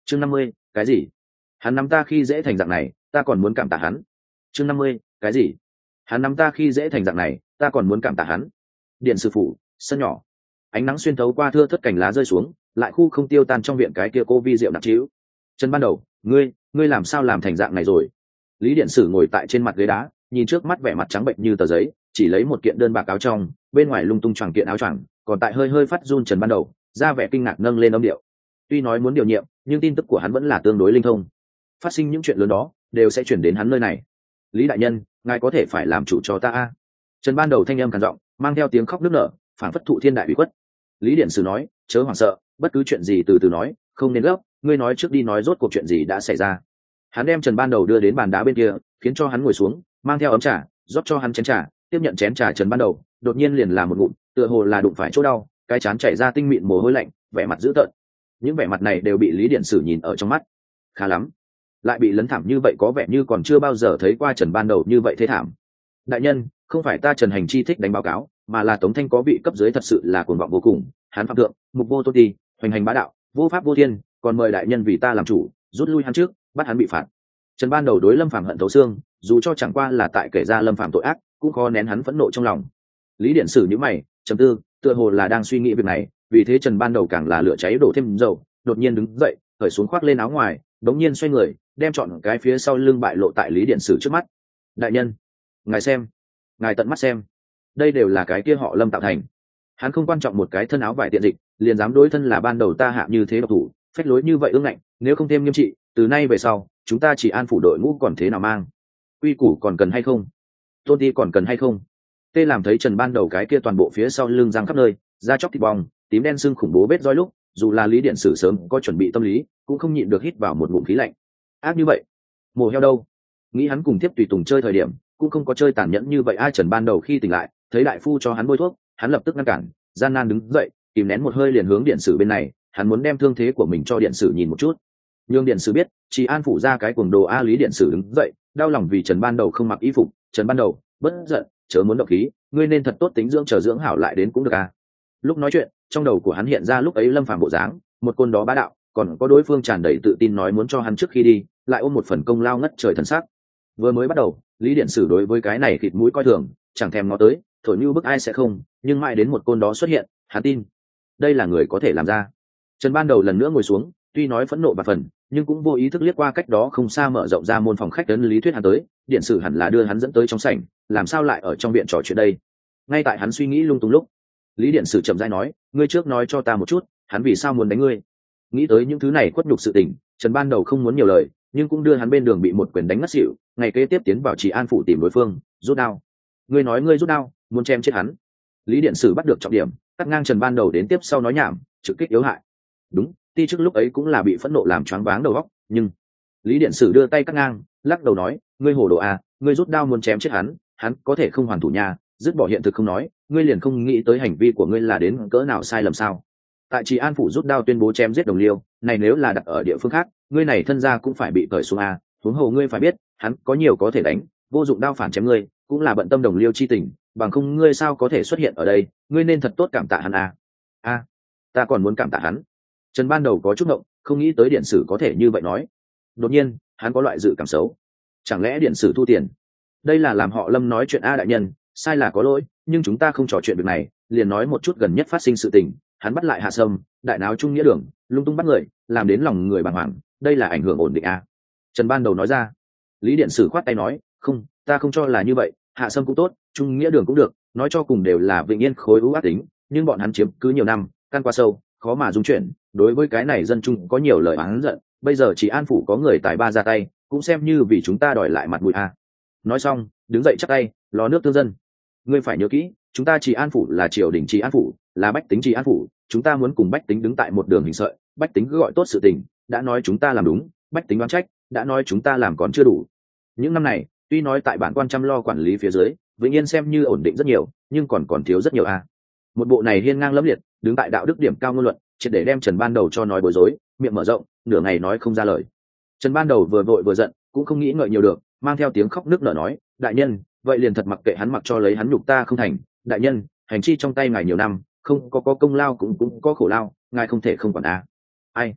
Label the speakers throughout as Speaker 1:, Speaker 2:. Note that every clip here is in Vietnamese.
Speaker 1: chương 50, cái gì? Hắn nắm ta khi dễ thành dạng này, ta còn muốn cảm tạ hắn. chương 50, cái gì? Hắn nắm ta khi dễ thành dạng này, ta còn muốn cảm tạ hắn. Điện sư phụ, sân nhỏ. Ánh nắng xuyên thấu qua thưa thất cành lá rơi xuống, lại khu không tiêu tan trong viện cái kia cô vi diệu đặc chiếu. Trần Ban Đầu, ngươi làm sao làm thành dạng này rồi? Lý Điện Sử ngồi tại trên mặt ghế đá, nhìn trước mắt vẻ mặt trắng bệnh như tờ giấy, chỉ lấy một kiện đơn bạc áo trong, bên ngoài lung tung choàng kiện áo choàng, còn tại hơi hơi phát run Trần Ban Đầu, ra vẻ kinh ngạc nâng lên âm điệu. Tuy nói muốn điều nhiệm, nhưng tin tức của hắn vẫn là tương đối linh thông. Phát sinh những chuyện lớn đó, đều sẽ chuyển đến hắn nơi này. Lý đại nhân, ngài có thể phải làm chủ cho ta a. Trần Ban Đầu thanh âm khàn giọng, mang theo tiếng khóc nức nở, phảng phất thụ thiên đại ủy khuất. Lý Điện Sử nói, chớ hoảng sợ, bất cứ chuyện gì từ từ nói, không nên gấp, ngươi nói trước đi nói rốt cuộc chuyện gì đã xảy ra. Hắn đem Trần Ban Đầu đưa đến bàn đá bên kia, khiến cho hắn ngồi xuống, mang theo ấm trà, rót cho hắn chén trà, tiếp nhận chén trà Trần Ban Đầu, đột nhiên liền làm một ngụm, tựa hồ là đụng phải chỗ đau, cái trán chảy ra tinh mịn mồ hôi lạnh, vẻ mặt dữ tợn. Những vẻ mặt này đều bị Lý Điện Sử nhìn ở trong mắt. Khá lắm, lại bị lấn thảm như vậy, có vẻ như còn chưa bao giờ thấy qua Trần Ban Đầu như vậy thế thảm. Đại nhân, không phải ta Trần Hành Chi thích đánh báo cáo, mà là Tống Thanh có vị cấp dưới thật sự là cuồng vọng vô cùng, hắn phạm thượng, mục vô tôn ti, hoành hành bá đạo, vô pháp vô thiên, còn mời đại nhân vì ta làm chủ, rút lui hắn trước, bắt hắn bị phạt. Trần Ban Đầu đối Lâm Phàm hận thấu xương, dù cho chẳng qua là tại kể ra Lâm Phàm tội ác, cũng khó nén hắn phẫn nộ trong lòng. Lý Điện Sử nhíu mày, trầm tư, tựa hồ là đang suy nghĩ việc này, vì thế Trần Ban Đầu càng là lửa cháy đổ thêm dầu, đột nhiên đứng dậy, cởi xuống khoác lên áo ngoài, đống nhiên xoay người, đem trọn cái phía sau lưng bại lộ tại Lý Điện Sử trước mắt. Đại nhân, ngài xem, ngài tận mắt xem, đây đều là cái kia họ Lâm tạo thành. Hắn không quan trọng một cái thân áo vải tiện dịch, liền dám đối thân là ban đầu ta hạ như thế độc thủ, phách lối như vậy ương ngạnh, nếu không thêm nghiêm trị, từ nay về sau chúng ta chỉ an phủ đội ngũ còn thế nào mang, quy củ còn cần hay không, tôn ti còn cần hay không. Tê làm thấy Trần Ban Đầu cái kia toàn bộ phía sau lưng răng khắp nơi, da chóc thịt bong, tím đen sưng khủng bố vết roi lúc, dù là Lý Điện Sử sớm có chuẩn bị tâm lý, cũng không nhịn được hít vào một ngụm khí lạnh. Ác như vậy, mồ heo đâu? Nghĩ hắn cùng tiếp tùy tùng chơi thời điểm, cũng không có chơi tàn nhẫn như vậy. Ai Trần Ban Đầu khi tỉnh lại, thấy đại phu cho hắn bôi thuốc, hắn lập tức ngăn cản, gian nan đứng dậy, kìm nén một hơi liền hướng Điện Sử bên này, hắn muốn đem thương thế của mình cho Điện Sử nhìn một chút. Nhưng Điện Sử biết, chỉ an phủ ra cái cuồng đồ a. Lý Điện Sử đứng dậy, đau lòng vì Trần Ban Đầu không mặc y phục. Trần Ban Đầu, bất giận, chớ muốn động khí, ngươi nên thật tốt tính dưỡng, chờ dưỡng hảo lại đến cũng được a. Lúc nói chuyện, trong đầu của hắn hiện ra lúc ấy Lâm Phàm bộ dáng, một côn đó bá đạo, còn có đối phương tràn đầy tự tin nói muốn cho hắn trước khi đi, lại ôm một phần công lao ngất trời thần sắc. Vừa mới bắt đầu, Lý Điện Sử đối với cái này thịt mũi coi thường, chẳng thèm ngó tới, thổi như bức ai sẽ không, nhưng mãi đến một côn đó xuất hiện, hắn tin đây là người có thể làm ra. Trần Ban Đầu lần nữa ngồi xuống, tuy nói phẫn nộ và phần, nhưng cũng vô ý thức liếc qua cách đó không xa mở rộng ra môn phòng khách, đến lý thuyết hắn tới, Điện Sử hẳn là đưa hắn dẫn tới trong sảnh, làm sao lại ở trong viện trò chuyện đây. Ngay tại hắn suy nghĩ lung tung lúc, Lý Điện Sử chậm rãi nói, ngươi trước nói cho ta một chút, hắn vì sao muốn đánh ngươi. Nghĩ tới những thứ này khuất nhục sự tình, Trần Ban Đầu không muốn nhiều lời, nhưng cũng đưa hắn bên đường bị một quyền đánh ngất xỉu, ngày kế tiếp tiến vào Trì An phủ tìm đối phương, rút đao. Ngươi nói ngươi rút đao, muốn chém chết hắn. Lý Điện Sử bắt được trọng điểm, cắt ngang Trần Ban Đầu đến tiếp sau nói nhảm, trực kích yếu hại. Đúng, ti trước lúc ấy cũng là bị phẫn nộ làm choáng váng đầu óc, nhưng Lý Điện Sử đưa tay cắt ngang, lắc đầu nói, ngươi hồ đồ à, ngươi rút đao muốn chém chết hắn, hắn có thể không hoàn thủ nhà, dứt bỏ hiện thực không nói, ngươi liền không nghĩ tới hành vi của ngươi là đến cỡ nào sai lầm sao? Tại Trì An phủ rút đao tuyên bố chém giết đồng liêu, này nếu là đặt ở địa phương khác, ngươi này thân gia cũng phải bị cởi xuống a. Huống hồ ngươi phải biết, hắn có nhiều có thể đánh, vô dụng đao phản chém ngươi, cũng là bận tâm đồng liêu chi tình, bằng không ngươi sao có thể xuất hiện ở đây, ngươi nên thật tốt cảm tạ hắn a. A, ta còn muốn cảm tạ hắn. Trần Ban Đầu có chút ngộng, không nghĩ tới Điện Sử có thể như vậy nói. Đột nhiên, hắn có loại dự cảm xấu. Chẳng lẽ Điện Sử thu tiền? Đây là làm họ Lâm nói chuyện a. Đại nhân, sai là có lỗi, nhưng chúng ta không trò chuyện việc này, liền nói một chút gần nhất phát sinh sự tình. Hắn bắt lại Hạ Sâm, đại náo trung nghĩa đường, lung tung bắt người, làm đến lòng người bàng hoàng, đây là ảnh hưởng ổn định a. Trần Ban Đầu nói ra. Lý Điện Sử khoát tay nói, không, ta không cho là như vậy, Hạ Sâm cũng tốt, trung nghĩa đường cũng được, nói cho cùng đều là Vĩnh Yên khối ưu ác tính, nhưng bọn hắn chiếm cứ nhiều năm, căn qua sâu, khó mà dung chuyển, đối với cái này dân trung có nhiều lời oán giận, bây giờ chỉ An phủ có người tài ba ra tay, cũng xem như vì chúng ta đòi lại mặt mũi a. Nói xong, đứng dậy chắp tay, ló nước tương dân. Ngươi phải nhớ kỹ, chúng ta Trì An phủ là triều đình Trì An phủ, là bách tính Trì An phủ, chúng ta muốn cùng bách tính đứng tại một đường hình sợi, bách tính cứ gọi tốt sự tình, đã nói chúng ta làm đúng, bách tính đoán trách, đã nói chúng ta làm còn chưa đủ. Những năm này, tuy nói tại bản quan chăm lo quản lý phía dưới, Vĩnh Yên xem như ổn định rất nhiều, nhưng còn thiếu rất nhiều a. Một bộ này hiên ngang lẫm liệt, đứng tại đạo đức điểm cao ngôn luận, triệt để đem Trần Ban Đầu cho nói bối rối, miệng mở rộng, nửa ngày nói không ra lời. Trần Ban Đầu vừa vội vừa giận, cũng không nghĩ ngợi nhiều được, mang theo tiếng khóc nức nở nói, đại nhân, vậy liền thật mặc kệ hắn, mặc cho lấy hắn nhục ta không thành. Đại nhân, hành chi trong tay ngài nhiều năm, không có công lao cũng có khổ lao, ngài không thể không quản a. Ai?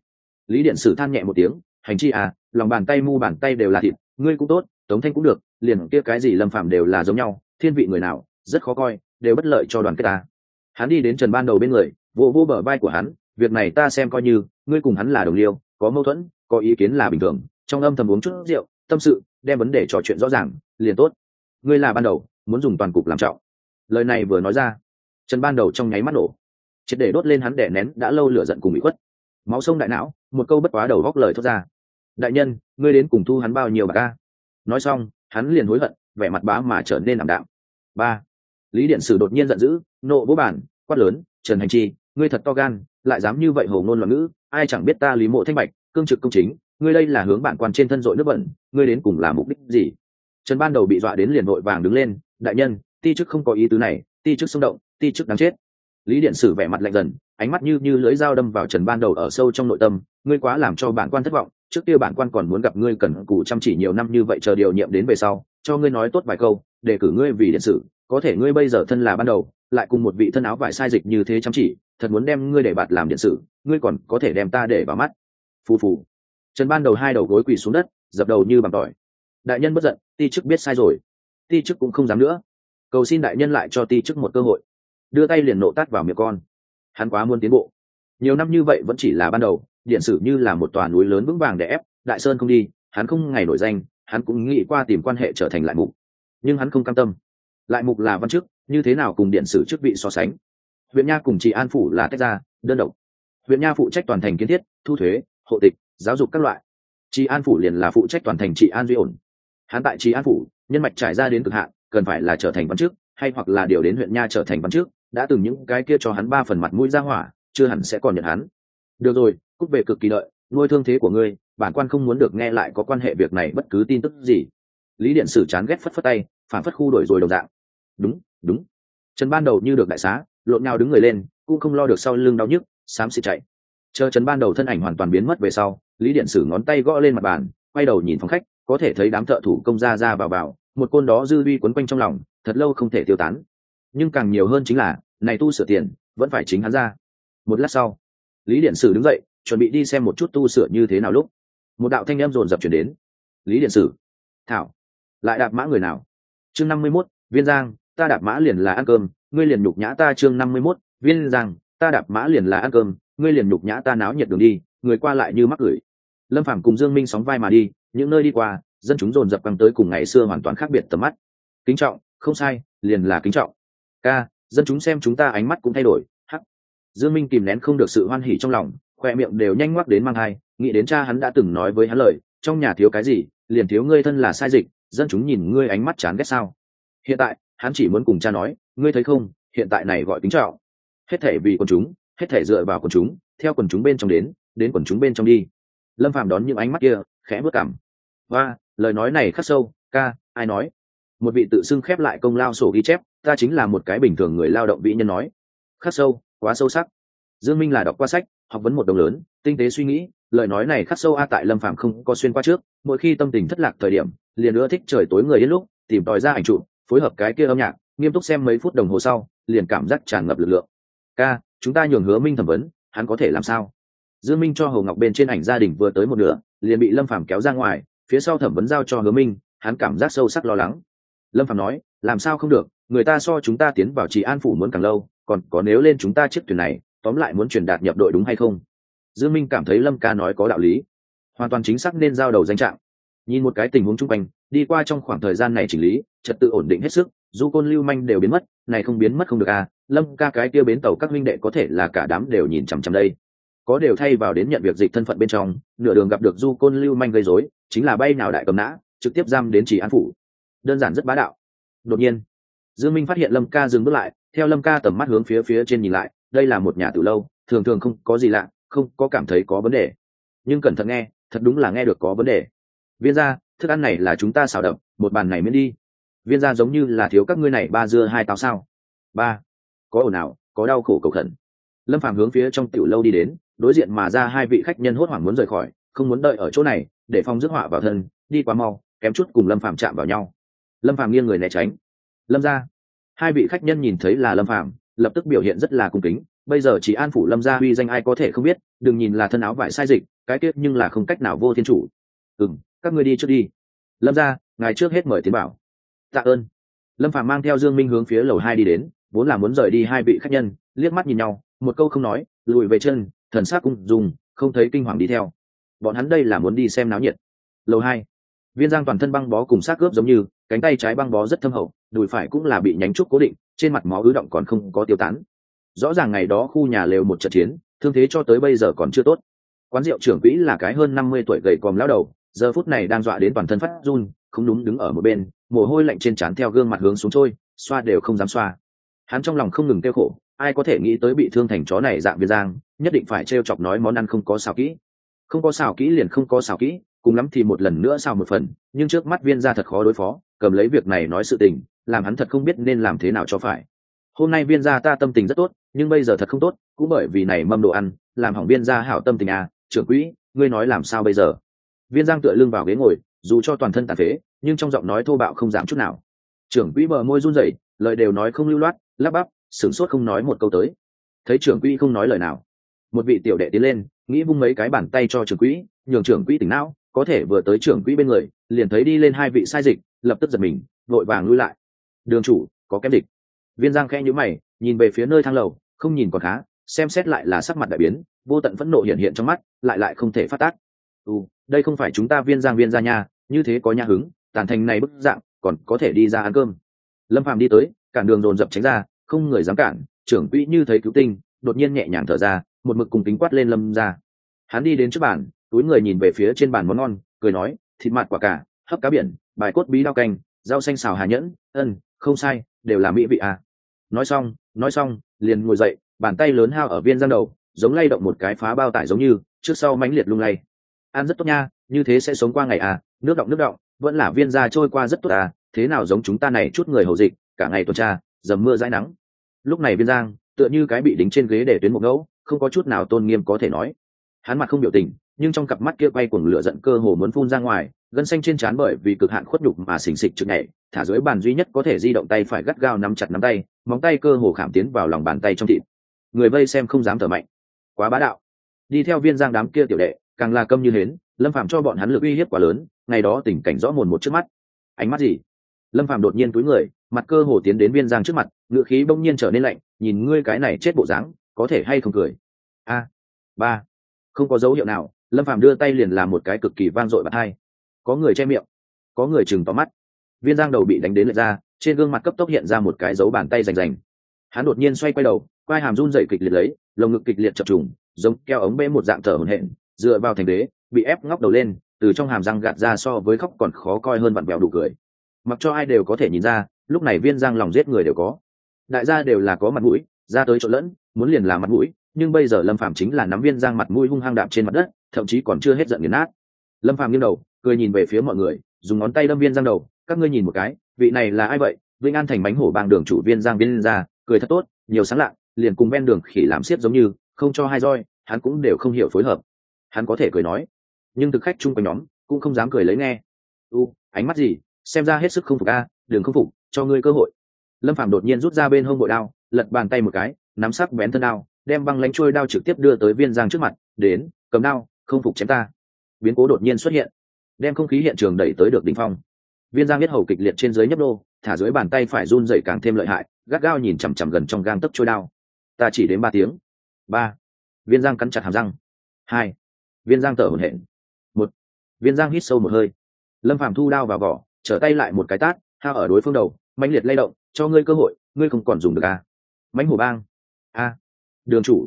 Speaker 1: Lý Điện Sử than nhẹ một tiếng, hành chi à, lòng bàn tay mu bàn tay đều là thịt, ngươi cũng tốt, Tống Thanh cũng được, liền kia cái gì Lâm Phàm đều là giống nhau, thiên vị người nào rất khó coi, đều bất lợi cho đoàn kết ta. Hắn đi đến Trần Ban Đầu bên người, vỗ vỗ bờ vai của hắn, việc này ta xem coi như ngươi cùng hắn là đồng liêu, có mâu thuẫn, có ý kiến là bình thường, trong âm thầm uống chút rượu, tâm sự, đem vấn đề trò chuyện rõ ràng, liền tốt. Ngươi là Ban Đầu, muốn dùng toàn cục làm trọng. Lời này vừa nói ra, Trần Ban Đầu trong nháy mắt nổ, triệt để đốt lên hắn đè nén đã lâu lửa giận cùng bị khuất. Máu sông đại não, một câu bất quá đầu góc lời thốt ra. Đại nhân, ngươi đến cùng thu hắn bao nhiêu bạc a? Nói xong, hắn liền hối hận, vẻ mặt bá mà trở nên ảm đạm. Ba. Lý Điện Sử đột nhiên giận dữ, nộ vỗ bàn, quát lớn, Trần Hành Chi, ngươi thật to gan, lại dám như vậy hồ ngôn loạn ngữ, ai chẳng biết ta Lý Mộ Thanh Bạch, cương trực công chính, ngươi đây là hướng bản quan trên thân dội nước bẩn, ngươi đến cùng là mục đích gì? Trần Ban Đầu bị dọa đến liền vội vàng đứng lên, đại nhân, ti chức không có ý tứ này, ti chức xung động, ti chức đáng chết. Lý Điện Sử vẻ mặt lạnh dần, ánh mắt như lưỡi dao đâm vào Trần Ban Đầu ở sâu trong nội tâm, ngươi quá làm cho bản quan thất vọng, trước kia bản quan còn muốn gặp ngươi cần cù chăm chỉ nhiều năm như vậy chờ điều nhiệm đến về sau, cho ngươi nói tốt vài câu, để cử ngươi vì điện sử, có thể ngươi bây giờ thân là Ban Đầu, lại cùng một vị thân áo vải sai dịch như thế chăm chỉ, thật muốn đem ngươi để bạt làm điện sử, ngươi còn có thể đem ta để vào mắt. Phù phù. Trần Ban Đầu hai đầu gối quỳ xuống đất, dập đầu như bằng tỏi. Đại nhân bất giận, ti chức biết sai rồi. Ti chức cũng không dám nữa. Cầu xin đại nhân lại cho ti chức một cơ hội. Đưa tay liền nộ tát vào miệng con. Hắn quá muốn tiến bộ, nhiều năm như vậy vẫn chỉ là ban đầu, điện sử như là một tòa núi lớn vững vàng để ép, đại sơn không đi, hắn không ngày nổi danh, hắn cũng nghĩ qua tìm quan hệ trở thành lại mục, nhưng hắn không cam tâm. Lại mục là văn chức, như thế nào cùng điện sử chức vị so sánh? Huyện nha cùng Trị An phủ là tách ra, đơn độc. Huyện nha phụ trách toàn thành kiến thiết, thu thuế, hộ tịch, giáo dục các loại. Trị An phủ liền là phụ trách toàn thành trị an duy ổn. Hắn tại Trị An phủ, nhân mạch trải ra đến cực hạn, cần phải là trở thành văn chức, hay hoặc là điều đến huyện nha trở thành văn chức, đã từng những cái kia cho hắn 3 phần mặt mũi ra hỏa, chưa hẳn sẽ còn nhận hắn. Được rồi, cút về cực kỳ đợi, nuôi thương thế của ngươi, bản quan không muốn được nghe lại có quan hệ việc này bất cứ tin tức gì. Lý Điện Sử chán ghét phất phất tay, phản phất khu đổi rồi đồng dạng. Đúng, đúng. Trần Ban Đầu như được đại xá, lộn nhào đứng người lên, cũng không lo được sau lưng đau nhức, xám xịt chạy. Chờ Trần Ban Đầu thân ảnh hoàn toàn biến mất về sau, Lý Điện Sử ngón tay gõ lên mặt bàn, quay đầu nhìn phòng khách, có thể thấy đám thợ thủ công ra vào, một côn đó dư uy quấn quanh trong lòng, thật lâu không thể tiêu tán. Nhưng càng nhiều hơn chính là, này tu sửa tiền, vẫn phải chính hắn ra. Một lát sau, Lý Điện Sử đứng dậy, chuẩn bị đi xem một chút tu sửa như thế nào lúc một đạo thanh âm dồn dập chuyển đến. Lý Điện Sử, thảo, lại đạp mã người nào? Chương 51, Viên Giang, ta đạp mã liền là ăn cơm, ngươi liền nhục nhã ta. Chương 51, Viên Giang, ta đạp mã liền là ăn cơm, ngươi liền nhục nhã ta. Náo nhiệt đường đi, người qua lại như mắc gửi. Lâm Phàm cùng Dương Minh sóng vai mà đi, những nơi đi qua, dân chúng dồn dập căng tới cùng ngày xưa hoàn toàn khác biệt tầm mắt. Kính trọng, không sai, liền là kính trọng. Ca, dân chúng xem chúng ta ánh mắt cũng thay đổi. Hắc. Dương Minh kìm nén không được sự hoan hỉ trong lòng, khoe miệng đều nhanh ngoắc đến mang hai, nghĩ đến cha hắn đã từng nói với hắn lời, trong nhà thiếu cái gì, liền thiếu ngươi thân là sai dịch, dân chúng nhìn ngươi ánh mắt chán ghét sao? Hiện tại, hắn chỉ muốn cùng cha nói, ngươi thấy không, hiện tại này gọi kính trọng. Hết thể vì quần chúng, hết thể dựa vào quần chúng, theo quần chúng bên trong đến quần chúng bên trong đi. Lâm Phàm đón những ánh mắt kia, khẽ bước cằm. Và, lời nói này khắc sâu, ca, ai nói? Một vị tự xưng khép lại công lao sổ ghi chép, ta chính là một cái bình thường người lao động vĩ nhân nói. Khắc sâu, quá sâu sắc. Dương Minh là đọc qua sách, học vấn một đồng lớn, tinh tế suy nghĩ, lời nói này khắc sâu a. Tại Lâm Phàm không có xuyên qua trước, mỗi khi tâm tình thất lạc thời điểm, liền ưa thích trời tối người yên lúc, tìm tòi ra ảnh chụp, phối hợp cái kia âm nhạc, nghiêm túc xem mấy phút đồng hồ sau, liền cảm giác tràn ngập lực lượng. Ca, chúng ta nhường Hứa Minh thẩm vấn, hắn có thể làm sao? Dương Minh cho Hồ Ngọc bên trên ảnh gia đình vừa tới một nửa, liền bị Lâm Phàm kéo ra ngoài, phía sau thẩm vấn giao cho Hứa Minh, hắn cảm giác sâu sắc lo lắng. Lâm Phàm nói, làm sao không được, người ta so chúng ta tiến vào Trị An phủ muốn càng lâu, còn có nếu lên chúng ta chiếc thuyền này, tóm lại muốn truyền đạt nhập đội đúng hay không? Dương Minh cảm thấy Lâm ca nói có đạo lý, hoàn toàn chính xác nên giao đầu danh trạng. Nhìn một cái tình huống chung quanh, đi qua trong khoảng thời gian này chỉnh lý, trật tự ổn định hết sức, du côn lưu manh đều biến mất, này không biến mất không được à? Lâm ca cái kia bến tàu các huynh đệ có thể là cả đám đều nhìn chằm chằm đây, có đều thay vào đến nhận việc dịch thân phận bên trong, nửa đường gặp được du côn lưu manh gây rối, chính là bay nào đại cầm nã, trực tiếp giam đến Trị An phủ. Đơn giản rất bá đạo. Đột nhiên, Dương Minh phát hiện Lâm ca dừng bước lại, theo Lâm ca tầm mắt hướng phía trên nhìn lại, đây là một nhà từ lâu, thường thường không có gì lạ, không có cảm thấy có vấn đề, nhưng cẩn thận nghe, thật đúng là nghe được có vấn đề. Viên gia, thức ăn này là chúng ta xào đậm, một bàn này miễn đi. Viên gia giống như là thiếu các ngươi này 3 dưa 2 táo sao? 3. Có ồn ào, có đau khổ cầu khẩn. Lâm Phàm hướng phía trong tiểu lâu đi đến, đối diện mà ra 2 vị khách nhân hốt hoảng muốn rời khỏi, không muốn đợi ở chỗ này, để phòng rước họa vào thân, đi quá mau, kém chút cùng Lâm Phàm chạm vào nhau. Lâm Phàm nghiêng người né tránh. Lâm gia. 2 vị khách nhân nhìn thấy là Lâm Phàm, lập tức biểu hiện rất là cung kính, bây giờ chỉ an phủ lâm gia uy danh ai có thể không biết, đừng nhìn là thân áo vải sai dịch, cái kết nhưng là không cách nào vô thiên chủ. Các ngươi đi trước đi. Lâm gia, ngài trước hết mời tiến bảo. Tạ ơn. Lâm Phàm mang theo Dương Minh hướng phía lầu 2 đi đến, vốn là muốn rời đi hai vị khách nhân, liếc mắt nhìn nhau, một câu không nói, lùi về chân, thần sắc cũng dùng, không thấy kinh hoàng đi theo. Bọn hắn đây là muốn đi xem náo nhiệt. Lầu 2, Viên Giang toàn thân băng bó cùng xác cướp giống như, cánh tay trái băng bó rất thâm hậu, đùi phải cũng là bị nhánh trúc cố định, trên mặt máu ứ động còn không có tiêu tán. Rõ ràng ngày đó khu nhà lều một trận chiến, thương thế cho tới bây giờ còn chưa tốt. Quán rượu trưởng quỹ là cái hơn 50 tuổi gầy còm lão đầu, giờ phút này đang dọa đến toàn thân phát run, không đúng đứng ở một bên, mồ hôi lạnh trên trán theo gương mặt hướng xuống trôi, xoa đều không dám xoa. Hắn trong lòng không ngừng kêu khổ, ai có thể nghĩ tới bị thương thành chó này dạng Viên Giang, nhất định phải trêu chọc nói món ăn không có xào kỹ. Không có xào kỹ liền không có xào kỹ, cùng lắm thì một lần nữa xào một phần, nhưng trước mắt Viên gia thật khó đối phó, cầm lấy việc này nói sự tình, làm hắn thật không biết nên làm thế nào cho phải. Hôm nay Viên gia ta tâm tình rất tốt, nhưng bây giờ thật không tốt, cũng bởi vì này mâm đồ ăn, làm hỏng Viên gia hảo tâm tình à, trưởng quỹ, ngươi nói làm sao bây giờ? Viên Giang tựa lưng vào ghế ngồi, dù cho toàn thân tàn phế, nhưng trong giọng nói thô bạo không giảm chút nào. Trưởng quỹ bờ môi run rẩy, lời đều nói không lưu loát, lắp bắp, sửng sốt không nói một câu tới. Thấy trưởng quỹ không nói lời nào, một vị tiểu đệ tiến lên, nghĩ vung mấy cái bàn tay cho trưởng quỹ, nhường trưởng quỹ tỉnh não, có thể vừa tới trưởng quỹ bên người, liền thấy đi lên hai vị sai dịch, lập tức giật mình, vội vàng lui lại. Đường chủ, có kém địch. Viên Giang khẽ nhíu mày, nhìn về phía nơi thang lầu, không nhìn còn khá, xem xét lại là sắc mặt đại biến, vô tận phẫn nộ hiện hiện trong mắt, lại không thể phát tác. Đây không phải chúng ta Viên gia nha, như thế có nha hứng, tàn thành này bức dạng, còn có thể đi ra ăn cơm. Lâm Phàm đi tới, cản đường dồn dập tránh ra, không người dám cản. Trưởng quỹ như thấy cứu tinh, đột nhiên nhẹ nhàng thở ra, một mực cùng kính quát lên Lâm gia. Hắn đi đến trước bàn, túi người nhìn về phía trên bàn món ngon, cười nói, thịt mạt quả cả, hấp cá biển, bài cốt bí đao canh, rau xanh xào hà nhẫn, không sai, đều là mỹ vị à. Nói xong, liền ngồi dậy, bàn tay lớn hao ở Viên Giang đầu, giống lay động một cái phá bao tải giống như, trước sau mãnh liệt lung lay. Ăn rất tốt nha, như thế sẽ sống qua ngày à, nước động, vẫn là Viên gia trôi qua rất tốt à, thế nào giống chúng ta này chút người hầu dịch, cả ngày tuần tra, dầm mưa dãi nắng. Lúc này Viên Giang tựa như cái bị đính trên ghế để tuyến một ngẫu, không có chút nào tôn nghiêm có thể nói. Hắn mặt không biểu tình, nhưng trong cặp mắt kia quay cuồng lửa giận cơ hồ muốn phun ra ngoài, gân xanh trên trán bởi vì cực hạn khuất nhục mà xình xịch trực nhảy, thả dưới bàn duy nhất có thể di động tay phải gắt gao nắm chặt nắm tay, móng tay cơ hồ khảm tiến vào lòng bàn tay trong thịt. Người vây xem không dám thở mạnh, quá bá đạo. Đi theo Viên Giang đám kia tiểu đệ, càng là câm như hến. Lâm Phàm cho bọn hắn lực uy hiếp quá lớn, ngày đó tình cảnh rõ mồn một trước mắt. Ánh mắt gì? Lâm Phàm đột nhiên cúi người, mặt cơ hồ tiến đến Viên Giang trước mặt, ngựa khí bỗng nhiên trở nên lạnh, nhìn ngươi cái này chết bộ dáng, có thể hay không cười? Ba. Không có dấu hiệu nào, Lâm Phàm đưa tay liền làm một cái cực kỳ vang dội bạt hai. Có người che miệng, có người chừng to mắt. Viên Giang đầu bị đánh đến lệch ra, trên gương mặt cấp tốc hiện ra một cái dấu bàn tay rành. Hắn đột nhiên xoay quay đầu, quai hàm run rẩy kịch liệt lấy, lồng ngực kịch liệt chập trùng, giống keo ống bể một dạng thở hổn hển, dựa vào thành đế, bị ép ngóc đầu lên, từ trong hàm răng gạt ra so với khóc còn khó coi hơn vặn vẹo đủ cười. Mặc cho ai đều có thể nhìn ra, lúc này Viên Giang lòng giết người đều có. Đại gia đều là có mặt mũi, ra tới chỗ lẫn, muốn liền là mặt mũi, nhưng bây giờ Lâm Phàm chính là nắm Viên Giang mặt mũi hung hăng đạp trên mặt đất, thậm chí còn chưa hết giận nghiền nát. Lâm Phàm nghiêng đầu, cười nhìn về phía mọi người, dùng ngón tay đâm Viên Giang đầu, các ngươi nhìn một cái, vị này là ai vậy? Vĩnh An thành bánh hổ bang đường chủ Viên Giang Viên ra, cười thật tốt, nhiều sáng lạ, liền cùng ven đường khỉ làm xiết giống như, không cho hai roi, hắn cũng đều không hiểu phối hợp. Hắn có thể cười nói, nhưng thực khách chung quanh nhóm cũng không dám cười lấy nghe. Ánh mắt gì, xem ra hết sức không phục a, đừng không phục, cho ngươi cơ hội. Lâm Phàm đột nhiên rút ra bên hông bội đao, lật bàn tay một cái, nắm sắc bén thân đao, đem băng lãnh trôi đao trực tiếp đưa tới Viên Giang trước mặt, đến, cầm đao, không phục chém ta. Biến cố đột nhiên xuất hiện, đem không khí hiện trường đẩy tới được đỉnh phong. Viên Giang biết hầu kịch liệt trên dưới nhấp nô, thả dưới bàn tay phải run rẩy càng thêm lợi hại, gắt gao nhìn chằm chằm gần trong gang tấc trôi đao. Ta chỉ đến 3 tiếng. 3. Viên Giang cắn chặt hàm răng. 2. Viên Giang thở hổn hển. 1. Viên Giang hít sâu một hơi. Lâm Phàm thu đao vào vỏ, trở tay lại một cái tát, hao ở đối phương đầu, mãnh liệt lay động, cho ngươi cơ hội, ngươi không còn dùng được à? Mãnh hổ bang. Đường chủ.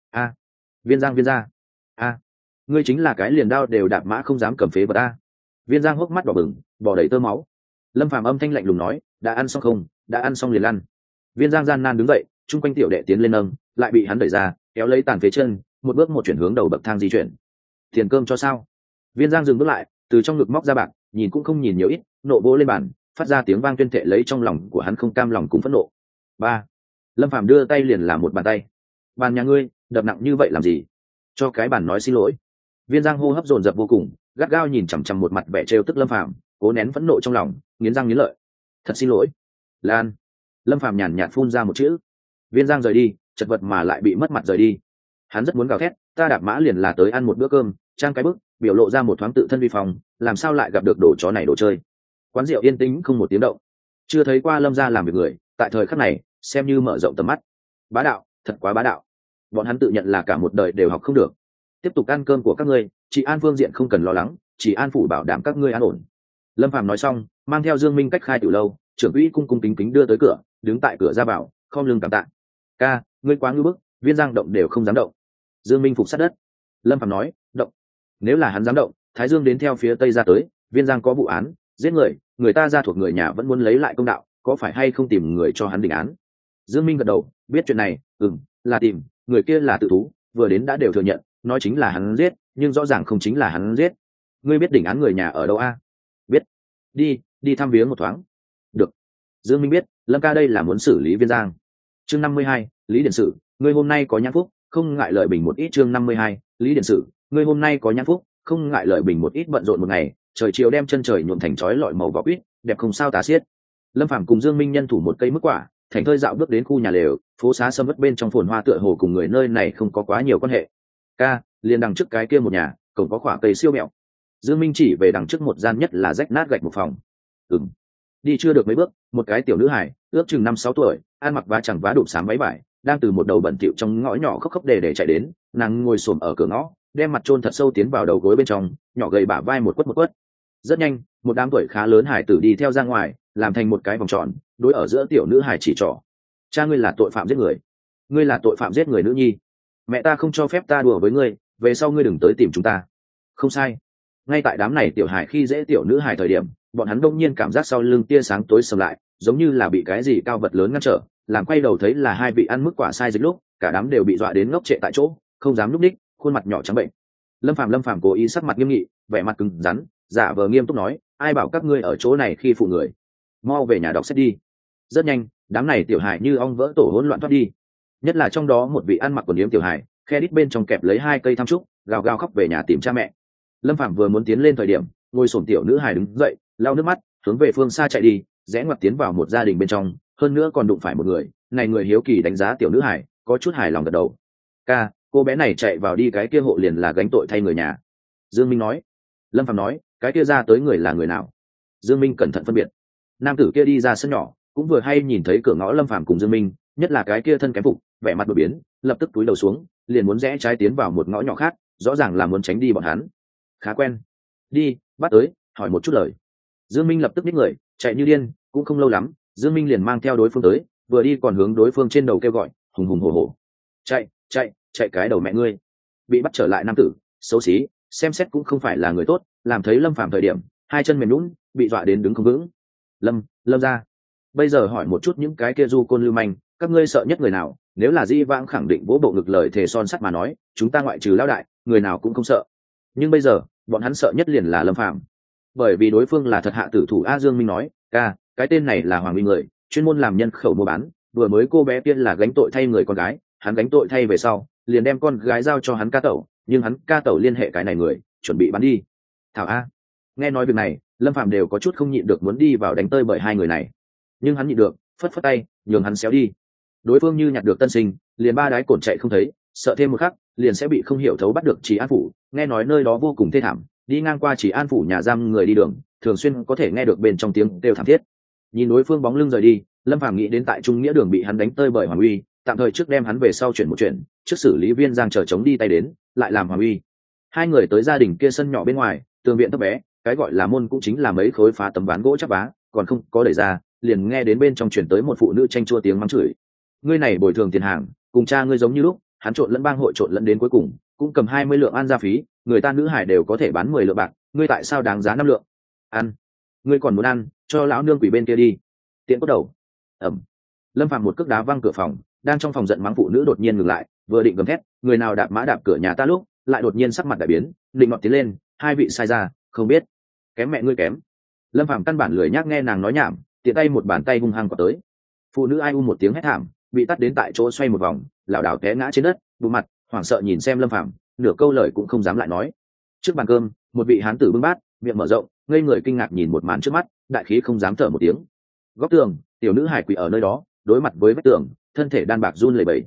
Speaker 1: Viên Giang ra. Ngươi chính là cái liền đao đều đạp mã không dám cầm phế vật a. Viên Giang hốc mắt đỏ bừng, bỏ đầy tơ máu. Lâm Phàm âm thanh lạnh lùng nói, đã ăn xong không? Đã ăn xong liền lăn. Viên Giang gian nan đứng dậy, chung quanh tiểu đệ tiến lên nâng, lại bị hắn đẩy ra, kéo lấy tàn phế chân, một bước một chuyển hướng đầu bậc thang di chuyển. Tiền cơm cho sao? Viên Giang dừng bước lại, từ trong ngực móc ra bạc, nhìn cũng không nhìn nhiều ít, nộ vỗ lên bàn, phát ra tiếng vang tuyên thệ lấy trong lòng của hắn không cam lòng cũng phẫn nộ. 3. Lâm Phàm đưa tay liền làm một bàn tay. Bàn nhà ngươi, đập nặng như vậy làm gì? Cho cái bàn nói xin lỗi. Viên Giang hô hấp dồn dập vô cùng, gắt gao nhìn chằm chằm một mặt vẻ trêu tức Lâm Phàm, cố nén phẫn nộ trong lòng, nghiến răng nghiến lợi. Thật xin lỗi. Lan. Lâm Phàm nhàn nhạt phun ra một chữ. Viên Giang rời đi, chật vật mà lại bị mất mặt rời đi. Hắn rất muốn gào thét, ta đạp mã liền là tới ăn một bữa cơm, trang cái bức, biểu lộ ra một thoáng tự thân vi phong, làm sao lại gặp được đồ chó này đồ chơi. Quán rượu yên tĩnh không một tiếng động, chưa thấy qua Lâm gia làm việc người, tại thời khắc này xem như mở rộng tầm mắt. Bá đạo, thật quá bá đạo. Bọn hắn tự nhận là cả một đời đều học không được. Tiếp tục ăn cơm của các ngươi, chị An phương diện không cần lo lắng, chỉ An phủ bảo đảm các ngươi an ổn. Lâm Phàm nói xong, mang theo Dương Minh cách khai tiểu lâu, trưởng quỹ cung cung kính kính đưa tới cửa, đứng tại cửa ra vào, khom lưng cảm tạ. Ca, ngươi quá ngưu bức, Viên Giang động đều không dám động. Dương Minh phục sát đất. Lâm Phàm nói, động. Nếu là hắn dám động, Thái Dương đến theo phía tây ra tới, Viên Giang có vụ án, giết người, người ta ra thuộc người nhà vẫn muốn lấy lại công đạo, có phải hay không tìm người cho hắn định án? Dương Minh gật đầu, biết chuyện này, là tìm, người kia là tự thú, vừa đến đã đều thừa nhận, nói chính là hắn giết, nhưng rõ ràng không chính là hắn giết. Ngươi biết định án người nhà ở đâu a? Biết. Đi thăm viếng một thoáng. Được. Dương Minh biết, Lâm ca đây là muốn xử lý Viên Giang. Chương 52, Lý Điển Sự, ngươi hôm nay có nhãn phúc, không ngại lợi bình một ít. Chương 52, Lý Điển Sự, ngươi hôm nay có nhãn phúc, không ngại lợi bình một ít. Bận rộn một ngày, trời chiều đem chân trời nhuộm thành chói lọi màu vỏ quýt, đẹp không sao tả xiết. Lâm Phàm cùng Dương Minh nhân thủ một cây mức quả, thành thơi dạo bước đến khu nhà lều, phố xá sầm uất bên trong phồn hoa tựa hồ cùng người nơi này không có quá nhiều quan hệ. Ca, liền đằng trước cái kia một nhà, cổng có quả cây siêu mẹo. Dương Minh chỉ về đằng trước một gian nhất là rách nát gạch một phòng. Đi chưa được mấy bước, một cái tiểu nữ hài, ước chừng 5-6 tuổi, ăn mặc vá chẳng vá đụp xám váy vải, đang từ một đầu bẩn thỉu trong ngõ nhỏ khóc khóc để chạy đến. Nàng ngồi xổm ở cửa ngõ, đem mặt chôn thật sâu tiến vào đầu gối bên trong, nhỏ gầy bả vai một quất. Rất nhanh, một đám tuổi khá lớn hải tử đi theo ra ngoài, làm thành một cái vòng tròn, đối ở giữa tiểu nữ hài chỉ trỏ. Cha ngươi là tội phạm giết người, ngươi là tội phạm giết người nữ nhi, mẹ ta không cho phép ta đùa với ngươi, về sau ngươi đừng tới tìm chúng ta. Không sai. Ngay tại đám này tiểu hải khi dễ tiểu nữ hài thời điểm, bọn hắn đông nhiên cảm giác sau lưng tia sáng tối sầm lại, giống như là bị cái gì cao vật lớn ngăn trở, làm quay đầu thấy là hai vị ăn mức quả sai dịch lúc, cả đám đều bị dọa đến ngốc trệ tại chỗ, không dám núp đích, khuôn mặt nhỏ trắng bệnh. Lâm Phàm cố ý sắc mặt nghiêm nghị, vẻ mặt cứng rắn, giả vờ nghiêm túc nói, ai bảo các ngươi ở chỗ này khi phụ người, mau về nhà đọc sách đi. Rất nhanh, đám này tiểu hải như ong vỡ tổ hỗn loạn thoát đi, nhất là trong đó một vị ăn mặc quần yếm tiểu hải, khe đít bên trong kẹp lấy 2 cây tham trúc, gào gào khóc về nhà tìm cha mẹ. Lâm Phàm vừa muốn tiến lên thời điểm, ngồi xổm tiểu nữ hải đứng dậy, lau nước mắt, hướng về phương xa chạy đi, rẽ ngoặt tiến vào một gia đình bên trong, hơn nữa còn đụng phải một người. Này người hiếu kỳ đánh giá tiểu nữ hải, có chút hài lòng gật đầu. Ca, cô bé này chạy vào đi cái kia hộ liền là gánh tội thay người nhà. Dương Minh nói. Lâm Phàm nói, cái kia ra tới người là người nào? Dương Minh cẩn thận phân biệt. Nam tử kia đi ra sân nhỏ, cũng vừa hay nhìn thấy cửa ngõ Lâm Phàm cùng Dương Minh, nhất là cái kia thân kém phục, vẻ mặt đổi biến, lập tức túi đầu xuống, liền muốn rẽ trái tiến vào một ngõ nhỏ khác, rõ ràng là muốn tránh đi bọn hắn. Khá quen. Đi, bắt tới, hỏi một chút lời. Dương Minh lập tức biết người, chạy như điên, cũng không lâu lắm, Dương Minh liền mang theo đối phương tới, vừa đi còn hướng đối phương trên đầu kêu gọi, hùng hùng hổ hổ. Chạy cái đầu mẹ ngươi. Bị bắt trở lại nam tử, xấu xí, xem xét cũng không phải là người tốt, làm thấy Lâm Phàm thời điểm, hai chân mềm nhũn, bị dọa đến đứng không vững. Lâm ra. Bây giờ hỏi một chút những cái kia du côn lưu manh, các ngươi sợ nhất người nào? Nếu là Di Vãng khẳng định vỗ bộ ngực lời thề son sắt mà nói, chúng ta ngoại trừ lão đại, người nào cũng không sợ. Nhưng bây giờ, bọn hắn sợ nhất liền là Lâm Phàm, bởi vì đối phương là thật hạ tử thủ. A Dương Minh nói, ca, cái tên này là Hoàng Minh người, chuyên môn làm nhân khẩu mua bán, vừa mới cô bé kia là gánh tội thay người con gái, hắn gánh tội thay về sau, liền đem con gái giao cho hắn ca tẩu, nhưng hắn ca tẩu liên hệ cái này người, chuẩn bị bán đi. Thảo A. Nghe nói việc này, Lâm Phàm đều có chút không nhịn được muốn đi vào đánh tơi bởi hai người này, nhưng hắn nhịn được, phất phất tay, nhường hắn xéo đi. Đối phương như nhặt được tân sinh, liền ba đái cồn chạy không thấy, sợ thêm một khắc, liền sẽ bị không hiểu thấu bắt được Chỉ An phủ. Nghe nói nơi đó vô cùng thê thảm, đi ngang qua Chỉ An phủ nhà giam người đi đường, thường xuyên có thể nghe được bên trong tiếng kêu thảm thiết. Nhìn đối phương bóng lưng rời đi, Lâm Phàm nghĩ đến tại Trung Nghĩa đường bị hắn đánh tơi bởi Hoàng Uy, tạm thời trước đem hắn về sau chuyển một chuyện, trước xử lý Viên Giang chờ chống đi tay đến, lại làm Hoàng Uy. Hai người tới gia đình kia sân nhỏ bên ngoài, tường viện thấp bé, cái gọi là môn cũng chính là mấy khối phá tấm ván gỗ chắp vá, còn không có đẩy ra, liền nghe đến bên trong chuyển tới một phụ nữ tranh chua tiếng mắng chửi. Ngươi này bồi thường tiền hàng, cùng cha ngươi giống như lúc, hắn trộn lẫn bang hội trộn lẫn đến cuối cùng, cũng cầm 20 lượng an gia phí, người ta nữ hải đều có thể bán 10 lượng bạc, ngươi tại sao đáng giá 5 lượng? Ăn, ngươi còn muốn ăn, cho lão nương quỷ bên kia đi. Tiện cốt đầu. Ẩm. Lâm Phàm một cước đá văng cửa phòng, đang trong phòng giận mắng phụ nữ đột nhiên ngừng lại, vừa định gầm thét, người nào đạp mã đạp cửa nhà ta lúc, lại đột nhiên sắc mặt đại biến, định ngọt tiến lên, hai vị sai ra, không biết, kém mẹ ngươi kém. Lâm Phàm căn bản lười nhác nghe nàng nói nhảm, tiện tay một bàn tay hung hăng quạt tới. Phụ nữ ai một tiếng hét thảm, bị tắt đến tại chỗ xoay một vòng, lảo đảo té ngã trên đất, bụng mặt, hoảng sợ nhìn xem Lâm Phàm, nửa câu lời cũng không dám lại nói. Trước bàn cơm, một vị hán tử bưng bát, miệng mở rộng, ngây người kinh ngạc nhìn một màn trước mắt, đại khí không dám thở một tiếng. Góc tường, tiểu nữ hải quỳ ở nơi đó, đối mặt với vách tường, thân thể đan bạc run lẩy bẩy.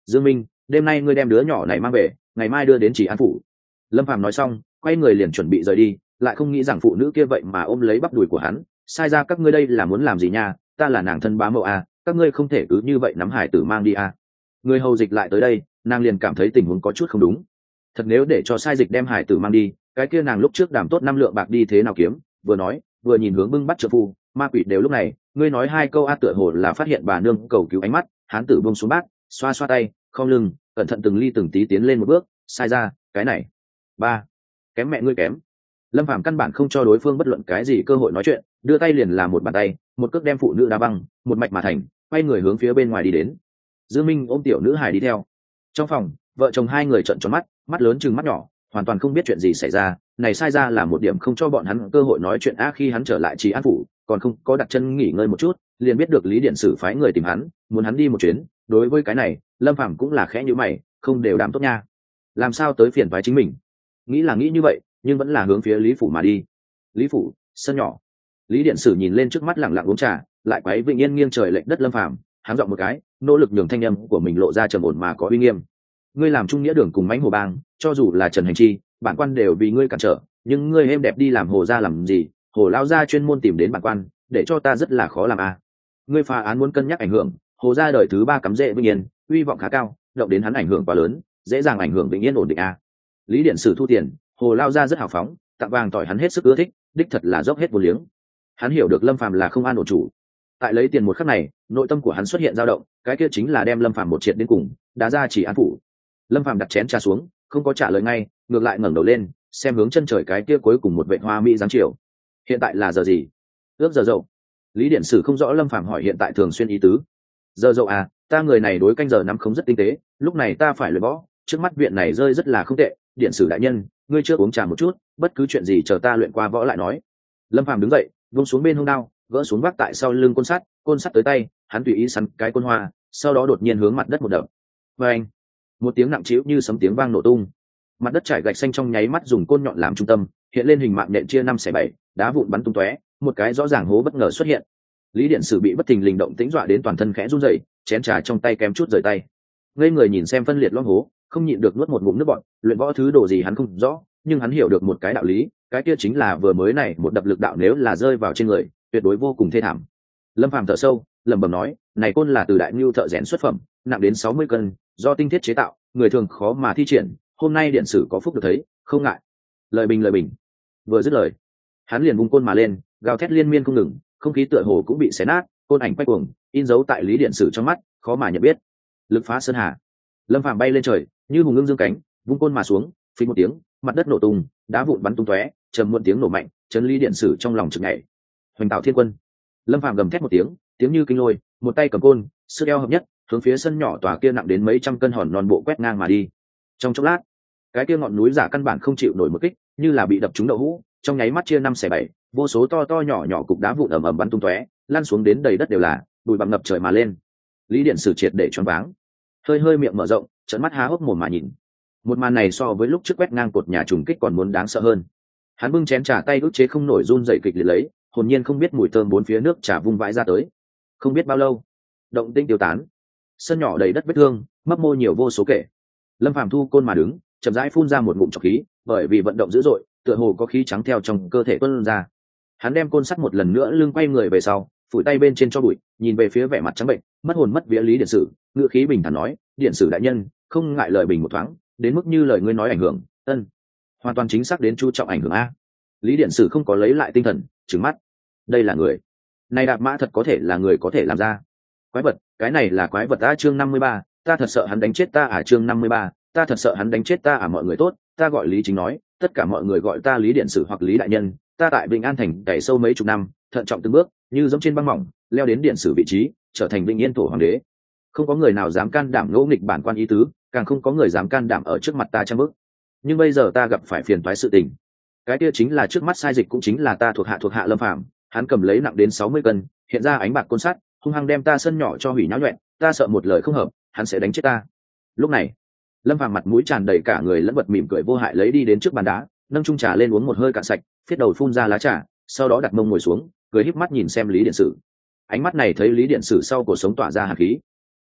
Speaker 1: Dương Minh, đêm nay ngươi đem đứa nhỏ này mang về, ngày mai đưa đến Chỉ An phủ. Lâm Phàm nói xong quay người liền chuẩn bị rời đi, lại không nghĩ rằng phụ nữ kia vậy mà ôm lấy bắp đùi của hắn. Sai ra các ngươi đây là muốn làm gì nha, ta là nàng thân bá mẫu à, các ngươi không thể cứ như vậy nắm hải tử mang đi à. Người hầu dịch lại tới đây, nàng liền cảm thấy tình huống có chút không đúng. Thật nếu để cho sai dịch đem hải tử mang đi, cái kia nàng lúc trước đảm tốt 5 lượng bạc đi thế nào kiếm. Vừa nói vừa nhìn hướng bưng bắt trợ phu. Ma quỷ đều lúc này ngươi nói 2 câu a tựa hồ là phát hiện bà nương cầu cứu ánh mắt. Hán tử buông xuống bát, xoa xoa tay, không lưng, cẩn thận từng ly từng tí tiến lên một bước. Sai ra cái này ba kém mẹ ngươi kém. Lâm Phàm căn bản không cho đối phương bất luận cái gì cơ hội nói chuyện, đưa tay liền làm một bàn tay, một cước đem phụ nữ đá băng, một mạch mà thành, quay người hướng phía bên ngoài đi đến. Dương Minh ôm tiểu nữ hài đi theo. Trong phòng, vợ chồng hai người trợn tròn mắt, mắt lớn chừng mắt nhỏ, hoàn toàn không biết chuyện gì xảy ra. Này sai ra là một điểm không cho bọn hắn cơ hội nói chuyện a. Khi hắn trở lại Trì An phủ, còn không có đặt chân nghỉ ngơi một chút, liền biết được Lý Điện Sử phái người tìm hắn, muốn hắn đi một chuyến. Đối với cái này, Lâm Phàm cũng là khẽ nhíu mày, không đều đảm tốt nha. Làm sao tới phiền toái chính mình? Nghĩ là nghĩ như vậy, nhưng vẫn là hướng phía Lý phủ mà đi. Lý phủ, sân nhỏ. Lý Điện Sử nhìn lên trước mắt lặng lặng uống trà, lại quấy vịnh yên nghiêng trời lệch đất Lâm Phàm, háng giọng một cái, nỗ lực nhường thanh âm của mình lộ ra trầm ổn mà có uy nghiêm. Ngươi làm trung nghĩa đường cùng mãnh hồ bang, cho dù là Trần Hành Chi, bản quan đều vì ngươi cản trở, nhưng ngươi êm đẹp đi làm hồ gia làm gì? Hồ lao gia chuyên môn tìm đến bản quan, để cho ta rất là khó làm a. Ngươi phá án muốn cân nhắc ảnh hưởng, hồ gia đời thứ 3 cắm rễ vĩnh yên, uy vọng khá cao, động đến hắn ảnh hưởng quá lớn, dễ dàng ảnh hưởng vĩnh yên ổn định a. Lý Điện Sử thu tiền, hồ lao gia rất hào phóng, tặng vàng tỏi hắn hết sức ưa thích, đích thật là dốc hết vô liếng. Hắn hiểu được Lâm Phàm là không an ổn chủ. Tại lấy tiền một khắc này, nội tâm của hắn xuất hiện dao động, cái kia chính là đem Lâm Phàm một triệt đến cùng, đá ra Chỉ An phủ. Lâm Phàm đặt chén trà xuống, không có trả lời ngay, ngược lại ngẩng đầu lên, xem hướng chân trời cái kia cuối cùng một vệt hoa mỹ dáng chiều. Hiện tại là giờ gì? Ước giờ dậu. Lý Điện Sử không rõ Lâm Phàm hỏi hiện tại thường xuyên ý tứ. Giờ dậu à, ta người này đối canh giờ nắm không rất tinh tế, lúc này ta phải luyện võ, trước mắt viện này rơi rất là không tệ. Điện Sử đại nhân, ngươi chưa uống trà một chút, bất cứ chuyện gì chờ ta luyện qua võ lại nói. Lâm Phàm đứng dậy, vung xuống bên hông đao, gỡ xuống vác tại sau lưng côn sắt tới tay, hắn tùy ý sắn cái côn hoa, sau đó đột nhiên hướng mặt đất một đập. Và anh, một tiếng nặng trĩu như sấm tiếng vang nổ tung, mặt đất trải gạch xanh trong nháy mắt dùng côn nhọn làm trung tâm, hiện lên hình mạng nện chia 5/7, đá vụn bắn tung tóe, một cái rõ ràng hố bất ngờ xuất hiện. Lý Điện Sử bị bất thình lình động tĩnh dọa đến toàn thân khẽ run rẩy, chén trà trong tay kém chút rời tay. Ngây người nhìn xem phân liệt lõm hố, không nhịn được nuốt một ngụm nước bọt. Luyện võ thứ đồ gì hắn không rõ, nhưng hắn hiểu được một cái đạo lý, cái kia chính là vừa mới này một đập lực đạo nếu là rơi vào trên người, tuyệt đối vô cùng thê thảm. Lâm Phàm thở sâu, lẩm bẩm nói, này côn là từ Đại Nưu thợ rèn xuất phẩm, nặng đến 60 cân, do tinh thiết chế tạo, người thường khó mà thi triển, hôm nay Điện Sử có phúc được thấy, không ngại. Lời bình. Vừa dứt lời, hắn liền vung côn mà lên, gào thét liên miên không ngừng, không khí tựa hồ cũng bị xé nát, côn ảnh quay cuồng, in dấu tại Lý Điện Sử trong mắt, khó mà nhận biết. Lực phá sơn hà. Lâm Phàm bay lên trời, như hùng ưng dương cánh, vung côn mà xuống, phình một tiếng, mặt đất nổ tung, đá vụn bắn tung tóe, trầm muộn tiếng nổ mạnh, chấn Lý Điện Sử trong lòng chực nhảy. Hoành tạo thiên quân. Lâm Phàm gầm thét một tiếng, tiếng như kinh lôi, một tay cầm côn, sức eo hợp nhất, hướng phía sân nhỏ tòa kia nặng đến mấy trăm cân hòn non bộ quét ngang mà đi. Trong chốc lát, cái kia ngọn núi giả căn bản không chịu nổi một kích, như là bị đập trúng đậu hũ, trong nháy mắt chia 5/7, vô số to nhỏ nhỏ cục đá vụn ầm ầm bắn tung tóe, lăn xuống đến đầy đất đều là, bụi bặm ngập trời mà lên. Lý Điện Sử triệt để choáng váng, hơi miệng mở rộng, trợn mắt há hốc mồm mà nhìn. Một màn này so với lúc trước quét ngang cột nhà trùng kích còn muốn đáng sợ hơn. Hắn bưng chén trà tay ức chế không nổi run rẩy kịch liệt lấy, hồn nhiên không biết mùi thơm bốn phía nước trà vung vãi ra tới. Không biết bao lâu, động tĩnh tiêu tán, sân nhỏ đầy đất vết thương, mấp mô nhiều vô số kể. Lâm Phàm thu côn mà đứng, chậm rãi phun ra một ngụm trọc khí, bởi vì vận động dữ dội, tựa hồ có khí trắng theo trong cơ thể tuôn ra. Hắn đem côn sắt một lần nữa lưng quay người về sau, phủi tay bên trên cho bụi, nhìn về phía vẻ mặt trắng bệnh, mất hồn mất vía Lý Điện Sử, ngựa khí bình thản nói, Điện Sử đại nhân, không ngại lời bình một thoáng, đến mức như lời ngươi nói ảnh hưởng, hoàn toàn chính xác đến chú trọng ảnh hưởng a. Lý Điện Sử không có lấy lại tinh thần, trừng mắt, đây là người, này đạp mã thật có thể là người có thể làm ra. Quái vật, cái này là quái vật a. Chương 53, ta thật sợ hắn đánh chết ta à. Chương 53, ta thật sợ hắn đánh chết ta à. Mọi người tốt, ta gọi Lý Chính nói, tất cả mọi người gọi ta Lý Điện Sử hoặc Lý đại nhân. Ta tại Vĩnh An thành cày sâu mấy chục năm, thận trọng từng bước, như giống trên băng mỏng, leo đến Điện Sử vị trí, trở thành Vĩnh Yên thổ hoàng đế. Không có người nào dám can đảm ngỗ nghịch bản quan ý tứ, càng không có người dám can đảm ở trước mặt ta trăm bước. Nhưng bây giờ ta gặp phải phiền toái sự tình, cái kia chính là trước mắt sai dịch cũng chính là ta thuộc hạ Lâm Phàm. Hắn cầm lấy nặng đến 60 cân, hiện ra ánh bạc côn sắt, hung hăng đem ta sân nhỏ cho hủy nhão nhuyễn, ta sợ một lời không hợp, hắn sẽ đánh chết ta. Lúc này, Lâm Phàm mặt mũi tràn đầy cả người lẫn vật mỉm cười vô hại lấy đi đến trước bàn đá, nâng chung trà lên uống một hơi cạn sạch, phiết đầu phun ra lá trà, sau đó đặt mông ngồi xuống, cười híp mắt nhìn xem Lý Điện Sử. Ánh mắt này thấy Lý Điện Sử sau cổ sống tỏa ra hàn khí.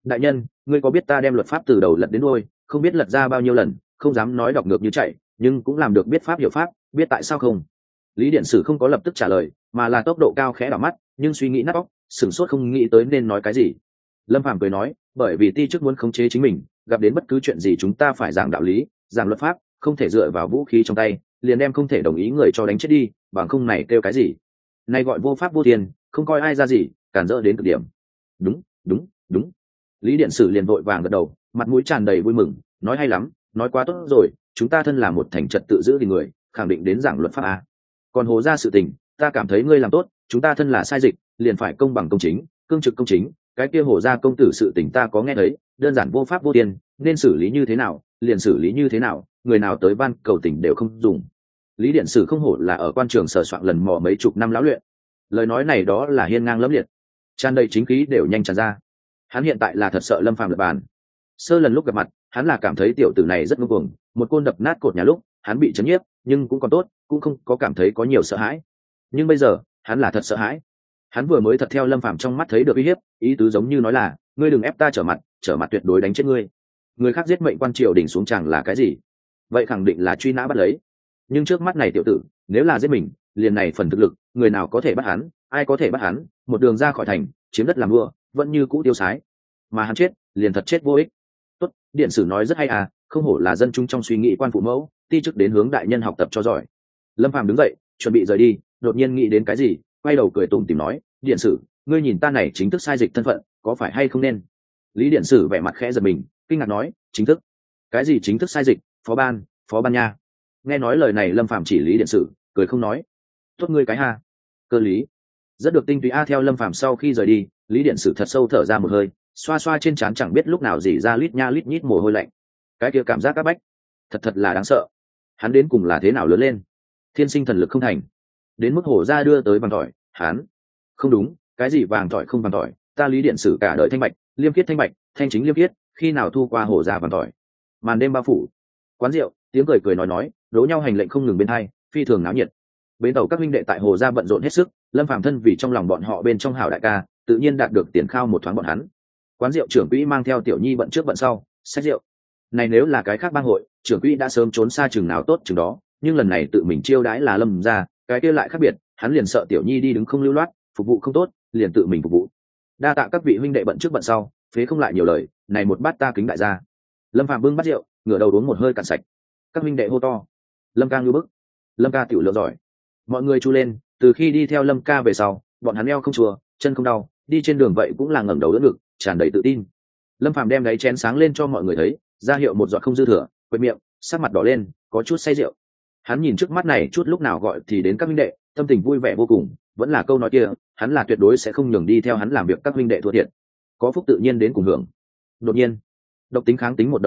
Speaker 1: đại nhân, ngươi có biết ta đem luật pháp từ đầu lật đến đuôi, không biết lật ra bao nhiêu lần, không dám nói đọc ngược như chạy, nhưng cũng làm được biết pháp hiểu pháp, biết tại sao không? Lý điện sử không có lập tức trả lời, mà là tốc độ cao khẽ đảo mắt, nhưng suy nghĩ nát óc, sửng sốt không nghĩ tới nên nói cái gì. Lâm Phàm cười nói, bởi vì ti chức muốn khống chế chính mình, gặp đến bất cứ chuyện gì chúng ta phải giảng đạo lý, giảng luật pháp, không thể dựa vào vũ khí trong tay, liền đem không thể đồng ý người cho đánh chết đi, bằng không này kêu cái gì? Này gọi vô pháp vô thiên, không coi ai ra gì, cản rỡ đến cực điểm. Đúng, đúng, đúng. Lý điện sử liền vội vàng gật đầu, mặt mũi tràn đầy vui mừng, nói hay lắm, nói quá tốt rồi, chúng ta thân là một thành trật tự giữ gìn người, khẳng định đến giảng luật pháp a. Còn Hồ gia sự tình, ta cảm thấy ngươi làm tốt, chúng ta thân là sai dịch, liền phải công bằng công chính, cương trực công chính, cái kia Hồ gia công tử sự tình ta có nghe thấy, đơn giản vô pháp vô thiên, nên xử lý như thế nào, liền xử lý như thế nào, người nào tới van cầu tình đều không dùng. Lý điện sử không hổ là ở quan trường sờ soạn lần mò mấy chục năm lão luyện, lời nói này đó là hiên ngang lẫm liệt, tràn đầy chính khí đều nhanh tràn ra. Hắn hiện tại là thật sợ Lâm Phàm lật bàn. Sơ lần lúc gặp mặt, hắn là cảm thấy tiểu tử này rất ngông cuồng, một côn đập nát cột nhà lúc, hắn bị chấn nhiếp, nhưng cũng còn tốt, cũng không có cảm thấy có nhiều sợ hãi. Nhưng bây giờ, hắn là thật sợ hãi. Hắn vừa mới thật theo Lâm Phàm trong mắt thấy được uy hiếp, ý tứ giống như nói là, ngươi đừng ép ta trở mặt tuyệt đối đánh chết ngươi. Người khác giết mệnh quan triều đỉnh xuống chẳng là cái gì? Vậy khẳng định là truy nã bắt lấy. Nhưng trước mắt này tiểu tử, nếu là giết mình, liền này phần thực lực, người nào có thể bắt hắn, ai có thể bắt hắn, một đường ra khỏi thành, chiếm đất làm vua, vẫn như cũ tiêu sái. Mà hắn chết, liền thật chết vô ích. Tốt, điện sử nói rất hay à, không hổ là dân chúng trong suy nghĩ quan phụ mẫu, ti chức đến hướng đại nhân học tập cho giỏi. Lâm Phàm đứng dậy, chuẩn bị rời đi, đột nhiên nghĩ đến cái gì, quay đầu cười tủm tỉm nói, điện sử, ngươi nhìn ta này chính thức sai dịch thân phận, có phải hay không nên? Lý điện sử vẻ mặt khẽ giật mình, kinh ngạc nói, chính thức? Cái gì chính thức sai dịch? Phó ban nha. Nghe nói lời này Lâm Phàm chỉ Lý điện sử, cười không nói. Tốt ngươi cái ha. Cơ lý. Rất được tinh túy a. Theo Lâm Phàm sau khi rời đi, Lý điện sử thật sâu thở ra một hơi, xoa xoa trên trán chẳng biết lúc nào dỉ ra lít nha lít nhít mồ hôi lạnh. Cái kia cảm giác áp bách, thật là đáng sợ. Hắn đến cùng là thế nào lớn lên? Thiên sinh thần lực không thành, đến mức hổ ra đưa tới vàng tỏi, hắn không đúng, cái gì vàng tỏi không vàng tỏi, ta Lý điện sử cả đời thanh bạch, liêm khiết thanh bạch, thanh chính liêm khiết, khi nào thu qua hổ ra vàng tỏi? Màn đêm bao phủ, quán rượu, tiếng cười nói, đố nhau hành lệnh không ngừng bên hai, phi thường náo nhiệt. Bến tàu các huynh đệ tại hồ ra bận rộn hết sức, Lâm Phàm thân vì trong lòng bọn họ bên trong hảo đại ca, tự nhiên đạt được tiền khao một thoáng bọn hắn. Quán rượu trưởng quỹ mang theo tiểu nhi bận trước bận sau, xách rượu. Này nếu là cái khác bang hội, trưởng quỹ đã sớm trốn xa chừng nào tốt chừng đó, nhưng lần này tự mình chiêu đãi là Lâm ra, cái kia lại khác biệt, hắn liền sợ tiểu nhi đi đứng không lưu loát, phục vụ không tốt, liền tự mình phục vụ. Đa tạ các vị huynh đệ bận trước bận sau, phế không lại nhiều lời, này một bát ta kính đại gia. Lâm Phàm bưng bát rượu, ngửa đầu uống một hơi cạn sạch. Các huynh đệ hô to, Lâm ca ngưu bức, Lâm ca tiểu lượng giỏi. Mọi người chu lên, từ khi đi theo Lâm ca về sau, bọn hắn eo không chùa, chân không đau, đi trên đường vậy cũng là ngẩng đầu đỡ ngực, tràn đầy tự tin. Lâm Phàm đem đáy chén sáng lên cho mọi người thấy, ra hiệu một giọt không dư thừa, quệt miệng, sắc mặt đỏ lên, có chút say rượu. Hắn nhìn trước mắt này chút lúc nào gọi thì đến các huynh đệ, tâm tình vui vẻ vô cùng, vẫn là câu nói kia, hắn là tuyệt đối sẽ không nhường đi theo hắn làm việc các huynh đệ thua thiệt. Có phúc tự nhiên đến cùng hưởng. Đột nhiên, độc tính kháng tính,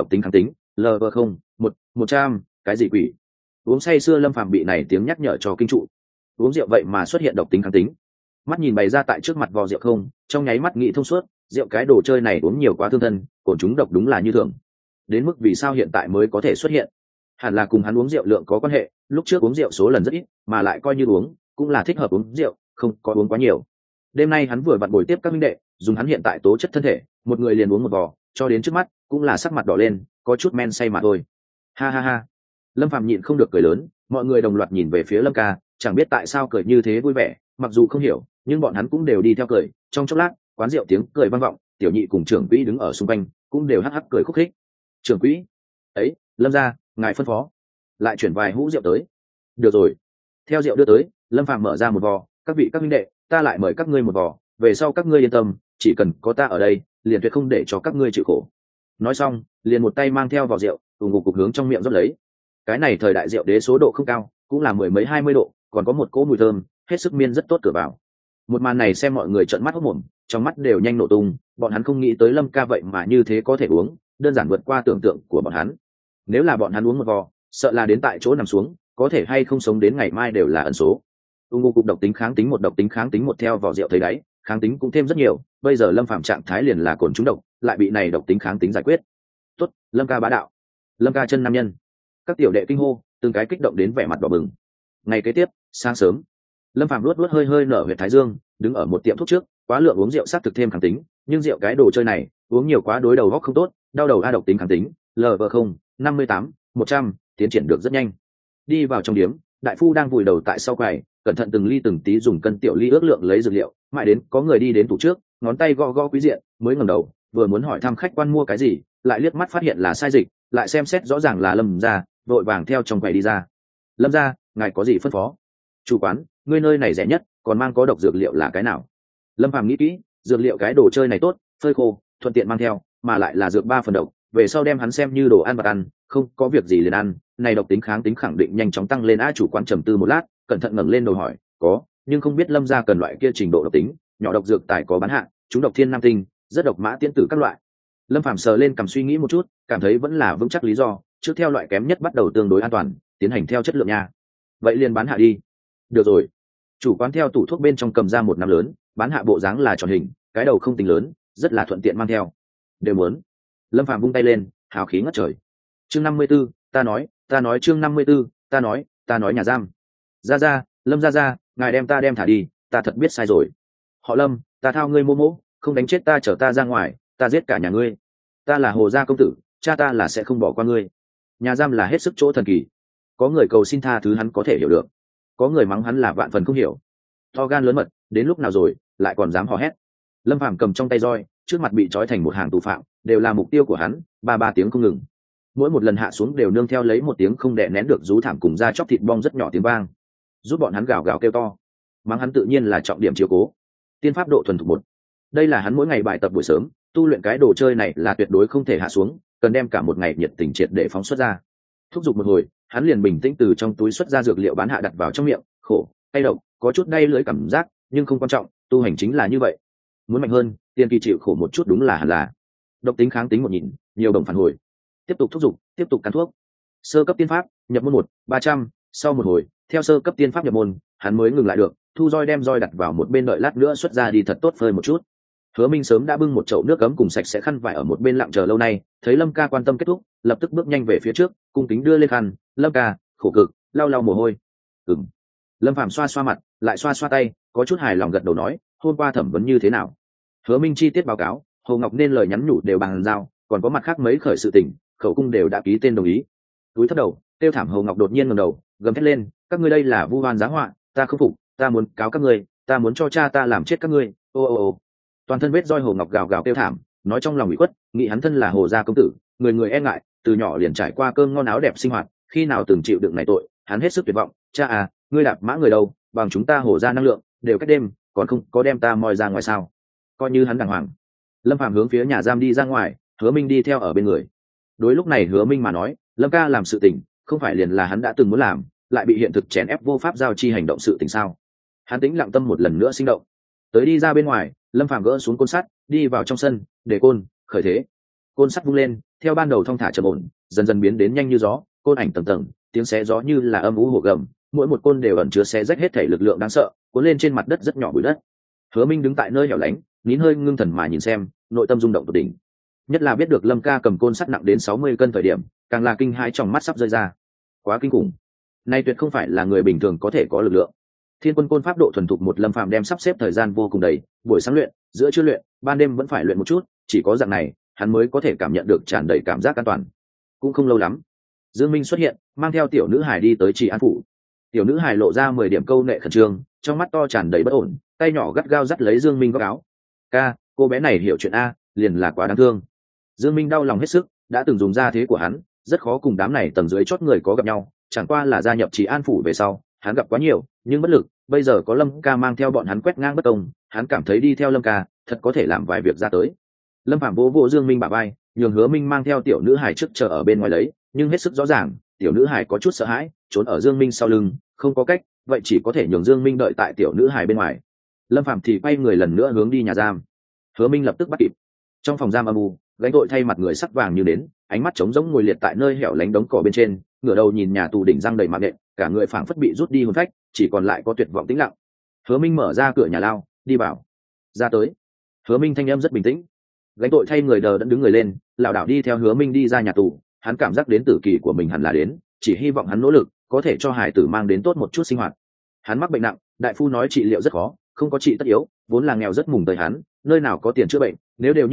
Speaker 1: LV0, 100, cái gì quỷ? Uống say xưa Lâm Phàm bị này tiếng nhắc nhở cho kinh trụ. Uống rượu vậy mà xuất hiện độc tính kháng tính. Mắt nhìn bày ra tại trước mặt vò rượu không, trong nháy mắt nghĩ thông suốt, rượu cái đồ chơi này uống nhiều quá thương thân, cồn chúng độc đúng là như thường. Đến mức vì sao hiện tại mới có thể xuất hiện? Hẳn là cùng hắn uống rượu lượng có quan hệ, lúc trước uống rượu số lần rất ít, mà lại coi như uống, cũng là thích hợp uống rượu, không có uống quá nhiều. Đêm nay hắn vừa vặn buổi tiếp các minh đệ, dùng hắn hiện tại tố chất thân thể, một người liền uống một vò, cho đến trước mắt, cũng là sắc mặt đỏ lên, có chút men say mà thôi. Ha ha ha. Lâm Phàm nhịn không được cười lớn, mọi người đồng loạt nhìn về phía Lâm ca, chẳng biết tại sao cười như thế vui vẻ, mặc dù không hiểu, nhưng bọn hắn cũng đều đi theo cười. Trong chốc lát, quán rượu tiếng cười vang vọng, tiểu nhị cùng trưởng quỹ đứng ở xung quanh, cũng đều hắc hắc cười khúc khích. Trưởng quỹ, ấy, Lâm gia, ngài phân phó, lại chuyển vài hũ rượu tới. Được rồi. Theo rượu đưa tới, Lâm Phàm mở ra một vò, các vị các minh đệ, ta lại mời các ngươi một vò, về sau các ngươi yên tâm, chỉ cần có ta ở đây, liền tuyệt không để cho các ngươi chịu khổ. Nói xong, liền một tay mang theo vò rượu, cùng cục hướng trong miệng rót lấy. Cái này thời đại rượu đế số độ không cao, cũng là mười mấy 20 độ, còn có một cỗ mùi thơm, hết sức miên rất tốt cửa vào. Một màn này xem mọi người trợn mắt hốt mồm, trong mắt đều nhanh nổ tung, bọn hắn không nghĩ tới Lâm ca vậy mà như thế có thể uống, đơn giản vượt qua tưởng tượng của bọn hắn. Nếu là bọn hắn uống một vò, sợ là đến tại chỗ nằm xuống, có thể hay không sống đến ngày mai đều là ẩn số. Cục độc tính kháng tính độc tính kháng tính một theo vỏ rượu thấy đáy, kháng tính cũng thêm rất nhiều, bây giờ Lâm Phàm trạng thái liền là cồn trúng độc, lại bị này độc tính kháng tính giải quyết. Tốt, Lâm ca bá đạo, Lâm ca chân nam nhân. Các tiểu đệ kinh hô, từng cái kích động đến vẻ mặt đỏ bừng. Ngày kế tiếp, sáng sớm, Lâm Phàm luốt hơi nở huyệt thái dương, đứng ở một tiệm thuốc trước, quá lượng uống rượu sát thực thêm kháng tính, nhưng rượu cái đồ chơi này, uống nhiều quá đối đầu góc không tốt, đau đầu a. Độc tính kháng tính lv 58 100, tiến triển được rất nhanh. Đi vào trong điếm, đại phu đang vùi đầu tại sau quầy, cẩn thận từng ly từng tí dùng cân tiểu ly ước lượng lấy dược liệu, mãi đến có người đi đến tủ trước, ngón tay gõ gõ quý diện mới ngẩng đầu, vừa muốn hỏi thăm khách quan mua cái gì, lại liếc mắt phát hiện là sai dịch, lại xem xét rõ ràng là Lâm gia, vội vàng theo trong quầy đi ra. Lâm gia, ngài có gì phân phó? Chủ quán, ngươi nơi này rẻ nhất, còn mang có độc dược liệu là cái nào? Lâm Phàm nghĩ kỹ, dược liệu cái đồ chơi này tốt, phơi khô, thuận tiện mang theo, mà lại là dược 3 phần độc, về sau đem hắn xem như đồ ăn vặt ăn, không có việc gì liền ăn, này độc tính kháng tính khẳng định nhanh chóng tăng lên. Chủ quán trầm tư một lát, cẩn thận ngẩng lên đầu hỏi, có, nhưng không biết Lâm gia cần loại kia trình độ độc tính, nhỏ độc dược tài có bán hạn, chúng độc thiên nam tinh, rất độc mã tiễn tử các loại. Lâm Phàm sờ lên cầm suy nghĩ một chút, cảm thấy vẫn là vững chắc lý do, trước theo loại kém nhất bắt đầu tương đối an toàn, tiến hành theo chất lượng nha. Vậy liền bán hạ đi. Được rồi. Chủ quán theo tủ thuốc bên trong cầm ra một nắm lớn, bán hạ bộ dáng là tròn hình, cái đầu không tính lớn, rất là thuận tiện mang theo. Đều muốn. Lâm Phàm vung tay lên, hào khí ngất trời. Chương 54, ta nói chương 54, ta nói nhà giam. Ra, Lâm ra, ngài đem ta thả đi, ta thật biết sai rồi. Họ Lâm, ta thao ngươi mô mỗ, không đánh chết ta chở ta ra ngoài, ta giết cả nhà ngươi. Ta là Hồ gia công tử, cha ta là sẽ không bỏ qua ngươi. Nhà giam là hết sức chỗ thần kỳ. Có người cầu xin tha thứ hắn có thể hiểu được, có người mắng hắn là vạn phần không hiểu. To gan lớn mật, đến lúc nào rồi lại còn dám hò hét. Lâm Phàm cầm trong tay roi, trước mặt bị trói thành một hàng tù phạm, đều là mục tiêu của hắn, ba tiếng không ngừng. Mỗi một lần hạ xuống đều nương theo lấy một tiếng không đè nén được rú thảm cùng da chóc thịt bong rất nhỏ tiếng vang, giúp bọn hắn gào gào kêu to. Mắng hắn tự nhiên là trọng điểm chiếu cố. Tiên pháp độ thuần thục 1. Đây là hắn mỗi ngày bài tập buổi sớm, tu luyện cái đồ chơi này là tuyệt đối không thể hạ xuống, cần đem cả một ngày nhiệt tình triệt để phóng xuất ra. Thúc giục một hồi, hắn liền bình tĩnh từ trong túi xuất ra dược liệu bán hạ đặt vào trong miệng, khổ, cay độc, có chút đay lưỡi cảm giác, nhưng không quan trọng, tu hành chính là như vậy. Muốn mạnh hơn, tiên kỳ chịu khổ một chút đúng là hẳn là. Độc tính kháng tính 1000, nhiều đồng phản hồi. Tiếp tục thúc giục, tiếp tục cắn thuốc. Sơ cấp tiên pháp, nhập môn 1, 300, sau một hồi, theo sơ cấp tiên pháp nhập môn, hắn mới ngừng lại được, thu roi đem roi đặt vào một bên đợi lát nữa xuất ra đi thật tốt phơi một chút. Hứa Minh sớm đã bưng một chậu nước ấm cùng sạch sẽ khăn vải ở một bên lặng chờ lâu nay, thấy Lâm ca quan tâm kết thúc, lập tức bước nhanh về phía trước, cung kính đưa lên khăn. Lâm ca, khổ cực, lau lau mồ hôi. Ừm. Lâm Phàm xoa xoa mặt, lại xoa xoa tay, có chút hài lòng gật đầu nói, hôm qua thẩm vấn như thế nào? Hứa Minh chi tiết báo cáo, Hồ Ngọc nên lời nhắn nhủ đều bàn giao, còn có mặt khác mấy khởi sự tình, khẩu cung đều đã ký tên đồng ý. Túi thấp đầu, tiêu thảm Hồ Ngọc đột nhiên ngẩng đầu, gầm thét lên, các ngươi đây là vu oan giá họa, ta không phục, ta muốn cáo các ngươi, ta muốn cho cha ta làm chết các ngươi. Ô. Toàn thân vết roi Hồ Ngọc gào gào kêu thảm, nói trong lòng ủy khuất, nghĩ hắn thân là Hồ gia công tử, người e ngại, từ nhỏ liền trải qua cơm ngon áo đẹp sinh hoạt, khi nào từng chịu đựng này tội, hắn hết sức tuyệt vọng. Cha à, ngươi đạp mã người đâu, bằng chúng ta Hồ gia năng lượng, đều cách đêm, còn không có đem ta moi ra ngoài sao? Coi như hắn đàng hoàng. Lâm Phàm hướng phía nhà giam đi ra ngoài, Hứa Minh đi theo ở bên người. Đối lúc này Hứa Minh mà nói, Lâm ca làm sự tình, không phải liền là hắn đã từng muốn làm, lại bị hiện thực chèn ép vô pháp giao chi hành động sự tình sao? Hắn tĩnh lặng tâm một lần nữa sinh động. Tới đi ra bên ngoài, Lâm Phàm gỡ xuống côn sắt, đi vào trong sân, để côn, khởi thế. Côn sắt vung lên, theo ban đầu thong thả trầm ổn, dần dần biến đến nhanh như gió, côn ảnh tầng tầng, tiếng xé gió như là âm u hổ gầm, mỗi một côn đều ẩn chứa xé rách hết thể lực lượng đáng sợ, cuốn lên trên mặt đất rất nhỏ bụi đất. Hứa Minh đứng tại nơi hẻo lánh, nín hơi ngưng thần mà nhìn xem, nội tâm rung động tột đỉnh. Nhất là biết được Lâm ca cầm côn sắt nặng đến 60 cân thời điểm, càng là kinh hãi trong mắt sắp rơi ra. Quá kinh khủng. Nay tuyệt không phải là người bình thường có thể có lực lượng. Thiên quân côn pháp độ thuần thục một Lâm Phàm đem sắp xếp thời gian vô cùng đầy, buổi sáng luyện, giữa trưa luyện, ban đêm vẫn phải luyện một chút, chỉ có dạng này, hắn mới có thể cảm nhận được tràn đầy cảm giác an toàn. Cũng không lâu lắm, Dương Minh xuất hiện, mang theo tiểu nữ hải đi tới Trị An phủ. Tiểu nữ hải lộ ra 10 điểm câu nệ khẩn trương, trong mắt to tràn đầy bất ổn, tay nhỏ gắt gao dắt lấy Dương Minh góc áo. Ca, cô bé này hiểu chuyện a, liền là quá đáng thương. Dương Minh đau lòng hết sức, đã từng dùng gia thế của hắn, rất khó cùng đám này tầng dưới chót người có gặp nhau, chẳng qua là gia nhập Trị An phủ về sau, hắn gặp quá nhiều, nhưng bất lực, bây giờ có Lâm ca mang theo bọn hắn quét ngang bất công, hắn cảm thấy đi theo Lâm ca, thật có thể làm vài việc ra tới. Lâm Phàm vỗ vỗ Dương Minh bả vai, nhường Hứa Minh mang theo tiểu nữ hải trước chờ ở bên ngoài lấy, nhưng hết sức rõ ràng, tiểu nữ hải có chút sợ hãi, trốn ở Dương Minh sau lưng, không có cách, vậy chỉ có thể nhường Dương Minh đợi tại tiểu nữ hải bên ngoài. Lâm Phàm thì quay người lần nữa hướng đi nhà giam. Hứa Minh lập tức bắt kịp. Trong phòng giam âm u, gánh tội thay mặt người sắc vàng như đến, ánh mắt trống rỗng ngồi liệt tại nơi hẻo lánh đống cỏ bên trên, ngửa đầu nhìn nhà tù đỉnh răng đầy mạng nện, cả người phảng phất bị rút đi hồn phách, chỉ còn lại có tuyệt vọng tĩnh lặng. Hứa Minh mở ra cửa nhà lao, đi vào. Ra tới. Hứa Minh thanh âm rất bình tĩnh. Gánh tội thay người đờ đẫn đứng người lên, lảo đảo đi theo Hứa Minh đi ra nhà tù, hắn cảm giác đến tử kỳ của mình hẳn là đến, chỉ hy vọng hắn nỗ lực, có thể cho hải tử mang đến tốt một chút sinh hoạt. Hắn mắc bệnh nặng, đại phu nói trị liệu rất khó, không có trị tất yếu, vốn là nghèo rất mùng tới hắn, nơi nào có tiền chữa bệnh, nếu đều như vậy,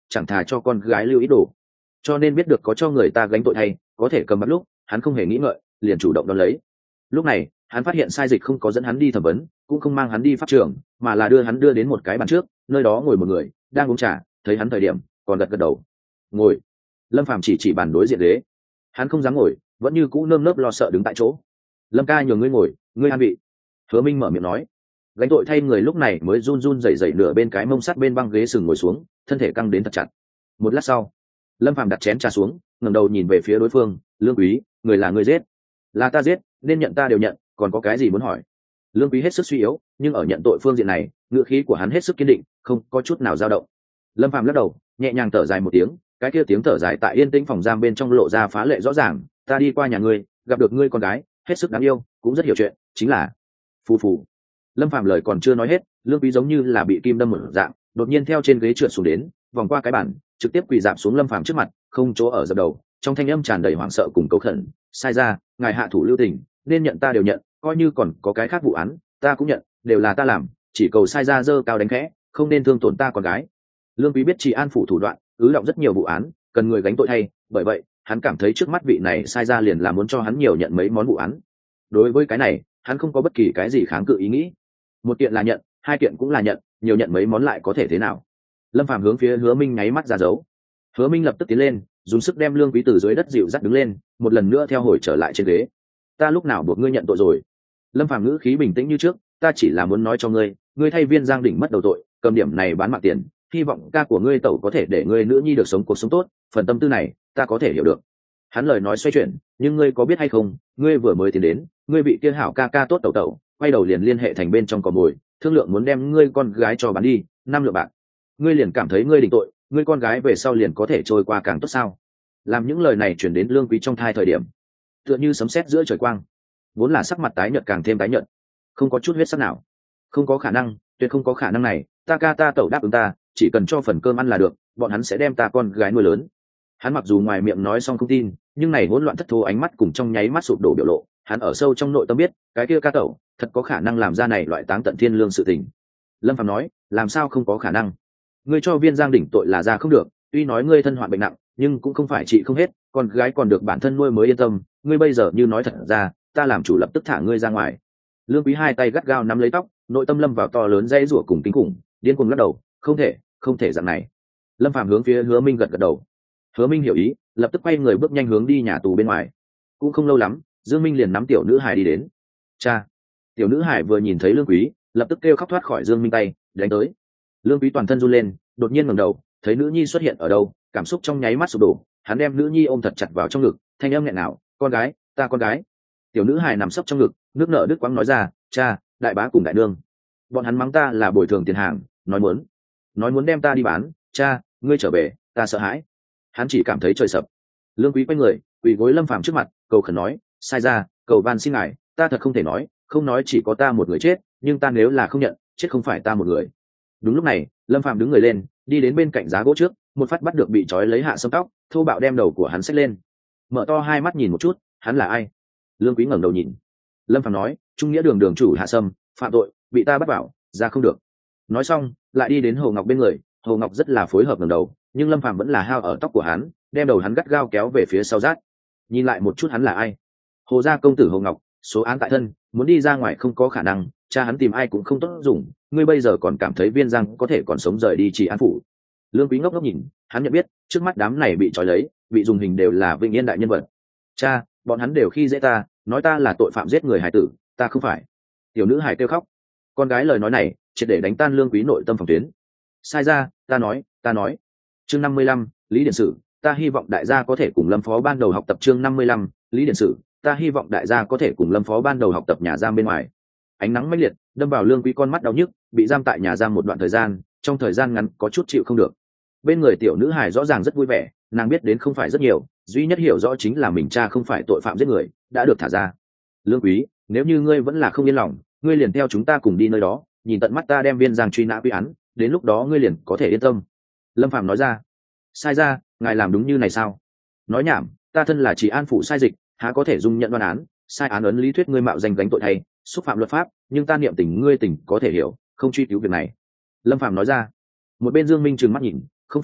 Speaker 1: chẳng thà cho con gái lưu ý đồ. Cho nên biết được có cho người ta gánh tội thay, có thể cầm bắt lúc, hắn không hề nghĩ ngợi, liền chủ động đón lấy. Lúc này hắn phát hiện sai dịch không có dẫn hắn đi thẩm vấn, cũng không mang hắn đi pháp trường, mà là đưa đến một cái bàn trước, nơi đó ngồi một người đang uống trà, thấy hắn thời điểm còn gật gật đầu. Ngồi. Lâm Phàm chỉ bàn đối diện ghế. Hắn không dám ngồi, vẫn như cũ nơm nớp lo sợ đứng tại chỗ. Lâm ca nhường ngươi ngồi, ngươi an vị. Hứa Minh mở miệng nói. Gánh tội thay người lúc này mới run run rẩy rẩy nửa bên cái mông sắt bên băng ghế sừng ngồi xuống, thân thể căng đến thật chặt. Một lát sau, Lâm Phàm đặt chén trà xuống, ngẩng đầu nhìn về phía đối phương. Lương Quý, người là người giết. Là ta giết, nên nhận ta đều nhận, còn có cái gì muốn hỏi? Lương Quý hết sức suy yếu, nhưng ở nhận tội phương diện này, ngữ khí của hắn hết sức kiên định, không có chút nào dao động. Lâm Phàm lắc đầu, nhẹ nhàng thở dài một tiếng, cái kia tiếng thở dài tại yên tĩnh phòng giam bên trong lộ ra phá lệ rõ ràng. Ta đi qua nhà ngươi, gặp được ngươi con gái, hết sức đáng yêu, cũng rất hiểu chuyện, chính là phù phù. Lâm Phàm lời còn chưa nói hết, Lương Quý giống như là bị kim đâm một dạng, đột nhiên theo trên ghế trượt xuống đến, vòng qua cái bàn, trực tiếp quỳ rạp xuống Lâm Phàm trước mặt, không chỗ ở dập đầu, trong thanh âm tràn đầy hoảng sợ cùng cầu khẩn. Sai ra, ngài hạ thủ lưu tình, nên nhận ta đều nhận, coi như còn có cái khác vụ án, ta cũng nhận, đều là ta làm, chỉ cầu sai ra dơ cao đánh khẽ, không nên thương tổn ta con gái. Lương Quý biết Trị An phủ thủ đoạn, ứ động rất nhiều vụ án, cần người gánh tội thay, bởi vậy hắn cảm thấy trước mắt vị này sai ra liền là muốn cho hắn nhiều nhận mấy món vụ án. Đối với cái này, hắn không có bất kỳ cái gì kháng cự ý nghĩ. Một kiện là nhận, hai kiện cũng là nhận, nhiều nhận mấy món lại có thể thế nào? Lâm Phàm hướng phía Hứa Minh nháy mắt ra dấu. Hứa Minh lập tức tiến lên, dùng sức đem Lương Quý từ dưới đất dịu dắt đứng lên, một lần nữa theo hồi trở lại trên ghế. Ta lúc nào buộc ngươi nhận tội rồi? Lâm Phàm ngữ khí bình tĩnh như trước, ta chỉ là muốn nói cho ngươi, ngươi thay Viên Giang Đỉnh mất đầu tội, cầm điểm này bán mạng tiền, hy vọng ca của ngươi tẩu có thể để ngươi nữ nhi được sống cuộc sống tốt, phần tâm tư này ta có thể hiểu được. Hắn lời nói xoay chuyển, nhưng ngươi có biết hay không, ngươi vừa mới tiến đến, ngươi bị kia hảo ca tốt tẩu quay đầu liền liên hệ thành bên trong cò mồi, thương lượng muốn đem ngươi con gái cho bán đi, 5 lượng bạc. Ngươi liền cảm thấy ngươi định tội, ngươi con gái về sau liền có thể trôi qua càng tốt sao? Làm những lời này truyền đến Lương Quý trong thai thời điểm, tựa như sấm sét giữa trời quang, vốn là sắc mặt tái nhợt càng thêm tái nhợt, không có chút huyết sắc nào. Không có khả năng, tuyệt không có khả năng này, ta ca ta tẩu đáp ứng ta, chỉ cần cho phần cơm ăn là được, bọn hắn sẽ đem ta con gái nuôi lớn. Hắn mặc dù ngoài miệng nói xong không tin, nhưng này hỗn loạn thất thố ánh mắt cùng trong nháy mắt sụp đổ biểu lộ, hắn ở sâu trong nội tâm biết, cái kia ca tẩu thật có khả năng làm ra này loại táng tận thiên lương sự tình. Lâm Phàm nói, làm sao không có khả năng? Ngươi cho Viên Giang Đỉnh tội là ra không được, tuy nói ngươi thân hoạn bệnh nặng, nhưng cũng không phải trị không hết, con gái còn được bản thân nuôi mới yên tâm. Ngươi bây giờ như nói thật ra, ta làm chủ lập tức thả ngươi ra ngoài. Lương Quý hai tay gắt gao nắm lấy tóc, nội tâm lâm vào to lớn dây rủa cùng kinh khủng, điên cuồng lắc đầu, không thể dạng này. Lâm Phàm hướng phía Hứa Minh gật gật đầu. Hứa Minh hiểu ý, lập tức quay người bước nhanh hướng đi nhà tù bên ngoài. Cũng không lâu lắm, Dương Minh liền nắm tiểu nữ hải đi đến. Cha! Tiểu nữ hải vừa nhìn thấy Lương Quý, lập tức kêu khóc thoát khỏi Dương Minh tay, đánh tới. Lương Quý toàn thân run lên, đột nhiên ngẩng đầu, thấy nữ nhi xuất hiện ở đâu, cảm xúc trong nháy mắt sụp đổ, hắn đem nữ nhi ôm thật chặt vào trong ngực, thanh âm nghẹn ngào, con gái, ta con gái. Tiểu nữ hải nằm sấp trong ngực, nước nở đứt quãng nói ra, cha, đại bá cùng đại nương, bọn hắn mắng ta là bồi thường tiền hàng, nói muốn đem ta đi bán, cha, ngươi trở về, ta sợ hãi. Hắn chỉ cảm thấy trời sập. Lương Quý quay người, quỳ gối Lâm Phàm trước mặt, cầu khẩn nói, sai ra, cầu van xin ngài, ta thật không thể nói, không nói chỉ có ta một người chết, nhưng ta nếu là không nhận, chết không phải ta một người. Đúng lúc này, Lâm Phàm đứng người lên, đi đến bên cạnh giá gỗ trước, một phát bắt được bị trói lấy hạ sâm tóc, thô bạo đem đầu của hắn xách lên. Mở to hai mắt nhìn một chút, hắn là ai? Lương Quý ngẩng đầu nhìn. Lâm Phàm nói, trung nghĩa đường chủ Hạ Sâm, phạm tội, bị ta bắt bảo, ra không được. Nói xong, lại đi đến Hồ Ngọc bên người, Hồ Ngọc rất là phối hợp ngẩng đầu, nhưng Lâm Phàm vẫn là hao ở tóc của hắn, đem đầu hắn gắt gao kéo về phía sau rát. Nhìn lại một chút hắn là ai? Hồ gia công tử Hồ Ngọc, số án tại thân, muốn đi ra ngoài không có khả năng, cha hắn tìm ai cũng không tốt dùng, ngươi bây giờ còn cảm thấy Viên Giang có thể còn sống rời đi Trị An phủ? Lương Quý ngốc ngốc nhìn, hắn nhận biết, trước mắt đám này bị trói lấy, bị dùng hình đều là Vĩnh Yên đại nhân vật. Cha, bọn hắn đều khi dễ ta, nói ta là tội phạm giết người hải tử, ta không phải. Tiểu nữ hải kêu khóc. Con gái lời nói này triệt để đánh tan Lương Quý nội tâm phòng tuyến. Sai ra, ta nói. Chương 55, Lý Điển Sử, ta hy vọng đại gia có thể cùng Lâm phó ban đầu học tập. Chương 55, Lý Điển Sử, ta hy vọng đại gia có thể cùng Lâm phó ban đầu học tập. Nhà giam bên ngoài, ánh nắng mãnh liệt đâm vào Lương Quý con mắt đau nhức, bị giam tại nhà giam một đoạn thời gian, trong thời gian ngắn có chút chịu không được. Bên người tiểu nữ hải rõ ràng rất vui vẻ, nàng biết đến không phải rất nhiều, duy nhất hiểu rõ chính là mình cha không phải tội phạm giết người, đã được thả ra. Lương Quý, nếu như ngươi vẫn là không yên lòng, ngươi liền theo chúng ta cùng đi nơi đó, nhìn tận mắt ta đem Viên Giang truy nã quy án, đến lúc đó ngươi liền có thể yên tâm. Lâm Phàm nói ra. Sai ra, ngài làm đúng như này sao? Nói nhảm, ta thân là Trị An phủ sai dịch, há có thể dung nhận đoan án, sai án ấn lý thuyết ngươi mạo danh gánh tội thay, xúc phạm luật pháp, nhưng ta niệm tình ngươi tình có thể hiểu, không truy cứu việc này. Lâm Phàm nói ra. Một bên Dương Minh trừng mắt nhìn, không phải,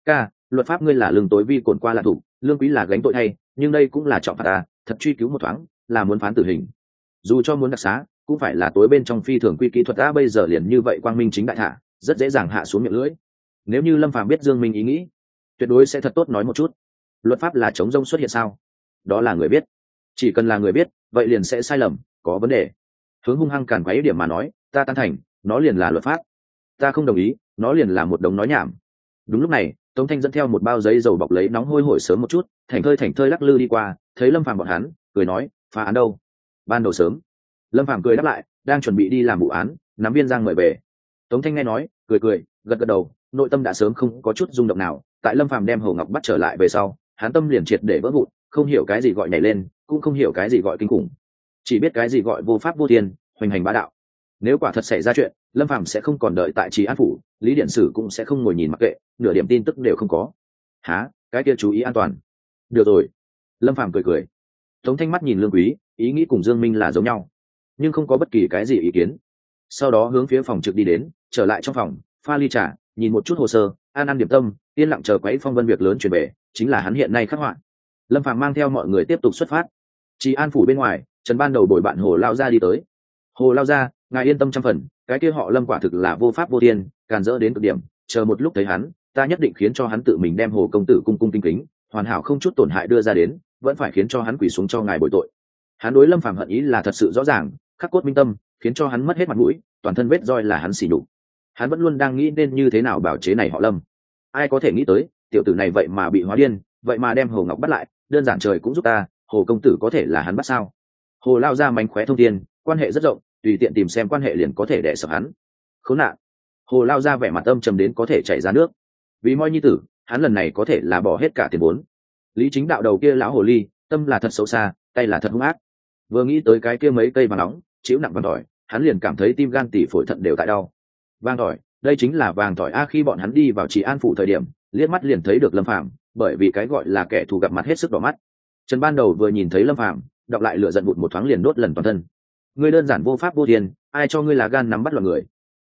Speaker 1: ca, luật pháp ngươi là lương tối vi cồn qua là thủ, lương quý là gánh tội thay, nhưng đây cũng là trọng phạt ta, thật truy cứu một thoáng là muốn phán tử hình. Dù cho muốn đặc xá cũng phải là tối bên trong phi thường quy kỹ thuật ta, bây giờ liền như vậy quang minh chính đại thả, rất dễ dàng hạ xuống miệng lưỡi. Nếu như Lâm Phàm biết Dương Minh ý nghĩ, tuyệt đối sẽ thật tốt nói một chút. Luật pháp là chống rông xuất hiện sao? Đó là người biết, chỉ cần là người biết vậy liền sẽ sai lầm, có vấn đề. Hướng hung hăng càn quấy điểm mà nói, ta tán thành nó liền là luật pháp, ta không đồng ý nó liền là một đống nói nhảm. Đúng lúc này Tống Thanh dẫn theo một bao giấy dầu bọc lấy nóng hôi hổi sớm một chút, thảnh thơi lắc lư đi qua, thấy Lâm Phàm bọn hắn cười nói, phá án đâu? Ban đầu sớm. Lâm Phàm cười đáp lại, đang chuẩn bị đi làm vụ án, nắm viên giang mời về. Tống Thanh nghe nói cười gật đầu, nội tâm đã sớm không có chút rung động nào. Tại Lâm Phàm đem Hồ Ngọc bắt trở lại về sau, hắn tâm liền triệt để vỡ vụn, không hiểu cái gì gọi nhảy lên, cũng không hiểu cái gì gọi kinh khủng, chỉ biết cái gì gọi vô pháp vô thiên, hoành hành bá đạo. Nếu quả thật xảy ra chuyện, Lâm Phàm sẽ không còn đợi tại Trì An phủ, Lý Điện Sử cũng sẽ không ngồi nhìn mặc kệ, nửa điểm tin tức đều không có. Hả? Cái kia chú ý an toàn. Được rồi. Lâm Phàm cười. Tống Thanh mắt nhìn Lương Quý, ý nghĩ cùng Dương Minh là giống nhau, nhưng không có bất kỳ cái gì ý kiến. Sau đó hướng phía phòng trực đi đến, trở lại trong phòng, pha ly trà, nhìn một chút hồ sơ, ăn điểm tâm, yên lặng chờ quấy phong vân việc lớn chuyển về, chính là hắn hiện nay khắc họa. Lâm Phàm mang theo mọi người tiếp tục xuất phát. Trì An phủ bên ngoài, Trần Ban Đầu bồi bạn Hồ Lao Gia đi tới. Hồ Lao Gia, ngài yên tâm trăm phần, cái kia họ Lâm quả thực là vô pháp vô thiên, càn rỡ đến cực điểm, chờ một lúc thấy hắn, ta nhất định khiến cho hắn tự mình đem Hồ công tử cung cung kính kính, hoàn hảo không chút tổn hại đưa ra đến, vẫn phải khiến cho hắn quỳ xuống cho ngài bồi tội. Hắn đối Lâm Phàm hận ý là thật sự rõ ràng, khắc cốt minh tâm, khiến cho hắn mất hết mặt mũi, toàn thân vết roi là hắn xỉ nhục. Hắn vẫn luôn đang nghĩ nên như thế nào bảo chế này họ Lâm. Ai có thể nghĩ tới, tiểu tử này vậy mà bị hóa điên, vậy mà đem Hồ Ngọc bắt lại, đơn giản trời cũng giúp ta, Hồ công tử có thể là hắn bắt sao? Hồ Lao Gia mánh khóe thông tin, quan hệ rất rộng, tùy tiện tìm xem quan hệ liền có thể đè sập hắn. Khốn nạn. Hồ Lao Gia vẻ mặt âm trầm đến có thể chảy ra nước. Vì moi nhi tử, hắn lần này có thể là bỏ hết cả tiền vốn. Lý Chính Đạo đầu kia lão hồ ly, tâm là thật xấu xa, tay là thật hung ác. Vừa nghĩ tới cái kia mấy cây vàng nóng chịu nặng vàng tỏi, hắn liền cảm thấy tim gan tỉ phổi thận đều tại đau. Vàng tỏi, đây chính là vàng tỏi a. Khi bọn hắn đi vào Trì An phủ thời điểm, liếc mắt liền thấy được Lâm Phàm, bởi vì cái gọi là kẻ thù gặp mặt hết sức đỏ mắt. Trần Ban Đầu vừa nhìn thấy Lâm Phàm, đọc lại lửa giận vụt một thoáng liền đốt lần toàn thân. Ngươi đơn giản vô pháp vô thiên, ai cho ngươi là gan nắm bắt loạn người?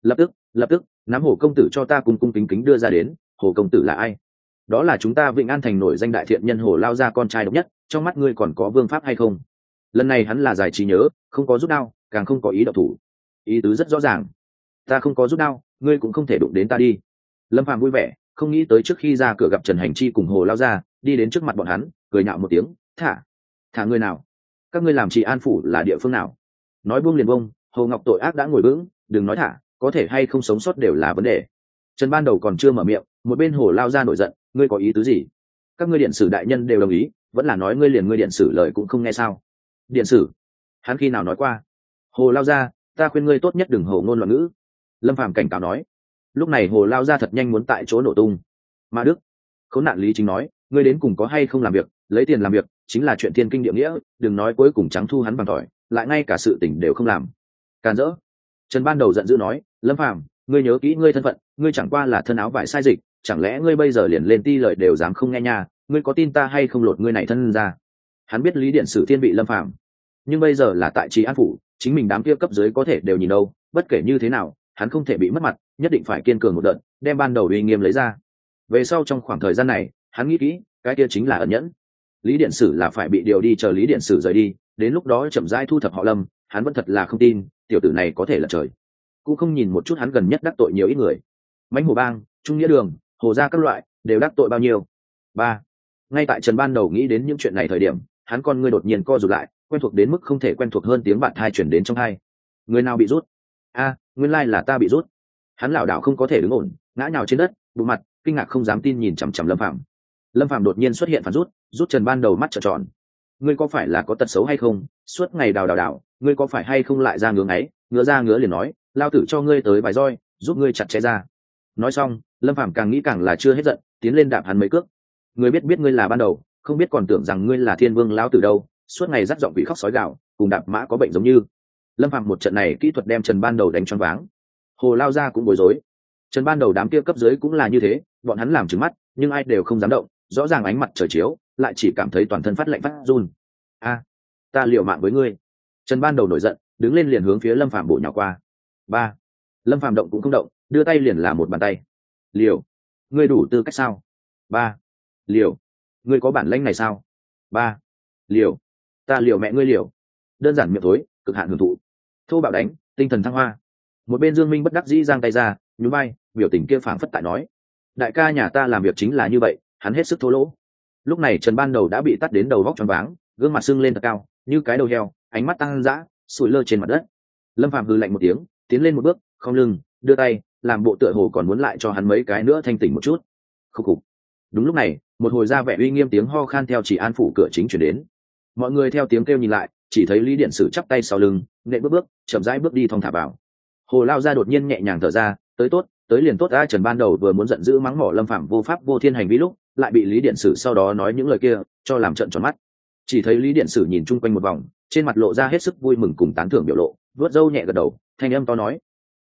Speaker 1: Lập tức nắm Hồ công tử cho ta cung cung kính kính đưa ra đến. Hồ công tử là ai? Đó là chúng ta Vịnh An thành nổi danh đại thiện nhân Hồ Lao Gia con trai độc nhất, trong mắt ngươi còn có vương pháp hay không? Lần này hắn là giải trí nhớ, không có rút đao, càng không có ý động thủ. Ý tứ rất rõ ràng, ta không có rút đao, ngươi cũng không thể đụng đến ta đi. Lâm Phàm vui vẻ, không nghĩ tới trước khi ra cửa gặp Trần Hành Chi cùng Hồ Lao Gia, đi đến trước mặt bọn hắn, cười nhạo một tiếng, thả ngươi nào? Các ngươi làm Trì An phủ là địa phương nào? Nói buông liền buông, Hồ Ngọc tội ác đã ngồi vững, đừng nói thả, có thể hay không sống sót đều là vấn đề. Trần Ban Đầu còn chưa mở miệng, một bên Hồ Lao Gia nổi giận, ngươi có ý tứ gì? Các ngươi điện sử đại nhân đều đồng ý, vẫn là nói ngươi liền ngươi điện sử lời cũng không nghe sao? Điện sử? Hắn khi nào nói qua? Hồ Lao Gia, ta khuyên ngươi tốt nhất đừng hồ ngôn loạn ngữ. Lâm Phàm cảnh cáo nói. Lúc này Hồ Lao Gia thật nhanh muốn tại chỗ nổ tung. Ma Đức, khốn nạn Lý Chính nói, ngươi đến cùng có hay không làm việc, lấy tiền làm việc chính là chuyện thiên kinh địa nghĩa, đừng nói cuối cùng trắng thu hắn bằng tỏi, lại ngay cả sự tình đều không làm. Càn rỡ. Trần Ban Đầu giận dữ nói, Lâm Phàm, ngươi nhớ kỹ ngươi thân phận, ngươi chẳng qua là thân áo vải sai dịch, chẳng lẽ ngươi bây giờ liền lên ti lời đều dám không nghe nha? Ngươi có tin ta hay không lột ngươi này thân ra? Hắn biết Lý Điện Sử thiên vị Lâm Phàm, nhưng bây giờ là tại Trì An phủ, chính mình đám kia cấp dưới có thể đều nhìn đâu, bất kể như thế nào hắn không thể bị mất mặt, nhất định phải kiên cường một đợt, đem Ban Đầu uy nghiêm lấy ra. Về sau trong khoảng thời gian này hắn nghĩ kỹ, cái kia chính là ẩn nhẫn. Lý Điện Sử là phải bị điều đi chờ Lý Điện Sử rời đi, đến lúc đó chậm rãi thu thập họ Lâm. Hắn vẫn thật là không tin tiểu tử này có thể là trời, cũng không nhìn một chút hắn gần nhất đắc tội nhiều ít người. Mãnh Hồ Bang, Trung Nghĩa Đường, Hồ gia các loại đều đắc tội bao nhiêu. Ngay tại Trần Ban Đầu nghĩ đến những chuyện này thời điểm, hắn con ngươi đột nhiên co rụt lại, quen thuộc đến mức không thể quen thuộc hơn tiếng bạn thai chuyển đến trong tai. Người nào bị rút? Nguyên lai là ta bị rút. Hắn lảo đảo không có thể đứng ổn, ngã nhào trên đất, bụng mặt kinh ngạc không dám tin nhìn chằm chằm Lâm Phàm. Lâm Phàm đột nhiên xuất hiện phản rút Trần Ban Đầu mắt trợn tròn. Ngươi có phải là có tật xấu hay không? Suốt ngày đào, ngươi có phải hay không lại ra ngứa ngáy, ngứa ra ngứa liền nói, lao tử cho ngươi tới vài roi, giúp ngươi chặt chẽ ra. Nói xong, Lâm Phàm càng nghĩ càng là chưa hết giận, tiến lên đạp hắn mấy cước. Ngươi biết ngươi là Ban Đầu, không biết còn tưởng rằng ngươi là Thiên Vương lão tử đâu, suốt ngày dắt giọng vị khóc sói gạo, cùng đạp mã có bệnh giống như. Lâm Phàm một trận này kỹ thuật đem Trần Ban Đầu đánh choáng váng. Hồ Lao Gia cũng bối rối. Trần Ban Đầu đám kia cấp dưới cũng là như thế, bọn hắn làm trừng mắt, nhưng ai đều không dám động, rõ ràng ánh mặt trời chiếu, lại chỉ cảm thấy toàn thân phát lạnh phát run. Ta liều mạng với ngươi. Trần Ban Đầu nổi giận, đứng lên liền hướng phía Lâm Phàm bổ nhào qua. Lâm Phàm động cũng không động, đưa tay liền là một bàn tay. Liều, ngươi đủ tư cách sao? ba liều. Ngươi có bản lĩnh này sao? Ba liều. Ta liều mẹ ngươi liều. Đơn giản miệng thối, cực hạn hưởng thụ. Thô bạo đánh, tinh thần thăng hoa. Một bên Dương Minh bất đắc dĩ giang tay ra, nhún vai, biểu tình kia phảng phất tại nói: đại ca nhà ta làm việc chính là như vậy. Hắn hết sức thô lỗ. Lúc này Trần Ban Đầu đã bị tắt đến đầu vóc choáng váng, gương mặt sưng lên thật cao, như cái đầu heo, ánh mắt tăng dã, sủi lơ trên mặt đất. Lâm Phàm hừ lạnh một tiếng, tiến lên một bước, không lưng, đưa tay, làm bộ tựa hồ còn muốn lại cho hắn mấy cái nữa thanh tỉnh một chút. Khục khục. Đúng lúc này, một hồi ra vẻ uy nghiêm tiếng ho khan theo chỉ an phủ cửa chính chuyển đến. Mọi người theo tiếng kêu nhìn lại, chỉ thấy Lý Điện Sử chắp tay sau lưng, nện bước chậm rãi bước đi thong thả vào. Hồ Lao Gia đột nhiên nhẹ nhàng thở ra, tới tốt, tới liền tốt. A Trần Ban Đầu vừa muốn giận dữ mắng mỏ Lâm Phàm vô pháp vô thiên hành vi lúc, lại bị Lý Điện Sử sau đó nói những lời kia cho làm trợn tròn mắt. Chỉ thấy Lý Điện Sử nhìn chung quanh một vòng, trên mặt lộ ra hết sức vui mừng cùng tán thưởng biểu lộ, vuốt râu nhẹ gật đầu, thanh âm to nói: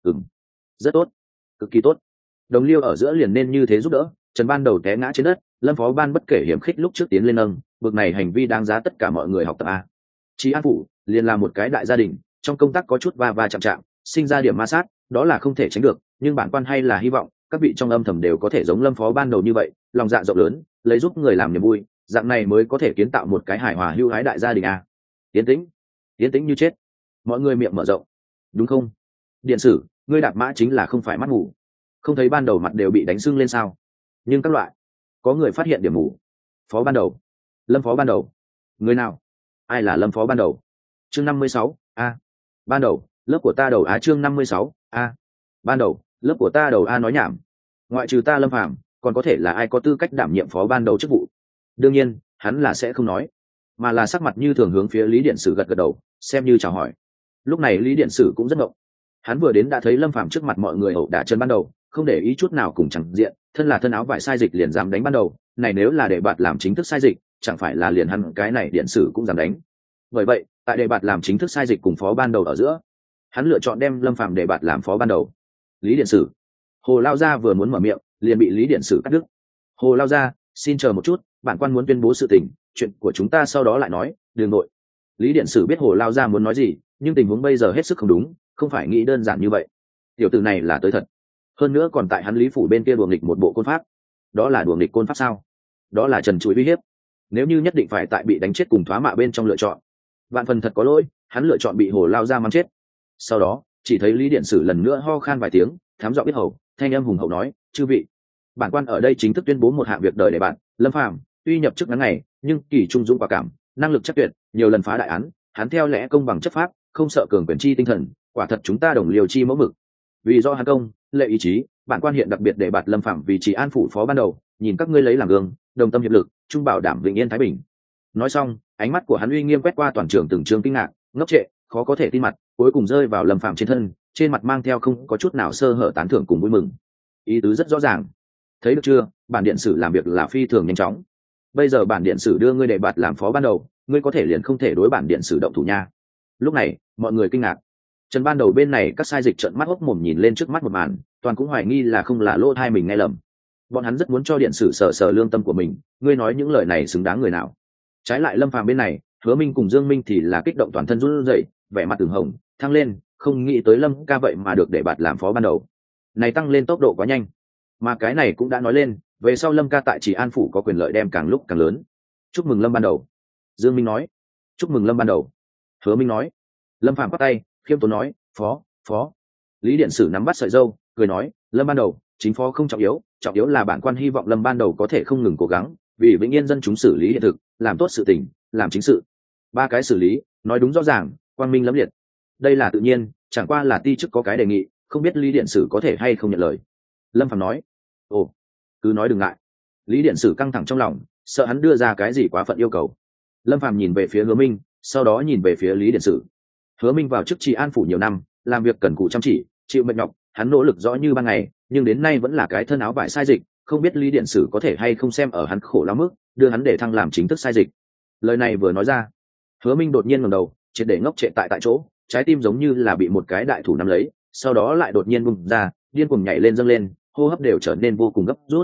Speaker 1: rất tốt, cực kỳ tốt. Đồng liêu ở giữa liền nên như thế giúp đỡ. Trần Ban Đầu té ngã trên đất, Lâm Phó Ban bất kể hiểm khích lúc trước tiến lên nâng, bực này hành vi đáng giá tất cả mọi người học tập a. Chí An phủ liền là một cái đại gia đình, trong công tác có chút va va chạm chạm, sinh ra điểm ma sát, đó là không thể tránh được, nhưng bản quan hay là hy vọng các vị trong âm thầm đều có thể giống Lâm Phó Ban Đầu như vậy, lòng dạ rộng lớn, lấy giúp người làm niềm vui, dạng này mới có thể kiến tạo một cái hài hòa hưu hái đại gia đình a. Yên tĩnh như chết. Mọi người miệng mở rộng. Đúng không? Điện Sử, ngươi đạp mã chính là không phải mắt ngủ, không thấy Ban Đầu mặt đều bị đánh sưng lên sao? Nhưng các loại, có người phát hiện điểm mù. Phó Ban Đầu, Lâm Phó Ban Đầu. Người nào? Ai là Lâm Phó Ban Đầu? Chương 56, a. Ban Đầu, lớp của ta đầu á. Chương 56, a. Ban Đầu, lớp của ta đầu a. Nói nhảm. Ngoại trừ ta Lâm Phàm, còn có thể là ai có tư cách đảm nhiệm Phó Ban Đầu chức vụ? Đương nhiên, hắn là sẽ không nói, mà là sắc mặt như thường hướng phía Lý Điện Sử gật gật đầu, xem như chào hỏi. Lúc này Lý Điện Sử cũng rất ngộng. Hắn vừa đến đã thấy Lâm Phàm trước mặt mọi người ẩu đả Trần Ban Đầu, không để ý chút nào cùng chẳng diện, thân là thân áo vải sai dịch liền dám đánh Ban Đầu, này nếu là để bạt làm chính thức sai dịch, chẳng phải là liền hắn cái này Điện Sử cũng dám đánh. Bởi vậy, tại đề bạt làm chính thức sai dịch cùng Phó Ban Đầu ở giữa, hắn lựa chọn đem Lâm Phàm đề bạt làm Phó Ban Đầu. Lý Điện Sử. Hồ Lao Gia vừa muốn mở miệng, liền bị Lý Điện Sử cắt đứt. Hồ Lao Gia, xin chờ một chút, bản quan muốn tuyên bố sự tình, chuyện của chúng ta sau đó lại nói, đường nội. Lý Điện Sử biết Hồ Lao Gia muốn nói gì, nhưng tình huống bây giờ hết sức không đúng, không phải nghĩ đơn giản như vậy. Tiểu tử này là tới thật, hơn nữa còn tại hắn Lý phủ bên kia đùa nghịch một bộ côn pháp. Đó là đùa nghịch côn pháp sao? Đó là trần trụi uy hiếp. Nếu như nhất định phải tại bị đánh chết cùng thoá mạ bên trong lựa chọn, vạn phần thật có lỗi, hắn lựa chọn bị Hồ Lao Gia mắng chết. Sau đó chỉ thấy Lý Điện Sử lần nữa ho khan vài tiếng, thám giọng biết hầu, thanh âm hùng hậu nói: chư vị, bản quan ở đây chính thức tuyên bố một hạng việc đời để bạn Lâm Phàm tuy nhập chức ngắn ngày, nhưng kỳ trung dũng quả cảm, năng lực chắc tuyệt, nhiều lần phá đại án, hắn theo lẽ công bằng chấp pháp, không sợ cường quyền chi tinh thần, quả thật chúng ta đồng liều chi mẫu mực. Vì do hắn công lệ ý chí, bản quan hiện đặc biệt để bạt Lâm Phàm vì chỉ an phủ Phó Ban Đầu, nhìn các ngươi lấy làm gương, đồng tâm hiệp lực, trung bảo đảm vĩnh yên thái bình. Nói xong, ánh mắt của hắn uy nghiêm quét qua toàn trường từng trường kinh ngạc, ngốc trệ, khó có thể tin mặt, cuối cùng rơi vào Lâm Phàm trên thân, trên mặt mang theo không có chút nào sơ hở tán thưởng cùng vui mừng. Ý tứ rất rõ ràng. Thấy được chưa, bản điện sử làm việc là phi thường nhanh chóng. Bây giờ bản điện sử đưa ngươi đề bạt làm Phó Ban Đầu, ngươi có thể liền không thể đối bản điện sử động thủ nha. Lúc này, mọi người kinh ngạc. Trần Ban Đầu bên này các sai dịch trợn mắt hốc mồm nhìn lên trước mắt một màn, toàn cũng hoài nghi là không là lỗ tai mình nghe lầm. Bọn hắn rất muốn cho điện sử sờ sờ lương tâm của mình, ngươi nói những lời này xứng đáng người nào? Trái lại Lâm Phàm bên này, Hứa Minh cùng Dương Minh thì là kích động toàn thân run rẩy, vẻ mặt từng hồng, thăng lên, không nghĩ tới Lâm ca vậy mà được đề bạt làm Phó Ban Đầu. Này tăng lên tốc độ quá nhanh. Mà cái này cũng đã nói lên, về sau Lâm ca tại Chỉ An phủ có quyền lợi đem càng lúc càng lớn. Chúc mừng Lâm Ban Đầu. Dương Minh nói. Chúc mừng Lâm Ban Đầu. Hứa Minh nói. Lâm Phàm bắt tay, khiêm tốn nói, phó. Lý Điện Sử nắm bắt sợi dâu, cười nói, Lâm Ban Đầu, chính phó không trọng yếu là bản quan hy vọng Lâm Ban Đầu có thể không ngừng cố gắng, vì vĩnh yên dân chúng xử lý hiện thực, làm tốt sự tình, làm chính sự. Ba cái xử lý, nói đúng rõ ràng, quang minh lẫm liệt. Đây là tự nhiên, chẳng qua là ti chức có cái đề nghị, không biết Lý Điện Sử có thể hay không nhận lời. Lâm Phàm nói. Ồ, cứ nói đừng ngại. Lý Điện Sử căng thẳng trong lòng, sợ hắn đưa ra cái gì quá phận yêu cầu. Lâm Phàm nhìn về phía Hứa Minh, sau đó nhìn về phía Lý Điện Sử. Hứa Minh vào chức Trị An phủ nhiều năm, làm việc cần cù chăm chỉ, chịu mệt nhọc, hắn nỗ lực rõ như ban ngày, nhưng đến nay vẫn là cái thân áo vải sai dịch, không biết Lý Điện Sử có thể hay không xem ở hắn khổ lắm mức, đưa hắn để thăng làm chính thức sai dịch. Lời này vừa nói ra, Hứa Minh đột nhiên ngẩng đầu, triệt để ngốc trệ tại chỗ, trái tim giống như là bị một cái đại thủ nắm lấy, sau đó lại đột nhiên bung ra, điên cuồng nhảy lên dâng lên, hô hấp đều trở nên vô cùng gấp rút.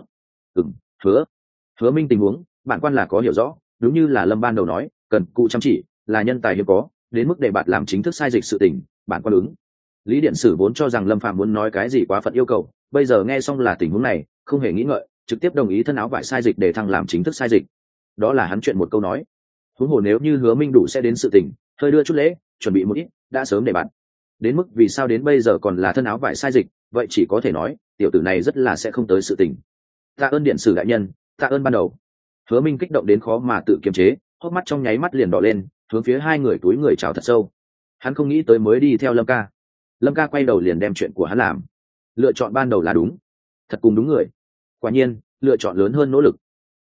Speaker 1: Hứa Minh tình huống, bản quan là có hiểu rõ, đúng như là Lâm Ban Đầu nói, cần cù chăm chỉ, là nhân tài hiếm có, đến mức để bạn làm chính thức sai dịch sự tình, bản quan ứng. Lý Điện Sử vốn cho rằng Lâm Phàm muốn nói cái gì quá phận yêu cầu, bây giờ nghe xong là tình huống này, không hề nghĩ ngợi, trực tiếp đồng ý thân áo vải sai dịch để thăng làm chính thức sai dịch. Đó là hắn chuyện một câu nói. Huống hồ nếu như Hứa Minh đủ sẽ đến sự tình, hơi đưa chút lễ, chuẩn bị một ít, đã sớm để bạn. Đến mức vì sao đến bây giờ còn là thân áo vải sai dịch, vậy chỉ có thể nói, tiểu tử này rất là sẽ không tới sự tình. Tạ ơn điện sử đại nhân, tạ ơn ban đầu. Hứa Minh kích động đến khó mà tự kiềm chế, hốc mắt trong nháy mắt liền đỏ lên, hướng phía hai người túi người chào thật sâu. Hắn không nghĩ tới mới đi theo Lâm ca. Lâm ca quay đầu liền đem chuyện của hắn làm. Lựa chọn ban đầu là đúng, thật cùng đúng người. Quả nhiên, lựa chọn lớn hơn nỗ lực.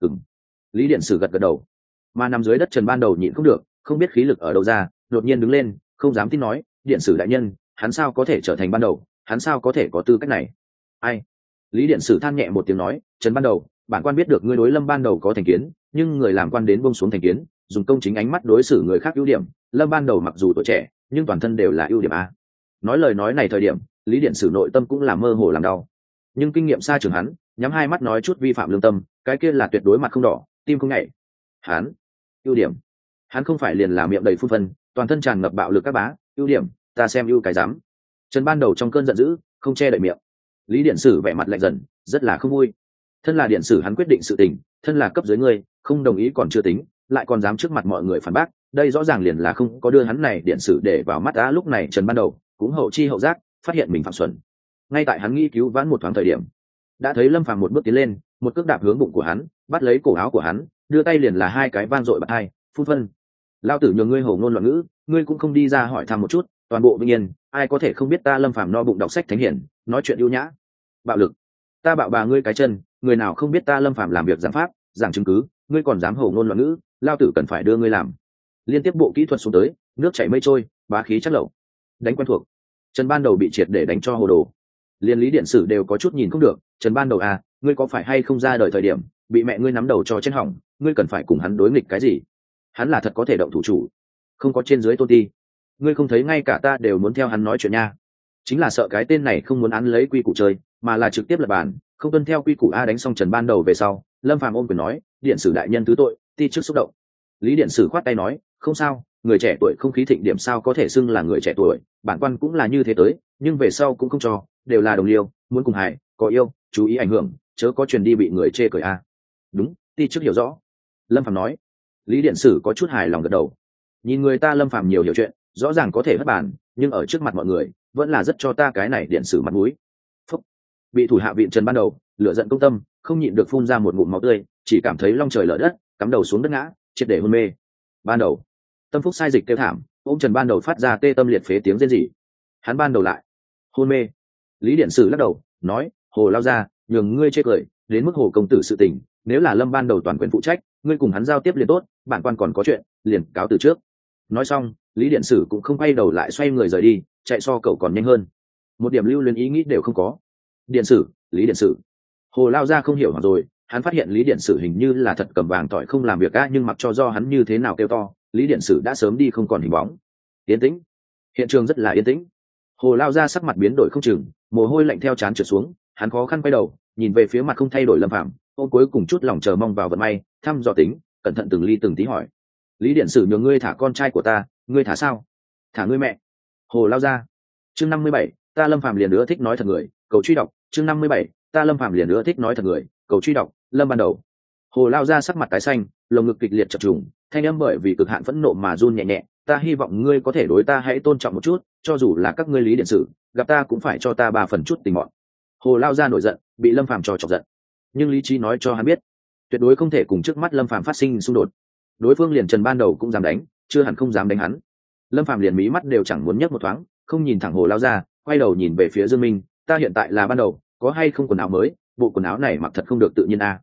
Speaker 1: Lý điện sử gật gật đầu. Mà nằm dưới đất Trần ban đầu nhịn không được, không biết khí lực ở đâu ra, đột nhiên đứng lên, không dám tin nói, điện sử đại nhân, hắn sao có thể trở thành ban đầu, hắn sao có thể có tư cách này? Ai? Lý điện sử than nhẹ một tiếng nói, Trần ban đầu, bản quan biết được ngươi đối Lâm ban đầu có thành kiến, nhưng người làm quan đến buông xuống thành kiến, dùng công chính ánh mắt đối xử người khác ưu điểm, Lâm ban đầu mặc dù tuổi trẻ, nhưng toàn thân đều là ưu điểm a. Nói lời nói này thời điểm, Lý điện sử nội tâm cũng là mơ hồ làm đau, nhưng kinh nghiệm xa trường hắn, nhắm hai mắt nói chút vi phạm lương tâm, cái kia là tuyệt đối mặt không đỏ, tim không nhảy. Hắn ưu điểm, hắn không phải liền là miệng đầy phun phân, toàn thân tràn ngập bạo lực các bá. Ưu điểm, ta xem ưu cái dám. Trần ban đầu trong cơn giận dữ, không che đậy miệng. Lý điện sử vẻ mặt lạnh dần, rất là không vui. Thân là điện sử hắn quyết định sự tình, thân là cấp dưới ngươi, không đồng ý còn chưa tính, lại còn dám trước mặt mọi người phản bác, đây rõ ràng liền là không có đưa hắn này điện sử để vào mắt á. Lúc này Trần ban đầu cũng hậu chi hậu giác, phát hiện mình phạm xuẩn. Ngay tại hắn nghĩ cứu vãn một thoáng thời điểm, đã thấy Lâm Phàm một bước tiến lên, một cước đạp hướng bụng của hắn, bắt lấy cổ áo của hắn, đưa tay liền là hai cái van dội bạt hai, phun phân. Lao tử nhường ngươi hổ ngôn loạn ngữ, ngươi cũng không đi ra hỏi thăm một chút, toàn bộ vinh yên, ai có thể không biết ta Lâm Phàm no bụng đọc sách thánh hiển, nói chuyện ưu nhã. Bạo lực, ta bạo bà ngươi cái chân, người nào không biết ta Lâm Phàm làm việc giảng pháp, giảng chứng cứ, ngươi còn dám hổ ngôn loạn ngữ, lao tử cần phải đưa ngươi làm. Liên tiếp bộ kỹ thuật xuống tới, nước chảy mây trôi, bá khí chắc lậu. Đánh quen thuộc. Trần ban đầu bị triệt để đánh cho hồ đồ. Liên Lý điện sử đều có chút nhìn không được, Trần ban đầu à, ngươi có phải hay không ra đời thời điểm bị mẹ ngươi nắm đầu cho trên hỏng, ngươi cần phải cùng hắn đối nghịch cái gì? Hắn là thật có thể động thủ chủ, không có trên dưới tôn ti. Ngươi không thấy ngay cả ta đều muốn theo hắn nói chuyện nha. Chính là sợ cái tên này không muốn án lấy quy củ chơi, mà là trực tiếp lập bàn, không tuân theo quy củ a. Đánh xong Trần ban đầu về sau, Lâm Phàm ôm quyền nói, điện sử đại nhân thứ tội, ti trước xúc động. Lý điện sử khoát tay nói, không sao, người trẻ tuổi không khí thịnh điểm sao có thể xưng là người trẻ tuổi, bản quan cũng là như thế tới, nhưng về sau cũng không cho, đều là đồng liêu, muốn cùng hài, có yêu, chú ý ảnh hưởng, chớ có truyền đi bị người chê cười a. Đúng, ti trước hiểu rõ. Lâm Phàm nói. Lý điện sử có chút hài lòng gật đầu. Nhìn người ta Lâm Phàm nhiều hiểu chuyện, rõ ràng có thể hất bàn, nhưng ở trước mặt mọi người vẫn là rất cho ta cái này điện sử mặt mũi. Phúc. Bị thủ hạ viện Trần ban đầu lửa giận công tâm, không nhịn được phun ra một ngụm máu tươi, chỉ cảm thấy long trời lở đất, cắm đầu xuống đất ngã, triệt để hôn mê. Ban đầu Tâm Phúc sai dịch kêu thảm, ôm Trần ban đầu phát ra tê tâm liệt phế tiếng rên rỉ. Hắn ban đầu lại hôn mê. Lý điện sử lắc đầu nói, hồ lao ra, nhường ngươi chê cười, đến mức hồ công tử sự tình, nếu là Lâm ban đầu toàn quyền phụ trách, ngươi cùng hắn giao tiếp liền tốt, bản quan còn có chuyện, liền cáo từ trước. Nói xong, Lý điện sử cũng không quay đầu lại, xoay người rời đi, chạy so cậu còn nhanh hơn, một điểm lưu luyến ý nghĩ đều không có. Điện sử, Lý điện sử. Hồ lao ra không hiểu rồi, hắn phát hiện Lý điện sử hình như là thật cầm vàng tỏi không làm việc á, nhưng mặc cho do hắn như thế nào kêu to, Lý điện sử đã sớm đi không còn hình bóng. Yên tĩnh, hiện trường rất là yên tĩnh. Hồ lao ra sắc mặt biến đổi không chừng, mồ hôi lạnh theo trán trượt xuống, hắn khó khăn quay đầu nhìn về phía mặt không thay đổi Lâm Phàm, ôm cuối cùng chút lòng chờ mong vào vận may, thăm dò tính, cẩn thận từng ly từng tí hỏi, Lý điện sử nhường ngươi thả con trai của ta, ngươi thả sao? Thả ngươi mẹ. Hồ lao ra. Chương 57, ta Lâm Phàm liền nữa thích nói thật người, cầu truy đọc. Chương 57, ta Lâm Phàm liền nữa thích nói thật người, cầu truy đọc. Lâm ban đầu. Hồ lao ra sắc mặt tái xanh, lồng ngực kịch liệt chập trùng, thanh âm bởi vì cực hạn phẫn nộ mà run nhẹ nhẹ, ta hy vọng ngươi có thể đối ta hãy tôn trọng một chút, cho dù là các ngươi Lý điện sử, gặp ta cũng phải cho ta 3 phần chút tình mọn. Hồ lao ra nổi giận, bị Lâm Phàm cho chọc giận, nhưng lý trí nói cho hắn biết, tuyệt đối không thể cùng trước mắt Lâm Phàm phát sinh xung đột. Đối phương liền Trần ban đầu cũng dám đánh, chưa hẳn không dám đánh hắn. Lâm Phàm liền mí mắt đều chẳng muốn nhấc một thoáng, không nhìn thẳng Hồ lao ra, quay đầu nhìn về phía Dương Minh, ta hiện tại là ban đầu, có hay không quần áo mới, bộ quần áo này mặc thật không được tự nhiên a.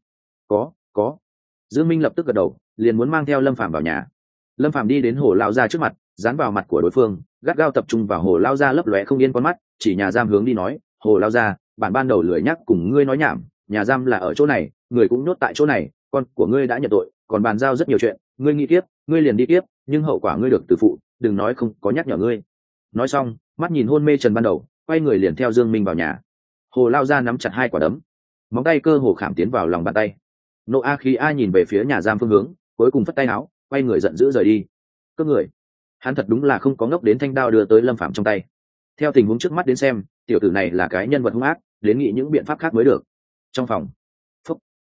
Speaker 1: Có. Dương Minh lập tức gật đầu, liền muốn mang theo Lâm Phàm vào nhà. Lâm Phàm đi đến Hồ lao ra trước mặt, dán vào mặt của đối phương, gắt gao tập trung vào Hồ lao ra lấp lóe không yên con mắt, chỉ nhà giam hướng đi nói, Hồ lao ra, bản ban đầu lười nhắc cùng ngươi nói nhảm, nhà giam là ở chỗ này, người cũng nhốt tại chỗ này, con của ngươi đã nhận tội, còn bàn giao rất nhiều chuyện, ngươi nghĩ tiếp, ngươi liền đi tiếp, nhưng hậu quả ngươi được tự phụ, đừng nói không có nhắc nhở ngươi. Nói xong, mắt nhìn hôn mê Trần ban đầu, quay người liền theo Dương Minh vào nhà. Hồ lao ra nắm chặt 2 quả đấm, móng tay cơ hồ khảm tiến vào lòng bàn tay. Nộ a khí a nhìn về phía nhà giam phương hướng, cuối cùng phất tay áo, quay người giận dữ rời đi. Cướp người, hắn thật đúng là không có ngốc đến thanh đao đưa tới Lâm Phàm trong tay. Theo tình huống trước mắt đến xem, tiểu tử này là cái nhân vật hung ác, đến nghĩ những biện pháp khác mới được. Trong phòng, phúc,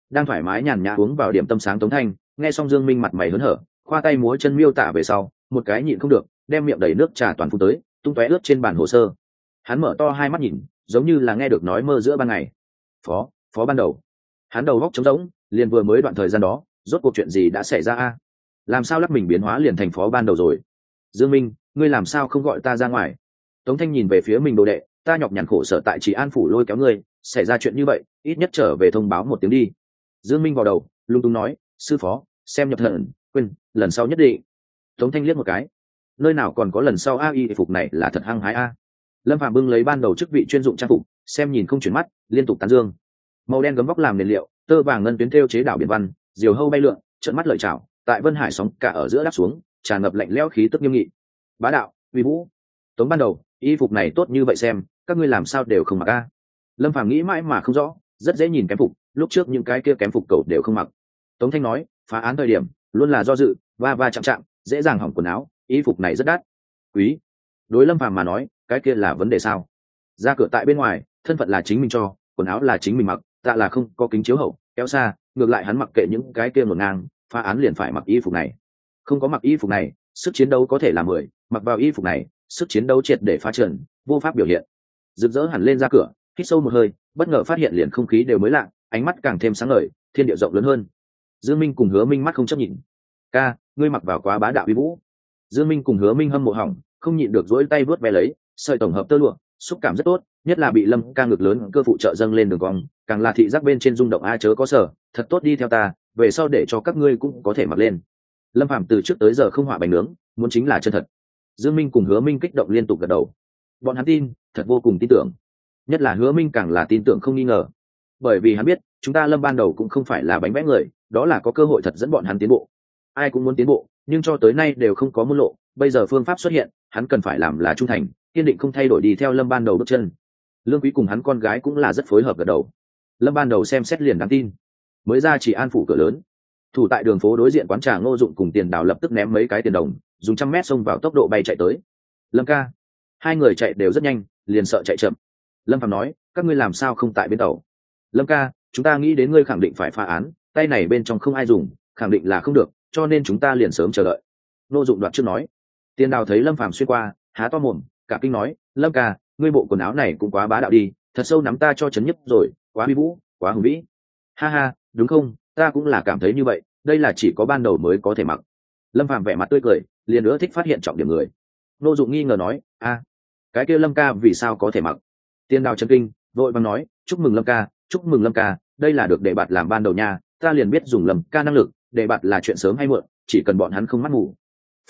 Speaker 1: đang thoải mái nhàn nhã uống vào điểm tâm sáng Tống Thanh nghe xong Dương Minh mặt mày hớn hở, khoa tay múa chân miêu tả về sau, một cái nhịn không được, đem miệng đầy nước trà toàn phun tới, tung tóe ướt trên bàn hồ sơ. Hắn mở to hai mắt nhìn, giống như là nghe được nói mơ giữa ban ngày. Phó ban đầu. Hắn đầu góc trống rỗng, liền vừa mới đoạn thời gian đó, rốt cuộc chuyện gì đã xảy ra a? Làm sao lắc mình biến hóa liền thành phó ban đầu rồi? Dương Minh, ngươi làm sao không gọi ta ra ngoài? Tống Thanh nhìn về phía mình đồ đệ, ta nhọc nhằn khổ sở tại Trì An phủ lôi kéo ngươi, xảy ra chuyện như vậy, ít nhất trở về thông báo một tiếng đi. Dương Minh vào đầu, lung tung nói, sư phó, xem nhập thần, quên, lần sau nhất định. Tống Thanh liếc một cái, nơi nào còn có lần sau a, y phục này là thật hăng hái a. Lâm Phạm bưng lấy ban đầu chức vị chuyên dụng trang phục, xem nhìn không chuyển mắt, liên tục tán dương. Màu đen gấm vóc làm nền liệu, tơ vàng ngân tuyến thêu chế đảo biển văn, diều hâu bay lượn, trợn mắt lợi chảo, tại Vân Hải sóng cả ở giữa đáp xuống, tràn ngập lạnh lẽo khí tức nghiêm nghị. Bá đạo, uy vũ. Tống ban đầu, y phục này tốt như vậy xem, các ngươi làm sao đều không mặc a? Lâm Phàm nghĩ mãi mà không rõ, rất dễ nhìn kém phục, lúc trước những cái kia kém phục cậu đều không mặc. Tống Thanh nói, phá án thời điểm luôn là do dự, va chạm, dễ dàng hỏng quần áo, y phục này rất đắt. Quý. Đối Lâm Phàm mà nói, cái kia là vấn đề sao? Ra cửa tại bên ngoài, thân phận là chính mình cho, quần áo là chính mình mặc, tạ là không có kính chiếu hậu, kéo xa, ngược lại hắn mặc kệ những cái kia ngổn ngang, phá án liền phải mặc y phục này. Không có mặc y phục này, sức chiến đấu có thể là 10, mặc vào y phục này, sức chiến đấu triệt để phá trần, vô pháp biểu hiện. Rực rỡ hẳn lên ra cửa, hít sâu một hơi, bất ngờ phát hiện liền không khí đều mới lạ, ánh mắt càng thêm sáng ngời, thiên địa rộng lớn hơn. Dương Minh cùng Hứa Minh mắt không chấp nhìn. Ca, ngươi mặc vào quá bá đạo uy vũ. Dương Minh cùng Hứa Minh hâm mộ hỏng, không nhịn được duỗi tay vớt ve lấy, sợi tổng hợp tơ lụa, xúc cảm rất tốt, nhất là bị Lâm ca ngực lớn cơ phụ trợ dâng lên đường cong, càng là thị giác bên trên rung động a chớ có sở, thật tốt đi theo ta, về sau để cho các ngươi cũng có thể mặc lên. Lâm Phàm từ trước tới giờ không họa bánh nướng, muốn chính là chân thật. Dương Minh cùng Hứa Minh kích động liên tục gật đầu. Bọn hắn tin, thật vô cùng tin tưởng. Nhất là Hứa Minh càng là tin tưởng không nghi ngờ. Bởi vì hắn biết, chúng ta Lâm ban đầu cũng không phải là bánh vẽ người, đó là có cơ hội thật dẫn bọn hắn tiến bộ. Ai cũng muốn tiến bộ, nhưng cho tới nay đều không có môn lộ, bây giờ phương pháp xuất hiện, hắn cần phải làm là trung thành, kiên định không thay đổi đi theo Lâm ban đầu bước chân. Lương Quý cùng hắn con gái cũng là rất phối hợp gật đầu. Lâm ban đầu xem xét liền đáng tin. Mới ra chỉ an phủ cửa lớn, thủ tại đường phố đối diện quán trà Ngô Dụng cùng Tiền Đào lập tức ném mấy cái tiền đồng, dùng 100 mét xông vào tốc độ bay chạy tới. Lâm ca, hai người chạy đều rất nhanh, liền sợ chạy chậm. Lâm Phàm nói, các ngươi làm sao không tại bến tàu? Lâm ca, chúng ta nghĩ đến ngươi khẳng định phải phá án, tay này bên trong không ai dùng, khẳng định là không được, cho nên chúng ta liền sớm chờ đợi. Ngô Dụng đoạt trước nói. Tiền Đào thấy Lâm Phàm xuyên qua, há to mồm, cả kinh nói, Lâm ca, ngươi bộ quần áo này cũng quá bá đạo đi, thật sâu nắm ta cho chấn nhấp rồi, quá uy vũ, quá hùng vĩ. Ha ha, đúng không, ta cũng là cảm thấy như vậy, đây là chỉ có ban đầu mới có thể mặc. Lâm Phàm vẻ mặt tươi cười, liền nữa thích phát hiện trọng điểm người. Ngô Dụng nghi ngờ nói, a, cái kia Lâm ca vì sao có thể mặc? Tiền Đào chấn kinh, vội vàng nói, chúc mừng Lâm ca, chúc mừng Lâm ca, đây là được đề bạt làm ban đầu nha, ta liền biết dùng Lâm ca năng lực, đề bạt là chuyện sớm hay muộn, chỉ cần bọn hắn không mắt mù.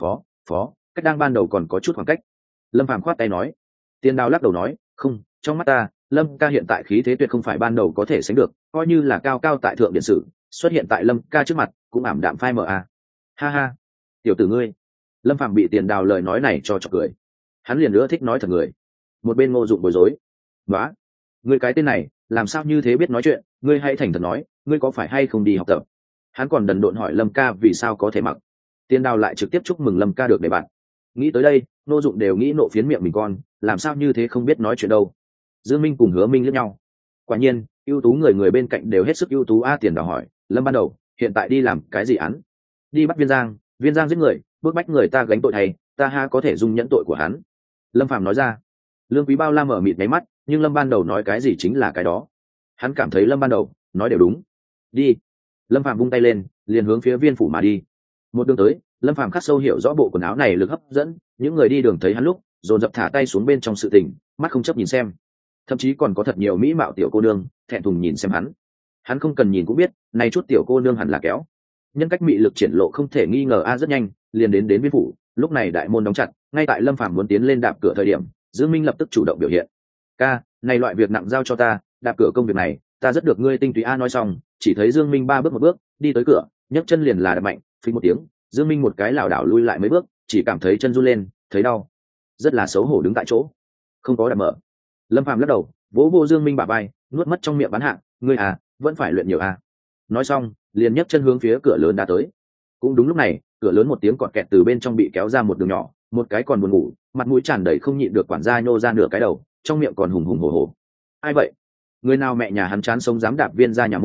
Speaker 1: Phó, cách đang ban đầu còn có chút khoảng cách. Lâm Phàm khoát tay nói. Tiền Đào lắc đầu nói, không, trong mắt ta, Lâm ca hiện tại khí thế tuyệt không phải ban đầu có thể sánh được, coi như là cao cao tại thượng điện sử, xuất hiện tại Lâm ca trước mặt, cũng ảm đạm phai mờ a. Ha ha, tiểu tử ngươi. Lâm Phàm bị Tiền Đào lời nói này cho chọc cười. Hắn liền nữa thích nói thật người. Một bên Ngô Dụng bối rối. "Bá, ngươi cái tên này, làm sao như thế biết nói chuyện, ngươi hãy thành thật nói, ngươi có phải hay không đi học tập?" Hắn còn đần độn hỏi Lâm ca vì sao có thể mặc. Tiền Đào lại trực tiếp chúc mừng Lâm ca được đề bạt. Nghĩ tới đây, Ngô Dụng đều nghĩ nộ phiến miệng mình con, làm sao như thế không biết nói chuyện đâu. Dương Minh cùng Hứa Minh liếc nhau. Quả nhiên, ưu tú người bên cạnh đều hết sức ưu tú a. Tiền Đào hỏi, Lâm ban đầu, hiện tại đi làm cái gì án? Đi bắt Viên Giang giết người, bức bách người ta gánh tội thay, ta ha có thể dung nhẫn tội của hắn. Lâm Phàm nói ra. Lương Quý bao la mở mịt nháy mắt, nhưng Lâm ban đầu nói cái gì chính là cái đó. Hắn cảm thấy Lâm ban đầu nói đều đúng. Đi. Lâm Phàm vung tay lên, liền hướng phía Viên phủ mà đi. Một đường tới, Lâm Phàm khắc sâu hiểu rõ bộ quần áo này lực hấp dẫn, những người đi đường thấy hắn lúc, dồn dập thả tay xuống bên trong sự tình, mắt không chấp nhìn xem. Thậm chí còn có thật nhiều mỹ mạo tiểu cô nương thẹn thùng nhìn xem hắn. Hắn không cần nhìn cũng biết, này chút tiểu cô nương hẳn là kéo. Nhân cách mị lực triển lộ không thể nghi ngờ a. Rất nhanh, liền đến Viên phủ, lúc này đại môn đóng chặt, ngay tại Lâm Phàm muốn tiến lên đạp cửa thời điểm, Dương Minh lập tức chủ động biểu hiện. Ca, này loại việc nặng giao cho ta, đạp cửa công việc này, ta rất được ngươi tinh túy a. Nói xong, chỉ thấy Dương Minh 3 bước một bước, đi tới cửa, nhấc chân liền là đạp mạnh, phình một tiếng, Dương Minh một cái lảo đảo lui lại mấy bước, chỉ cảm thấy chân run lên, thấy đau, rất là xấu hổ đứng tại chỗ, không có đạp mở. Lâm Phàm lắc đầu, vỗ vô Dương Minh bả vai, nuốt mất trong miệng bán hạ, ngươi à, vẫn phải luyện nhiều à. Nói xong, liền nhấc chân hướng phía cửa lớn đã tới. Cũng đúng lúc này, cửa lớn một tiếng cọt kẹt từ bên trong bị kéo ra một đường nhỏ, một cái còn buồn ngủ, mặt mũi tràn đầy không nhịn được quản gia nhô ra nửa cái đầu, trong miệng còn hùng hùng hổ hổ. Ai vậy? Người nào mẹ nhà hắn chán sống dám đạp Viên gia nhà môn,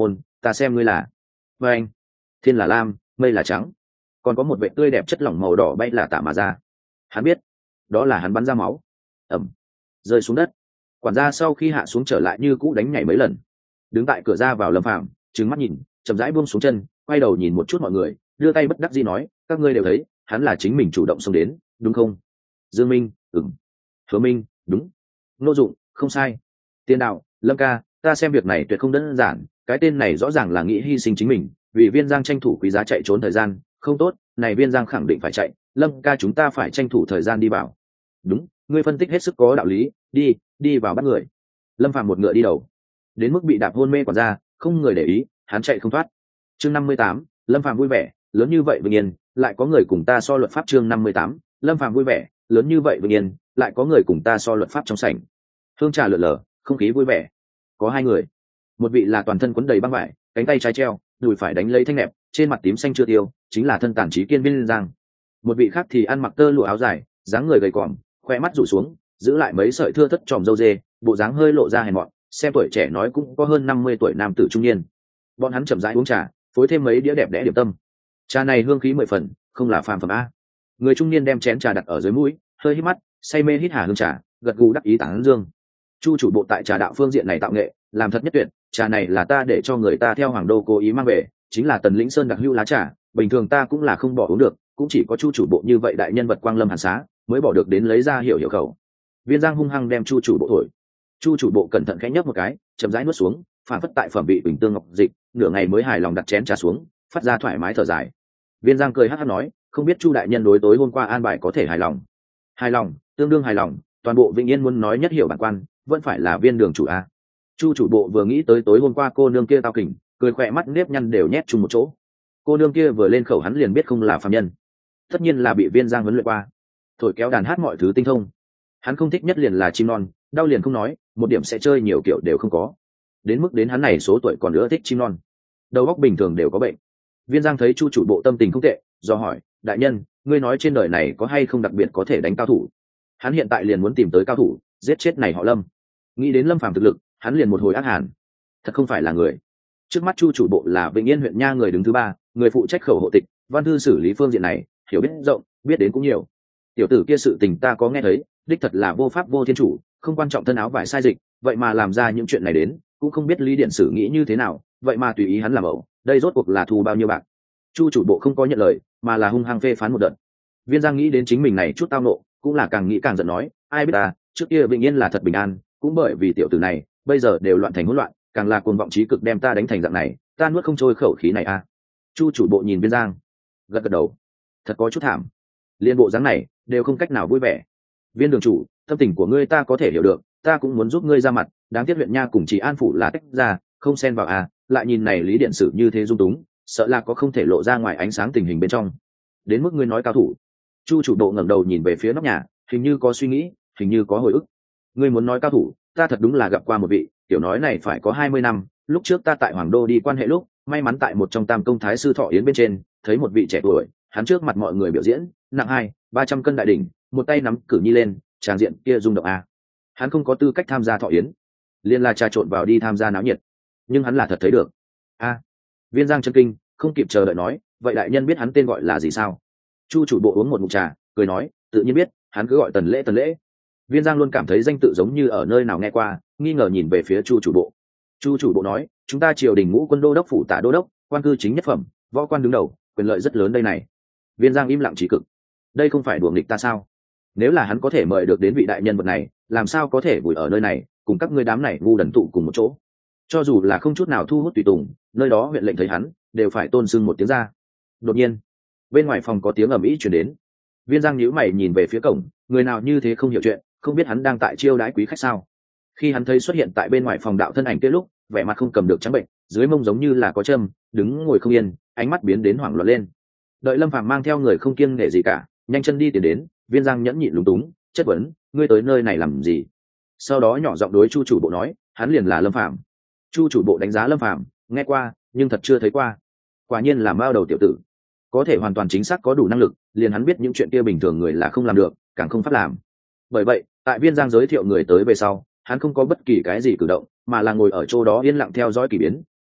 Speaker 1: ta xem ngươi là. Và anh, thiên là lam, mây là trắng, còn có một vệ tươi đẹp chất lỏng màu đỏ bay là tả mà ra. Hắn biết đó là hắn bắn ra máu. Ẩm, rơi xuống đất. Quản gia sau khi hạ xuống trở lại như cũ đánh nhảy mấy lần, đứng tại cửa ra vào Lâm Phàm trừng mắt nhìn, chậm rãi buông xuống chân, quay đầu nhìn một chút mọi người, đưa tay bất đắc dĩ nói, các ngươi đều thấy hắn là chính mình chủ động xông đến, đúng không? Dương Minh, ừm. Hứa Minh, đúng. Ngô Dụng, không sai. Tiên Đạo, Lâm ca, ta xem việc này tuyệt không đơn giản, cái tên này rõ ràng là nghĩ hy sinh chính mình vì Viên Giang tranh thủ quý giá chạy trốn thời gian, không tốt, này Viên Giang khẳng định phải chạy, Lâm ca chúng ta phải tranh thủ thời gian đi vào. Đúng, ngươi phân tích hết sức có đạo lý, đi vào bắt người. Lâm Phàm một ngựa đi đầu, đến mức bị đạp hôn mê quản gia, không người để ý, hắn chạy không thoát. Chương 58, Lâm Phàm vui vẻ, lớn như vậy bình yên, lại có người cùng ta so luật pháp. Chương 58, Lâm Phàm vui vẻ, lớn như vậy bình yên, lại có người cùng ta so luật pháp trong sảnh. Hương trà lượn lờ, không khí vui vẻ. Có hai người, một vị là toàn thân quấn đầy băng vải, cánh tay trái treo, đùi phải đánh lấy thanh nẹp, trên mặt tím xanh chưa tiêu, chính là thân tàn trí kiên Viên Giang. Một vị khác thì ăn mặc tơ lụa áo dài, dáng người gầy còm, khoe mắt rủ xuống, giữ lại mấy sợi thưa thất tròm râu dê, bộ dáng hơi lộ ra hèn mọn, xem tuổi trẻ nói cũng có hơn 50 tuổi nam tử trung niên. Bọn hắn chậm rãi uống trà, phối thêm mấy đĩa đẹp đẽ điểm tâm. Trà này hương khí 10 phần, không là phàm phẩm a. Người trung niên đem chén trà đặt ở dưới mũi, hơi hít mắt, say mê hít hà hương trà, gật gù đắc ý tán dương. Chu chủ bộ tại trà đạo phương diện này tạo nghệ, làm thật nhất tuyệt, trà này là ta để cho người ta theo Hoàng Đô cố ý mang về, chính là Tần Lĩnh Sơn đặc hữu lá trà, bình thường ta cũng là không bỏ uống được, cũng chỉ có Chu chủ bộ như vậy đại nhân vật quang lâm hàn xá, mới bỏ được đến lấy ra hiểu hiểu khẩu. Viên Giang hung hăng đem Chu chủ bộ thổi. Chu chủ bộ cẩn thận khẽ nhấp một cái, chậm rãi nuốt xuống, phản phất tại phẩm vị bình tương ngọc dịch, nửa ngày mới hài lòng đặt chén trà xuống, phát ra thoải mái thở dài. Viên Giang cười hắc hắc nói, không biết Chu đại nhân đối tối hôm qua an bài có thể hài lòng. Hài lòng, tương đương hài lòng, toàn bộ Vĩnh Yên muốn nói nhất hiểu bản quan, vẫn phải là Viên đường chủ a. Chu chủ bộ vừa nghĩ tới tối hôm qua cô nương kia tao kỉnh, cười khỏe mắt nếp nhăn đều nhét chung một chỗ. Cô nương kia vừa lên khẩu hắn liền biết không là phàm nhân, tất nhiên là bị Viên Giang huấn luyện qua, thổi kéo đàn hát mọi thứ tinh thông. Hắn không thích nhất liền là chim non, đau liền không nói, một điểm sẽ chơi nhiều kiểu đều không có. Đến mức đến hắn này số tuổi còn nữa thích chim non, đầu óc bình thường đều có bệnh. Viên Giang thấy Chu chủ bộ tâm tình không tệ, do hỏi, đại nhân, ngươi nói trên đời này có hay không đặc biệt có thể đánh cao thủ? Hắn hiện tại liền muốn tìm tới cao thủ, giết chết này họ Lâm. Nghĩ đến Lâm Phàm thực lực, hắn liền một hồi ác hàn. Thật không phải là người. Trước mắt Chu chủ bộ là Vĩnh Yên huyện nha người đứng thứ ba, người phụ trách khẩu hộ tịch, văn thư xử lý phương diện này, hiểu biết rộng, biết đến cũng nhiều. Tiểu tử kia sự tình ta có nghe thấy, đích thật là vô pháp vô thiên chủ, không quan trọng thân áo vải sai dịch, vậy mà làm ra những chuyện này đến, cũng không biết Lý Điện Sử nghĩ như thế nào, vậy mà tùy ý hắn làm ẩu, đây rốt cuộc là thu bao nhiêu bạc? Chu chủ bộ không có nhận lời, mà là hung hăng phê phán một đợt. Viên Giang nghĩ đến chính mình này chút tao nộ, cũng là càng nghĩ càng giận nói, ai biết ta, trước kia Vĩnh Yên là thật bình an, cũng bởi vì tiểu tử này, bây giờ đều loạn thành hỗn loạn, càng là cuồng vọng trí cực đem ta đánh thành dạng này, ta nuốt không trôi khẩu khí này a. Chu chủ bộ nhìn Viên Giang, gật gật đầu, thật có chút thảm, liên bộ dáng này đều không cách nào vui vẻ. Viên đường chủ, tâm tình của ngươi ta có thể hiểu được, ta cũng muốn giúp ngươi ra mặt, đáng tiếc huyện nha cùng Trì An phủ là tách ra, không xen vào à, lại nhìn này Lý Điện Sử như thế dung túng, sợ là có không thể lộ ra ngoài ánh sáng tình hình bên trong. Đến mức ngươi nói cao thủ. Chu chủ bộ ngẩng đầu nhìn về phía nóc nhà, hình như có suy nghĩ, hình như có hồi ức. Ngươi muốn nói cao thủ, ta thật đúng là gặp qua một vị, tiểu nói này phải có 20 năm, lúc trước ta tại Hoàng Đô đi quan hệ lúc, may mắn tại một trong Tam Công Thái sư thọ yến bên trên, thấy một vị trẻ tuổi, hắn trước mặt mọi người biểu diễn, nặng 200-300 cân đại đỉnh, một tay nắm cử nhi lên, tràng diện kia rung động a. Hắn không có tư cách tham gia thọ yến, liền là trà trộn vào đi tham gia náo nhiệt, nhưng hắn là thật thấy được a. Viên Giang chân kinh, không kịp chờ đợi nói, vậy đại nhân biết hắn tên gọi là gì sao? Chu chủ bộ uống một ngụm trà, cười nói, tự nhiên biết, hắn cứ gọi Tần Lễ Tần Lễ. Viên Giang luôn cảm thấy danh tự giống như ở nơi nào nghe qua, nghi ngờ nhìn về phía Chu chủ bộ. Chu chủ bộ nói, chúng ta triều đình ngũ quân đô đốc phủ tả đô đốc, quan cư chính nhất phẩm, võ quan đứng đầu, quyền lợi rất lớn đây này. Viên Giang im lặng trí cực, đây không phải đùa nghịch ta sao? Nếu là hắn có thể mời được đến vị đại nhân vật này, làm sao có thể vùi ở nơi này cùng các ngươi đám này ngu đần tụ cùng một chỗ? Cho dù là không chút nào thu hút tùy tùng, nơi đó huyện lệnh thấy hắn đều phải tôn sưng một tiếng ra. Đột nhiên bên ngoài phòng có tiếng ầm ĩ truyền đến. Viên Giang nhíu mày nhìn về phía cổng, người nào như thế không hiểu chuyện, không biết hắn đang tại chiêu đãi quý khách sao? Khi hắn thấy xuất hiện tại bên ngoài phòng đạo thân ảnh kia lúc, vẻ mặt không cầm được trắng bệnh, dưới mông giống như là có châm, đứng ngồi không yên, ánh mắt biến đến hoảng loạn lên. Đợi Lâm Phàm mang theo người không kiêng nể gì cả, nhanh chân đi tiến đến, Viên Giang nhẫn nhịn lúng túng, chất vấn, ngươi tới nơi này làm gì? Sau đó nhỏ giọng đối Chu chủ bộ nói, hắn liền là Lâm Phàm. Chu chủ bộ đánh giá Lâm Phàm, nghe qua, nhưng thật chưa thấy qua. Quả nhiên là mao đầu tiểu tử, có thể hoàn toàn chính xác có đủ năng lực, liền hắn biết những chuyện kia bình thường người là không làm được, càng không pháp làm. Bởi vậy, tại Viên Giang giới thiệu người tới về sau, hắn không có bất kỳ cái gì cử động, mà là ngồi ở chỗ đó yên lặng theo dõi kỳ biến,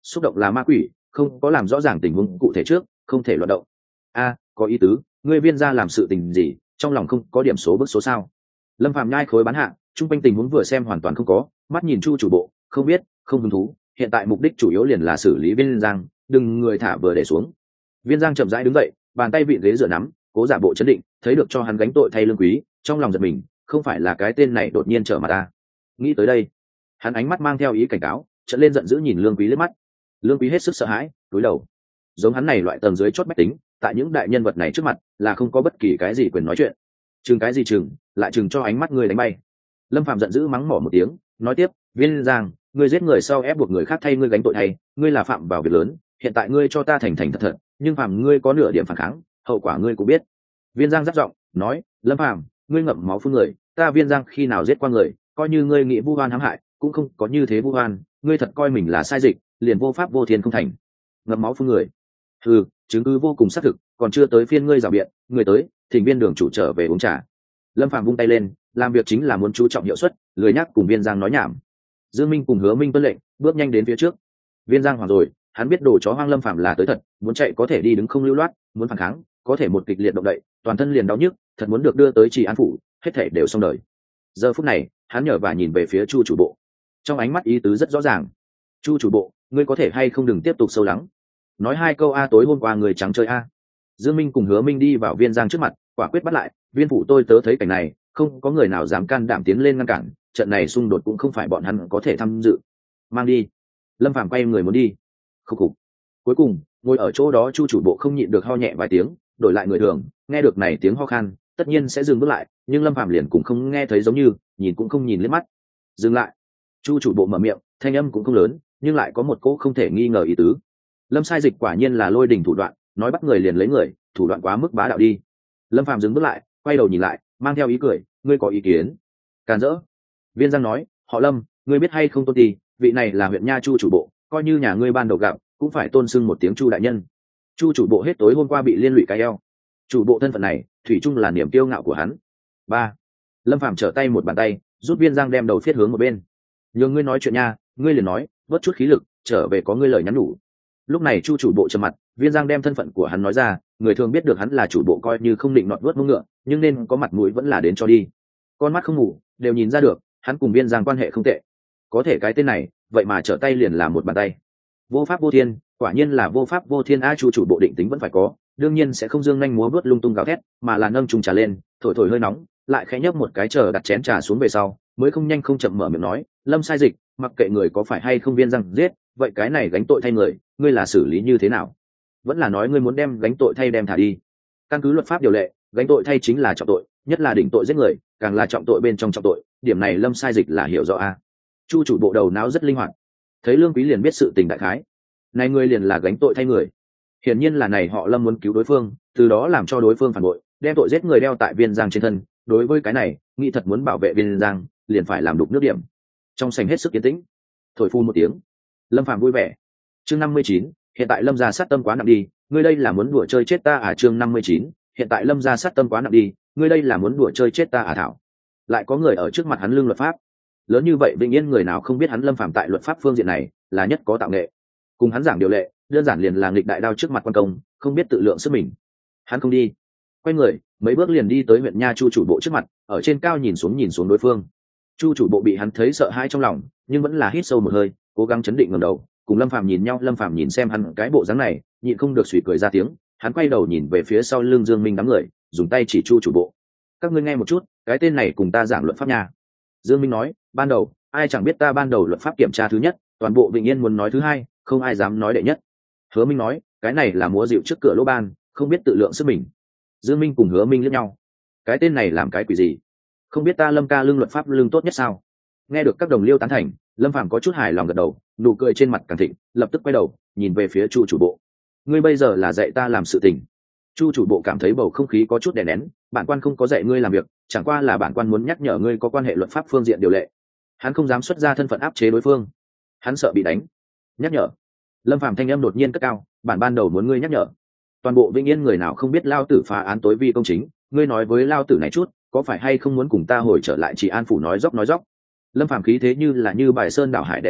Speaker 1: xúc động là ma quỷ, không có làm rõ ràng tình huống cụ thể trước không thể loạt động. A, có ý tứ, ngươi Viên gia làm sự tình gì, trong lòng không có điểm số bước số sao? Lâm Phàm nhai khối bán hạ, trung quanh tình huống vừa xem hoàn toàn không có, mắt nhìn Chu chủ bộ, không biết, không hứng thú, hiện tại mục đích chủ yếu liền là xử lý Viên Giang, đừng người thả vừa để xuống. Viên Giang chậm rãi đứng dậy, bàn tay vịn ghế dựa nắm, cố giả bộ chấn định, thấy được cho hắn gánh tội thay Lương Quý, trong lòng giật mình, không phải là cái tên này đột nhiên trở mặt ta. Nghĩ tới đây, hắn ánh mắt mang theo ý cảnh cáo, trợn lên giận dữ nhìn Lương Quý liếc mắt. Lương Quý hết sức sợ hãi, cúi đầu. Giống hắn này loại tầng dưới chót bách tính, tại những đại nhân vật này trước mặt, là không có bất kỳ cái gì quyền nói chuyện. Chừng cái gì chừng, lại chừng cho ánh mắt ngươi đánh bay. Lâm Phạm giận dữ mắng mỏ một tiếng, nói tiếp, Viên Giang, ngươi giết người sau ép buộc người khác thay ngươi gánh tội thay, ngươi là phạm vào việc lớn, hiện tại ngươi cho ta thành thành thật thật, nhưng phạm ngươi có nửa điểm phản kháng, hậu quả ngươi cũng biết. Viên Giang giáp giọng nói, Lâm Phạm, ngươi ngậm máu phun người, ta Viên Giang khi nào giết qua người, coi như ngươi nghĩ vu oan hãm hại, cũng không có như thế vu oan, ngươi thật coi mình là sai dịch, liền vô pháp vô thiên không thành. Ngậm máu phun người. Ừ, chứng cứ vô cùng xác thực, còn chưa tới phiên ngươi rào biện, người tới, thỉnh Viên đường chủ trở về uống trà. Lâm Phạm vung tay lên, làm việc chính là muốn chú trọng hiệu suất, lười nhắc cùng Viên Giang nói nhảm. Dương Minh cùng Hứa Minh tuân lệnh, bước nhanh đến phía trước. Viên Giang hoảng rồi, hắn biết đồ chó hoang Lâm Phạm là tới thật, muốn chạy có thể đi đứng không lưu loát, muốn phản kháng có thể một kịch liệt động đậy, toàn thân liền đau nhức, thật muốn được đưa tới Trì An phủ, hết thảy đều xong đời. Giờ phút này, hắn nhở và nhìn về phía Chu chủ bộ, trong ánh mắt ý tứ rất rõ ràng. Chu chủ bộ, ngươi có thể hay không đừng tiếp tục sâu lắng, nói hai câu a, tối hôm qua người trắng chơi a. Dương Minh cùng Hứa Minh đi vào Viên Giang trước mặt, quả quyết bắt lại, Viên phủ tôi tớ thấy cảnh này, không có người nào dám can đảm tiến lên ngăn cản, trận này xung đột cũng không phải bọn hắn có thể tham dự. Mang đi. Lâm Phàm quay người muốn đi. Khúc khục. Cuối cùng, ngồi ở chỗ đó Chu chủ bộ không nhịn được ho nhẹ vài tiếng, đổi lại người thường, nghe được này tiếng ho khan, tất nhiên sẽ dừng bước lại, nhưng Lâm Phàm liền cũng không nghe thấy giống như, nhìn cũng không nhìn liếc mắt. Dừng lại. Chu chủ bộ mở miệng, thanh âm cũng không lớn, nhưng lại có một cỗ không thể nghi ngờ ý tứ. Lâm sai dịch quả nhiên là lôi đình thủ đoạn, nói bắt người liền lấy người, thủ đoạn quá mức bá đạo đi. Lâm Phàm dừng bước lại, quay đầu nhìn lại, mang theo ý cười, ngươi có ý kiến? Càn rỡ. Viên Giang nói, họ Lâm, ngươi biết hay không tôn ti, vị này là huyện nha Chu chủ bộ, coi như nhà ngươi ban đầu gặp, cũng phải tôn sưng một tiếng Chu đại nhân. Chu chủ bộ hết tối hôm qua bị liên lụy cái eo, chủ bộ thân phận này, thủy chung là niềm kiêu ngạo của hắn. Ba. Lâm Phàm trở tay một bàn tay, rút Viên Giang đem đầu phiết hướng một bên. Nhường ngươi nói chuyện nha, ngươi liền nói, vớt chút khí lực, trở về có ngươi lời nhắn nhủ. Lúc này Chu chủ bộ trầm mặt, Viên Giang đem thân phận của hắn nói ra, người thường biết được hắn là chủ bộ coi như không định nọt vớt mông ngựa, nhưng nên có mặt mũi vẫn là đến cho đi. Con mắt không ngủ, đều nhìn ra được, hắn cùng Viên Giang quan hệ không tệ. Có thể cái tên này, vậy mà trở tay liền là một bàn tay. Vô pháp vô thiên, quả nhiên là vô pháp vô thiên a. Chu chủ bộ định tính vẫn phải có, đương nhiên sẽ không dương nhanh múa vớt lung tung gào thét, mà là nâng chung trà lên, thổi thổi hơi nóng, lại khẽ nhấp một cái chờ đặt chén trà xuống về sau, mới không nhanh không chậm mở miệng nói, Lâm sai dịch, mặc kệ người có phải hay không Viên Giang giết, vậy cái này gánh tội thay người, ngươi là xử lý như thế nào? Vẫn là nói ngươi muốn đem gánh tội thay đem thả đi? Căn cứ luật pháp điều lệ, gánh tội thay chính là trọng tội, nhất là đỉnh tội giết người, càng là trọng tội bên trong trọng tội, điểm này Lâm sai dịch là hiểu rõ a. Chu chủ bộ đầu não rất linh hoạt, thấy Lương Quý liền biết sự tình đại khái. Này ngươi liền là gánh tội thay người. Hiển nhiên là này họ Lâm muốn cứu đối phương, từ đó làm cho đối phương phản bội, đem tội giết người đeo tại Viên Giang trên thân. Đối với cái này, nghĩ thật muốn bảo vệ Viên Giang, liền phải làm đục nước điểm. Trong sảnh hết sức yên tĩnh, thổi phu một tiếng, Lâm Phàm vui vẻ. Chương 59, hiện tại Lâm gia sát tâm quá nặng đi, ngươi đây là muốn đùa chơi chết ta à? Chương 59, hiện tại Lâm gia sát tâm quá nặng đi, ngươi đây là muốn đùa chơi chết ta à? Thảo. Lại có người ở trước mặt hắn lương luật pháp. Lớn như vậy Vĩnh Yên người nào không biết hắn Lâm Phàm tại luật pháp phương diện này là nhất có tạo nghệ. Cùng hắn giảng điều lệ, đơn giản liền là nghịch đại đao trước mặt quan công, không biết tự lượng sức mình. Hắn không đi, quay người, mấy bước liền đi tới huyện nha Chu chủ bộ trước mặt, ở trên cao nhìn xuống đối phương. Chu chủ bộ bị hắn thấy sợ hãi trong lòng, nhưng vẫn là hít sâu một hơi, cố gắng chấn định ngẩng đầu, cùng Lâm Phàm nhìn nhau. Lâm Phàm nhìn xem hắn cái bộ dáng này, nhịn không được suy cười ra tiếng. Hắn quay đầu nhìn về phía sau lưng Dương Minh đám người, dùng tay chỉ Chu chủ bộ, các ngươi nghe một chút, cái tên này cùng ta giảng luật pháp nha. Dương Minh nói, ban đầu ai chẳng biết ta ban đầu luật pháp kiểm tra thứ nhất, toàn bộ Vĩnh Yên muốn nói thứ hai, không ai dám nói đệ nhất. Hứa Minh nói, cái này là múa dịu trước cửa lỗ ban, không biết tự lượng sức mình. Dương Minh cùng Hứa Minh liếc nhau, cái tên này làm cái quỷ gì, không biết ta Lâm ca lương luật pháp lương tốt nhất sao? Nghe được các đồng liêu tán thành, Lâm Phàm có chút hài lòng gật đầu, nụ cười trên mặt càng thịnh, lập tức quay đầu nhìn về phía Chu chủ bộ, ngươi bây giờ là dạy ta làm sự tình. Chu chủ bộ cảm thấy bầu không khí có chút đè nén, bản quan không có dạy ngươi làm việc, chẳng qua là bản quan muốn nhắc nhở ngươi có quan hệ luật pháp phương diện điều lệ. Hắn không dám xuất ra thân phận áp chế đối phương, hắn sợ bị đánh. Nhắc nhở. Lâm Phàm thanh âm đột nhiên cất cao, bản ban đầu muốn ngươi nhắc nhở. Toàn bộ Vĩnh Yên người nào không biết lao tử phá án tối vi công chính, ngươi nói với lao tử này chút, có phải hay không muốn cùng ta hồi trở lại Trị An phủ nói dốc. Lâm Phàm khí thế như là như bài sơn đảo hải đè tới,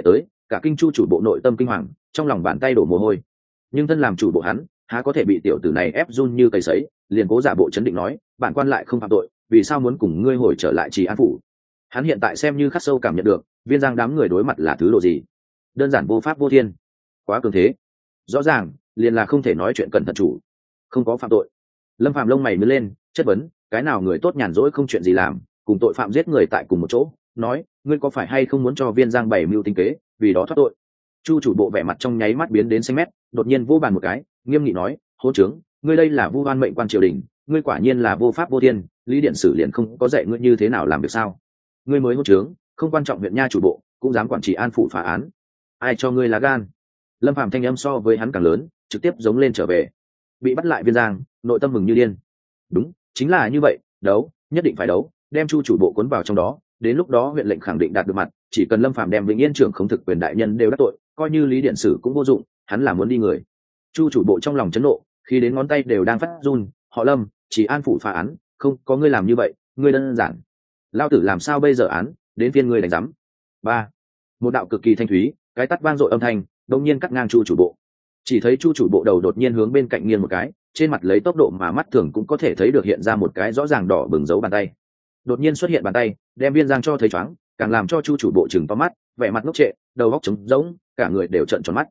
Speaker 1: cả kinh chu chủ bộ nội tâm kinh hoàng, trong lòng bàn tay đổ mồ hôi. Nhưng thân làm chủ bộ hắn há có thể bị tiểu tử này ép run như cầy sấy, liền cố giả bộ chấn định nói, bản quan lại không phạm tội, vì sao muốn cùng ngươi hồi trở lại Trì An phủ? Hắn hiện tại xem như khắc sâu cảm nhận được Viên Giang đám người đối mặt là thứ độ gì. Đơn giản vô pháp vô thiên, quá cường thế, rõ ràng liền là không thể nói chuyện cẩn thận chủ, không có phạm tội. Lâm Phàm lông mày mới lên, chất vấn, cái nào người tốt nhàn rỗi không chuyện gì làm, cùng tội phạm giết người tại cùng một chỗ, nói, ngươi có phải hay không muốn cho Viên Giang bày mưu tính kế, vì đó thoát tội? Chu chủ bộ vẻ mặt trong nháy mắt biến đến xanh mét, đột nhiên vô bàn một cái, nghiêm nghị nói, hỗn trướng, ngươi đây là vu oan mệnh quan triều đình, ngươi quả nhiên là vô pháp vô thiên, Lý Điện Sử liền không có dạy ngươi như thế nào làm việc sao? Ngươi mới hỗn trướng, không quan trọng huyện nha chủ bộ, cũng dám quản trị An phủ phá án, ai cho ngươi lá gan? Lâm Phàm thanh âm so với hắn càng lớn, trực tiếp giống lên trở về. Bị bắt lại Viên Giang, nội tâm mừng như điên. Đúng, chính là như vậy, đấu, nhất định phải đấu, đem chu chủ bộ cuốn vào trong đó, đến lúc đó huyện lệnh khẳng định đạt được mặt, chỉ cần Lâm Phàm đem Vĩnh Yên trưởng không thực quyền đại nhân đều đắc tội, coi như Lý Điện Sử cũng vô dụng, hắn là muốn đi người. Chu chủ bộ trong lòng chấn nộ, khi đến ngón tay đều đang phát run, họ Lâm, chỉ An phủ phá án, không có ngươi làm như vậy, ngươi đơn giản. Lao tử làm sao bây giờ án, đến phiên ngươi đánh giám. Ba, một đạo cực kỳ thanh thúy, cái tắt vang dội âm thanh, đột nhiên cắt ngang chu chủ bộ. Chỉ thấy chu chủ bộ đầu đột nhiên hướng bên cạnh nghiêng một cái, trên mặt lấy tốc độ mà mắt thường cũng có thể thấy được hiện ra một cái rõ ràng đỏ bừng dấu bàn tay. Đột nhiên xuất hiện bàn tay, đem Viên Giang cho thấy choáng, càng làm cho chu chủ bộ chừng to mắt, vẻ mặt ngốc trệ, đầu óc trống rỗng, cả người đều trợn tròn mắt.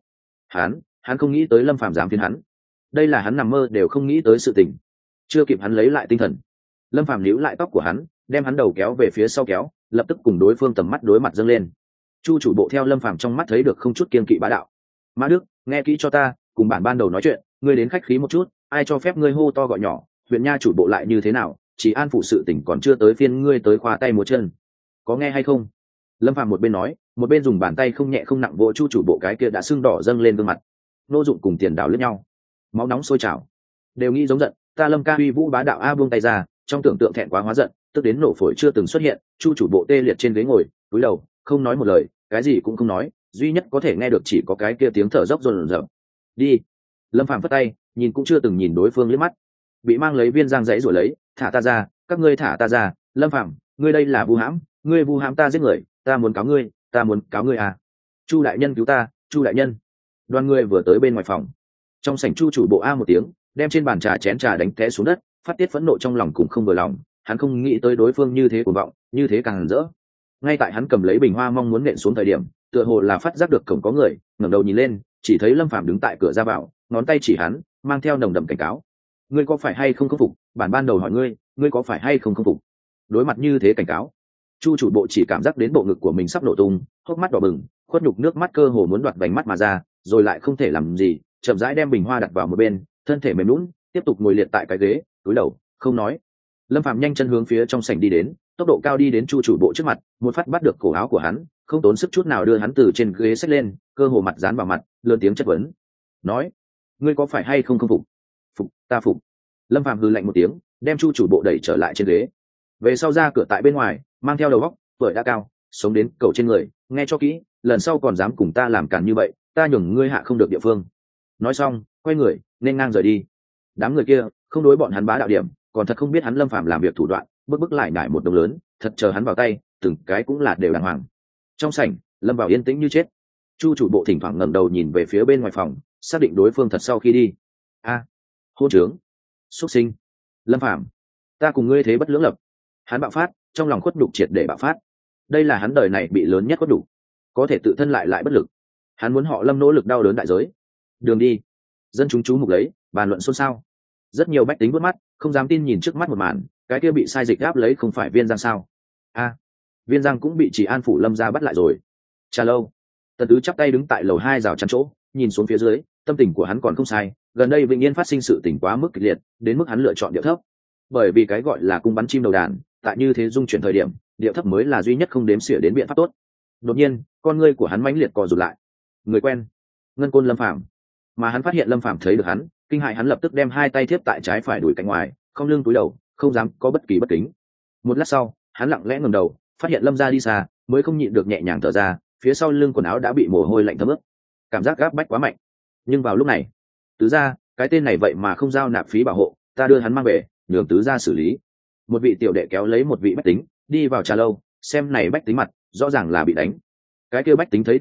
Speaker 1: Hắn không nghĩ tới Lâm Phàm dám phiến hắn, đây là hắn nằm mơ đều không nghĩ tới sự tình. Chưa kịp hắn lấy lại tinh thần, Lâm Phàm níu lại tóc của hắn, đem hắn đầu kéo về phía sau kéo, lập tức cùng đối phương tầm mắt đối mặt dâng lên. Chu chủ bộ theo Lâm Phàm trong mắt thấy được không chút kiên kỵ bá đạo. Mã Đức, nghe kỹ cho ta, cùng bản ban đầu nói chuyện, ngươi đến khách khí một chút, ai cho phép ngươi hô to gọi nhỏ, huyện nha chủ bộ lại như thế nào, chỉ An phủ sự tỉnh còn chưa tới phiên ngươi tới khoa tay múa chân, có nghe hay không? Lâm Phàm một bên nói, một bên dùng bàn tay không nhẹ không nặng vỗ chu chủ bộ cái kia đã sưng đỏ dâng lên gương mặt. Nô Dụng cùng Tiền Đào liếc nhau, máu nóng sôi trào, đều nghĩ giống giận, ta Lâm ca uy vũ bá đạo a, buông tay ra, trong tưởng tượng thẹn quá hóa giận, tức đến nổ phổi chưa từng xuất hiện. Chu chủ bộ tê liệt trên ghế ngồi, cúi đầu, không nói một lời, cái gì cũng không nói, duy nhất có thể nghe được chỉ có cái kia tiếng thở dốc rồn rợn. Đi. Lâm Phàm phất tay, nhìn cũng chưa từng nhìn đối phương liếc mắt. Bị mang lấy Viên Giang giấy rồi lấy, thả ta ra, các ngươi thả ta ra. Lâm Phàm, ngươi đây là vu hãm, ngươi vu hãm ta giết người, ta muốn cáo ngươi, ta muốn cáo ngươi à. Chu đại nhân cứu ta, Chu đại nhân. Đoàn người vừa tới bên ngoài phòng, trong sảnh chu chủ bộ a một tiếng, đem trên bàn trà chén trà đánh té xuống đất, phát tiết phẫn nộ trong lòng cũng không vừa lòng. Hắn không nghĩ tới đối phương như thế cuồng vọng, như thế càng hằn rỡ. Ngay tại hắn cầm lấy bình hoa mong muốn nện xuống thời điểm, tựa hồ là phát giác được cổng có người, ngẩng đầu nhìn lên, chỉ thấy Lâm Phàm đứng tại cửa ra vào, ngón tay chỉ hắn, mang theo nồng đậm cảnh cáo. Ngươi có phải hay không khâm phục? Bản ban đầu hỏi ngươi, ngươi có phải hay không khâm phục? Đối mặt như thế cảnh cáo, chu chủ bộ chỉ cảm giác đến bộ ngực của mình sắp nổ tung, hốc mắt đỏ bừng, khuất nhục nước mắt cơ hồ muốn đoạt vành mắt mà ra, rồi lại không thể làm gì, chậm rãi đem bình hoa đặt vào một bên, thân thể mềm nhũn, tiếp tục ngồi liệt tại cái ghế, cúi đầu, không nói. Lâm Phàm nhanh chân hướng phía trong sảnh đi đến, tốc độ cao đi đến chu chủ bộ trước mặt, một phát bắt được cổ áo của hắn, không tốn sức chút nào đưa hắn từ trên ghế xách lên, cơ hồ mặt dán vào mặt, lớn tiếng chất vấn, nói, ngươi có phải hay không không phục? Phục, ta phục. Lâm Phàm hừ lạnh một tiếng, đem chu chủ bộ đẩy trở lại trên ghế. Về sau ra cửa tại bên ngoài, mang theo đầu góc, tuổi đã cao, sống đến cầu trên người, nghe cho kỹ, lần sau còn dám cùng ta làm càn như vậy, ta nhường ngươi hạ không được địa phương. Nói xong, quay người, nên ngang rời đi. Đám người kia không đối bọn hắn bá đạo điểm, còn thật không biết hắn Lâm Phàm làm việc thủ đoạn, bức lại nải một đồng lớn, thật chờ hắn vào tay, từng cái cũng là đều đàng hoàng. Trong sảnh, Lâm vào yên tĩnh như chết. Chu chủ bộ thỉnh thoảng ngẩng đầu nhìn về phía bên ngoài phòng, xác định đối phương thật sau khi đi. A, hôn trướng, xuất sinh, Lâm Phàm, ta cùng ngươi thế bất lưỡng lập. Hắn bạo phát, trong lòng khuất nhục triệt để bạo phát. Đây là hắn đời này bị lớn nhất khuất nhục, có thể tự thân lại bất lực. Hắn muốn họ Lâm nỗ lực đau đớn đại giới. Đường đi, dân chúng chú mục lấy, bàn luận xôn xao. Rất nhiều bách tính vớt mắt, không dám tin nhìn trước mắt một màn, cái kia bị sai dịch áp lấy không phải Viên Giang sao? A, Viên Giang cũng bị Chỉ An phủ Lâm gia bắt lại rồi. Trà lâu, Tần Tứ chắp tay đứng tại lầu 2 rào chắn chỗ, nhìn xuống phía dưới, tâm tình của hắn còn không sai. Gần đây Vĩnh Yên phát sinh sự tình quá mức kịch liệt, đến mức hắn lựa chọn điệu thấp. Bởi vì cái gọi là cung bắn chim đầu đàn, tại như thế dung chuyển thời điểm, điệu thấp mới là duy nhất không đếm xỉa đến biện pháp tốt. Đột nhiên, con ngươi của hắn mãnh liệt co rụt lại. Người quen, Ngân Côn Lâm Phàm. Mà hắn phát hiện Lâm Phàm thấy được hắn, kinh hại hắn lập tức đem hai tay tiếp tại trái phải đùi cạnh ngoài, không lưng túi đầu, không dám có bất kỳ bất kính. Một lát sau, hắn lặng lẽ ngẩng đầu, phát hiện Lâm gia đi xa, mới không nhịn được nhẹ nhàng thở ra, phía sau lưng quần áo đã bị mồ hôi lạnh thấm ướt, cảm giác gáp bách quá mạnh. Nhưng vào lúc này, Tứ gia, cái tên này vậy mà không giao nạp phí bảo hộ, ta đưa hắn mang về, nhường Tứ gia xử lý. Một vị tiểu đệ kéo lấy một vị bách tính, đi vào trà lâu, xem này bách tính mặt, rõ ràng là bị đánh. Cái kia bách tính thấy Tần Tứ,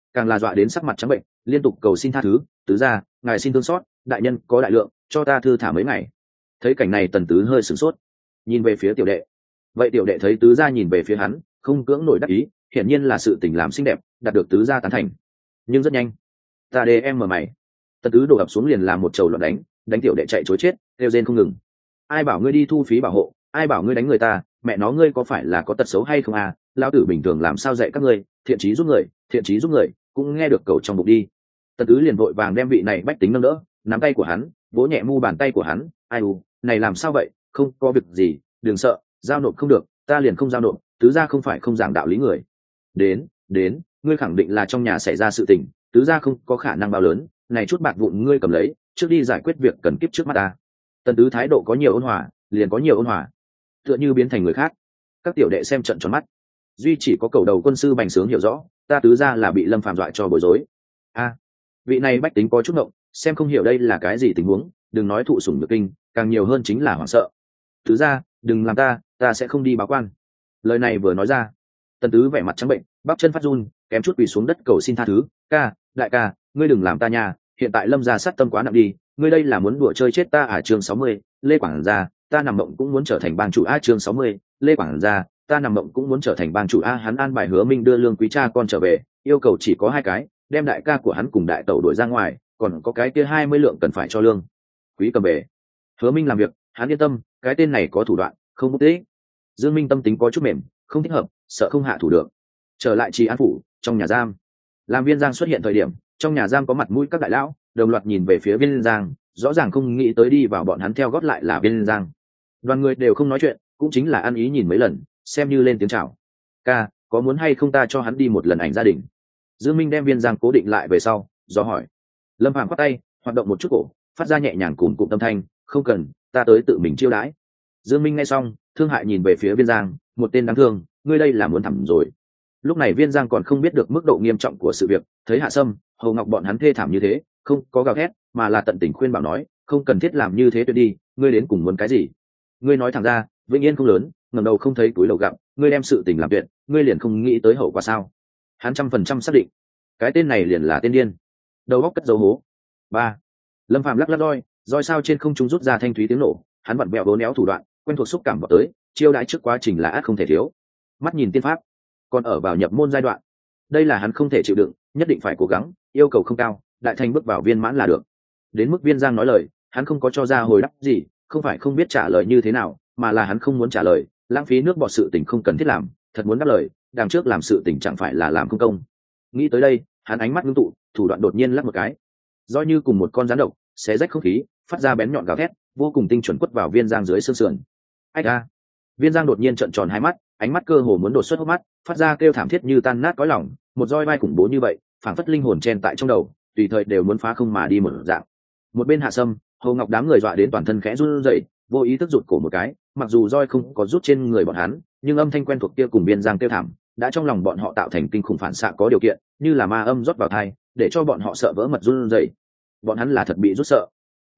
Speaker 1: càng là dọa đến sắc mặt trắng bệnh, liên tục cầu xin tha thứ. Tứ gia, ngài xin thương xót, đại nhân có đại lượng, cho ta thư thả mấy ngày. Thấy cảnh này Tần Tứ hơi sửng sốt, nhìn về phía tiểu đệ. Vậy tiểu đệ thấy tứ gia nhìn về phía hắn, không cưỡng nổi đắc ý, hiển nhiên là sự tình làm xinh đẹp, đạt được tứ gia tán thành. Nhưng rất nhanh, ta đê em mở mày. Tần Tứ đổ ập xuống liền làm một chầu loạn đánh tiểu đệ chạy chối chết, kêu rên không ngừng. Ai bảo ngươi đi thu phí bảo hộ, ai bảo ngươi đánh người ta, mẹ nó ngươi có phải là có tật xấu hay không à? Lão tử bình thường làm sao dạy các ngươi, thiện chí giúp người, thiện chí giúp người, cũng nghe được cầu trong bụng đi. Tần Tứ liền vội vàng đem vị này bách tính nâng đỡ, nắm tay của hắn, vỗ nhẹ mu bàn tay của hắn. Ai u, này làm sao vậy? Không có việc gì, đừng sợ, giao nộp không được, ta liền không giao nộp. Tứ gia không phải không giảng đạo lý người. Đến, ngươi khẳng định là trong nhà xảy ra sự tình, tứ gia không có khả năng bao lớn, này chút bạc vụn ngươi cầm lấy, trước đi giải quyết việc cần kiếp trước mắt ta. Tần Tứ thái độ có nhiều ôn hòa, liền có nhiều ôn hòa, tựa như biến thành người khác. Các tiểu đệ xem trận tròn mắt, duy chỉ có cầu đầu quân sư Bành Sướng hiểu rõ, ta tứ gia là bị Lâm Phàm dọa cho bối rối. A, vị này bách tính có chút ngộng, xem không hiểu đây là cái gì tình huống, đừng nói thụ sủng nhược kinh, càng nhiều hơn chính là hoảng sợ. Tứ gia, đừng làm ta sẽ không đi báo quan. Lời này vừa nói ra, Tần Tứ vẻ mặt trắng bệnh, bắp chân phát run, kém chút quỳ xuống đất cầu xin tha thứ. Đại ca, ngươi đừng làm ta nha, hiện tại Lâm gia sát tâm quá nặng đi, ngươi đây là muốn đùa chơi chết ta à? Chương 60, Lê Quảng gia, ta nằm mộng cũng muốn trở thành bang chủ a. Chương 60, Lê Quảng gia, ta nằm mộng cũng muốn trở thành bang chủ a. Hắn an bài Hứa Minh đưa Lương Quý cha con trở về, yêu cầu chỉ có hai cái, đem đại ca của hắn cùng đại tẩu đuổi ra ngoài, còn có cái kia 20 lượng cần phải cho Lương Quý cầm về. Hứa Minh làm việc, hắn yên tâm, cái tên này có thủ đoạn, không mất tích. Dương Minh tâm tính có chút mềm, không thích hợp, sợ không hạ thủ được. Trở lại Trì An phủ, trong nhà giam, làm Viên Giang xuất hiện thời điểm, trong nhà giam có mặt mũi các đại lão, đồng loạt nhìn về phía Viên Giang, rõ ràng không nghĩ tới đi vào bọn hắn theo gót lại là Viên Giang. Đoàn người đều không nói chuyện, cũng chính là ăn ý nhìn mấy lần, xem như lên tiếng chào. Ca, có muốn hay không ta cho hắn đi một lần ảnh gia đình? Dương Minh đem Viên Giang cố định lại về sau, do hỏi. Lâm Phàm khoát tay, hoạt động một chút cổ, phát ra nhẹ nhàng cùng cụm tâm thanh, không cần, ta tới tự mình chiêu đãi. Dương Minh nghe xong, thương hại nhìn về phía Viên Giang, một tên đáng thương, ngươi đây là muốn thảm rồi. Lúc này Viên Giang còn không biết được mức độ nghiêm trọng của sự việc, thấy Hạ Sâm, Hồ Ngọc bọn hắn thê thảm như thế, không có gào thét, mà là tận tình khuyên bảo nói, không cần thiết làm như thế, tuyệt đi, ngươi đến cùng muốn cái gì? Ngươi nói thẳng ra, vĩnh yên không lớn, ngẩng đầu không thấy túi lầu gặp, ngươi đem sự tình làm tuyệt, ngươi liền không nghĩ tới hậu quả sao? Hắn 100% xác định, cái tên này liền là tên điên, đầu óc cất dấu hố. Ba, Lâm Phàm lắc lắc roi sao trên không trung rút ra thanh thúy tiếng nổ, hắn vặn vẹo vốn éo thủ đoạn, quen thuộc xúc cảm vào tới, chiêu đãi trước quá trình là ác không thể thiếu. Mắt nhìn tiên pháp, còn ở vào nhập môn giai đoạn, đây là hắn không thể chịu đựng, nhất định phải cố gắng, yêu cầu không cao, đại thành bước vào viên mãn là được. Đến mức Viên Giang nói lời, hắn không có cho ra hồi đáp gì, không phải không biết trả lời như thế nào, mà là hắn không muốn trả lời, lãng phí nước bọt sự tình không cần thiết làm, thật muốn đáp lời, đằng trước làm sự tình chẳng phải là làm không công. Nghĩ tới đây, hắn ánh mắt ngưng tụ, thủ đoạn đột nhiên lắc một cái, do như cùng một con rắn độc, xé rách không khí, phát ra bén nhọn gào thét, vô cùng tinh chuẩn quất vào Viên Giang dưới xương sườn. Ách a! Viên Giang đột nhiên trợn tròn hai mắt, ánh mắt cơ hồ muốn đột xuất hốc mắt, phát ra kêu thảm thiết như tan nát cõi lòng, một roi vai khủng bố như vậy, phảng phất linh hồn chen tại trong đầu, tùy thời đều muốn phá không mà đi một dạng. Một bên Hạ Sâm, Hồ Ngọc đám người dọa đến toàn thân khẽ run rẩy, vô ý thức rụt cổ một cái, mặc dù roi không có rút trên người bọn hắn, nhưng âm thanh quen thuộc kia cùng Viên Giang kêu thảm, đã trong lòng bọn họ tạo thành kinh khủng phản xạ có điều kiện, như là ma âm rót vào tai, để cho bọn họ sợ vỡ mật run rẩy. Bọn hắn là thật bị rút sợ.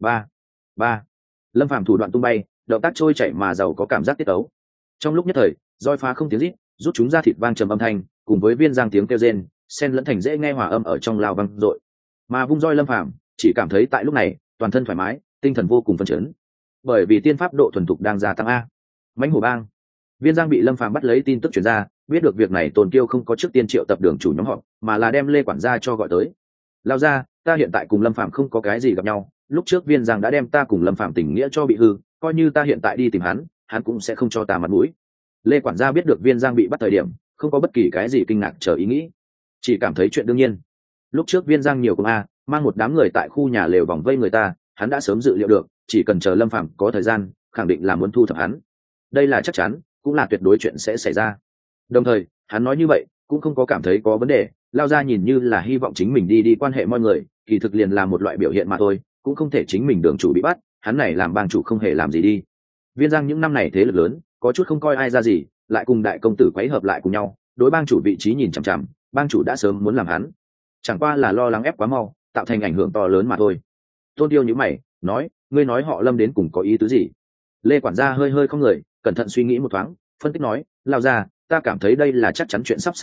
Speaker 1: Ba. Lâm Phàm thủ đoạn tung bay, động tác trôi chảy mà giàu có cảm giác tiết tấu. Trong lúc nhất thời, roi phá không tiếng rít, rút chúng ra thịt vang trầm âm thanh, cùng với Viên Giang tiếng kêu rên, xen lẫn thành dễ nghe hòa âm ở trong lao vang dội. Mà vung roi Lâm Phàm chỉ cảm thấy tại lúc này, toàn thân thoải mái, tinh thần vô cùng phấn chấn. Bởi vì tiên pháp độ thuần thục đang gia tăng a. Mãnh hổ bang. Viên Giang bị Lâm Phàm bắt lấy tin tức truyền ra, biết được việc này Tồn Kiêu không có trước tiên triệu tập đường chủ nhóm họ, mà là đem Lê quản gia cho gọi tới. Lao ra, ta hiện tại cùng Lâm Phàm không có cái gì gặp nhau, lúc trước Viên Giang đã đem ta cùng Lâm Phàm tình nghĩa cho bị hư, coi như ta hiện tại đi tìm hắn cũng sẽ không cho ta mặt mũi. Lê quản gia biết được Viên Giang bị bắt thời điểm, không có bất kỳ cái gì kinh ngạc chờ ý nghĩ, chỉ cảm thấy chuyện đương nhiên. Lúc trước Viên Giang nhiều công mang một đám người tại khu nhà lều vòng vây người ta, hắn đã sớm dự liệu được, chỉ cần chờ Lâm Phàm có thời gian, khẳng định là muốn thu thập hắn. Đây là chắc chắn, cũng là tuyệt đối chuyện sẽ xảy ra. Đồng thời, hắn nói như vậy, cũng không có cảm thấy có vấn đề, Lao ra nhìn như là hy vọng chính mình đi quan hệ mọi người, kỳ thực liền là một loại biểu hiện mà thôi, cũng không thể chính mình đường chủ bị bắt, hắn này làm bang chủ không hề làm gì đi. Viên Giang những năm này thế lực lớn, có chút không coi ai ra gì, lại cùng đại công tử quấy hợp lại cùng nhau, đối bang chủ vị trí nhìn chằm chằm, bang chủ đã sớm muốn làm hắn, chẳng qua là lo lắng ép quá mau, tạo thành ảnh hưởng to lớn mà thôi. Tôn Tiêu nhíu mày, nói, ngươi nói họ Lâm đến cùng có ý tứ gì? Lê quản gia hơi không người, cẩn thận suy nghĩ một thoáng, phân tích nói, Lao ra, ta cảm thấy đây là chắc chắn chuyện sắp xảy ra,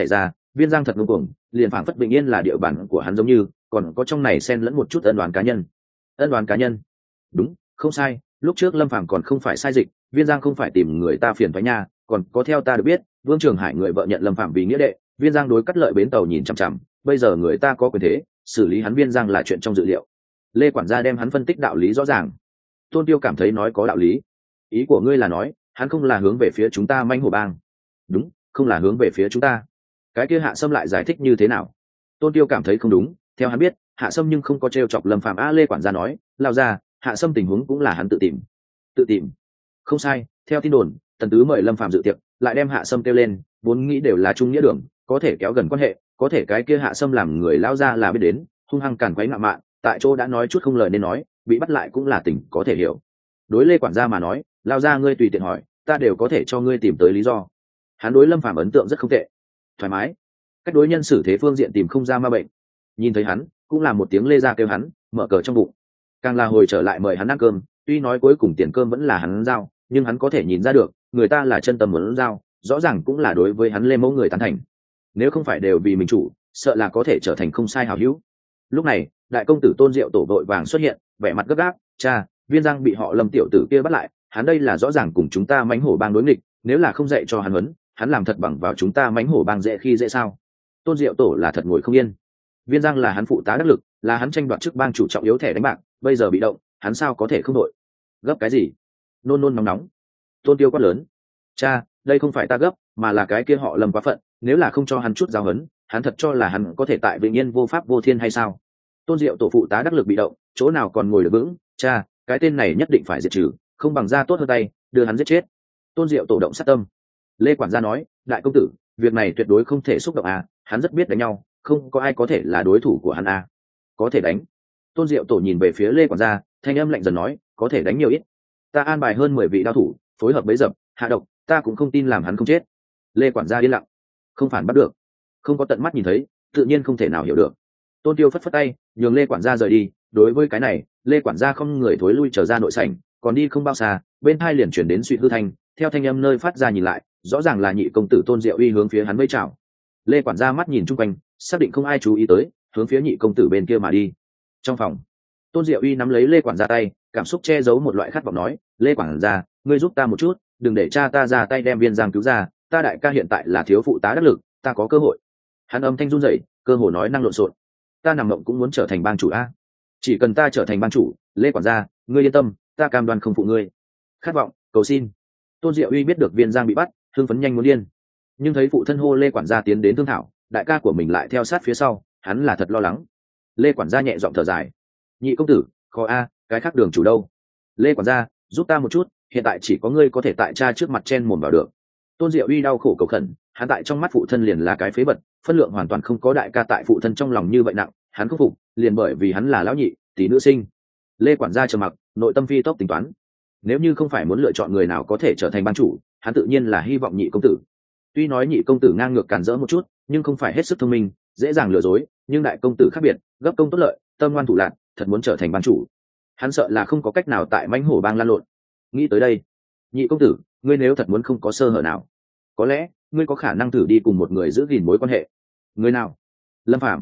Speaker 1: Viên Giang thật ngông cuồng, liền phảng phất bình yên là địa bàn của hắn giống như, còn có trong này xen lẫn một chút ân đoán cá nhân. Ân đoán cá nhân? Đúng, không sai, lúc trước Lâm Phàm còn không phải sai dịch, Viên Giang không phải tìm người ta phiền toái nha, còn có theo ta được biết, Vương Trường Hải người vợ nhận Lâm Phàm vì nghĩa đệ, Viên Giang đối cắt lợi bến tàu nhìn chằm chằm, bây giờ người ta có quyền thế, xử lý hắn Viên Giang là chuyện trong dự liệu. Lê quản gia đem hắn phân tích đạo lý rõ ràng. Tôn Tiêu cảm thấy nói có đạo lý. Ý của ngươi là nói, hắn không là hướng về phía chúng ta manh hổ bang? Đúng, không là hướng về phía chúng ta. Cái kia Hạ Sâm lại giải thích như thế nào? Tôn Tiêu cảm thấy không đúng, theo hắn biết, Hạ Sâm nhưng không có trêu chọc Lâm Phàm. Lê quản gia nói, lao ra, Hạ Sâm tình huống cũng là hắn tự tìm. Tự tìm? Không sai, theo tin đồn, Tần Tứ mời Lâm Phàm dự tiệc, lại đem Hạ Sâm kêu lên, vốn nghĩ đều là trung nghĩa đường, có thể kéo gần quan hệ, có thể cái kia Hạ Sâm làm người lao ra là biết đến, hung hăng càn quấy ngạo mạn, tại chỗ đã nói chút không lời nên nói, bị bắt lại cũng là tình có thể hiểu. Đối Lê quản gia mà nói, lao ra ngươi tùy tiện hỏi, ta đều có thể cho ngươi tìm tới lý do. Hắn đối Lâm Phàm ấn tượng rất không tệ, thoải mái, cách đối nhân xử thế phương diện tìm không ra ma bệnh. Nhìn thấy hắn, cũng là một tiếng Lê ra kêu hắn, mở cờ trong bụng. Càng là hồi trở lại mời hắn ăn cơm, tuy nói cuối cùng tiền cơm vẫn là hắn giao, nhưng hắn có thể nhìn ra được, người ta là chân tâm muốn giao, rõ ràng cũng là đối với hắn Lê mẫu người tán thành. Nếu không phải đều vì mình chủ, sợ là có thể trở thành không sai hảo hữu. Lúc này, đại công tử Tôn Diệu Tổ vội vàng xuất hiện, vẻ mặt gấp gáp, cha, Viên Giang bị họ Lâm tiểu tử kia bắt lại, hắn đây là rõ ràng cùng chúng ta mãnh hổ bang đối nghịch, nếu là không dạy cho hắn huấn, hắn làm thật bằng vào chúng ta mãnh hổ bang dễ khi dễ sao? Tôn Diệu Tổ là thật ngồi không yên. Viên Giang là hắn phụ tá đắc lực, là hắn tranh đoạt chức bang chủ trọng yếu thẻ đánh bạc, bây giờ bị động, hắn sao có thể không đội? Gấp cái gì? Nôn nôn nóng nóng. Tôn Tiêu quát lớn, cha, đây không phải ta gấp, mà là cái kia họ Lâm quá phận, nếu là không cho hắn chút giáo huấn, hắn thật cho là hắn có thể tại Vĩnh Yên vô pháp vô thiên hay sao? Tôn Diệu Tổ phụ tá đắc lực bị động, chỗ nào còn ngồi được vững? Cha, cái tên này nhất định phải diệt trừ, không bằng ra tốt hơn tay, đưa hắn giết chết. Tôn Diệu Tổ động sát tâm. Lê quản gia nói, đại công tử, việc này tuyệt đối không thể xúc động hắn rất biết đánh nhau, không có ai có thể là đối thủ của hắn có thể đánh. Tôn Diệu Tổ nhìn về phía Lê quản gia, thanh âm lạnh dần nói, có thể đánh nhiều ít, ta an bài hơn 10 vị đao thủ, phối hợp bấy dập, hạ độc, ta cũng không tin làm hắn không chết. Lê quản gia yên lặng, không phản bắt được, không có tận mắt nhìn thấy, tự nhiên không thể nào hiểu được. Tôn Tiêu phất phất tay, nhường Lê quản gia rời đi. Đối với cái này, Lê quản gia không người thối lui trở ra nội sảnh, còn đi không bao xa, bên hai liền chuyển đến suy hư thanh, theo thanh âm nơi phát ra nhìn lại, rõ ràng là nhị công tử Tôn Diệu Uy hướng phía hắn vẫy chào. Lê quản gia mắt nhìn chung quanh, xác định không ai chú ý tới, hướng phía nhị công tử bên kia mà đi. Trong phòng, Tôn Diệu Uy nắm lấy Lê quản gia tay, cảm xúc che giấu một loại khát vọng nói, Lê quản gia, ngươi giúp ta một chút, đừng để cha ta ra tay đem Viên Giang cứu ra, ta đại ca hiện tại là thiếu phụ tá đắc lực, ta có cơ hội. Hắn âm thanh run rẩy, cơ hồ nói năng lộn xộn. Ta nằm mộng cũng muốn trở thành bang chủ chỉ cần ta trở thành bang chủ, Lê quản gia, ngươi yên tâm, ta cam đoan không phụ ngươi. Khát vọng, cầu xin. Tôn Diệu Uy biết được Viên Giang bị bắt, hưng phấn nhanh muốn điên, nhưng thấy phụ thân hô Lê quản gia tiến đến thương thảo, đại ca của mình lại theo sát phía sau, hắn là thật lo lắng. Lê quản gia nhẹ giọng thở dài, nhị công tử, khó cái khác đường chủ đâu? Lê quản gia, giúp ta một chút, hiện tại chỉ có ngươi có thể tại cha trước mặt chen mồm vào được. Tôn Diệu Uy đau khổ cầu khẩn, hắn tại trong mắt phụ thân liền là cái phế vật, phân lượng hoàn toàn không có đại ca tại phụ thân trong lòng như vậy nặng, hắn không phục, liền bởi vì hắn là lão nhị, tỷ nữ sinh. Lê quản gia trầm mặc, nội tâm phi tốc tính toán. Nếu như không phải muốn lựa chọn người nào có thể trở thành ban chủ, hắn tự nhiên là hy vọng nhị công tử. Tuy nói nhị công tử ngang ngược càn rỡ một chút, nhưng không phải hết sức thông minh, dễ dàng lừa dối, nhưng đại công tử khác biệt, gấp công tốt lợi, tâm ngoan thủ lạn, thật muốn trở thành ban chủ, hắn sợ là không có cách nào tại mãnh hổ bang lan lộn. Nghĩ tới đây, nhị công tử, ngươi nếu thật muốn không có sơ hở nào, có lẽ ngươi có khả năng thử đi cùng một người giữ gìn mối quan hệ. Người nào? Lâm Phàm.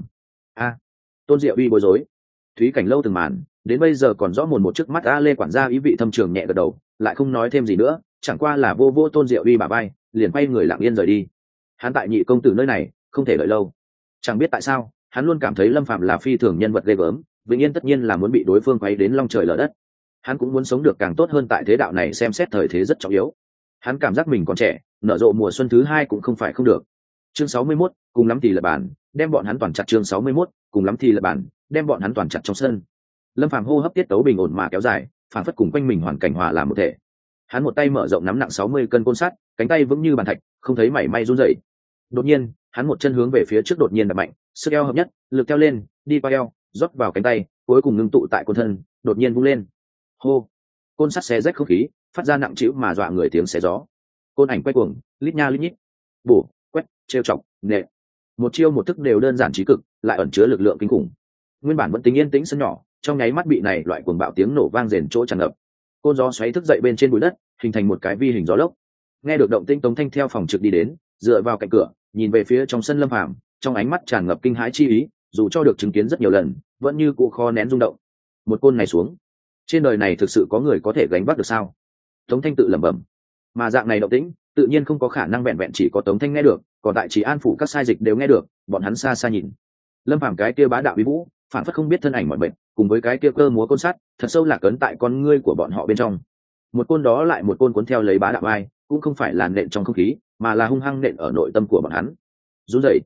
Speaker 1: Tôn Diệu Uy bối rối. Thúy Cảnh lâu từng màn, đến bây giờ còn rõ mồn một trước mắt. Lê quản gia ý vị thâm trường nhẹ gật đầu, lại không nói thêm gì nữa, chẳng qua là vô vô Tôn Diệu Uy bả vai, liền quay người lặng yên rời đi. Hắn tại nhị công tử nơi này không thể đợi lâu. Chẳng biết tại sao, hắn luôn cảm thấy Lâm Phàm là phi thường nhân vật ghê gớm, Vĩnh Yên tất nhiên là muốn bị đối phương quấy đến long trời lở đất. Hắn cũng muốn sống được càng tốt hơn tại thế đạo này, xem xét thời thế rất trọng yếu. Hắn cảm giác mình còn trẻ, nở rộ mùa xuân thứ hai cũng không phải không được. Chương 61, cùng lắm thì là bản, đem bọn hắn toàn chặt. Chương 61, cùng lắm thì là bản, đem bọn hắn toàn chặt trong sân. Lâm Phàm hô hấp tiết tấu bình ổn mà kéo dài, phản phất cùng quanh mình hoàn cảnh hòa làm một thể. Hắn một tay mở rộng nắm nặng 60 cân côn sắt, cánh tay vững như bàn thạch, không thấy mảy may run rẩy. Đột nhiên, hắn một chân hướng về phía trước đột nhiên đập mạnh, sức eo hợp nhất, lực theo lên, đi qua eo, rót vào cánh tay, cuối cùng ngưng tụ tại côn thân, đột nhiên vung lên. Hô! Côn sắt xé rách không khí, phát ra nặng trĩu mà dọa người tiếng xé gió. Côn ảnh quay cuồng, lít nha lít nhít, bổ, quét, trêu chọc, nệ. Một chiêu một thức đều đơn giản trí cực, lại ẩn chứa lực lượng kinh khủng. Nguyên bản vẫn tính yên tĩnh sân nhỏ, trong nháy mắt bị này loại cuồng bạo tiếng nổ vang rền chỗ tràn ngập. Côn gió xoáy thức dậy bên trên bụi đất, hình thành một cái vi hình gió lốc. Nghe được động tĩnh, Tống Thanh theo phòng trực đi đến, dựa vào cạnh cửa nhìn về phía trong sân Lâm Phàm, trong ánh mắt tràn ngập kinh hãi chi ý, dù cho được chứng kiến rất nhiều lần vẫn như cụ kho nén rung động. Một côn này xuống, trên đời này thực sự có người có thể gánh vác được sao? Tống Thanh tự lẩm bẩm. Mà dạng này động tĩnh tự nhiên không có khả năng vẹn vẹn chỉ có Tống Thanh nghe được, còn tại Trì An phủ các sai dịch đều nghe được. Bọn hắn xa xa nhìn Lâm Phàm cái kia bá đạo uy vũ, phản phất không biết thân ảnh mọi bệnh, cùng với cái kia cơ múa côn sắt thật sâu lạc ấn tại con ngươi của bọn họ bên trong. Một côn đó lại một côn cuốn theo lấy bá đạo ai, cũng không phải là nện trong không khí, mà là hung hăng nện ở nội tâm của bọn hắn. Run rẩy,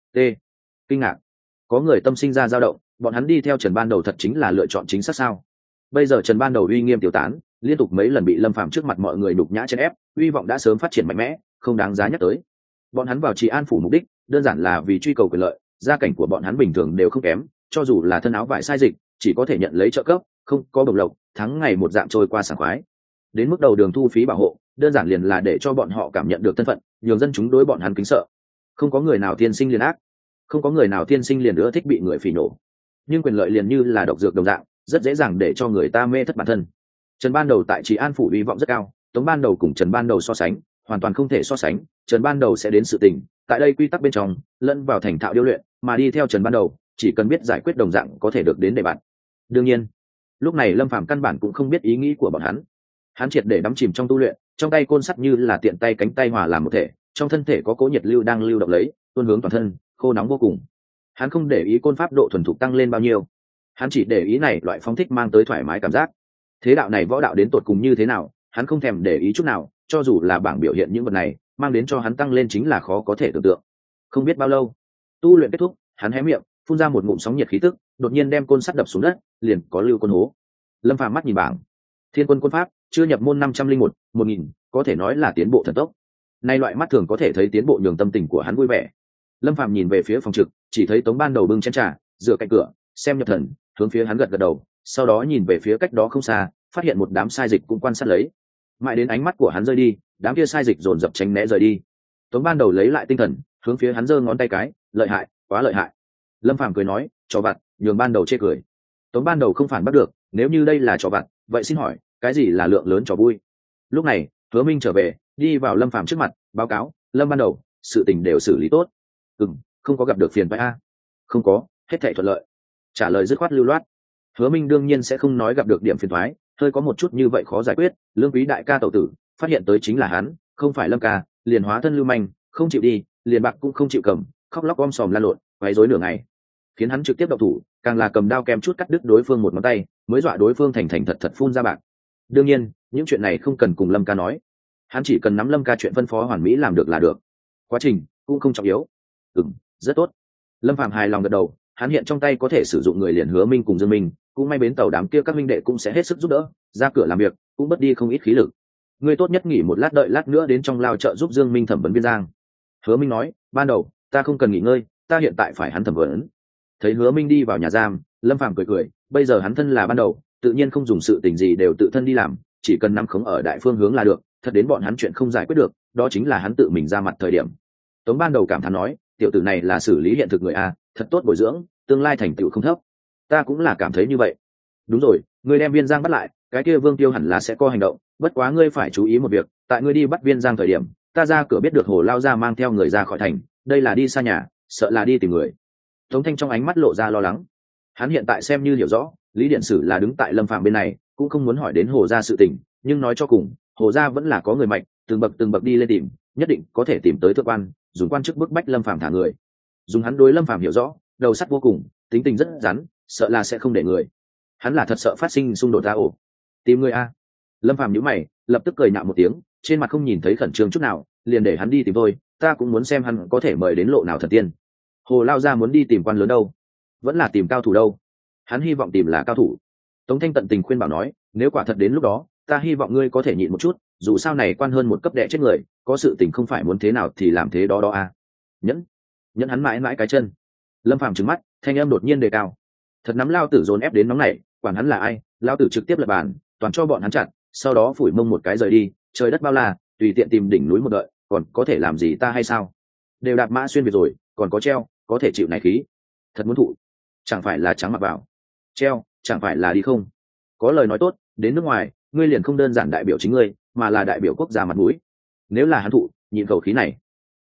Speaker 1: kinh ngạc, có người tâm sinh ra dao động. Bọn hắn đi theo Trần Ban Đầu thật chính là lựa chọn chính xác sao? Bây giờ Trần Ban Đầu uy nghiêm tiêu tán, liên tục mấy lần bị Lâm Phàm trước mặt mọi người đục nhã chèn ép, uy vọng đã sớm phát triển mạnh mẽ, không đáng giá nhắc tới. Bọn hắn vào Trì An phủ mục đích đơn giản là vì truy cầu quyền lợi, gia cảnh của bọn hắn bình thường đều không kém, cho dù là thân áo vải sai dịch chỉ có thể nhận lấy trợ cấp, không có bổng lộc, tháng ngày một dạng trôi qua sảng khoái. Đến mức đầu đường thu phí bảo hộ, đơn giản liền là để cho bọn họ cảm nhận được thân phận, nhường dân chúng đối bọn hắn kính sợ. Không có người nào tiên sinh liền ác, không có người nào tiên sinh liền ưa thích bị người phỉ nổ, nhưng quyền lợi liền như là độc dược đồng dạng, rất dễ dàng để cho người ta mê thất bản thân. Trần Ban Đầu tại Trì An phủ hy vọng rất cao, Tống Ban Đầu cùng Trần Ban Đầu so sánh hoàn toàn không thể so sánh. Trần Ban Đầu sẽ đến sự tình tại đây quy tắc bên trong lẫn vào thành thạo điêu luyện, mà đi theo Trần Ban Đầu chỉ cần biết giải quyết đồng dạng có thể được đến đề bạn. Đương nhiên lúc này Lâm Phàm căn bản cũng không biết ý nghĩ của bọn hắn triệt để đắm chìm trong tu luyện, trong tay côn sắt như là tiện tay cánh tay hòa làm một thể, trong thân thể có cố nhiệt lưu đang lưu động lấy, tuôn hướng toàn thân, khô nóng vô cùng. Hắn không để ý côn pháp độ thuần thục tăng lên bao nhiêu, hắn chỉ để ý này loại phóng thích mang tới thoải mái cảm giác. Thế đạo này võ đạo đến tột cùng như thế nào, hắn không thèm để ý chút nào, cho dù là bảng biểu hiện những vật này mang đến cho hắn tăng lên chính là khó có thể tưởng tượng. Không biết bao lâu, tu luyện kết thúc, hắn hé miệng phun ra một ngụm sóng nhiệt khí tức, đột nhiên đem côn sắt đập xuống đất, liền có lưu quân hố. Lâm Phàm mắt nhìn bảng, Thiên Quân quân pháp chưa nhập môn 501, 1000, có thể nói là tiến bộ thần tốc. Nay loại mắt thường có thể thấy tiến bộ nhường tâm tình của hắn vui vẻ. Lâm Phàm nhìn về phía phòng trực, chỉ thấy Tống Ban Đầu bưng chén trà dựa cạnh cửa xem nhập thần, hướng phía hắn gật gật đầu, sau đó nhìn về phía cách đó không xa, phát hiện một đám sai dịch cũng quan sát lấy. Mãi đến ánh mắt của hắn rơi đi, đám kia sai dịch dồn dập tránh né rời đi. Tống Ban Đầu lấy lại tinh thần, hướng phía hắn giơ ngón tay cái, lợi hại, quá lợi hại. Lâm Phàm cười nói, trò vặt, nhường Ban Đầu chê cười. Tống Ban Đầu không phản bắt được, nếu như đây là trò vặt, vậy xin hỏi cái gì là lượng lớn trò vui? Lúc này Hứa Minh trở về, đi vào Lâm Phàm trước mặt, báo cáo, Lâm Ban Đầu, sự tình đều xử lý tốt. Không có gặp được phiền phức a? Không có, hết thảy thuận lợi. Trả lời dứt khoát lưu loát. Hứa Minh đương nhiên sẽ không nói gặp được điểm phiền toái, hơi có một chút như vậy khó giải quyết. Lương Quý đại ca tẩu tử phát hiện tới chính là hắn, không phải Lâm ca, liền hóa thân lưu manh, không chịu đi, liền bạc cũng không chịu cầm, khóc lóc om sòm lan lộn, quấy rối nửa ngày, khiến hắn trực tiếp động thủ, càng là cầm đao kèm chút cắt đứt đối phương một ngón tay, mới dọa đối phương thành thành thật thật phun ra bạc. Đương nhiên những chuyện này không cần cùng Lâm ca nói, hắn chỉ cần nắm Lâm ca chuyện phân phó hoàn mỹ làm được là được, quá trình cũng không trọng yếu. Rất tốt. Lâm Phàm hài lòng gật đầu, hắn hiện trong tay có thể sử dụng người liền Hứa Minh cùng Dương Minh, cũng may bến tàu đám kia các minh đệ cũng sẽ hết sức giúp đỡ, ra cửa làm việc cũng bất đi không ít khí lực. Ngươi tốt nhất nghỉ một lát, đợi lát nữa đến trong lao chợ giúp Dương Minh thẩm vấn Viên Giang. Hứa Minh nói, Ban Đầu ta không cần nghỉ ngơi, ta hiện tại phải hắn thẩm vấn. Thấy Hứa Minh đi vào nhà giam, Lâm Phàm cười cười, bây giờ hắn thân là Ban Đầu, tự nhiên không dùng sự tình gì đều tự thân đi làm, chỉ cần nắm khống ở đại phương hướng là được, thật đến bọn hắn chuyện không giải quyết được, đó chính là hắn tự mình ra mặt thời điểm. Tống Ban Đầu cảm thán nói, tiểu tử này là xử lý hiện thực người a, thật tốt bồi dưỡng, tương lai thành tựu không thấp. Ta cũng là cảm thấy như vậy. Đúng rồi, ngươi đem Viên Giang bắt lại, cái kia Vương Tiêu hẳn là sẽ có hành động, bất quá ngươi phải chú ý một việc, tại ngươi đi bắt Viên Giang thời điểm, ta ra cửa biết được Hồ Lao gia mang theo người ra khỏi thành, đây là đi xa nhà, sợ là đi tìm người. Tống Thanh trong ánh mắt lộ ra lo lắng. Hắn hiện tại xem như hiểu rõ, Lý Điện Sử là đứng tại Lâm Phàm bên này, cũng không muốn hỏi đến Hồ gia sự tình, nhưng nói cho cùng, Hồ gia vẫn là có người mạnh, từng bậc đi lên tìm, nhất định có thể tìm tới thượng quan, dùng quan chức bức bách Lâm Phàm thả người. Dùng hắn đối Lâm Phàm hiểu rõ, đầu sắt vô cùng, tính tình rất rắn, sợ là sẽ không để người. Hắn là thật sợ phát sinh xung đột ra ổ. Tìm người a? Lâm Phàm nhíu mày, lập tức cười nhạo một tiếng, trên mặt không nhìn thấy khẩn trương chút nào, liền để hắn đi tìm tôi, ta cũng muốn xem hắn có thể mời đến lộ nào thần tiên. Hồ Lao gia muốn đi tìm quan lớn đâu? Vẫn là tìm cao thủ đâu? Hắn hy vọng tìm là cao thủ. Tống Thanh tận tình khuyên bảo nói, nếu quả thật đến lúc đó, ta hy vọng ngươi có thể nhịn một chút, dù sao này quan hơn một cấp đệ chết người, có sự tình không phải muốn thế nào thì làm thế đó đó a. Nhẫn hắn mãi mãi cái chân. Lâm Phàm trừng mắt, thanh âm đột nhiên đề cao, thật nắm lao tử dồn ép đến nóng này, quản hắn là ai, lao tử trực tiếp lập bàn, toàn cho bọn hắn chặt, sau đó phủi mông một cái rời đi, trời đất bao la, tùy tiện tìm đỉnh núi một đợi, còn có thể làm gì ta hay sao? Đều đạp mã xuyên việt rồi, còn có treo, có thể chịu này khí. Thật muốn thụ, chẳng phải là trắng mặc vào. Treo, chẳng phải là đi không? Có lời nói tốt, đến nước ngoài, ngươi liền không đơn giản đại biểu chính ngươi, mà là đại biểu quốc gia mặt mũi. Nếu là hắn thụ, nhịn khẩu khí này,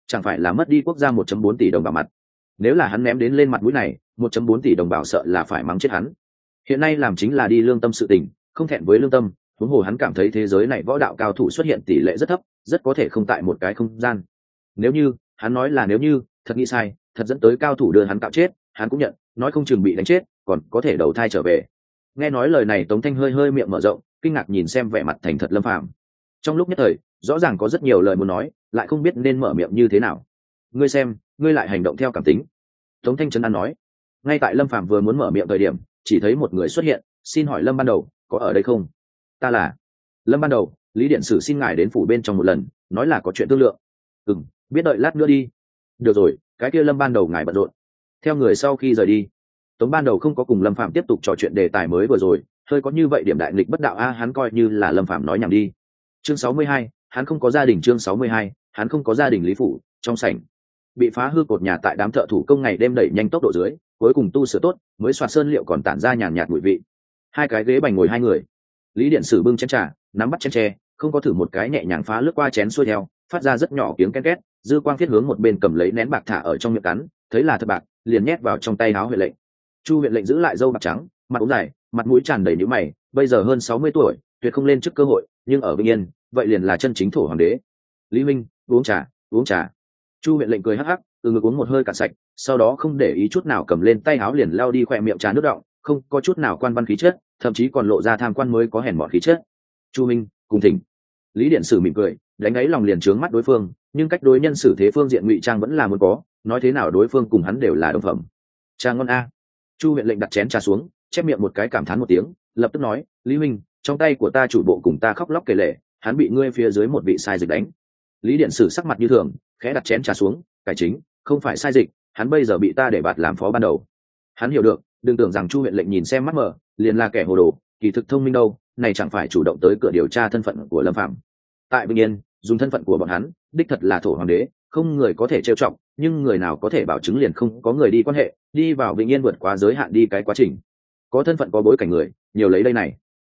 Speaker 1: chẳng phải là mất đi quốc gia 1.4 tỷ đồng bảo mặt. Nếu là hắn ném đến lên mặt mũi này, 1.4 tỷ đồng bảo sợ là phải mắng chết hắn. Hiện nay làm chính là đi lương tâm sự tình, không thẹn với lương tâm, huống hồ hắn cảm thấy thế giới này võ đạo cao thủ xuất hiện tỷ lệ rất thấp, rất có thể không tại một cái không gian. Nếu như, hắn nói là nếu như, thật nghĩ sai, thật dẫn tới cao thủ đưa hắn cạo chết, hắn cũng nhận, nói không chừng bị đánh chết, còn có thể đầu thai trở về. Nghe nói lời này, Tống Thanh hơi hơi miệng mở rộng, kinh ngạc nhìn xem vẻ mặt thành thật Lâm Phàm. Trong lúc nhất thời, rõ ràng có rất nhiều lời muốn nói, lại không biết nên mở miệng như thế nào. Ngươi xem, ngươi lại hành động theo cảm tính. Tống Thanh trấn an nói. Ngay tại Lâm Phàm vừa muốn mở miệng thời điểm, chỉ thấy một người xuất hiện, xin hỏi Lâm ban đầu, có ở đây không? Ta là Lâm ban đầu, Lý Điện Sử xin ngài đến phủ bên trong một lần, nói là có chuyện thương lượng. Biết đợi lát nữa đi. Được rồi, cái kia Lâm ban đầu ngài bận rộn. Theo người sau khi rời đi, Tống ban đầu không có cùng Lâm Phàm tiếp tục trò chuyện đề tài mới vừa rồi, hơi có như vậy điểm đại nghịch bất đạo hắn coi như là Lâm Phàm nói nhảm đi. Chương 62, hắn không có gia đình. Chương 62, hắn không có gia đình. Lý phủ trong sảnh, bị phá hư cột nhà tại đám thợ thủ công ngày đêm đẩy nhanh tốc độ dưới, cuối cùng tu sửa tốt, mới soạt sơn liệu còn tản ra nhàn nhạt mùi vị. Hai cái ghế bành ngồi hai người, Lý Điện Sử bưng chén trà, nắm bắt chén tre, không có thử một cái nhẹ nhàng phá lướt qua chén xuôi theo, phát ra rất nhỏ tiếng ken két, dư quang thiết hướng một bên cầm lấy nén bạc thả ở trong miệng cắn, thấy là thật bạc, liền nhét vào trong tay áo Huyện lệnh. Chu Huyện lệnh giữ lại râu bạc trắng, mặt ống dài, mặt mũi tràn đầy nhíu mày, bây giờ hơn 60 tuổi, tuyệt không lên chức cơ hội, nhưng ở Vĩnh Yên, vậy liền là chân chính thổ hoàng đế. Lý Minh, uống trà, uống trà. Chu Huyện lệnh cười hắc hắc, từ ngực uống một hơi cạn sạch, sau đó không để ý chút nào cầm lên tay áo liền lao đi khỏe miệng trà nước đọng, không có chút nào quan văn khí chất, thậm chí còn lộ ra tham quan mới có hèn mọn khí chất. Chu Minh, cùng thỉnh. Lý Điện Sử mỉm cười, đánh ấy lòng liền trướng mắt đối phương, nhưng cách đối nhân xử thế phương diện ngụy trang vẫn là muốn có, nói thế nào đối phương cùng hắn đều là đồng phẩm. Trà ngon a. Chu Huyện lệnh đặt chén trà xuống, chép miệng một cái cảm thán một tiếng, lập tức nói, Lý Minh, trong tay của ta chủ bộ cùng ta khóc lóc kể lể, hắn bị ngươi phía dưới một vị sai dịch đánh. Lý Điện Sử sắc mặt như thường, khẽ đặt chén trà xuống, cải chính, không phải sai dịch, hắn bây giờ bị ta để bạt làm phó ban đầu. Hắn hiểu được, đừng tưởng rằng Chu Huyện lệnh nhìn xem mắt mờ, liền là kẻ hồ đồ, kỳ thực thông minh đâu, này chẳng phải chủ động tới cửa điều tra thân phận của Lâm Phàm. Tại Bình Yên, dùng thân phận của bọn hắn, đích thật là thổ hoàng đế, không người có thể trêu chọc, nhưng người nào có thể bảo chứng liền không có người đi quan hệ, đi vào Bình Yên vượt quá giới hạn đi cái quá trình. Có thân phận có bối cảnh người, nhiều lấy đây này.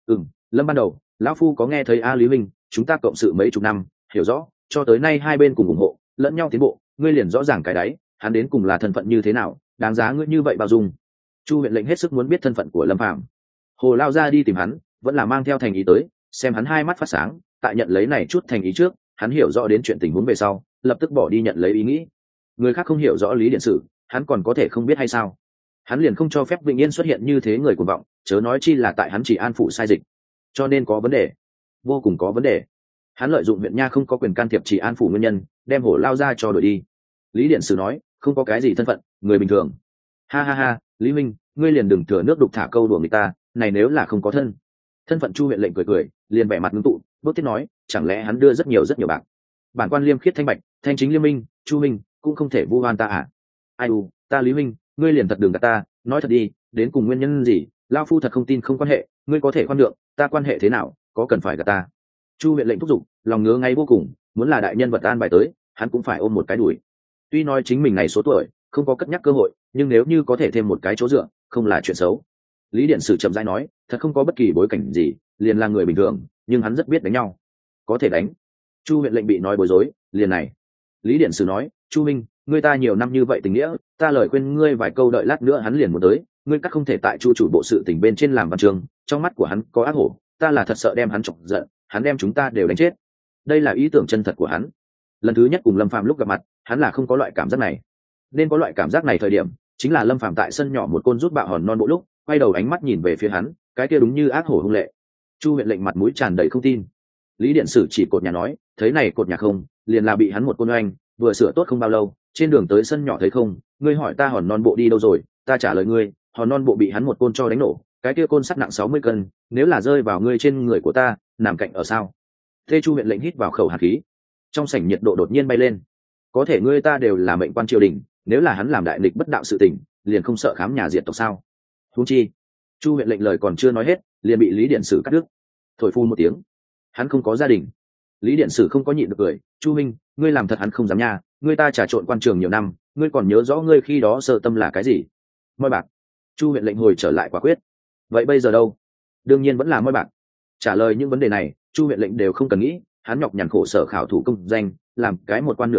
Speaker 1: Lâm ban đầu, lão phu có nghe thấy Lý Minh, chúng ta cộng sự mấy chục năm, hiểu rõ, cho tới nay hai bên cùng ủng hộ, lẫn nhau tiến bộ, ngươi liền rõ ràng cái đấy, hắn đến cùng là thân phận như thế nào, đáng giá ngươi như vậy bao dung. Chu Huyện lệnh hết sức muốn biết thân phận của Lâm Phàm. Hồ lao ra đi tìm hắn, vẫn là mang theo thành ý tới, xem hắn hai mắt phát sáng, tại nhận lấy này chút thành ý trước, hắn hiểu rõ đến chuyện tình huống về sau, lập tức bỏ đi nhận lấy ý nghĩ. Người khác không hiểu rõ Lý Điện Sử, hắn còn có thể không biết hay sao? Hắn liền không cho phép Vĩnh Yên xuất hiện như thế người cuồng vọng, chớ nói chi là tại hắn chỉ an phụ sai dịch, cho nên có vấn đề, vô cùng có vấn đề. Hắn lợi dụng huyện nha không có quyền can thiệp chỉ an phủ nguyên nhân, đem Hổ lao ra cho đổi đi. Lý Điện Sử nói, không có cái gì thân phận, người bình thường. Ha ha ha, Lý Minh, ngươi liền đừng thừa nước đục thả câu đùa người ta, này nếu là không có thân phận. Chu Huyện lệnh cười cười, liền vẻ mặt ngưng tụ, bước tiếp nói, chẳng lẽ hắn đưa rất nhiều bạc? Bản quan liêm khiết thanh bạch, thanh chính liêm minh, Chu Minh cũng không thể vu oan ta à? Ai u, ta Lý Minh, ngươi liền thật đừng gạt ta, nói thật đi, đến cùng nguyên nhân gì? Lao phu thật không tin không quan hệ, ngươi có thể khoan lượng, ta quan hệ thế nào, có cần phải gạt ta? Chu Huyện lệnh thúc giục, lòng ngứa ngay vô cùng, muốn là đại nhân vật an bài tới, hắn cũng phải ôm một cái đuổi. Tuy nói chính mình này số tuổi, không có cất nhắc cơ hội, nhưng nếu như có thể thêm một cái chỗ dựa, không là chuyện xấu. Lý Điện Sử chậm rãi nói, thật không có bất kỳ bối cảnh gì, liền là người bình thường, nhưng hắn rất biết đánh nhau, có thể đánh. Chu Huyện lệnh bị nói bối rối, liền này. Lý Điện Sử nói, Chu Minh, ngươi ta nhiều năm như vậy tình nghĩa, ta lời khuyên ngươi vài câu, đợi lát nữa hắn liền muốn tới, ngươi cắt không thể tại Chu chủ bộ sự tình bên trên làm văn chương, trong mắt của hắn có ác hổ, ta là thật sợ đem hắn chọc giận, hắn đem chúng ta đều đánh chết. Đây là ý tưởng chân thật của hắn. Lần thứ nhất cùng Lâm Phàm lúc gặp mặt, hắn là không có loại cảm giác này. Nên có loại cảm giác này thời điểm, chính là Lâm Phàm tại sân nhỏ một côn rút bạo hòn non bộ lúc, quay đầu ánh mắt nhìn về phía hắn, cái kia đúng như ác hổ hung lệ. Chu Huyện lệnh mặt mũi tràn đầy không tin. Lý Điện Sử chỉ cột nhà nói, thấy này cột nhà không, liền là bị hắn một côn oanh, vừa sửa tốt không bao lâu, trên đường tới sân nhỏ thấy không, ngươi hỏi ta hòn non bộ đi đâu rồi, ta trả lời ngươi, hòn non bộ bị hắn một côn cho đánh nổ, cái kia côn sắt nặng 60 cân, nếu là rơi vào ngươi trên người của ta, nằm cạnh ở sao? Thế Chu Huyện lệnh hít vào khẩu hàn khí, trong sảnh nhiệt độ đột nhiên bay lên. Có thể ngươi ta đều là mệnh quan triều đình, nếu là hắn làm đại nghịch bất đạo sự tình, liền không sợ khám nhà diệt tộc sao? Huống chi, Chu Huyện lệnh lời còn chưa nói hết, liền bị Lý Điện Sử cắt đứt. Thổi phun một tiếng, hắn không có gia đình. Lý Điện Sử không có nhịn được cười, Chu Minh, ngươi làm thật hắn không dám nha, ngươi ta trà trộn quan trường nhiều năm, ngươi còn nhớ rõ ngươi khi đó sợ tâm là cái gì? Moi bạc. Chu Huyện lệnh hồi trở lại quả quyết. Vậy bây giờ đâu? Đương nhiên vẫn là moi bạc. Trả lời những vấn đề này, Chu Huyện lệnh đều không cần nghĩ, hắn nhọc nhằn khổ sở khảo thủ công danh, làm cái một quan nửa trước,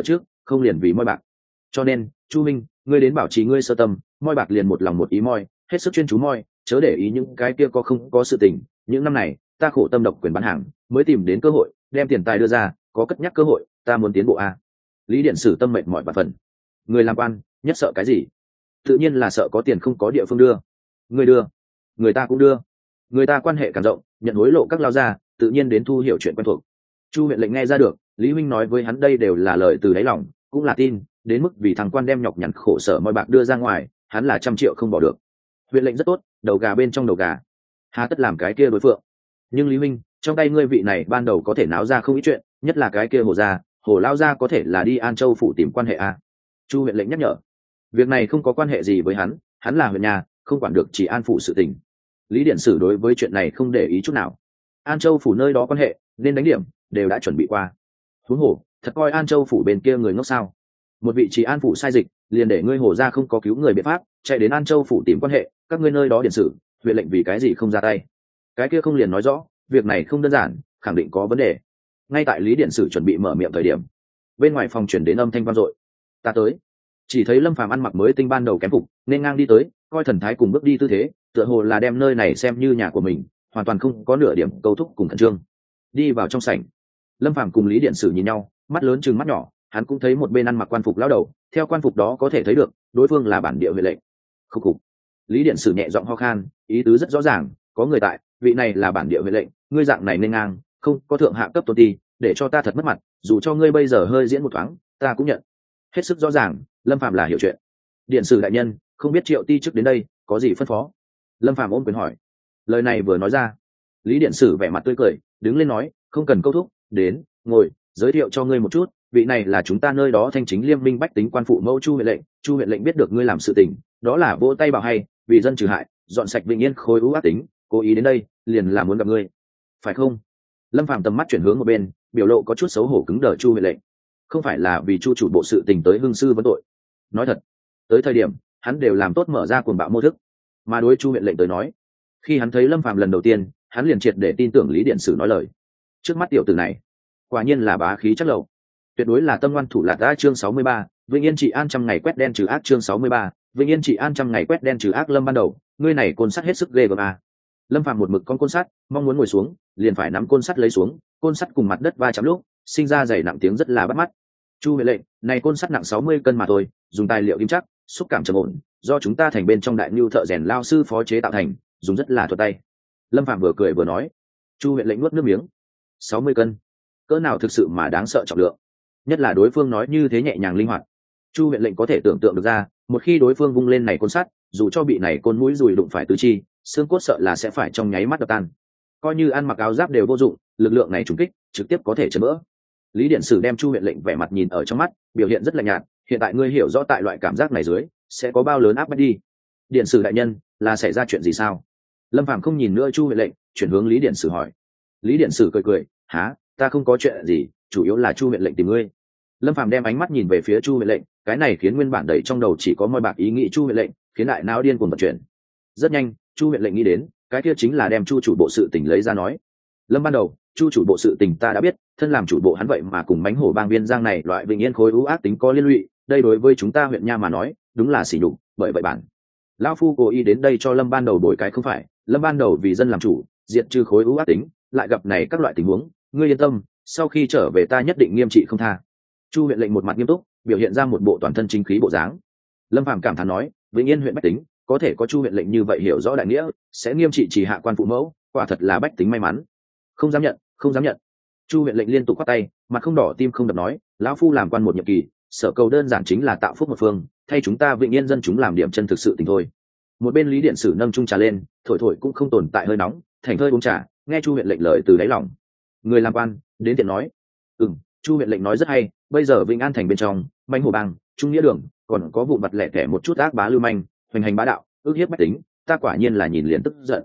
Speaker 1: không liền vì moi bạc. Cho nên Chu minh, ngươi đến bảo trì ngươi sơ tâm, moi bạc liền một lòng một ý moi, hết sức chuyên chú moi, chớ để ý những cái kia có không có sự tình. Những năm này ta khổ tâm độc quyền bán hàng, mới tìm đến cơ hội đem tiền tài đưa ra, có cất nhắc cơ hội ta muốn tiến bộ a. Lý Điện Sử tâm mệt mỏi và phần. Người làm quan nhất sợ cái gì? Tự nhiên là sợ có tiền không có địa phương đưa. Người đưa, người ta cũng đưa. Người ta quan hệ càng rộng, nhận hối lộ các lao gia, tự nhiên đến thu hiểu chuyện quen thuộc. Chu huyện lệnh nghe ra được, Lý huynh nói với hắn đây đều là lời từ đáy lòng, cũng là tin, đến mức vì thằng quan đem nhọc nhằn khổ sở moi bạc đưa ra ngoài, hắn là 100 triệu không bỏ được. Huyện lệnh rất tốt, đầu gà bên trong đầu gà, hà tất làm cái kia đối phượng. Nhưng Lý huynh, trong tay ngươi vị này ban đầu có thể náo ra không ít chuyện, nhất là cái kia hồ gia, hồ lao gia có thể là đi An Châu phủ tìm quan hệ à? Chu huyện lệnh nhắc nhở. Việc này không có quan hệ gì với hắn là huyện nhà, không quản được chỉ An phủ sự tình. Lý Điện Sử đối với chuyện này không để ý chút nào. An Châu phủ nơi đó quan hệ nên đánh điểm đều đã chuẩn bị qua. Huống hồ thật coi An Châu phủ bên kia người ngốc sao? Một vị trí An phủ sai dịch, liền để ngươi hồ gia không có cứu người biện pháp, chạy đến An Châu phủ tìm quan hệ, các ngươi nơi đó Điện Sử huyện lệnh vì cái gì không ra tay? Cái kia không liền nói rõ việc này không đơn giản, khẳng định có vấn đề. Ngay tại Lý Điện Sử chuẩn bị mở miệng thời điểm, bên ngoài phòng chuyển đến âm thanh vang dội. Ta tới. Chỉ thấy Lâm Phàm ăn mặc mới tinh ban đầu kém phục, nên ngang đi tới, coi thần thái cùng bước đi tư thế, tựa hồ là đem nơi này xem như nhà của mình, hoàn toàn không có nửa điểm câu thúc cùng khẩn trương. Đi vào trong sảnh, Lâm Phàm cùng Lý Điện Sử nhìn nhau, mắt lớn chừng mắt nhỏ, hắn cũng thấy một bên ăn mặc quan phục lão đầu, theo quan phục đó có thể thấy được, đối phương là bản địa huyện lệnh. Khục khục. Lý Điện Sử nhẹ giọng ho khan, ý tứ rất rõ ràng, có người tại, vị này là bản địa huyện lệnh, ngươi dạng này nên ngang, không có thượng hạ cấp tôn ti, để cho ta thật mất mặt, dù cho ngươi bây giờ hơi diễn một thoáng, ta cũng nhận. Hết sức rõ ràng, Lâm Phàm là hiểu chuyện. Điện Sử đại nhân, không biết Triệu ti trước đến đây có gì phân phó? Lâm Phàm ôm quyền hỏi. Lời này vừa nói ra, Lý Điện Sử vẻ mặt tươi cười, đứng lên nói, không cần câu thúc, đến ngồi, giới thiệu cho ngươi một chút, vị này là chúng ta nơi đó thanh chính liêm minh bách tính quan phụ mẫu Chu huyện lệnh. Chu huyện lệnh biết được ngươi làm sự tình, đó là vỗ tay bảo hay, vì dân trừ hại, dọn sạch Vĩnh Yên khối ưu ác tính, cố ý đến đây liền là muốn gặp ngươi, phải không? Lâm Phàm tầm mắt chuyển hướng một bên, biểu lộ có chút xấu hổ cứng đờ. Chu huyện lệnh không phải là vì Chu chủ bộ sự tình tới hương sư vấn tội. Nói thật, tới thời điểm hắn đều làm tốt mở ra cuồng bạo mô thức, mà đối Chu huyện lệnh tới nói, khi hắn thấy Lâm Phàm lần đầu tiên, hắn liền triệt để tin tưởng Lý Điện Sử nói lời. Trước mắt tiểu tử này quả nhiên là bá khí chắc lậu, tuyệt đối là tâm ngoan thủ lạt. Đã chương 63, Vĩnh Yên trị an 100 ngày quét đen trừ ác. Chương 63, Vĩnh Yên trị an 100 ngày quét đen trừ ác. Lâm ban đầu, ngươi này côn sắt hết sức ghê gớm à. Lâm Phàm một mực con côn sắt, mong muốn ngồi xuống, liền phải nắm côn sắt lấy xuống, côn sắt cùng mặt đất va chạm lúc, sinh ra dày nặng tiếng rất là bắt mắt. Chu huyện lệnh, này côn sắt nặng 60 cân mà thôi, dùng tài liệu kim chắc, xúc cảm trầm ổn, do chúng ta thành bên trong đại nhu thợ rèn lao sư phó chế tạo thành, dùng rất là thuật tay. Lâm Phàm vừa cười vừa nói. Chu huyện lệnh nuốt nước miếng. 60 cân, cỡ nào thực sự mà đáng sợ trọng lượng, nhất là đối phương nói như thế nhẹ nhàng linh hoạt. Chu huyện lệnh có thể tưởng tượng được ra, một khi đối phương vung lên này côn sắt, dù cho bị này côn mũi dùi đụng phải tứ chi, xương cốt sợ là sẽ phải trong nháy mắt đập tan. Coi như ăn mặc áo giáp đều vô dụng, lực lượng này trùng kích trực tiếp có thể chấn vỡ. Lý Điện Sử đem Chu huyện lệnh vẻ mặt nhìn ở trong mắt, biểu hiện rất lạnh nhạt. Hiện tại ngươi hiểu rõ tại loại cảm giác này dưới sẽ có bao lớn áp bách đi. Điện Sử đại nhân, là xảy ra chuyện gì sao? Lâm Phàm không nhìn nữa Chu huyện lệnh, chuyển hướng Lý Điện Sử hỏi. Lý Điện Sử cười cười, há, ta không có chuyện gì, chủ yếu là Chu huyện lệnh tìm ngươi. Lâm Phàm đem ánh mắt nhìn về phía Chu huyện lệnh, cái này khiến nguyên bản đầy trong đầu chỉ có moi bạc ý nghĩ Chu huyện lệnh, khiến đại não điên cuồng vận chuyển. Rất nhanh, Chu huyện lệnh nghĩ đến, cái kia chính là đem Chu chủ bộ sự tình lấy ra nói. Lâm ban đầu, Chu chủ bộ sự tình ta đã biết, thân làm chủ bộ hắn vậy mà cùng mánh hổ bang biên giang này loại Vĩnh Yên khối ưu ác tính có liên lụy, đây đối với chúng ta huyện nha mà nói, đúng là sỉ nhục. Bởi vậy bản lão phu cố ý đến đây cho Lâm ban đầu đổi cái không phải, Lâm ban đầu vì dân làm chủ, diệt trừ khối ưu ác tính, lại gặp này các loại tình huống, ngươi yên tâm, sau khi trở về ta nhất định nghiêm trị không tha. Chu huyện lệnh một mặt nghiêm túc, biểu hiện ra một bộ toàn thân chính khí bộ dáng. Lâm Phàm cảm thán nói, Vĩnh Yên huyện bách tính có thể có Chu huyện lệnh như vậy hiểu rõ đại nghĩa, sẽ nghiêm trị chỉ hạ quan phụ mẫu, quả thật là bách tính may mắn. Không dám nhận, không dám nhận. Chu huyện lệnh liên tục quát tay, mặt không đỏ tim không đập nói, lão phu làm quan một nhiệm kỳ, sở cầu đơn giản chính là tạo phúc một phương, thay chúng ta Vĩnh Yên dân chúng làm điểm chân thực sự tình thôi. Một bên Lý Điện Sử nâng chung trà lên, thổi thổi cũng không tồn tại hơi nóng, thành thơi uống trà, nghe Chu huyện lệnh lời từ đáy lòng. Người làm quan đến tiện nói. Chu huyện lệnh nói rất hay, bây giờ Vĩnh An thành bên trong, manh hồ bang, trung nghĩa đường, còn có vụ mặt lẻ tẻ một chút ác bá lưu manh, hoành hành bá đạo, ước hiếp bách tính, ta quả nhiên là nhìn liền tức giận.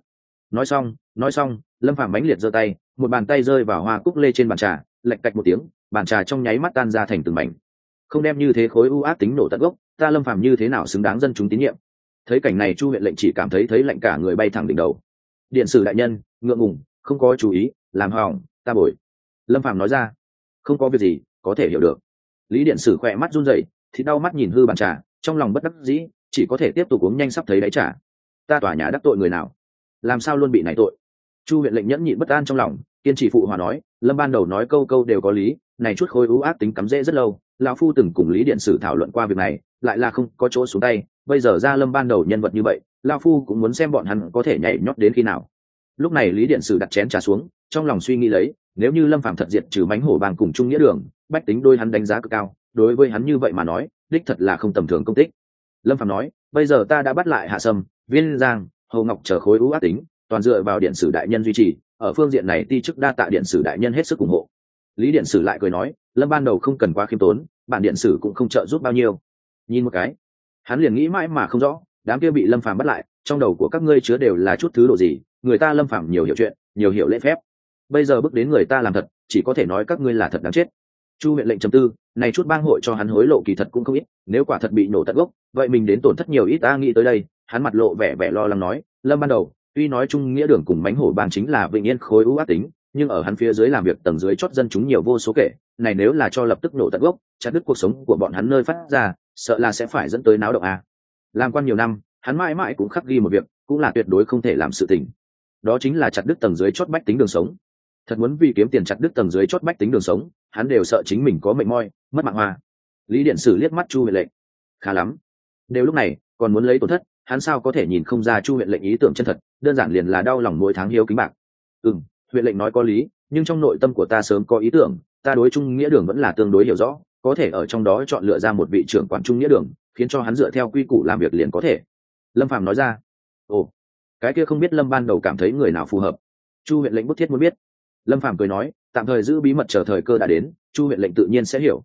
Speaker 1: Nói xong, Lâm Phàm mãnh liệt giơ tay, một bàn tay rơi vào hoa cúc lê trên bàn trà, lạch cạch một tiếng, bàn trà trong nháy mắt tan ra thành từng mảnh. Không đem như thế khối ưu ác tính nổ tận gốc, ta Lâm Phàm như thế nào xứng đáng dân chúng tín nhiệm? Thấy cảnh này, Chu huyện lệnh chỉ cảm thấy lạnh cả người bay thẳng đỉnh đầu. Điện Sử đại nhân, ngượng ngùng, không có chú ý, làm hỏng, ta bồi. Lâm Phàm nói ra. Không có việc gì, có thể hiểu được. Lý Điện Sử khỏe mắt run rẩy, thì đau mắt nhìn hư bàn trà, trong lòng bất đắc dĩ, chỉ có thể tiếp tục uống nhanh sắp thấy đáy trà. Ta tòa nhà đắc tội người nào, làm sao luôn bị này tội? Chu huyện lệnh nhẫn nhịn bất an trong lòng, kiên trì phụ hòa nói, Lâm ban đầu nói câu câu đều có lý, này chút khối ưu ác tính cắm rễ rất lâu, lão phu từng cùng Lý Điện Sử thảo luận qua việc này, lại là không có chỗ xuống tay, bây giờ ra Lâm ban đầu nhân vật như vậy, lão phu cũng muốn xem bọn hắn có thể nhảy nhót đến khi nào. Lúc này Lý Điện Sử đặt chén trà xuống, trong lòng suy nghĩ lấy, nếu như Lâm Phàm thật diệt trừ mánh hổ bang cùng Trung Nghĩa Đường, bách tính đôi hắn đánh giá cực cao, đối với hắn như vậy mà nói, đích thật là không tầm thường công tích. Lâm Phàm nói, bây giờ ta đã bắt lại Hạ Sâm, Viên Giang, Hồ Ngọc trở khối ưu ác tính, toàn dựa vào Điện Sử đại nhân duy trì, ở phương diện này ti chức đa tạ Điện Sử đại nhân hết sức ủng hộ. Lý Điện Sử lại cười nói, Lâm ban đầu không cần quá khiêm tốn, bản Điện Sử cũng không trợ giúp bao nhiêu. Nhìn một cái, hắn liền nghĩ mãi mà không rõ, đám kia bị Lâm Phàm bắt lại, trong đầu của các ngươi chứa đều là chút thứ độ gì? Người ta Lâm Phàm nhiều hiểu chuyện, nhiều hiểu lễ phép, bây giờ bước đến người ta làm thật, chỉ có thể nói các ngươi là thật đáng chết. Chu huyện lệnh trầm tư, này chút bang hội cho hắn hối lộ kỳ thật cũng không ít, nếu quả thật bị nổ tận gốc, vậy mình đến tổn thất nhiều ít. Ta nghĩ tới đây, hắn mặt lộ vẻ lo lắng nói, Lâm ban đầu tuy nói Trung Nghĩa Đường cùng mánh hổ bang chính là vĩnh yên khối ưu ác tính, nhưng ở hắn phía dưới làm việc tầng dưới chót dân chúng nhiều vô số kể, này nếu là cho lập tức nổ tận gốc, chặt đứt cuộc sống của bọn hắn nơi phát ra, sợ là sẽ phải dẫn tới náo động a. Làm quan nhiều năm, hắn mãi mãi cũng khắc ghi một việc, cũng là tuyệt đối không thể làm sự tình, đó chính là chặt đứt tầng dưới chót bách tính đường sống. Thật muốn vì kiếm tiền chặt đứt tầng dưới chót bách tính đường sống, hắn đều sợ chính mình có mệnh moi, mất mạng hoa. Lý Điện Sử liếc mắt Chu huyện lệnh, khá lắm, đều lúc này còn muốn lấy tổn thất, hắn sao có thể nhìn không ra Chu huyện lệnh ý tưởng chân thật, đơn giản liền là đau lòng mỗi tháng hiếu kính bạc. Huyện lệnh nói có lý, nhưng trong nội tâm của ta sớm có ý tưởng, ta đối Trung Nghĩa Đường vẫn là tương đối hiểu rõ, có thể ở trong đó chọn lựa ra một vị trưởng quản Trung Nghĩa Đường, khiến cho hắn dựa theo quy củ làm việc liền có thể. Lâm Phàm nói ra. Ồ, cái kia không biết Lâm ban đầu cảm thấy người nào phù hợp? Chu huyện lệnh bức thiết muốn biết. Lâm Phàm cười nói, tạm thời giữ bí mật chờ thời cơ đã đến, Chu huyện lệnh tự nhiên sẽ hiểu.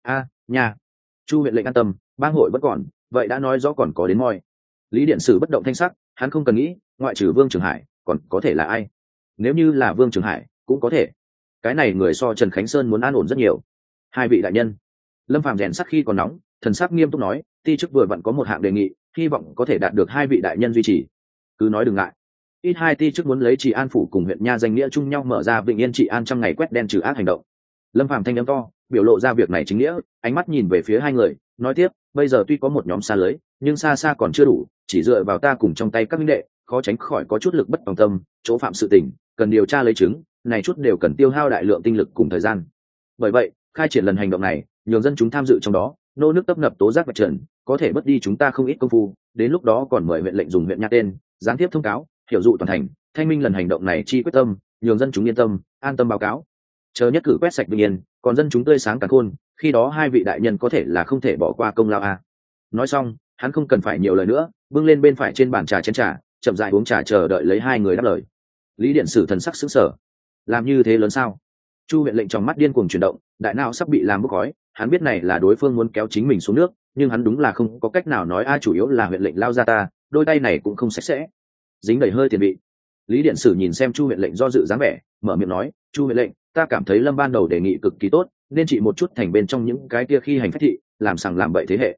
Speaker 1: Nhà. Chu huyện lệnh an tâm, bang hội vẫn còn, vậy đã nói rõ còn có đến moi. Lý Điện Sử bất động thanh sắc, hắn không cần nghĩ, ngoại trừ Vương Trường Hải, còn có thể là ai? Nếu như là Vương Trường Hải, cũng có thể. Cái này người so Trần Khánh Sơn muốn an ổn rất nhiều. Hai vị đại nhân. Lâm Phàm rèn sắc khi còn nóng, thần sắc nghiêm túc nói, ti chức vừa vặn có một hạng đề nghị, hy vọng có thể đạt được hai vị đại nhân duy trì. Cứ nói đừng ngại. Ít hai ti chức muốn lấy Trị An phủ cùng huyện nha danh nghĩa chung nhau mở ra Vĩnh Yên Trị An trăm ngày quét đen trừ ác hành động. Lâm Phàm thanh âm to, biểu lộ ra việc này chính nghĩa, ánh mắt nhìn về phía hai người, nói tiếp, bây giờ tuy có một nhóm xa lưới, nhưng xa xa còn chưa đủ, chỉ dựa vào ta cùng trong tay các minh đệ, khó tránh khỏi có chút lực bất tòng tâm, chỗ phạm sự tình, cần điều tra lấy chứng, này chút đều cần tiêu hao đại lượng tinh lực cùng thời gian. Bởi vậy, khai triển lần hành động này, nhường dân chúng tham dự trong đó, nô nước tấp nập tố giác vạch trần, có thể mất đi chúng ta không ít công phu, đến lúc đó còn mời huyện lệnh dùng huyện nha tên, gián tiếp thông cáo, hiểu dụ toàn thành, thanh minh lần hành động này chi quyết tâm, nhường dân chúng yên tâm, an tâm báo cáo. Chờ nhất cử quét sạch Vĩnh Yên, còn dân chúng tươi sáng cả khôn, khi đó hai vị đại nhân có thể là không thể bỏ qua công lao a. Nói xong, hắn không cần phải nhiều lời nữa, bưng lên bên phải trên bàn trà chén trà, chậm rãi uống trà chờ đợi lấy hai người đáp lời. Lý Điện Sử thần sắc sững sờ, làm như thế lớn sao? Chu huyện lệnh trong mắt điên cuồng chuyển động, đại não sắp bị làm bốc khói, hắn biết này là đối phương muốn kéo chính mình xuống nước, nhưng hắn đúng là không có cách nào nói chủ yếu là huyện lệnh lao ra ta, đôi tay này cũng không sạch sẽ, dính đầy hơi tiền bị. Lý Điện Sử nhìn xem Chu huyện lệnh do dự dáng vẻ, mở miệng nói, Chu huyện lệnh, ta cảm thấy Lâm ban đầu đề nghị cực kỳ tốt, nên trị một chút thành bên trong những cái kia khi hành phách thị, làm sằng làm bậy thế hệ.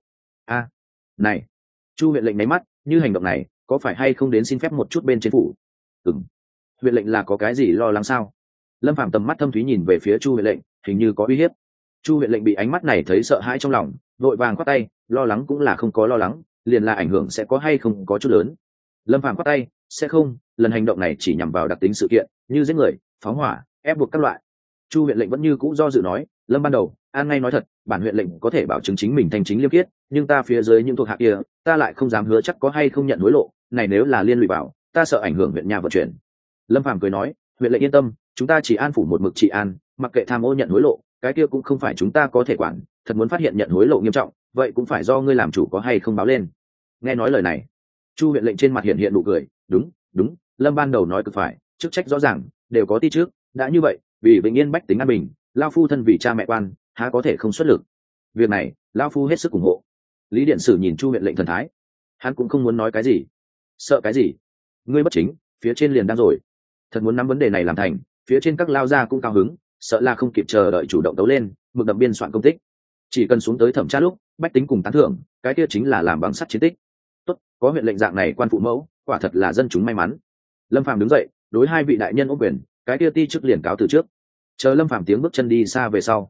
Speaker 1: Này, Chu huyện lệnh nháy mắt, như hành động này có phải hay không đến xin phép một chút bên trên phủ? Huyện lệnh là có cái gì lo lắng sao? Lâm Phàm tầm mắt thâm thúy nhìn về phía Chu huyện lệnh, hình như có uy hiếp. Chu huyện lệnh bị ánh mắt này thấy sợ hãi trong lòng, vội vàng khoát tay, lo lắng cũng là không có lo lắng, liền là ảnh hưởng sẽ có hay không có chút lớn. Lâm Phàm khoát tay, sẽ không, lần hành động này chỉ nhằm vào đặc tính sự kiện, như giết người, phóng hỏa, ép buộc các loại. Chu huyện lệnh vẫn như cũ do dự nói, Lâm ban đầu, an ngay nói thật, bản huyện lệnh có thể bảo chứng chính mình thanh chính liêm khiết, nhưng ta phía dưới những thuộc hạ kia, ta lại không dám hứa chắc có hay không nhận hối lộ, này nếu là liên lụy vào, ta sợ ảnh hưởng huyện nhà vận chuyển. Lâm Phàm cười nói, huyện lệnh yên tâm, chúng ta chỉ an phủ một mực trị an, mặc kệ tham ô nhận hối lộ, cái kia cũng không phải chúng ta có thể quản, thật muốn phát hiện nhận hối lộ nghiêm trọng, vậy cũng phải do ngươi làm chủ có hay không báo lên. Nghe nói lời này, Chu huyện lệnh trên mặt hiện nụ cười, đúng, Lâm ban đầu nói cực phải, chức trách rõ ràng, đều có ti trước, đã như vậy, vì Vĩnh Yên bách tính an bình, lao phu thân vì cha mẹ quan, há có thể không xuất lực. Việc này, lao phu hết sức ủng hộ. Lý Điện Sử nhìn Chu huyện lệnh thần thái, hắn cũng không muốn nói cái gì. Sợ cái gì? Ngươi bất chính, phía trên liền đang rồi. Thật muốn nắm vấn đề này làm thành, phía trên các lao gia cũng cao hứng, sợ là không kịp chờ đợi chủ động tấu lên, mực đậm biên soạn công tích. Chỉ cần xuống tới thẩm tra lúc, bách tính cùng tán thưởng, cái kia chính là làm bằng sắt chiến tích. Tốt, có huyện lệnh dạng này quan phụ mẫu, quả thật là dân chúng may mắn. Lâm Phàm đứng dậy, đối hai vị đại nhân ôm quyền, cái kia ti chức liền cáo từ trước. Chờ Lâm Phàm tiếng bước chân đi xa về sau,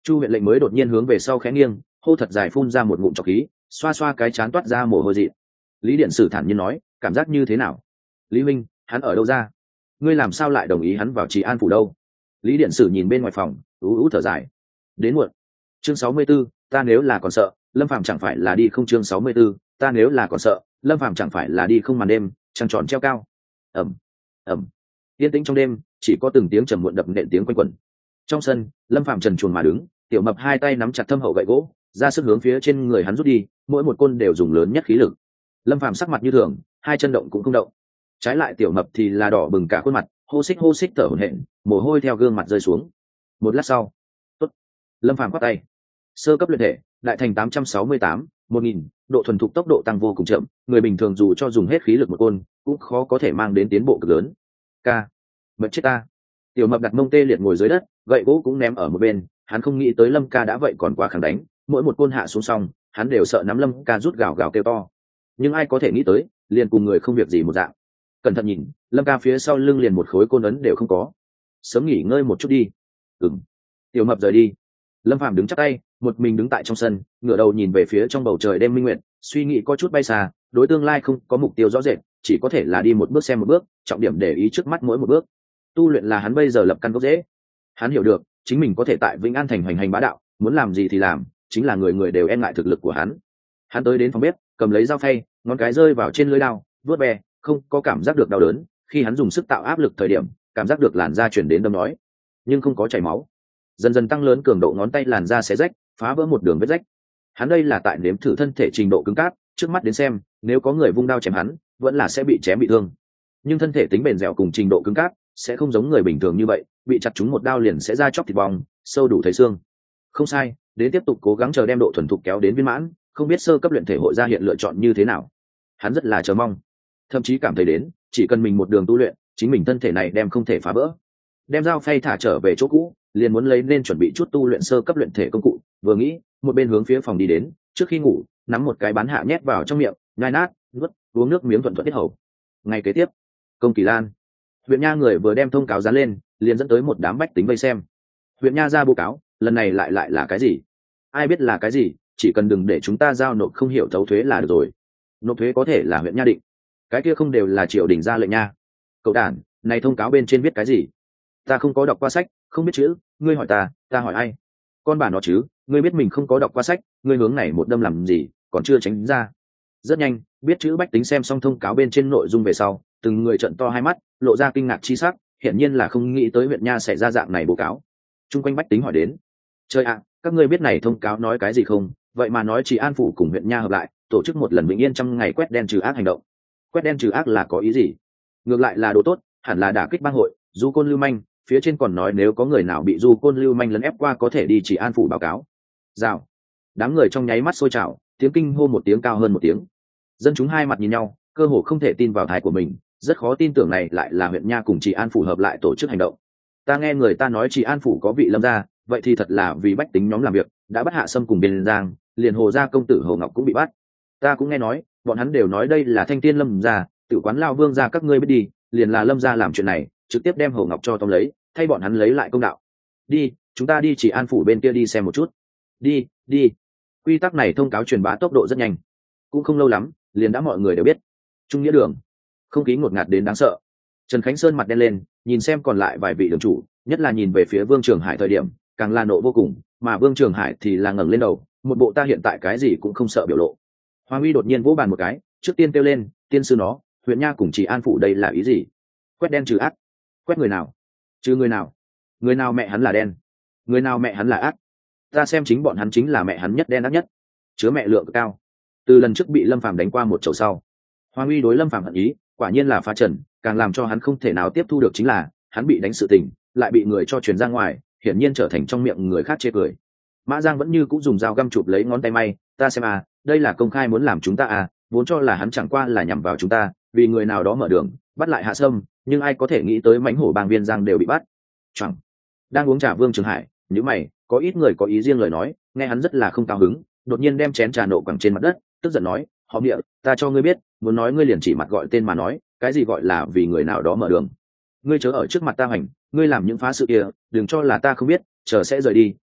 Speaker 1: Chu huyện lệnh mới đột nhiên hướng về sau khẽ nghiêng, hô thật dài phun ra một ngụm trọc khí, xoa xoa cái chán toát ra mồ hôi dị. Lý Điện Sử thản nhiên nói, cảm giác như thế nào? Lý Minh, hắn ở đâu ra? Ngươi làm sao lại đồng ý hắn vào Trị An phủ đâu? Lý Điện Sử nhìn bên ngoài phòng, ú thở dài. Đến muộn. Chương 64, ta nếu là còn sợ, Lâm Phàm chẳng phải là đi không. Chương 64, ta nếu là còn sợ, Lâm Phàm chẳng phải là đi không. Màn đêm trăng tròn treo cao. Ầm ầm. Yên tĩnh trong đêm, chỉ có từng tiếng trầm muộn đập nện tiếng quanh quẩn. Trong sân, Lâm Phàm trần truồng mà đứng, Tiểu Mập hai tay nắm chặt thâm hậu gậy gỗ, ra sức hướng phía trên người hắn rút đi, mỗi một côn đều dùng lớn nhất khí lực. Lâm Phàm sắc mặt như thường, hai chân động cũng không động. Trái lại Tiểu Mập thì là đỏ bừng cả khuôn mặt, hô xích thở hổn hển, mồ hôi theo gương mặt rơi xuống. Một lát sau, tốt. Lâm Phàm quát tay. Sơ cấp luyện thể, đại thành 868, 1000, độ thuần thục tốc độ tăng vô cùng chậm, người bình thường dù cho dùng hết khí lực một côn, cũng khó có thể mang đến tiến bộ cực lớn. Ca, mệt chết ta. Tiểu Mập đặt mông tê liệt ngồi dưới đất, gậy gỗ cũng ném ở một bên, hắn không nghĩ tới Lâm Ca đã vậy còn quá kháng đánh, mỗi một côn hạ xuống xong, hắn đều sợ nắm Lâm Ca rút gào gào kêu to. Nhưng ai có thể nghĩ tới, liền cùng người không việc gì một dạng. Cẩn thận nhìn, Lâm Ca phía sau lưng liền một khối côn ấn đều không có. Sớm nghỉ ngơi một chút đi. Ừm. Tiểu Mập rời đi. Lâm Phàm đứng chắp tay, một mình đứng tại trong sân, ngửa đầu nhìn về phía trong bầu trời đêm minh nguyệt, suy nghĩ có chút bay xa, đối tương lai không có mục tiêu rõ rệt, chỉ có thể là đi một bước xem một bước, trọng điểm để ý trước mắt mỗi một bước. Tu luyện là hắn bây giờ lập căn gốc rễ. Hắn hiểu được, chính mình có thể tại Vĩnh An thành hoành hành bá đạo, muốn làm gì thì làm, chính là người người đều e ngại thực lực của hắn. Hắn tới đến phòng bếp, cầm lấy dao phay, ngón cái rơi vào trên lưỡi dao, vuốt ve, không có cảm giác được đau đớn, khi hắn dùng sức tạo áp lực thời điểm, cảm giác được làn da chuyển đến đâm nói, nhưng không có chảy máu. Dần dần tăng lớn cường độ, ngón tay làn da xé rách, phá vỡ một đường vết rách. Hắn đây là tại nếm thử thân thể trình độ cứng cáp, trước mắt đến xem, nếu có người vung đao chém hắn, vẫn là sẽ bị chém bị thương. Nhưng thân thể tính bền dẻo cùng trình độ cứng cáp sẽ không giống người bình thường như vậy, bị chặt trúng một đao liền sẽ ra chóc thịt bong, sâu đủ thấy xương. Không sai, đến tiếp tục cố gắng chờ đem độ thuần thục kéo đến viên mãn, không biết sơ cấp luyện thể hội ra hiện lựa chọn như thế nào. Hắn rất là chờ mong, thậm chí cảm thấy đến, chỉ cần mình một đường tu luyện, chính mình thân thể này đem không thể phá vỡ. Đem dao phay thả trở về chỗ cũ, liền muốn lấy nên chuẩn bị chút tu luyện sơ cấp luyện thể công cụ, vừa nghĩ, một bên hướng phía phòng đi đến, trước khi ngủ, nắm một cái bán hạ nhét vào trong miệng, nhai nát, nuốt, uống nước miếng thuận tiết hầu. Ngày kế tiếp, Công Kỳ Lan, huyện nha người vừa đem thông cáo dán lên, liền dẫn tới một đám bách tính vây xem. Huyện nha ra báo cáo, lần này lại là cái gì? Ai biết là cái gì, chỉ cần đừng để chúng ta giao nộp không hiểu thấu thuế là được rồi. Nộp thuế có thể là huyện nha định, cái kia không đều là triều đình ra lệnh nha. Cậu đản, này thông cáo bên trên viết cái gì? Ta không có đọc qua sách, không biết chữ, ngươi hỏi ta hỏi ai? Con bà nó chứ, ngươi biết mình không có đọc qua sách, ngươi hướng này một đâm làm gì, còn chưa tránh ra. Rất nhanh, biết chữ bách tính xem xong thông cáo bên trên nội dung về sau, từng người trợn to hai mắt, lộ ra kinh ngạc chi sắc, hiển nhiên là không nghĩ tới huyện nha sẽ ra dạng này báo cáo. Trung quanh bách tính hỏi đến, trời ạ, các ngươi biết này thông cáo nói cái gì không? Vậy mà nói chỉ An phủ cùng huyện nha hợp lại, tổ chức một lần bình yên 100 ngày quét đen trừ ác hành động. Quét đen trừ ác là có ý gì? Ngược lại là đồ tốt, hẳn là đả kích bang hội, du côn lưu manh, phía trên còn nói nếu có người nào bị du côn lưu manh lấn ép qua có thể đi chỉ An phủ báo cáo. Rào. Đám người trong nháy mắt sôi trào, tiếng kinh hô một tiếng cao hơn một tiếng. Dân chúng hai mặt nhìn nhau, cơ hồ không thể tin vào tai của mình, rất khó tin tưởng này lại là huyện nha cùng Trị An phủ hợp lại tổ chức hành động. Ta nghe người ta nói Trị An phủ có vị Lâm gia, vậy thì thật là vì bách tính nhóm làm việc, đã bắt Hạ Sâm cùng Biên Giang, liền Hồ gia công tử Hồ Ngọc cũng bị bắt. Ta cũng nghe nói, bọn hắn đều nói đây là Thanh Tiên Lâm gia, tự quán Lao Vương gia các ngươi biết đi, liền là Lâm gia làm chuyện này, trực tiếp đem Hồ Ngọc cho tóm lấy, thay bọn hắn lấy lại công đạo. Đi, chúng ta đi Trị An phủ bên kia đi xem một chút. Đi. Quy tắc này thông cáo truyền bá tốc độ rất nhanh, cũng không lâu lắm, liền đã mọi người đều biết. Trung nghĩa đường, không khí ngột ngạt đến đáng sợ. Trần Khánh Sơn mặt đen lên, nhìn xem còn lại vài vị đường chủ, nhất là nhìn về phía Vương Trường Hải thời điểm, càng là nộ vô cùng, mà Vương Trường Hải thì là ngẩng lên đầu, một bộ ta hiện tại cái gì cũng không sợ biểu lộ. Hoàng Uy đột nhiên vỗ bàn một cái, trước tiên kêu lên, tiên sư nó, huyện nha cùng Trị An phủ đây là ý gì? Quét đen trừ ác? Quét người nào? Trừ người nào? Người nào mẹ hắn là đen? Người nào mẹ hắn là ác? Ta xem chính bọn hắn chính là mẹ hắn nhất đen ác nhất, chứa mẹ lượng cao. Từ lần trước bị Lâm Phàm đánh qua một chầu sau, Hoàng Uy đối Lâm Phàm hận ý quả nhiên là phá trần, càng làm cho hắn không thể nào tiếp thu được chính là hắn bị đánh sự tình lại bị người cho truyền ra ngoài, hiển nhiên trở thành trong miệng người khác chê cười. Mã Giang vẫn như cũng dùng dao găm chụp lấy ngón tay may, ta xem đây là công khai muốn làm chúng ta vốn cho là hắn chẳng qua là nhằm vào chúng ta, vì người nào đó mở đường bắt lại Hạ Sâm, nhưng ai có thể nghĩ tới mãnh hổ bang Viên Giang đều bị bắt. Chẳng đang uống trà Vương Trường Hải nhíu mày, có ít người có ý riêng lời nói, nghe hắn rất là không cao hứng, đột nhiên đem chén trà nổ quẳng trên mặt đất, tức giận nói, họ Địa, ta cho ngươi biết, muốn nói ngươi liền chỉ mặt gọi tên mà nói, cái gì gọi là vì người nào đó mở đường. Ngươi chớ ở trước mặt ta hành, ngươi làm những phá sự kia, đừng cho là ta không biết, chờ sẽ rời đi,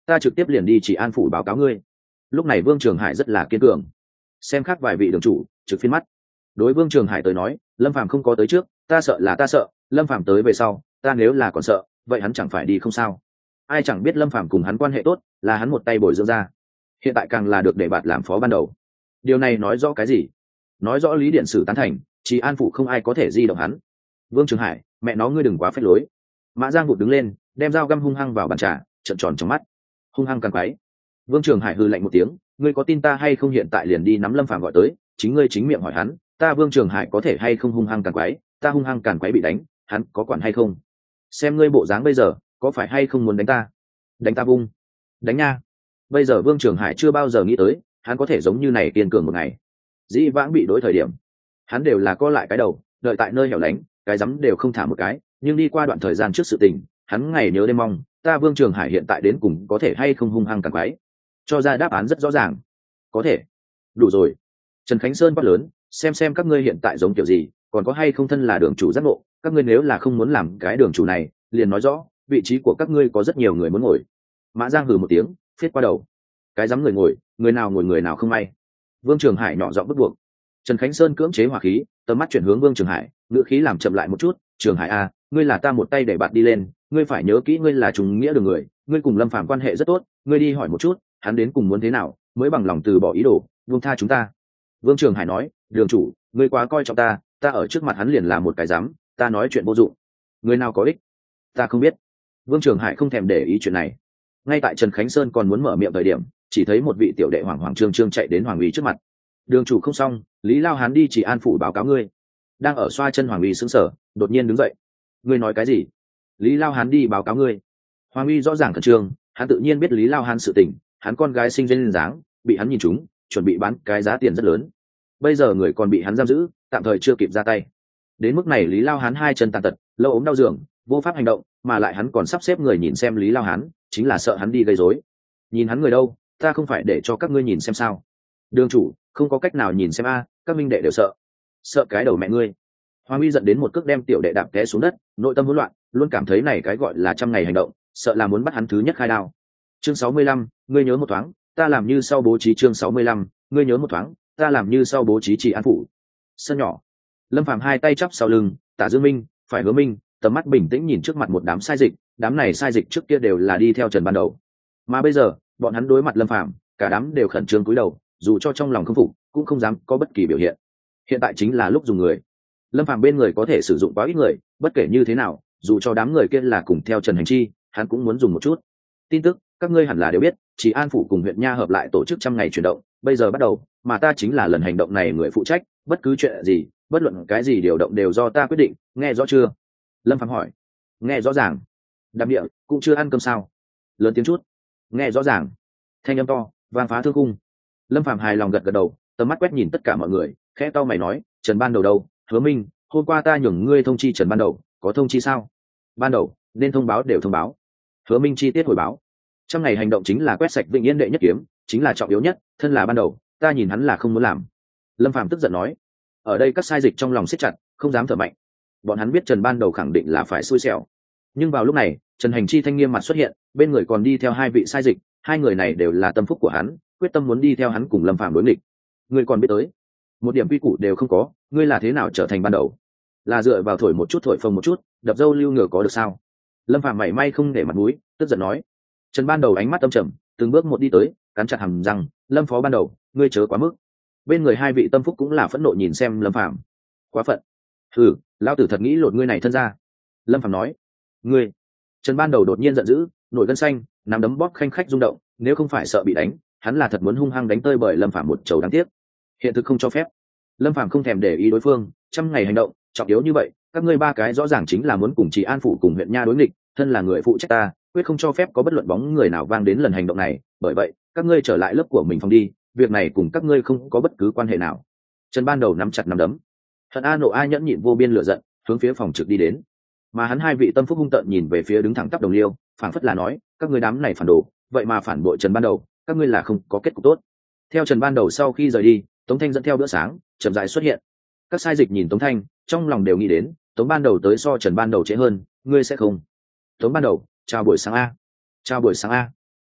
Speaker 1: ta trực tiếp liền đi chỉ an phủ báo cáo ngươi. Lúc này Vương Trường Hải rất là kiên cường. Xem khác vài vị đường chủ trực phiên mắt. Đối Vương Trường Hải tới nói, Lâm Phàm không có tới trước, ta sợ là ta sợ, Lâm Phàm tới về sau, ta nếu là còn sợ, vậy hắn chẳng phải đi không sao. Ai chẳng biết Lâm Phàm cùng hắn quan hệ tốt, là hắn một tay bồi dưỡng ra. Hiện tại càng là được để bạt làm phó ban đầu. Điều này nói rõ cái gì? Nói rõ Lý Điện Sử tán thành, chỉ an phủ không ai có thể di động hắn. Vương Trường Hải, mẹ nó ngươi đừng quá phách lối. Mã Giang vụt đứng lên, đem dao găm hung hăng vào bàn trà, trợn tròn trong mắt. Hung hăng càng quái. Vương Trường Hải hừ lạnh một tiếng, ngươi có tin ta hay không hiện tại liền đi nắm Lâm Phàm gọi tới, chính ngươi chính miệng hỏi hắn, ta Vương Trường Hải có thể hay không hung hăng càng quái, ta hung hăng càng quái bị đánh, hắn có quản hay không? Xem ngươi bộ dáng bây giờ, có phải hay không muốn đánh ta? Đánh ta vung. Đánh nha. Bây giờ Vương Trường Hải chưa bao giờ nghĩ tới, hắn có thể giống như này kiên cường một ngày. Dĩ vãng bị đối thời điểm, hắn đều là co lại cái đầu, đợi tại nơi hẻo lánh, cái rắm đều không thả một cái, nhưng đi qua đoạn thời gian trước sự tình, hắn ngày nhớ đêm mong, ta Vương Trường Hải hiện tại đến cùng có thể hay không hung hăng càng quái. Cho ra đáp án rất rõ ràng. Có thể. Đủ rồi. Trần Khánh Sơn quát lớn, xem các ngươi hiện tại giống kiểu gì, còn có hay không thân là đường chủ giác ngộ, các ngươi nếu là không muốn làm cái đường chủ này, liền nói rõ, vị trí của các ngươi có rất nhiều người muốn ngồi. Mã Giang hừ một tiếng, phiết qua đầu. Cái dám người ngồi, người nào ngồi người nào không may. Vương Trường Hải nhỏ giọng bức buộc. Trần Khánh Sơn cưỡng chế hỏa khí, tầm mắt chuyển hướng Vương Trường Hải, ngữ khí làm chậm lại một chút, "Trường Hải a, ngươi là ta một tay để bạn đi lên, ngươi phải nhớ kỹ ngươi là trùng nghĩa đường người, ngươi cùng Lâm Phàm quan hệ rất tốt, ngươi đi hỏi một chút, hắn đến cùng muốn thế nào, mới bằng lòng từ bỏ ý đồ, buông tha chúng ta." Vương Trường Hải nói, "Đường chủ, ngươi quá coi trọng ta, ta ở trước mặt hắn liền là một cái dám, ta nói chuyện vô dụng. Người nào có ích? Ta không biết." Vương Trường Hải không thèm để ý chuyện này. Ngay tại Trần Khánh Sơn còn muốn mở miệng thời điểm, chỉ thấy một vị tiểu đệ hoảng hoảng trương trương chạy đến Hoàng Uy trước mặt. "Đường chủ không xong, Lý Lao Hán đi chỉ an phủ báo cáo ngươi." Đang ở xoa chân Hoàng Uy sững sờ, đột nhiên đứng dậy. "Ngươi nói cái gì? Lý Lao Hán đi báo cáo ngươi?" Hoàng Uy rõ ràng khẩn trương, hắn tự nhiên biết Lý Lao Hán sự tình, hắn con gái sinh duyên dáng, bị hắn nhìn trúng, chuẩn bị bán cái giá tiền rất lớn. Bây giờ người còn bị hắn giam giữ, tạm thời chưa kịp ra tay. Đến mức này Lý Lao Hán hai chân tàn tật, lâu ốm đau giường, vô pháp hành động, mà lại hắn còn sắp xếp người nhìn xem Lý Lao Hán, chính là sợ hắn đi gây rối. "Nhìn hắn người đâu, ta không phải để cho các ngươi nhìn xem sao?" "Đường chủ, không có cách nào nhìn xem a, các minh đệ đều sợ." "Sợ cái đầu mẹ ngươi." Hoàng Uy giận đến một cước đem tiểu đệ đạp té xuống đất, nội tâm hỗn loạn, luôn cảm thấy này cái gọi là trăm ngày hành động, sợ là muốn bắt hắn thứ nhất khai đao. Chương 65, ngươi nhớ một thoáng, ta làm như sau bố trí. Chương 65, ngươi nhớ một thoáng, ta làm như sau bố trí chỉ an phủ. Sân nhỏ. Lâm Phàm hai tay chắp sau lưng, Tả Dương Minh, phải Hứa Minh, tầm mắt bình tĩnh nhìn trước mặt một đám sai dịch, đám này sai dịch trước kia đều là đi theo Trần ban đầu, mà bây giờ, bọn hắn đối mặt Lâm Phàm, cả đám đều khẩn trương cúi đầu, dù cho trong lòng không phục, cũng không dám có bất kỳ biểu hiện. Hiện tại chính là lúc dùng người. Lâm Phàm bên người có thể sử dụng quá ít người, bất kể như thế nào, dù cho đám người kia là cùng theo Trần Hành Chi, hắn cũng muốn dùng một chút. Tin tức, các ngươi hẳn là đều biết, chỉ An phủ cùng huyện Nha hợp lại tổ chức trăm ngày chuyển động, bây giờ bắt đầu, mà ta chính là lần hành động này người phụ trách, bất cứ chuyện gì, bất luận cái gì điều động đều do ta quyết định, nghe rõ chưa? Lâm Phàm hỏi. Nghe rõ ràng. Đạm địa, cũng chưa ăn cơm sao? Lớn tiếng chút. Nghe rõ ràng. Thanh âm to, vang phá thương cung. Lâm Phàm hài lòng gật gật đầu, tầm mắt quét nhìn tất cả mọi người, khẽ cau mày nói, Trần ban đầu đâu? Hứa Minh, hôm qua ta nhường ngươi thông chi Trần ban đầu, có thông chi sao? Ban đầu, nên thông báo đều thông báo. Hứa Minh chi tiết hồi báo. Trong ngày hành động chính là quét sạch Vĩnh Yên đệ nhất kiếm, chính là trọng yếu nhất, thân là ban đầu, ta nhìn hắn là không muốn làm. Lâm Phàm tức giận nói. Ở đây các sai dịch trong lòng siết chặt, không dám thở mạnh. Bọn hắn biết Trần ban đầu khẳng định là phải xui xẻo. Nhưng vào lúc này, Trần Hành Chi thanh nghiêm mặt xuất hiện, bên người còn đi theo hai vị sai dịch, hai người này đều là tâm phúc của hắn, quyết tâm muốn đi theo hắn cùng Lâm Phàm đối nghịch. Ngươi còn biết tới, một điểm quy củ đều không có, ngươi là thế nào trở thành ban đầu? Là dựa vào thổi một chút thổi phồng một chút, đập dâu lưu ngựa có được sao? Lâm Phàm mảy may không để mặt mũi, tức giận nói. Trần ban đầu ánh mắt âm trầm, từng bước một đi tới, cắn chặt hàm răng, Lâm phó ban đầu, ngươi chớ quá mức. Bên người hai vị tâm phúc cũng là phẫn nộ nhìn xem Lâm Phàm. Quá phận. Hừ, lão tử thật nghĩ lột ngươi này thân ra. Lâm Phàm nói. Ngươi. Trần ban đầu đột nhiên giận dữ, nổi gân xanh, nắm đấm bóp khanh khách rung động, nếu không phải sợ bị đánh, hắn là thật muốn hung hăng đánh tơi bởi Lâm Phàm một chầu đáng tiếc. Hiện thực không cho phép. Lâm Phàm không thèm để ý đối phương, trăm ngày hành động, trọng yếu như vậy, các ngươi ba cái rõ ràng chính là muốn cùng Chỉ An phủ cùng huyện Nha đối nghịch, thân là người phụ trách ta, quyết không cho phép có bất luận bóng người nào vang đến lần hành động này, bởi vậy, các ngươi trở lại lớp của mình phòng đi, việc này cùng các ngươi không có bất cứ quan hệ nào. Trần ban đầu nắm chặt nắm đấm. Hận A nộ A nhẫn nhịn vô biên lửa giận, hướng phía phòng trực đi đến. Mà hắn hai vị tâm phúc hung tợn nhìn về phía đứng thẳng tắp Đồng Liêu, phảng phất là nói, các ngươi đám này phản đồ, vậy mà phản bội Trần ban đầu, các ngươi là không có kết cục tốt. Theo Trần ban đầu sau khi rời đi, Tống Thanh dẫn theo bữa sáng, chậm rãi xuất hiện. Các sai dịch nhìn Tống Thanh, trong lòng đều nghĩ đến, Tống ban đầu tới so Trần ban đầu trễ hơn, ngươi sẽ không. Tống ban đầu, chào buổi sáng a. Chào buổi sáng a.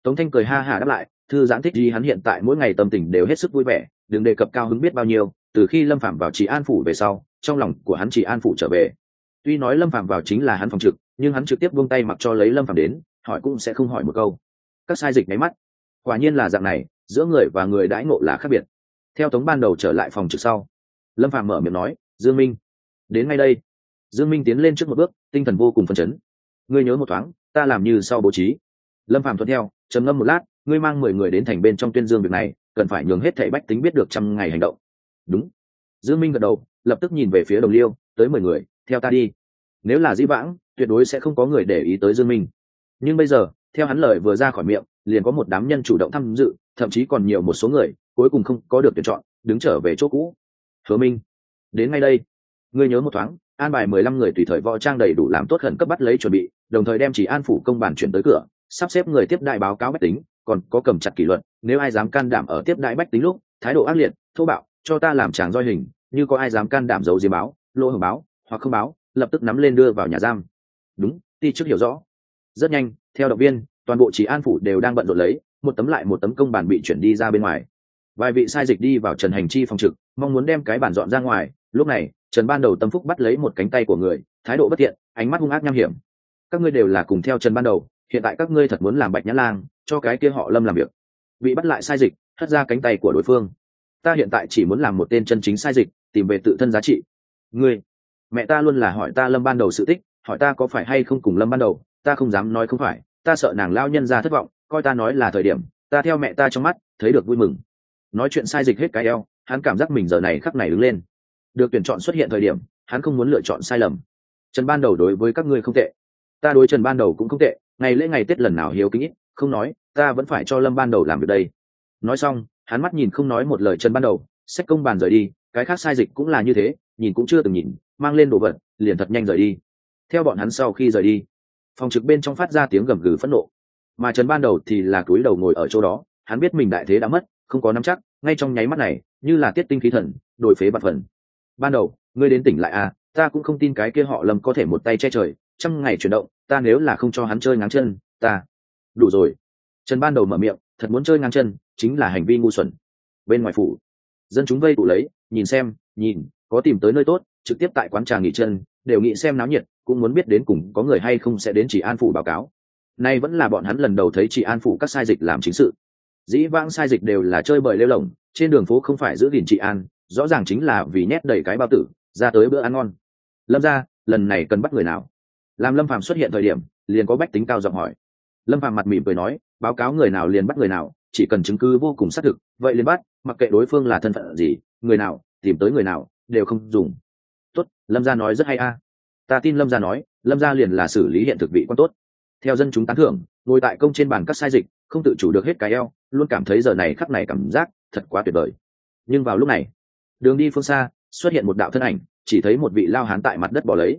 Speaker 1: Tống Thanh cười ha hả đáp lại, thư giãn thích gì, hắn hiện tại mỗi ngày tâm tình đều hết sức vui vẻ, đừng đề cập cao hứng biết bao nhiêu. Từ khi Lâm Phạm vào Trị An phủ về sau, trong lòng của hắn Trị An phủ trở về. Tuy nói Lâm Phạm vào chính là hắn phòng trực, nhưng hắn trực tiếp buông tay mặc cho lấy Lâm Phạm đến, hỏi cũng sẽ không hỏi một câu. Các sai dịch nháy mắt, quả nhiên là dạng này, giữa người và người đãi ngộ là khác biệt. Theo Tống ban đầu trở lại phòng trực sau, Lâm Phạm mở miệng nói, Dương Minh đến ngay đây. Dương Minh tiến lên trước một bước, tinh thần vô cùng phấn chấn. Ngươi nhớ một thoáng, ta làm như sau bố trí. Lâm Phạm thuận theo, trầm ngâm một lát, ngươi mang 10 người đến thành bên trong tuyên dương việc này, cần phải nhường hết thảy bách tính biết được 100 ngày hành động. Đúng. Dương Minh gật đầu, lập tức nhìn về phía Đồng Liêu, tới 10 người, theo ta đi. Nếu là dĩ vãng, tuyệt đối sẽ không có người để ý tới Dương Minh. Nhưng bây giờ, theo hắn lời vừa ra khỏi miệng, liền có một đám nhân chủ động tham dự, thậm chí còn nhiều một số người, cuối cùng không có được tuyển chọn, đứng trở về chỗ cũ. Hứa Minh, đến ngay đây. Ngươi nhớ một thoáng, an bài 15 người tùy thời võ trang đầy đủ làm tốt khẩn cấp bắt lấy chuẩn bị, đồng thời đem Chỉ An phủ công bản chuyển tới cửa, sắp xếp người tiếp đại báo cáo bách tính, còn có cầm chặt kỷ luật, nếu ai dám can đảm ở tiếp đại bách tính lúc thái độ ác liệt thô bạo, cho ta làm tràng roi hình, như có ai dám can đảm giấu diếm báo, lỗ hổng báo hoặc không báo, lập tức nắm lên đưa vào nhà giam. Đúng, ti chức hiểu rõ. Rất nhanh, theo động viên, toàn bộ Chỉ An phủ đều đang bận rộn lấy, một tấm lại một tấm công bản bị chuyển đi ra bên ngoài. Vài vị sai dịch đi vào Trần Hành Chi phòng trực, mong muốn đem cái bản dọn ra ngoài. Lúc này, Trần Ban Đầu tâm phúc bắt lấy một cánh tay của người, thái độ bất thiện, ánh mắt hung ác nham hiểm. Các ngươi đều là cùng theo Trần Ban Đầu, hiện tại các ngươi thật muốn làm Bạch Nhã Lang, cho cái kia họ Lâm làm việc. Bị bắt lại sai dịch, hất ra cánh tay của đối phương. Ta hiện tại chỉ muốn làm một tên chân chính sai dịch, tìm về tự thân giá trị. Ngươi, mẹ ta luôn là hỏi ta Lâm Ban Đầu sự tích, hỏi ta có phải hay không cùng Lâm Ban Đầu, ta không dám nói không phải, ta sợ nàng lao nhân ra thất vọng, coi ta nói là thời điểm, ta theo mẹ ta trong mắt, thấy được vui mừng. Nói chuyện sai dịch hết cái eo, hắn cảm giác mình giờ này khắc này đứng lên. Được tuyển chọn xuất hiện thời điểm, hắn không muốn lựa chọn sai lầm. Trần Ban Đầu đối với các ngươi không tệ, ta đối Trần Ban Đầu cũng không tệ, ngày lễ ngày Tết lần nào hiếu kính ít, không nói, ta vẫn phải cho Lâm Ban Đầu làm việc đây. Nói xong, hắn mắt nhìn không nói một lời Trần Ban Đầu, xách công bàn rời đi, cái khác sai dịch cũng là như thế, nhìn cũng chưa từng nhìn, mang lên đồ vật, liền thật nhanh rời đi. Theo bọn hắn sau khi rời đi, phòng trực bên trong phát ra tiếng gầm gừ phẫn nộ, mà Trần Ban Đầu thì là cúi đầu ngồi ở chỗ đó, hắn biết mình đại thế đã mất, không có nắm chắc, ngay trong nháy mắt này, như là tiết tinh khí thần, đổi phế bạt phần. Ban Đầu, ngươi đến tỉnh lại à, ta cũng không tin cái kia họ Lâm có thể một tay che trời, 100 ngày chuyển động, ta nếu là không cho hắn chơi ngáng chân, ta đủ rồi. Trần Ban Đầu mở miệng, thật muốn chơi ngang chân, chính là hành vi ngu xuẩn. Bên ngoài phủ, dân chúng vây tụ lấy, nhìn, có tìm tới nơi tốt, trực tiếp tại quán trà nghỉ chân, đều nghĩ xem náo nhiệt, cũng muốn biết đến cùng có người hay không sẽ đến Chỉ An phủ báo cáo. Nay vẫn là bọn hắn lần đầu thấy Chỉ An phủ các sai dịch làm chính sự. Dĩ vãng sai dịch đều là chơi bời lêu lổng, trên đường phố không phải giữ gìn trị an, rõ ràng chính là vì nhét đầy cái bao tử, ra tới bữa ăn ngon. Lâm gia, lần này cần bắt người nào? Làm Lâm Phàm xuất hiện thời điểm, liền có bách tính cao giọng hỏi. Lâm Phàm mặt mỉm cười nói, báo cáo người nào liền bắt người nào, chỉ cần chứng cứ vô cùng xác thực, vậy liền bắt, mặc kệ đối phương là thân phận gì, người nào, tìm tới người nào, đều không dùng. Tốt, Lâm gia nói rất hay a. Ta tin Lâm gia nói, Lâm gia liền là xử lý hiện thực vị quan tốt. Theo dân chúng tán thưởng, ngồi tại công trên bàn các sai dịch, không tự chủ được hết cái eo, luôn cảm thấy giờ này khắc này cảm giác thật quá tuyệt vời. Nhưng vào lúc này, đường đi phương xa xuất hiện một đạo thân ảnh, chỉ thấy một vị lao hán tại mặt đất bỏ lấy.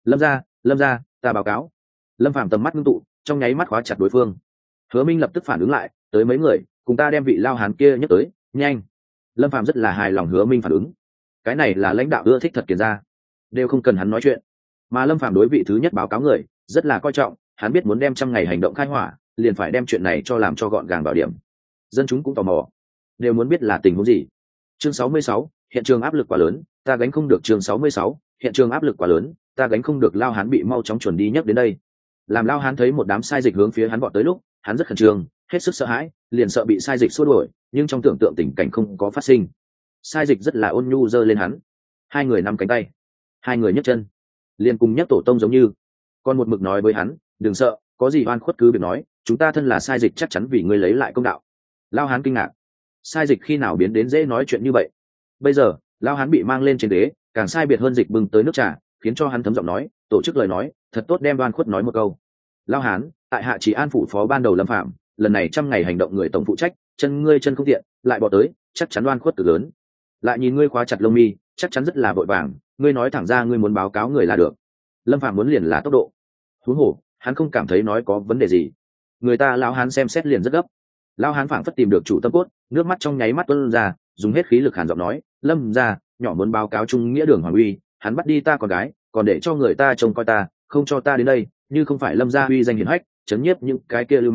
Speaker 1: Lâm gia, ta báo cáo. Lâm Phàm tầm mắt ngưng tụ, trong nháy mắt khóa chặt đối phương. Hứa Minh lập tức phản ứng lại, tới mấy người, cùng ta đem vị lao hán kia nhấc tới, nhanh. Lâm Phàm rất là hài lòng Hứa Minh phản ứng. Cái này là lãnh đạo ưa thích thật kiền ra, đều không cần hắn nói chuyện. Mà Lâm Phàm đối vị thứ nhất báo cáo người rất là coi trọng, hắn biết muốn đem 100 ngày hành động khai hỏa, liền phải đem chuyện này cho làm cho gọn gàng bảo điểm. Dân chúng cũng tò mò, đều muốn biết là tình huống gì. Chương 66, hiện trường áp lực quá lớn, ta gánh không được. Chương 66, hiện trường áp lực quá lớn, ta gánh không được. Lao hán bị mau chóng chuẩn đi nhấc đến đây. Làm Lao hán thấy một đám sai dịch hướng phía hắn vọt tới lúc, hắn rất khẩn trương, hết sức sợ hãi, liền sợ bị sai dịch xua đuổi, nhưng trong tưởng tượng tình cảnh không có phát sinh. Sai dịch rất là ôn nhu giơ lên hắn, hai người nắm cánh tay, hai người nhấc chân, liền cùng nhấc tổ tông giống như. Còn một mực nói với hắn, đừng sợ, có gì oan khuất cứ việc nói, chúng ta thân là sai dịch chắc chắn vì ngươi lấy lại công đạo. Lao hán kinh ngạc, sai dịch khi nào biến đến dễ nói chuyện như vậy? Bây giờ Lao hán bị mang lên trên đế, càng sai biệt hơn dịch bưng tới nước trà, khiến cho hắn thấm giọng nói, tổ chức lời nói thật tốt, đem oan khuất nói một câu. Lao hán, tại hạ Chỉ An phủ phó ban đầu Lâm Phạm, lần này 100 ngày hành động người tổng phụ trách, chân ngươi chân không tiện, lại bỏ tới, chắc chắn oan khuất cực lớn. Lại nhìn ngươi khóa chặt lông mi, chắc chắn rất là vội vàng, ngươi nói thẳng ra ngươi muốn báo cáo người là được. Lâm Phạm muốn liền là tốc độ, huống hồ hắn không cảm thấy nói có vấn đề gì. Người ta Lão hán xem xét liền rất gấp. Lão hán phảng phất tìm được chủ tâm cốt, nước mắt trong nháy mắt tuôn ra, dùng hết khí lực hàn giọng nói, Lâm gia nhỏ muốn báo cáo trung nghĩa đường hoàng uy, hắn bắt đi ta con gái, còn để cho người ta trông coi ta, không cho ta đến đây, như không phải Lâm gia uy danh hiển hách chấn nhiếp những cái kia lưu manh,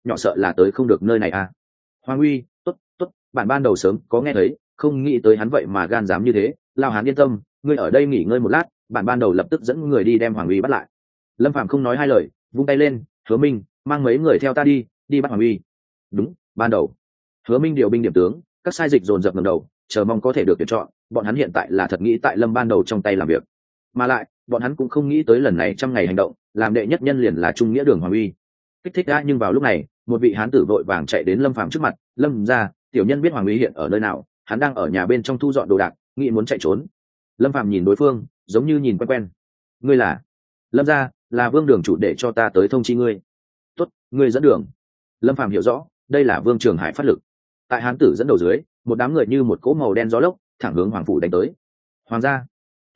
Speaker 1: nhỏ sợ là tới không được nơi này à. Hoàng Uy, tốt tốt, bạn ban đầu sớm có nghe thấy, không nghĩ tới hắn vậy mà gan dám như thế. Lao Hán yên tâm, ngươi ở đây nghỉ ngơi một lát, bạn ban đầu lập tức dẫn người đi đem Hoàng Uy bắt lại. Lâm Phàm không nói hai lời, vung tay lên, Hứa Minh, mang mấy người theo ta đi bắt Hoàng Uy. Đúng, ban đầu. Hứa Minh điều binh điểm tướng, các sai dịch dồn dập ngẩng đầu, chờ mong có thể được tuyển chọn. Bọn hắn hiện tại là thật nghĩ tại Lâm ban đầu trong tay làm việc, mà lại bọn hắn cũng không nghĩ tới lần này 100 ngày hành động, làm đệ nhất nhân liền là trung nghĩa đường Hoàng Uy. Kích thích đã, nhưng vào lúc này, một vị hán tử vội vàng chạy đến Lâm Phàm trước mặt. Lâm gia, tiểu nhân biết Hoàng Uy hiện ở nơi nào, hắn đang ở nhà bên trong thu dọn đồ đạc, nghĩ muốn chạy trốn. Lâm Phàm nhìn đối phương, giống như nhìn quen quen. Ngươi là? Lâm gia, là Vương đường chủ để cho ta tới thông chi ngươi. Tốt, ngươi dẫn đường. Lâm Phàm hiểu rõ, đây là Vương Trường Hải phát lực. Tại hán tử dẫn đầu dưới, một đám người như một cỗ màu đen gió lốc, thẳng hướng hoàng phủ đánh tới. Hoàng gia,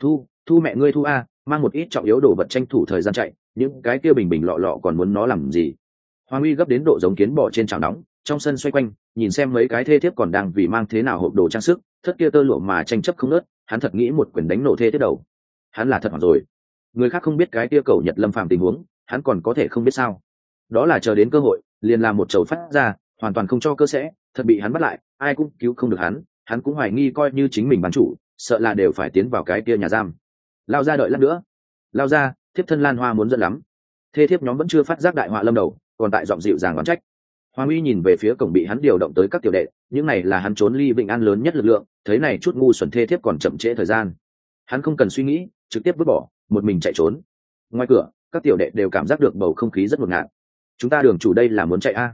Speaker 1: thu mẹ ngươi thu a, mang một ít trọng yếu đồ vật tranh thủ thời gian chạy, những cái kia bình bình lọ lọ còn muốn nó làm gì. Hoàng Uy gấp đến độ giống kiến bò trên chảo nóng, trong sân xoay quanh, nhìn xem mấy cái thê thiếp còn đang vì mang thế nào hộp đồ trang sức, thất kia tơ lụa mà tranh chấp không ngớt, hắn thật nghĩ một quyền đánh nổ thê thiếp đầu. Hắn là thật hoảng rồi. Người khác không biết cái kia cầu Nhật Lâm Phàm tình huống, hắn còn có thể không biết sao? Đó là chờ đến cơ hội, liền làm một chầu phát ra, hoàn toàn không cho cơ sẽ, thật bị hắn bắt lại, ai cũng cứu không được hắn cũng hoài nghi coi như chính mình bán chủ, sợ là đều phải tiến vào cái kia nhà giam. Lao ra đợi lát nữa. Lao ra, thiếp thân Lan Hoa muốn dẫn lắm. Thê thiếp nhóm vẫn chưa phát giác đại họa lâm đầu, còn tại giọng dịu dàng oán trách. Hoàng Uy nhìn về phía cổng bị hắn điều động tới các tiểu đệ, những này là hắn trốn ly Vịnh An lớn nhất lực lượng, thấy này chút ngu xuẩn thê thiếp còn chậm trễ thời gian, hắn không cần suy nghĩ, trực tiếp vứt bỏ, một mình chạy trốn. Ngoài cửa, các tiểu đệ đều cảm giác được bầu không khí rất ngột ngạt. Chúng ta đường chủ đây là muốn chạy a?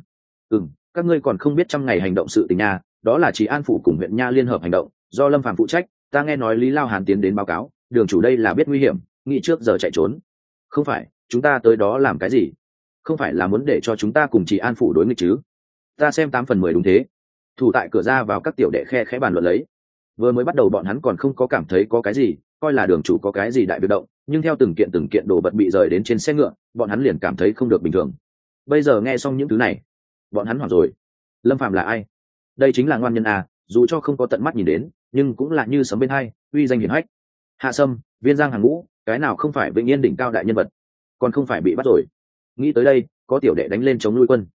Speaker 1: Các ngươi còn không biết 100 ngày hành động sự tình nha, đó là chỉ An phủ cùng huyện nha liên hợp hành động, do Lâm Phàm phụ trách. Ta nghe nói Lý Lao Hàn tiến đến báo cáo, đường chủ đây là biết nguy hiểm, nghĩ trước giờ chạy trốn. Không phải, chúng ta tới đó làm cái gì? Không phải là muốn để cho chúng ta cùng chỉ An phủ đối nghịch chứ? Ta xem 8/10 đúng thế. Thủ tại cửa ra vào các tiểu đệ khe khẽ bàn luận lấy. Vừa mới bắt đầu bọn hắn còn không có cảm thấy có cái gì, coi là đường chủ có cái gì đại việc động, nhưng theo từng kiện đồ vật bị rời đến trên xe ngựa, bọn hắn liền cảm thấy không được bình thường. Bây giờ nghe xong những thứ này, bọn hắn hoảng rồi. Lâm Phàm là ai? Đây chính là ngoan nhân à, dù cho không có tận mắt nhìn đến, nhưng cũng là như sấm bên hai, uy danh hiển hách. Hạ Sâm, Viên Giang hàng ngũ, cái nào không phải Vĩnh Yên đỉnh cao đại nhân vật, còn không phải bị bắt rồi. Nghĩ tới đây, có tiểu đệ đánh lên chống nuôi quân.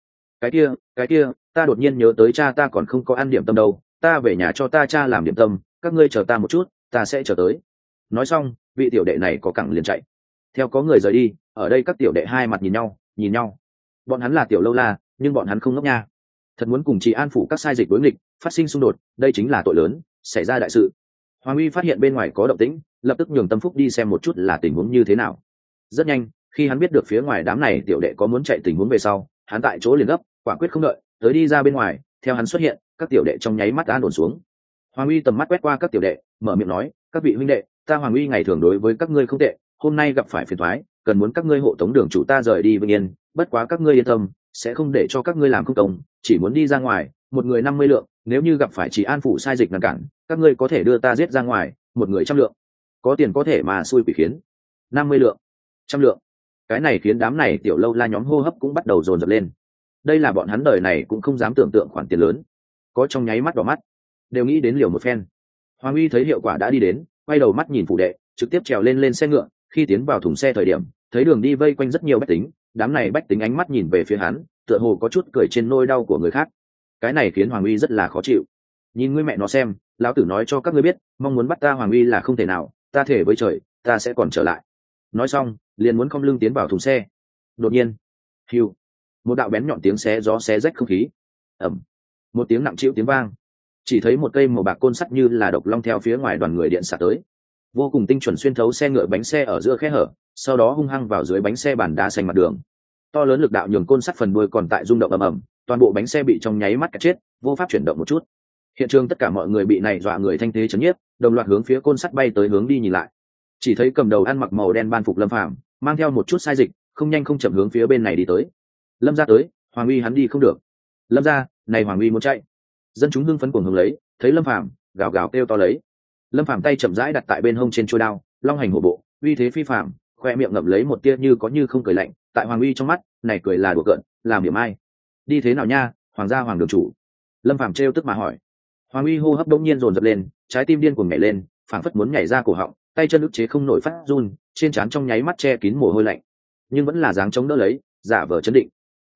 Speaker 1: Cái kia, ta đột nhiên nhớ tới cha ta còn không có ăn điểm tâm đâu, ta về nhà cho ta cha làm điểm tâm, các ngươi chờ ta một chút, ta sẽ chờ tới. Nói xong, vị tiểu đệ này có cẳng liền chạy. Theo có người rời đi, ở đây các tiểu đệ hai mặt nhìn nhau. Bọn hắn là tiểu lâu la, nhưng bọn hắn không ngốc nha. Thật muốn cùng chị An phủ các sai dịch đối nghịch, phát sinh xung đột, đây chính là tội lớn, xảy ra đại sự. Hoàng Uy phát hiện bên ngoài có động tĩnh, lập tức nhường Tâm Phúc đi xem một chút là tình huống như thế nào. Rất nhanh, khi hắn biết được phía ngoài đám này tiểu đệ có muốn chạy tình huống về sau, hắn tại chỗ liền gấp, quả quyết không đợi, tới đi ra bên ngoài. Theo hắn xuất hiện, các tiểu đệ trong nháy mắt an ổn xuống. Hoàng Uy tầm mắt quét qua các tiểu đệ, mở miệng nói, các vị huynh đệ, ta Hoàng Uy ngày thường đối với các ngươi không tệ, hôm nay gặp phải phiền toái, cần muốn các ngươi hộ tống đường chủ ta rời đi Vĩnh Yên, bất quá các ngươi yên tâm, sẽ không để cho các ngươi làm không công, chỉ muốn đi ra ngoài, một người 50 lượng, nếu như gặp phải chỉ An phủ sai dịch ngăn cản, các ngươi có thể đưa ta giết ra ngoài, một người 100 lượng. Có tiền có thể mà xui quỷ khiến. 50 lượng, 100 lượng. Cái này khiến đám này tiểu lâu la nhóm hô hấp cũng bắt đầu dồn dập lên. Đây là bọn hắn đời này cũng không dám tưởng tượng khoản tiền lớn, có trong nháy mắt đỏ mắt, đều nghĩ đến liều một phen. Hoàng Uy thấy hiệu quả đã đi đến, quay đầu mắt nhìn phủ đệ, trực tiếp trèo lên xe ngựa. Khi tiến vào thùng xe thời điểm, thấy đường đi vây quanh rất nhiều bách tính, đám này bách tính ánh mắt nhìn về phía hắn, tựa hồ có chút cười trên nỗi đau của người khác. Cái này khiến Hoàng Uy rất là khó chịu. Nhìn ngươi mẹ nó xem, lão tử nói cho các ngươi biết, mong muốn bắt ta Hoàng Uy là không thể nào, ta thể với trời, ta sẽ còn trở lại. Nói xong, liền muốn khom lưng tiến vào thùng xe. Đột nhiên, hiu, một đạo bén nhọn tiếng xé gió xé rách không khí. Ầm, một tiếng nặng trĩu tiếng vang. Chỉ thấy một cây màu bạc côn sắt như là độc long theo phía ngoài đoàn người điện xả tới, vô cùng tinh chuẩn xuyên thấu xe ngựa bánh xe ở giữa khe hở, sau đó hung hăng vào dưới bánh xe bàn đá xanh mặt đường. To lớn lực đạo nhường côn sắt phần đuôi còn tại rung động ầm ầm, toàn bộ bánh xe bị trong nháy mắt cắt chết, vô pháp chuyển động một chút. Hiện trường tất cả mọi người bị này dọa người thanh thế chấn nhiếp, đồng loạt hướng phía côn sắt bay tới hướng đi nhìn lại. Chỉ thấy cầm đầu ăn mặc màu đen ban phục Lâm Phàm, mang theo một chút sai dịch, không nhanh không chậm hướng phía bên này đi tới. Lâm gia tới, Hoàng Uy hắn đi không được. Lâm gia, này Hoàng Uy muốn chạy. Dân chúng hưng phấn cuồng hướng lấy, thấy Lâm Phàm, gào gào kêu to lấy. Lâm Phàm tay chậm rãi đặt tại bên hông trên chuôi đao, long hành hổ bộ, uy thế phi phàm, khoe miệng ngậm lấy một tia như có như không cười lạnh. Tại Hoàng Uy trong mắt, này cười là đùa cợt, làm điểm ai? Đi thế nào nha, hoàng gia hoàng đường chủ? Lâm Phàm trêu tức mà hỏi. Hoàng Uy hô hấp đống nhiên dồn dập lên, trái tim điên cuồng nhảy lên, phảng phất muốn nhảy ra cổ họng, tay chân ức chế không nổi phát run, trên trán trong nháy mắt che kín mồ hôi lạnh, nhưng vẫn là dáng chống đỡ lấy, giả vờ chấn định.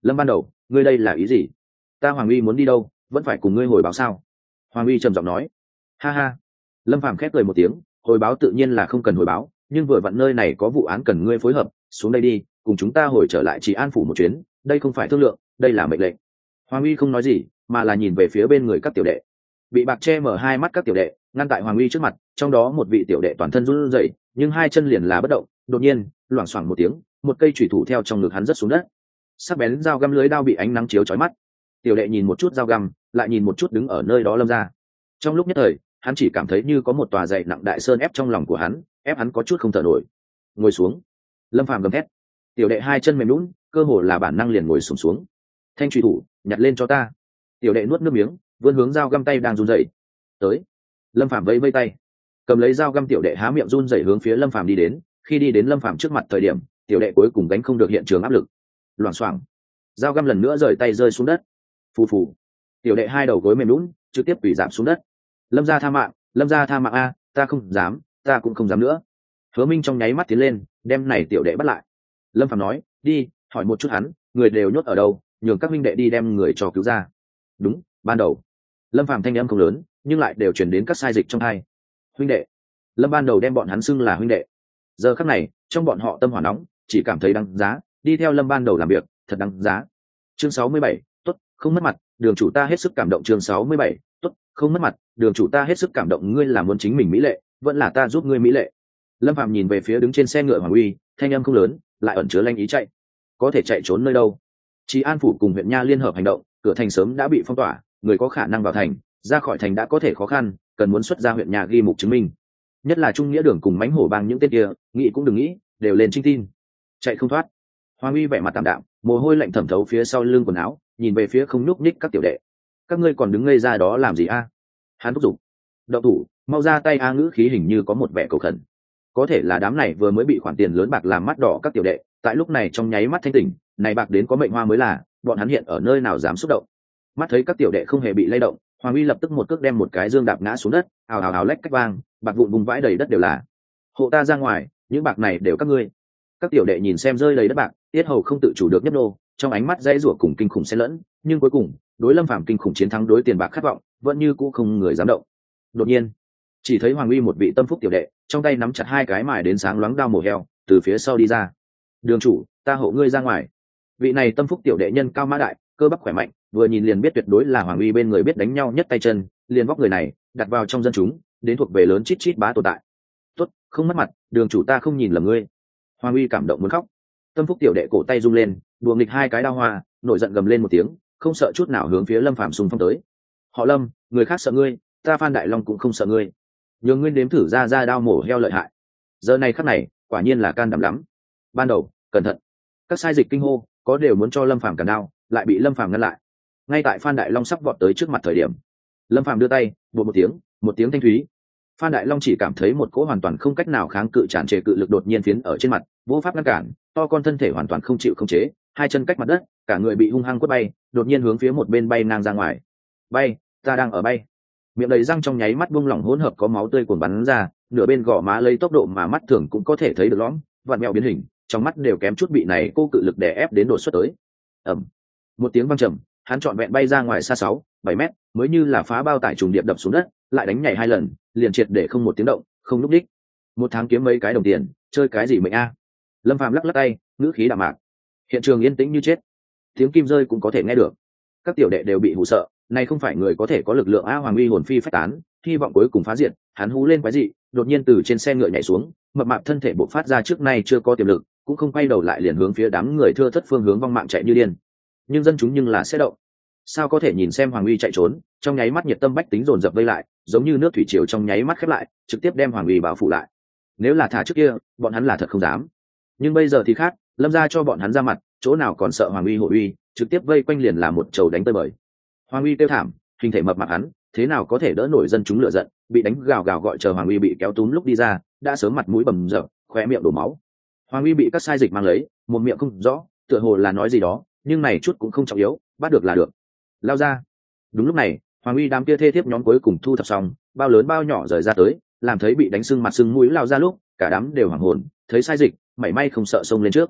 Speaker 1: Lâm ban đầu, ngươi đây là ý gì? Ta Hoàng Uy muốn đi đâu, vẫn phải cùng ngươi hồi báo sao? Hoàng Uy trầm giọng nói. Ha ha. Lâm Phàm khép cười một tiếng, hồi báo tự nhiên là không cần hồi báo, nhưng vừa vặn nơi này có vụ án cần ngươi phối hợp, xuống đây đi, cùng chúng ta hồi trở lại Trị An phủ một chuyến, đây không phải thương lượng, đây là mệnh lệnh. Hoàng Uy không nói gì, mà là nhìn về phía bên người các tiểu đệ. Bị bạc che mở hai mắt các tiểu đệ, ngăn tại Hoàng Uy trước mặt, trong đó một vị tiểu đệ toàn thân run rẩy, nhưng hai chân liền là bất động, đột nhiên, loảng xoảng một tiếng, một cây chủy thủ theo trong ngực hắn rớt xuống đất. Sắc bén dao găm lưới đao bị ánh nắng chiếu chói mắt. Tiểu đệ nhìn một chút dao găm, lại nhìn một chút đứng ở nơi đó Lâm gia. Trong lúc nhất thời, hắn chỉ cảm thấy như có một tòa dậy nặng đại sơn ép trong lòng của hắn, ép hắn có chút không thở nổi. Ngồi xuống. Lâm Phàm gầm thét. Tiểu đệ hai chân mềm nhũn, cơ hồ là bản năng liền ngồi xuống. Thanh truy thủ, nhặt lên cho ta. Tiểu đệ nuốt nước miếng, vươn hướng dao găm tay đang run rẩy. Tới. Lâm Phàm vẫy vẫy tay. Cầm lấy dao găm tiểu đệ há miệng run rẩy hướng phía Lâm Phàm đi đến, khi đi đến Lâm Phàm trước mặt thời điểm, tiểu đệ cuối cùng gánh không được hiện trường áp lực. Loảng xoảng. Dao găm lần nữa rời tay rơi xuống đất. Phù phù. Tiểu đệ hai đầu gối mềm nhũn, trực tiếp quỳ rạp xuống đất. Lâm gia tha mạng, Lâm gia tha mạng a, ta không dám, ta cũng không dám nữa. Hứa Minh trong nháy mắt tiến lên, đem này tiểu đệ bắt lại. Lâm Phàm nói, đi, hỏi một chút hắn, người đều nhốt ở đâu, nhường các minh đệ đi đem người cho cứu ra. Đúng, ban đầu. Lâm Phàm thanh âm không lớn, nhưng lại đều truyền đến các sai dịch trong hai. Huynh đệ. Lâm ban đầu đem bọn hắn xưng là huynh đệ. Giờ khắc này, trong bọn họ tâm hỏa nóng, chỉ cảm thấy đáng giá, đi theo Lâm ban đầu làm việc, thật đáng giá. Chương 67, tốt, không mất mặt, đường chủ ta hết sức cảm động. Chương 67, tốt, không mất mặt, đường chủ ta hết sức cảm động. Ngươi là muốn chính mình mỹ lệ, vẫn là ta giúp ngươi mỹ lệ? Lâm Phàm nhìn về phía đứng trên xe ngựa Hoàng Uy, thanh âm không lớn, lại ẩn chứa lanh ý chạy. Có thể chạy trốn nơi đâu? Trị An phủ cùng huyện Nha liên hợp hành động, cửa thành sớm đã bị phong tỏa, người có khả năng vào thành, ra khỏi thành đã có thể khó khăn, cần muốn xuất ra huyện Nha ghi mục chứng minh. Nhất là Trung Nghĩa Đường cùng Mánh Hổ Bang những tên kia, nghĩ cũng đừng nghĩ, đều lên trinh tin. Chạy không thoát. Hoàng Uy vẻ mặt tạm đạm, mồ hôi lạnh thẩm thấu phía sau lưng quần áo, nhìn về phía không nhúc nhích các tiểu đệ. Các ngươi còn đứng ngây ra đó làm gì a? Hắn thúc giục. Động thủ, mau ra tay a. Ngữ khí hình như có một vẻ cầu khẩn. Có thể là đám này vừa mới bị khoản tiền lớn bạc làm mắt đỏ các tiểu đệ, tại lúc này trong nháy mắt thanh tỉnh, này bạc đến có mệnh hoa mới là, bọn hắn hiện ở nơi nào dám xúc động. Mắt thấy các tiểu đệ không hề bị lay động, Hoàng Uy lập tức một cước đem một cái dương đạp ngã xuống đất, ào ào ào lách cách vang, bạc vụn vùng vãi đầy đất đều là. Hộ ta ra ngoài, những bạc này đều các ngươi. Các tiểu đệ nhìn xem rơi đầy đất bạc, tiết hầu không tự chủ được nhấp nô, trong ánh mắt dãy rủa cùng kinh khủng xen lẫn, nhưng cuối cùng, đối Lâm Phàm kinh khủng chiến thắng đối tiền bạc khát vọng, vẫn như cũ không người dám động. Đột nhiên, chỉ thấy Hoàng Uy một vị tâm phúc tiểu đệ, trong tay nắm chặt hai cái mài đến sáng loáng đao mổ heo, từ phía sau đi ra. Đường chủ, ta hộ ngươi ra ngoài. Vị này tâm phúc tiểu đệ nhân cao mã đại, cơ bắp khỏe mạnh, vừa nhìn liền biết tuyệt đối là Hoàng Uy bên người biết đánh nhau nhất tay chân, liền vóc người này, đặt vào trong dân chúng, đến thuộc về lớn chít chít bá tồn tại. Tốt, không mất mặt, đường chủ ta không nhìn lầm ngươi. Hoàng Uy cảm động muốn khóc. Tâm phúc tiểu đệ cổ tay rung lên, đùa nghịch hai cái đao hoa, nổi giận gầm lên một tiếng, không sợ chút nào hướng phía Lâm Phàm xung phong tới. Họ Lâm, người khác sợ ngươi, ta Phan Đại Long cũng không sợ ngươi. Nhường ngươi nếm thử ra đao mổ heo lợi hại. Giờ này khắc này, quả nhiên là can đảm lắm. Ban đầu, cẩn thận. Các sai dịch kinh hô, có đều muốn cho Lâm Phàm cản đao, lại bị Lâm Phàm ngăn lại. Ngay tại Phan Đại Long sắp vọt tới trước mặt thời điểm, Lâm Phàm đưa tay, bụt một tiếng thanh thúy. Phan Đại Long chỉ cảm thấy một cỗ hoàn toàn không cách nào kháng cự tràn trề cự lực đột nhiên phiến ở trên mặt, vô pháp ngăn cản, to con thân thể hoàn toàn không chịu khống chế, hai chân cách mặt đất, cả người bị hung hăng quất bay, đột nhiên hướng phía một bên bay ngang ra ngoài. Bay, ta đang ở bay. Miệng đầy răng trong nháy mắt buông lỏng hỗn hợp có máu tươi cuồn bắn ra, nửa bên gò má lấy tốc độ mà mắt thường cũng có thể thấy được lõm, vặn mèo biến hình, trong mắt đều kém chút bị này cô cự lực đè ép đến đột xuất tới. Ầm. Một tiếng vang trầm, hắn trọn vẹn bay ra ngoài xa 6-7 mét, mới như là phá bao tải trùng điệp đập xuống đất, lại đánh nhảy 2 lần, liền triệt để không một tiếng động, không lúc đích. Một tháng kiếm mấy cái đồng tiền, chơi cái gì mệnh a? Lâm Phàm lắc lắc tay, ngữ khí đạm mạc. Hiện trường yên tĩnh như chết, tiếng kim rơi cũng có thể nghe được. Các tiểu đệ đều bị hù sợ, này không phải người có thể có lực lượng a. Hoàng Uy hồn phi phách tán, hy vọng cuối cùng phá diệt, hắn hú lên quái dị, đột nhiên từ trên xe ngựa nhảy xuống, mập mạp thân thể bộc phát ra trước nay chưa có tiềm lực, cũng không quay đầu lại liền hướng phía đám người thưa thất phương hướng vong mạng chạy như điên. Nhưng dân chúng nhưng là sẽ động. Sao có thể nhìn xem Hoàng Uy chạy trốn, trong nháy mắt nhiệt tâm bách tính dồn dập vây lại, giống như nước thủy triều trong nháy mắt khép lại, trực tiếp đem Hoàng Uy bao phủ lại. Nếu là thả trước kia, bọn hắn là thật không dám. Nhưng bây giờ thì khác, Lâm gia cho bọn hắn ra mặt, chỗ nào còn sợ Hoàng Uy hộ uy, trực tiếp vây quanh liền là một chầu đánh tơi bời. Hoàng Uy kêu thảm, hình thể mập mạp hắn, thế nào có thể đỡ nổi dân chúng lựa giận, bị đánh gào gào gọi chờ Hoàng Uy bị kéo túm lúc đi ra, đã sớm mặt mũi bầm dập, khóe miệng đổ máu. Hoàng Uy bị các sai dịch mang lấy, một miệng không rõ, tựa hồ là nói gì đó, nhưng này chút cũng không trọng yếu, bắt được là được. Lao ra. Đúng lúc này, Hoàng Uy đám kia thê thiếp nhóm cuối cùng thu thập xong, bao lớn bao nhỏ rời ra tới, làm thấy bị đánh sưng mặt sưng mũi lao ra lúc, cả đám đều hoảng hồn, thấy sai dịch, mảy may không sợ xông lên trước.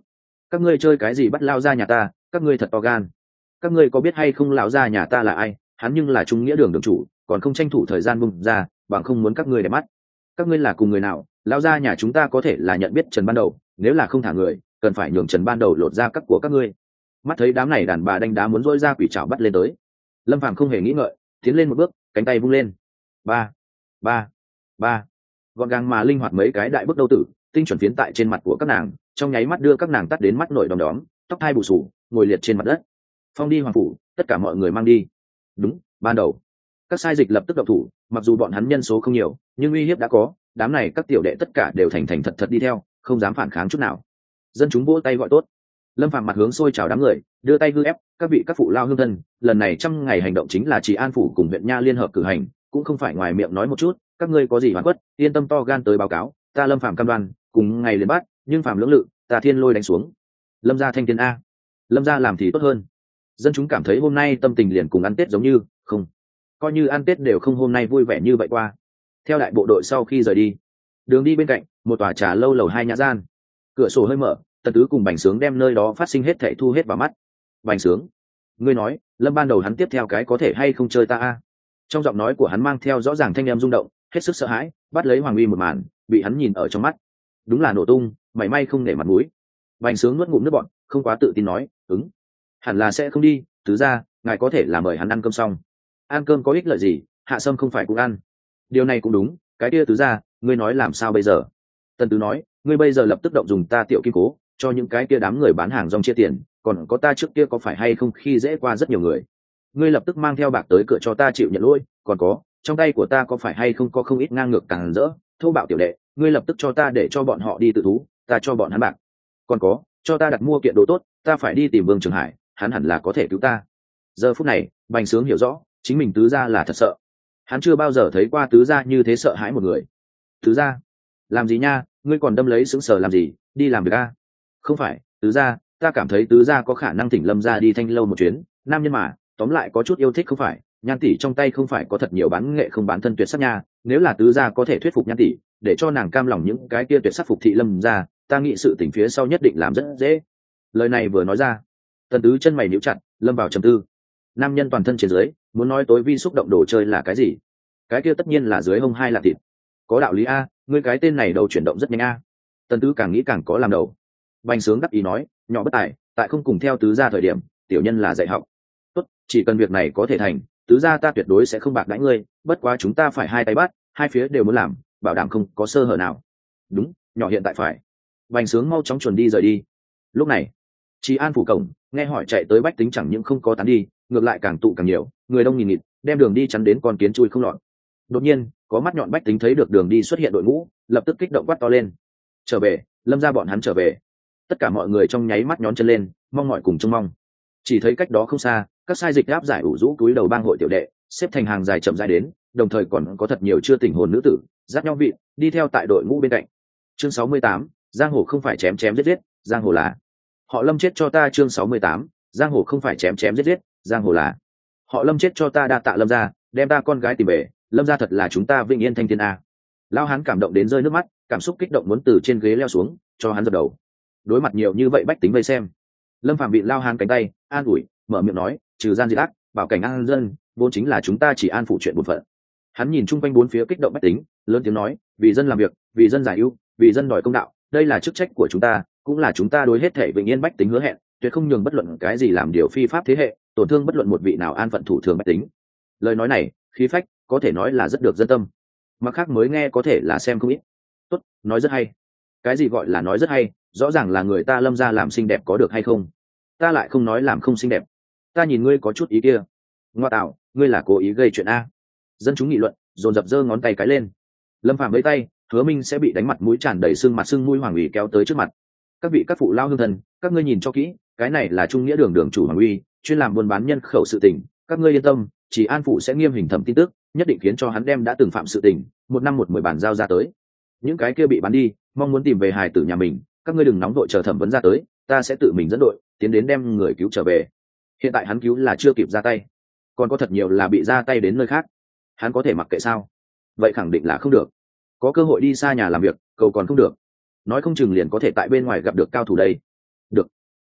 Speaker 1: các ngươi chơi cái gì bắt lao ra nhà ta, các ngươi thật to gan. Các ngươi có biết hay không lão gia nhà ta là ai? Hắn nhưng là trung nghĩa đường đường chủ, còn không tranh thủ thời gian bung ra, bằng không muốn các ngươi để mắt. Các ngươi là cùng người nào? Lão gia nhà chúng ta có thể là nhận biết Trần Ban Đầu, nếu là không thả người, cần phải nhường Trần Ban Đầu lột ra các của các ngươi. Mắt thấy đám này đàn bà đánh đá muốn dỗi ra quỷ trảo bắt lên tới, Lâm Phàm không hề nghĩ ngợi, tiến lên một bước, cánh tay vung lên. Ba, ba, ba, gọn gàng mà linh hoạt mấy cái đại bước đầu tử, tinh chuẩn phiến tại trên mặt của các nàng, trong nháy mắt đưa các nàng tắt đến mắt nổi đom đóm, tóc hai bù sù, ngồi liệt trên mặt đất. Phong đi hoàng phủ, tất cả mọi người mang đi. Đúng, ban đầu các sai dịch lập tức động thủ, mặc dù bọn hắn nhân số không nhiều, nhưng uy hiếp đã có, đám này các tiểu đệ tất cả đều thành thành thật thật đi theo, không dám phản kháng chút nào. Dân chúng vỗ tay gọi tốt. Lâm Phàm mặt hướng xôi chào đám người, đưa tay hư ép, các vị các phụ lao hương thân, lần này 100 ngày hành động chính là Trì An phủ cùng huyện Nha liên hợp cử hành, cũng không phải ngoài miệng nói một chút, các ngươi có gì hoàn quất, yên tâm to gan tới báo cáo, ta Lâm Phàm cam đoan, cùng ngày liền bắt, nhưng phàm lưỡng lự, ta thiên lôi đánh xuống. Lâm gia thanh tiên a. Lâm gia làm thì tốt hơn. Dân chúng cảm thấy hôm nay tâm tình liền cùng ăn Tết giống như, không, coi như ăn Tết đều không hôm nay vui vẻ như vậy qua. Theo đại bộ đội sau khi rời đi, đường đi bên cạnh một tòa trà lâu lầu 2 nhã gian, cửa sổ hơi mở, Tần Tứ cùng Bành Sướng đem nơi đó phát sinh hết thảy thu hết vào mắt. Bành Sướng, ngươi nói, Lâm Ban Đầu hắn tiếp theo cái có thể hay không chơi ta a? Trong giọng nói của hắn mang theo rõ ràng thanh em rung động, hết sức sợ hãi, bắt lấy Hoàng Uy một màn, bị hắn nhìn ở trong mắt, đúng là nổ tung, mảy may không để mặt mũi. Bành Sướng nuốt ngụm nước bọt, không quá tự tin nói, ứng, hẳn là sẽ không đi. Tứ ra, ngài có thể là mời hắn ăn cơm xong. Ăn cơm có ích lợi gì, Hạ Sâm không phải cũng ăn. Điều này cũng đúng, cái kia Tứ ra, ngươi nói làm sao bây giờ? Tần Tứ nói, ngươi bây giờ lập tức động dùng ta Tiểu Kim Cố, cho những cái kia đám người bán hàng rong chia tiền, còn có ta trước kia có phải hay không khi dễ qua rất nhiều người. Ngươi lập tức mang theo bạc tới cửa cho ta chịu nhận lỗi, còn có, trong tay của ta có phải hay không có không ít ngang ngược càng rỡ, thô bạo tiểu đệ, ngươi lập tức cho ta để cho bọn họ đi tự thú, ta cho bọn hắn bạc. Còn có, cho ta đặt mua kiện đồ tốt, ta phải đi tìm Vương Trường Hải, hắn hẳn là có thể cứu ta. Giờ phút này, Bành Sướng hiểu rõ, chính mình Tứ gia là thật sợ. Hắn chưa bao giờ thấy qua Tứ gia như thế sợ hãi một người. Tứ gia, làm gì nha, ngươi còn đâm lấy sững sờ làm gì, đi làm việc a? Không phải, Tứ gia, ta cảm thấy Tứ gia có khả năng thỉnh Lâm gia đi Thanh lâu một chuyến, nam nhân mà, tóm lại có chút yêu thích không phải? Nhan tỷ trong tay không phải có thật nhiều bán nghệ không bán thân tuyệt sắc nha, nếu là Tứ gia có thể thuyết phục Nhan tỷ, để cho nàng cam lòng những cái kia tuyệt sắc phục thị Lâm gia, ta nghĩ sự tình phía sau nhất định làm rất dễ. Lời này vừa nói ra, Tần Tứ chân mày nhíu chặt, lâm vào trầm tư. Nam nhân toàn thân trên dưới, muốn nói tối vi xúc động đồ chơi là cái gì? Cái kia tất nhiên là dưới hông hai là thịt. Có đạo lý a, ngươi cái tên này đầu chuyển động rất nhanh a. Tần Tứ càng nghĩ càng có làm đầu. Bành Sướng đắc ý nói, nhỏ bất tài, tại không cùng theo Tứ gia thời điểm, tiểu nhân là dạy học. Tốt, chỉ cần việc này có thể thành, Tứ gia ta tuyệt đối sẽ không bạc đãi ngươi, bất quá chúng ta phải hai tay bắt, hai phía đều muốn làm, bảo đảm không có sơ hở nào. Đúng, nhỏ hiện tại phải. Bành Sướng mau chóng chuẩn đi rời đi. Lúc này, Trì An phủ cổng, nghe hỏi chạy tới bách tính chẳng những không có tán đi, ngược lại càng tụ càng nhiều, người đông nghìn nghịt, đem đường đi chắn đến con kiến chui không lọt. Đột nhiên, có mắt nhọn bách tính thấy được đường đi xuất hiện đội ngũ, lập tức kích động quát to lên: "Trở về, Lâm gia bọn hắn trở về!" Tất cả mọi người trong nháy mắt nhón chân lên, mong mỏi cùng trông mong. Chỉ thấy cách đó không xa, các sai dịch áp giải ủ rũ túi đầu bang hội tiểu đệ, xếp thành hàng dài chậm rãi đến, đồng thời còn có thật nhiều chưa tỉnh hồn nữ tử, dắt nhau vị, đi theo tại đội ngũ bên cạnh. Chương 68, giang hồ không phải chém chém giết giết, giang hồ là họ Lâm chết cho ta. Chương 68, giang hồ không phải chém chém giết giết, giang hồ là họ Lâm chết cho ta. Đa tạ Lâm gia, đem ta con gái tìm về, Lâm gia thật là chúng ta vĩnh yên thanh thiên a. Lao hán cảm động đến rơi nước mắt, cảm xúc kích động muốn từ trên ghế leo xuống, cho hắn dập đầu. Đối mặt nhiều như vậy bách tính vây xem, Lâm Phàm bị Lao hán cánh tay an ủi, mở miệng nói, trừ gian diệt ác, bảo cảnh an dân, vốn chính là chúng ta chỉ an phụ chuyện bổn phận. Hắn nhìn chung quanh bốn phía kích động bách tính, lớn tiếng nói, vì dân làm việc, vì dân giải ưu, vì dân đòi công đạo, đây là chức trách của chúng ta, cũng là chúng ta đối hết thể vĩnh yên bách tính hứa hẹn, tuyệt không nhường bất luận cái gì làm điều phi pháp thế hệ, tổn thương bất luận một vị nào an phận thủ thường bách tính. Lời nói này, khí phách, có thể nói là rất được dân tâm. Mặt khác mới nghe có thể là xem không ít. Tốt, nói rất hay. Cái gì gọi là nói rất hay, rõ ràng là người ta Lâm gia làm xinh đẹp có được hay không? Ta lại không nói làm không xinh đẹp. Ta nhìn ngươi có chút ý kia. Ngoa tạo, ngươi là cố ý gây chuyện a. Dân chúng nghị luận, dồn dập giơ ngón tay cái lên. Lâm Phàm với tay, Hứa Minh sẽ bị đánh mặt mũi tràn đầy sưng mặt sưng mũi Hoàng Uy kéo tới trước mặt. Các vị các phụ lao hương thần, các ngươi nhìn cho kỹ, cái này là trung nghĩa đường đường chủ Hoàng Uy, chuyên làm buôn bán nhân khẩu sự tình, các ngươi yên tâm, chỉ an phụ sẽ nghiêm hình thẩm tin tức, nhất định khiến cho hắn đem đã từng phạm sự tình, 1 năm 10 bản giao ra tới. Những cái kia bị bán đi, mong muốn tìm về hài tử nhà mình, các ngươi đừng nóng đội chờ thẩm vấn ra tới, ta sẽ tự mình dẫn đội tiến đến đem người cứu trở về. Hiện tại hắn cứu là chưa kịp ra tay, còn có thật nhiều là bị ra tay đến nơi khác, hắn có thể mặc kệ sao? Vậy khẳng định là không được. Có cơ hội đi xa nhà làm việc, cầu còn không được, nói không chừng liền có thể tại bên ngoài gặp được cao thủ đây. Được,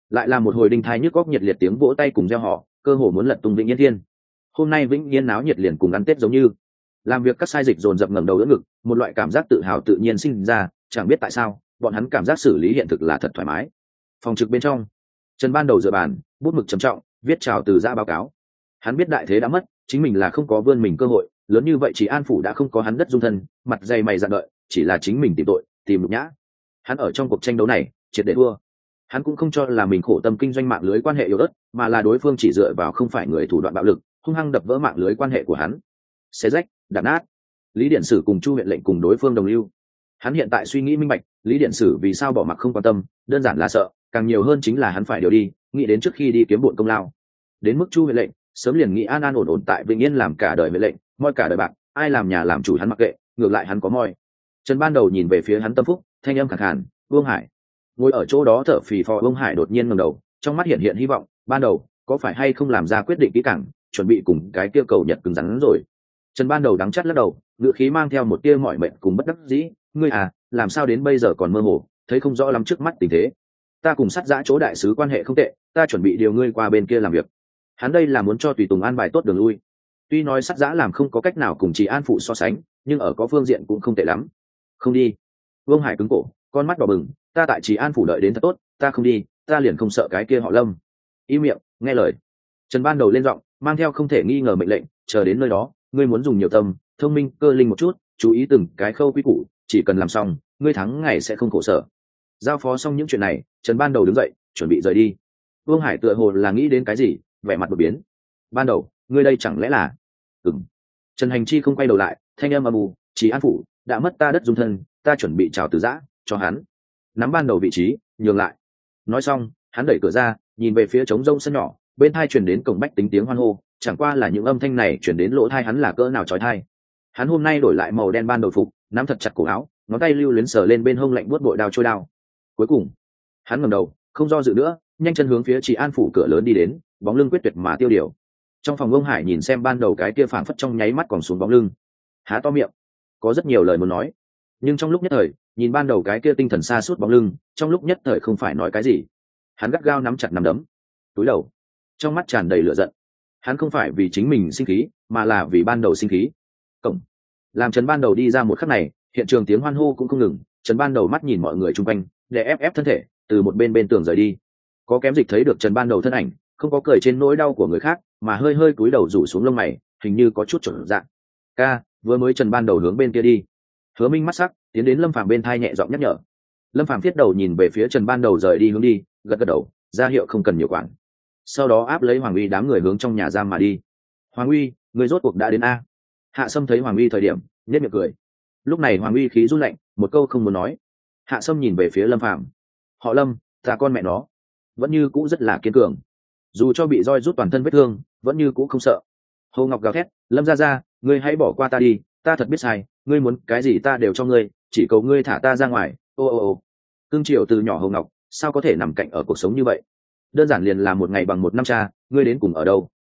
Speaker 1: lại là một hồi đinh thai nhức góc nhiệt liệt tiếng vỗ tay cùng reo hò, cơ hồ muốn lật tung Vĩnh Yên Thiên. Hôm nay Vĩnh Yên náo nhiệt liền cùng ăn Tết giống như. Làm việc các sai dịch dồn dập ngẩng đầu đỡ ngực, một loại cảm giác tự hào tự nhiên sinh ra, chẳng biết tại sao, bọn hắn cảm giác xử lý hiện thực là thật thoải mái. Phòng trực bên trong, Trần Ban Đầu dựa bàn, bút mực trầm trọng, viết chào từ giã báo cáo. Hắn biết đại thế đã mất, chính mình là không có vươn mình cơ hội, lớn như vậy chỉ An phủ đã không có hắn đất dung thân, mặt dày mày dạn đợi, chỉ là chính mình tìm tội, tìm nhục nhã. Hắn ở trong cuộc tranh đấu này, triệt để thua. Hắn cũng không cho là mình khổ tâm kinh doanh mạng lưới quan hệ yếu ớt, mà là đối phương chỉ dựa vào không phải người thủ đoạn bạo lực, hung hăng đập vỡ mạng lưới quan hệ của hắn. Xé rách, đạp nát. Lý Điện Sử cùng Chu huyện lệnh cùng đối phương đồng lưu. Hắn hiện tại suy nghĩ minh bạch, Lý Điện Sử vì sao bỏ mặc không quan tâm, đơn giản là sợ, càng nhiều hơn chính là hắn phải điều đi, nghĩ đến trước khi đi kiếm bộn công lao. Đến mức Chu huyện lệnh, sớm liền nghĩ an an ổn ổn tại Vĩnh Yên làm cả đời huyện lệnh, moi cả đời bạc, ai làm nhà làm chủ hắn mặc kệ, ngược lại hắn có moi. Trần Ban Đầu nhìn về phía hắn tâm phúc, thanh âm khàn khàn, Vương Hải. Ngồi ở chỗ đó thở phì phò Vương Hải đột nhiên ngẩng đầu, trong mắt hiện hiện hy vọng, Ban Đầu, có phải hay không làm ra quyết định kỹ càng, chuẩn bị cùng cái kia cầu nhật cứng rắn rồi. Trần Ban Đầu đắng chắt lắc đầu, ngữ khí mang theo một tia mỏi mệt cùng bất đắc dĩ, ngươi à, làm sao đến bây giờ còn mơ hồ, thấy không rõ lắm trước mắt tình thế. Ta cùng sát giã chỗ đại sứ quan hệ không tệ, ta chuẩn bị điều ngươi qua bên kia làm việc. Hắn đây là muốn cho tùy tùng an bài tốt đường lui. Tuy nói sát giã làm không có cách nào cùng Trì An phụ so sánh, nhưng ở có phương diện cũng không tệ lắm. Không đi. Vương Hải cứng cổ, con mắt đỏ bừng, ta tại Trì An phủ đợi đến thật tốt, ta không đi, ta liền không sợ cái kia họ Lâm. Im miệng, nghe lời. Trần Ban Đầu lên giọng, mang theo không thể nghi ngờ mệnh lệnh, chờ đến nơi đó, ngươi muốn dùng nhiều tâm, thông minh, cơ linh một chút, chú ý từng cái khâu quy củ, chỉ cần làm xong, ngươi thắng ngày sẽ không khổ sở. Giao phó xong những chuyện này, Trần Ban Đầu đứng dậy, chuẩn bị rời đi. Vương Hải tựa hồ là nghĩ đến cái gì, vẻ mặt đột biến. Ban Đầu, ngươi đây chẳng lẽ là? Ừm. Trần Hành Chi không quay đầu lại, thanh âm âm u, Trì An phủ đã mất ta đất dung thân, ta chuẩn bị chào từ giã cho hắn. Nắm Ban Đầu vị trí, nhường lại. Nói xong, hắn đẩy cửa ra, nhìn về phía trống rông sân nhỏ, bên thai truyền đến cổng bách tính tiếng hoan hô, chẳng qua là những âm thanh này truyền đến lỗ thai hắn là cỡ nào chói tai. Hắn hôm nay đổi lại màu đen ban đầu phục, nắm thật chặt cổ áo, ngón tay lưu luyến sờ lên bên hông lạnh buốt bội đao trôi đao. Cuối cùng, hắn ngẩng đầu, không do dự nữa, nhanh chân hướng phía Trì An phủ cửa lớn đi đến, bóng lưng quyết tuyệt mà tiêu điều. Trong phòng ông Hải nhìn xem ban đầu cái kia phảng phất trong nháy mắt còn xuống bóng lưng, há to miệng, có rất nhiều lời muốn nói, nhưng trong lúc nhất thời, nhìn ban đầu cái kia tinh thần xa suốt bóng lưng, trong lúc nhất thời không phải nói cái gì. Hắn gắt gao nắm chặt nắm đấm, túi đầu, trong mắt tràn đầy lửa giận. Hắn không phải vì chính mình sinh khí, mà là vì ban đầu sinh khí. Cổng. Làm Trần Ban Đầu đi ra một khắc này, hiện trường tiếng hoan hô cũng không ngừng. Trần Ban Đầu mắt nhìn mọi người chung quanh, để ép thân thể từ một bên tường rời đi. Có kém dịch thấy được Trần Ban Đầu thân ảnh, không có cười trên nỗi đau của người khác, mà hơi hơi cúi đầu rủ xuống lông mày, hình như có chút chuẩn dạng. Ca, vừa mới Trần Ban Đầu hướng bên kia đi. Hứa Minh mắt sắc, tiến đến Lâm Phàm bên thai nhẹ giọng nhắc nhở. Lâm Phàm thiết đầu nhìn về phía Trần Ban Đầu rời đi hướng đi, gật gật đầu, ra hiệu không cần nhiều quản. Sau đó áp lấy Hoàng Uy đám người hướng trong nhà giam mà đi. Hoàng Uy, người rốt cuộc đã đến a? Hạ Sâm thấy Hoàng Uy thời điểm, nhếch miệng cười. Lúc này Hoàng Uy khí run lạnh, một câu không muốn nói. Hạ Sâm nhìn về phía Lâm Phàm. Họ Lâm, ta con mẹ nó, vẫn như cũ rất là kiên cường. Dù cho bị roi rút toàn thân vết thương, vẫn như cũ không sợ. Hồ Ngọc gào thét, Lâm gia gia, ngươi hãy bỏ qua ta đi, ta thật biết sai, ngươi muốn cái gì ta đều cho ngươi, chỉ cầu ngươi thả ta ra ngoài. Ô. Cương Triều từ nhỏ Hồ Ngọc, sao có thể nằm cạnh ở cuộc sống như vậy? Đơn giản liền là một ngày bằng một năm cha, ngươi đến cùng ở đâu?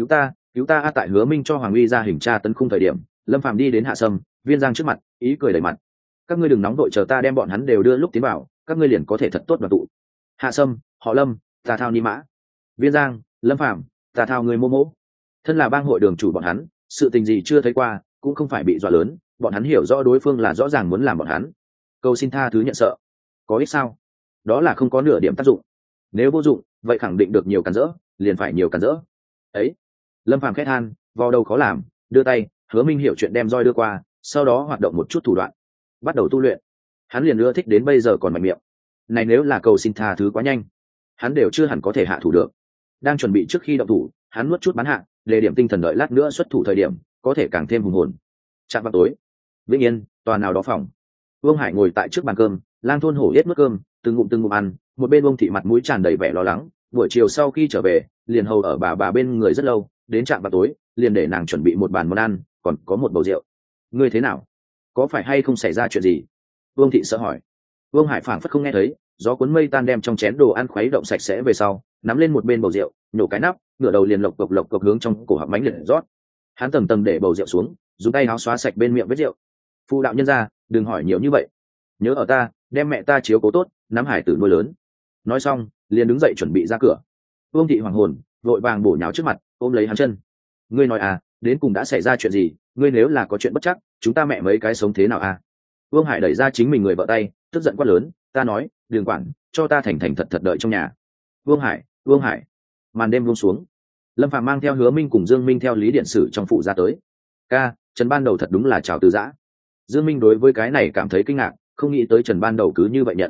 Speaker 1: Cứu ta a! Tại Hứa Minh cho Hoàng Uy ra hình tra tấn khung thời điểm, Lâm Phàm đi đến Hạ Sâm, Viên Giang trước mặt, ý cười đầy mặt. Các ngươi đừng nóng đội, chờ ta đem bọn hắn đều đưa lúc tiến vào, các ngươi liền có thể thật tốt đoàn tụ. Hạ Sâm, họ Lâm, ta thao ni mã. Viên Giang, Lâm Phàm, ta thao người mô mỗ. Thân là bang hội đường chủ bọn hắn, sự tình gì chưa thấy qua, cũng không phải bị dọa lớn, bọn hắn hiểu rõ đối phương là rõ ràng muốn làm bọn hắn. Cầu xin tha thứ nhận sợ, có ích sao? Đó là không có nửa điểm tác dụng. Nếu vô dụng, vậy khẳng định được nhiều cản rỡ, liền phải nhiều cản rỡ. Ấy. Lâm Phàm khét than, vò đầu khó làm, đưa tay, Hứa Minh hiểu chuyện đem roi đưa qua, sau đó hoạt động một chút thủ đoạn, bắt đầu tu luyện. Hắn liền ưa thích đến bây giờ còn mạnh miệng. Này nếu là cầu xin tha thứ quá nhanh, hắn đều chưa hẳn có thể hạ thủ được. Đang chuẩn bị trước khi động thủ, hắn nuốt chút bán hạ, để điểm tinh thần đợi lát nữa xuất thủ thời điểm, có thể càng thêm hùng hồn. Chạm vào tối, Vĩnh Yên, tòa nào đó phòng. Vương Hải ngồi tại trước bàn cơm, Lang Thôn hổ yết mất cơm, từng ngụm ăn, một bên Vương thị mặt mũi tràn đầy vẻ lo lắng. Buổi chiều sau khi trở về, liền hầu ở bà bên người rất lâu, đến trạm vào tối, liền để nàng chuẩn bị một bàn món ăn, còn có một bầu rượu. Ngươi thế nào? Có phải hay không xảy ra chuyện gì? Vương thị sợ hỏi. Vương Hải phảng phất không nghe thấy, gió cuốn mây tan đem trong chén đồ ăn khuấy động sạch sẽ về sau, nắm lên một bên bầu rượu, nhổ cái nắp, ngửa đầu liền lộc cộc hướng trong cổ họng mánh liệt rót. Hắn tầng tầng để bầu rượu xuống, dùng tay áo xóa sạch bên miệng vết rượu. Phu đạo nhân gia, đừng hỏi nhiều như vậy, nhớ ở ta, đem mẹ ta chiếu cố tốt, nắm Hải tử nuôi lớn. Nói xong, liền đứng dậy chuẩn bị ra cửa. Vương thị hoàng hồn vội vàng bổ nhào trước mặt ôm lấy hắn chân. Ngươi nói à, đến cùng đã xảy ra chuyện gì? Ngươi nếu là có chuyện bất chắc, chúng ta mẹ mấy cái sống thế nào à? Vương Hải đẩy ra chính mình người vợ tay, tức giận quát lớn, ta nói đừng quản, cho ta thành thành thật thật đợi trong nhà. Vương Hải. Màn đêm buông xuống, Lâm Phàm mang theo Hứa Minh cùng Dương Minh theo Lý Điện Sử trong phụ ra tới. Ca, Trần Ban Đầu thật đúng là chào từ giã. Dương Minh đối với cái này cảm thấy kinh ngạc, không nghĩ tới Trần Ban Đầu cứ như vậy nhận.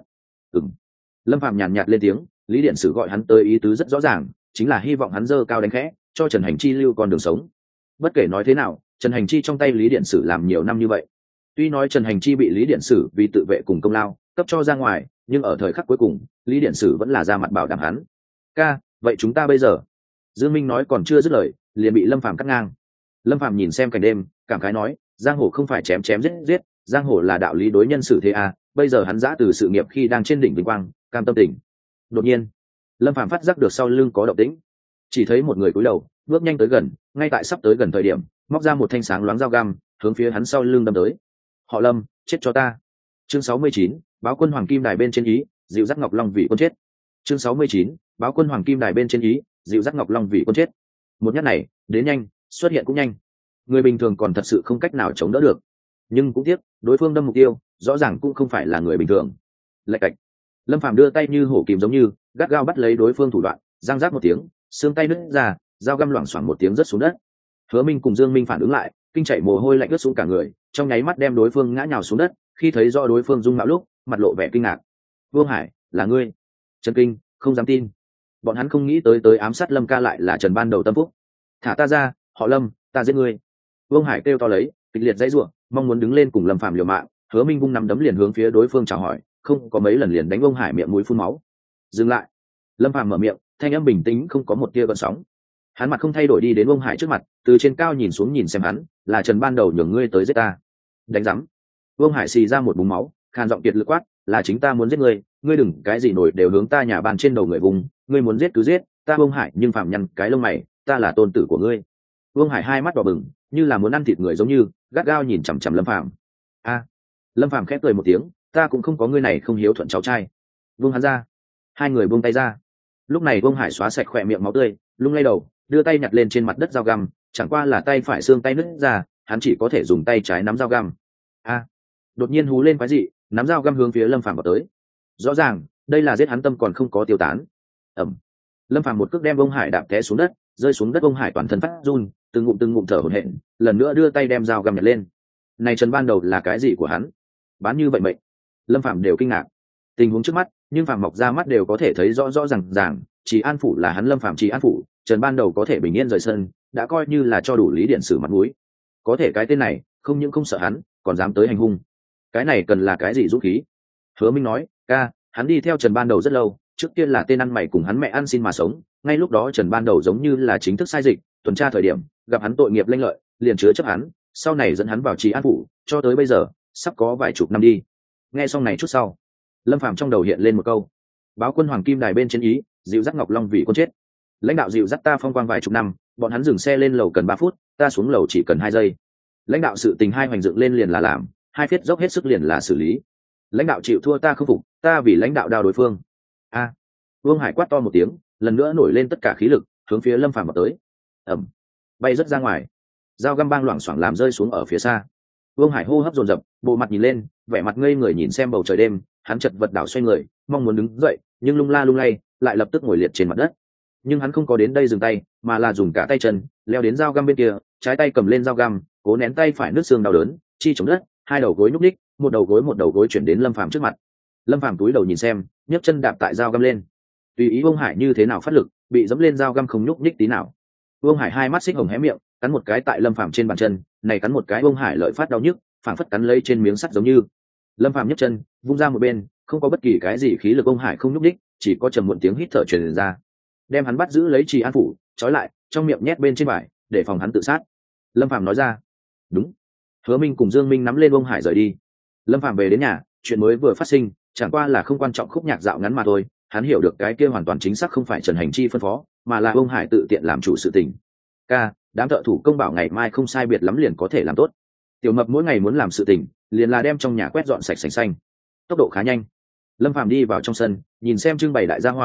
Speaker 1: Lâm Phàm nhàn nhạt lên tiếng, Lý Điện Sử gọi hắn tới ý tứ rất rõ ràng, chính là hy vọng hắn dơ cao đánh khẽ, cho Trần Hành Chi lưu con đường sống. Bất kể nói thế nào, Trần Hành Chi trong tay Lý Điện Sử làm nhiều năm như vậy. Tuy nói Trần Hành Chi bị Lý Điện Sử vì tự vệ cùng công lao cấp cho ra ngoài, nhưng ở thời khắc cuối cùng, Lý Điện Sử vẫn là ra mặt bảo đảm hắn. Ca, vậy chúng ta bây giờ? Dương Minh nói còn chưa dứt lời, liền bị Lâm Phàm cắt ngang. Lâm Phàm nhìn xem cảnh đêm, cảm khái nói, giang hồ không phải chém chém giết giết, giang hồ là đạo lý đối nhân xử thế à, bây giờ hắn giã từ sự nghiệp khi đang trên đỉnh vinh quang, cam tâm tình. Đột nhiên, Lâm Phàm phát giác được sau lưng có động tĩnh, chỉ thấy một người cúi đầu, bước nhanh tới gần, ngay tại sắp tới gần thời điểm, móc ra một thanh sáng loáng dao găm, hướng phía hắn sau lưng đâm tới. Họ Lâm, chết cho ta. Chương 69, báo quân hoàng kim đài bên trên ý, dịu dắt Ngọc Long vị quân chết. Chương 69, báo quân hoàng kim đài bên trên ý, dịu dắt Ngọc Long vị quân chết. Một nhát này, đến nhanh, xuất hiện cũng nhanh. Người bình thường còn thật sự không cách nào chống đỡ được. Nhưng cũng tiếc, đối phương đâm mục tiêu, rõ ràng cũng không phải là người bình thường. Lạch cạch. Lâm Phàm đưa tay như hổ kìm giống như, gắt gao bắt lấy đối phương thủ đoạn, giang rác một tiếng, xương tay nứt ra, dao găm loảng xoảng một tiếng rớt xuống đất. Hứa Minh cùng Dương Minh phản ứng lại, kinh chảy mồ hôi lạnh ướt xuống cả người, trong nháy mắt đem đối phương ngã nhào xuống đất. Khi thấy rõ đối phương dung mạo lúc, mặt lộ vẻ kinh ngạc. Vương Hải, là ngươi? Trần Kinh, không dám tin. Bọn hắn không nghĩ tới ám sát Lâm ca lại là Trần Ban Đầu tâm phúc. Thả ta ra, họ Lâm, ta giết ngươi. Vương Hải kêu to lấy, kịch liệt dãy rủa, mong muốn đứng lên cùng Lâm Phàm liều mạng. Hứa Minh vung nắm đấm liền hướng phía đối phương chào hỏi, không có mấy lần liền đánh Vương Hải miệng mũi phun máu. Dừng lại. Lâm Phàm mở miệng, thanh âm bình tĩnh không có một tia gợn sóng. Hắn mặt không thay đổi đi đến Vương Hải trước mặt, từ trên cao nhìn xuống nhìn xem hắn, là Trần Ban Đầu nhường ngươi tới giết ta. Đánh rắm. Vương Hải xì ra một búng máu, khan giọng kiệt lực quát, là chính ta muốn giết ngươi, ngươi đừng cái gì nổi đều hướng ta nhà bàn trên đầu người vùng, ngươi muốn giết cứ giết, ta Vương Hải nhưng phạm nhăn cái lông mày, ta là tôn tử của ngươi. Vương Hải hai mắt đỏ bừng, như là muốn ăn thịt người giống như, gắt gao nhìn chằm chằm Lâm Phàm. A. Lâm Phàm khép cười một tiếng, ta cũng không có ngươi này không hiếu thuận cháu trai. Vương hắn ra. Hai người buông tay ra. Lúc này Vương Hải xóa sạch khỏe miệng máu tươi, lung lay đầu, đưa tay nhặt lên trên mặt đất dao găm, chẳng qua là tay phải xương tay nứt ra, hắn chỉ có thể dùng tay trái nắm dao găm. A. Đột nhiên hú lên quái dị, nắm dao găm hướng phía Lâm Phàm vào tới. Rõ ràng, đây là giết hắn tâm còn không có tiêu tán. Ẩm. Lâm Phàm một cước đem Vương Hải đạp té xuống đất, rơi xuống đất Vương Hải toàn thân phát run, từng ngụm thở hổn hển, lần nữa đưa tay đem dao găm nhặt lên. Này Trần Ban Đầu là cái gì của hắn? Bán như vậy mệnh. Lâm Phàm đều kinh ngạc. Tình huống trước mắt, nhưng Phàm mọc ra mắt đều có thể thấy rõ ràng, chỉ An phủ là hắn Lâm Phàm chỉ An phủ, Trần Ban Đầu có thể bình yên rời sân, đã coi như là cho đủ Lý Điện Sử mặt mũi. Có thể cái tên này, không những không sợ hắn, còn dám tới hành hung. Cái này cần là cái gì dũng khí? Hứa Minh nói, ca, hắn đi theo Trần Ban Đầu rất lâu, trước kia là tên ăn mày cùng hắn mẹ ăn xin mà sống, ngay lúc đó Trần Ban Đầu giống như là chính thức sai dịch, tuần tra thời điểm, gặp hắn tội nghiệp lênh lợi, liền chứa chấp hắn, sau này dẫn hắn vào trì an phủ, cho tới bây giờ, sắp có vài chục năm đi. Nghe xong này chút sau, Lâm Phàm trong đầu hiện lên một câu: báo quân hoàng kim đài bên trên ý, dịu dắt Ngọc Long vì quân chết. Lãnh đạo dịu dắt ta phong quang vài chục năm, bọn hắn dừng xe lên lầu cần 3 phút, ta xuống lầu chỉ cần 2 giây. Lãnh đạo sự tình hai hoành dựng lên liền là làm, hai phiết dốc hết sức liền là xử lý. Lãnh đạo chịu thua ta không phục, ta vì lãnh đạo đao đối phương. A. Vương Hải quát to một tiếng, lần nữa nổi lên tất cả khí lực, hướng phía Lâm Phàm vào tới. Ẩm. Bay rất ra ngoài, dao găm bang loảng xoảng làm rơi xuống ở phía xa. Vương Hải hô hấp dồn dập, bộ mặt nhìn lên, vẻ mặt ngây người nhìn xem bầu trời đêm, hắn chật vật đảo xoay người, mong muốn đứng dậy, nhưng lung la lung lay, lại lập tức ngồi liệt trên mặt đất. Nhưng hắn không có đến đây dừng tay, mà là dùng cả tay chân leo đến dao găm bên kia, trái tay cầm lên dao găm, cố nén tay phải nứt xương đau đớn, chi chống đất, hai đầu gối nhúc ních, một đầu gối chuyển đến Lâm Phàm trước mặt. Lâm Phàm túi đầu nhìn xem, nhấc chân đạp tại dao găm lên. Tùy ý Vương Hải như thế nào phát lực, bị dẫm lên dao găm không nhúc nhích tí nào. Vương Hải hai mắt xích hồng hé miệng, cắn một cái tại Lâm Phàm trên bàn chân, này cắn một cái Vương Hải lợi phát đau nhức, phảng phất cắn lấy trên miếng sắt giống như. Lâm Phàm nhấc chân, vung ra một bên, không có bất kỳ cái gì khí lực Vương Hải không nhúc nhích, chỉ có trầm muộn tiếng hít thở truyền ra. Đem hắn bắt giữ lấy Trì An phủ, trói lại, trong miệng nhét bên trên vải, để phòng hắn tự sát. Lâm Phàm nói ra. Đúng. Hứa Minh cùng Dương Minh nắm lên Vương Hải rời đi. Lâm Phàm về đến nhà, chuyện mới vừa phát sinh, chẳng qua là không quan trọng khúc nhạc dạo ngắn mà thôi. Hắn hiểu được cái kia hoàn toàn chính xác không phải Trần Hành Chi phân phó, mà là Vương Hải tự tiện làm chủ sự tình. Ca, đám thợ thủ công bảo ngày mai không sai biệt lắm liền có thể làm tốt. Tiểu Mập mỗi ngày muốn làm sự tình, liền là đem trong nhà quét dọn sạch sành xanh. Tốc độ khá nhanh. Lâm Phàm đi vào trong sân, nhìn xem trưng bày đại gia hỏa,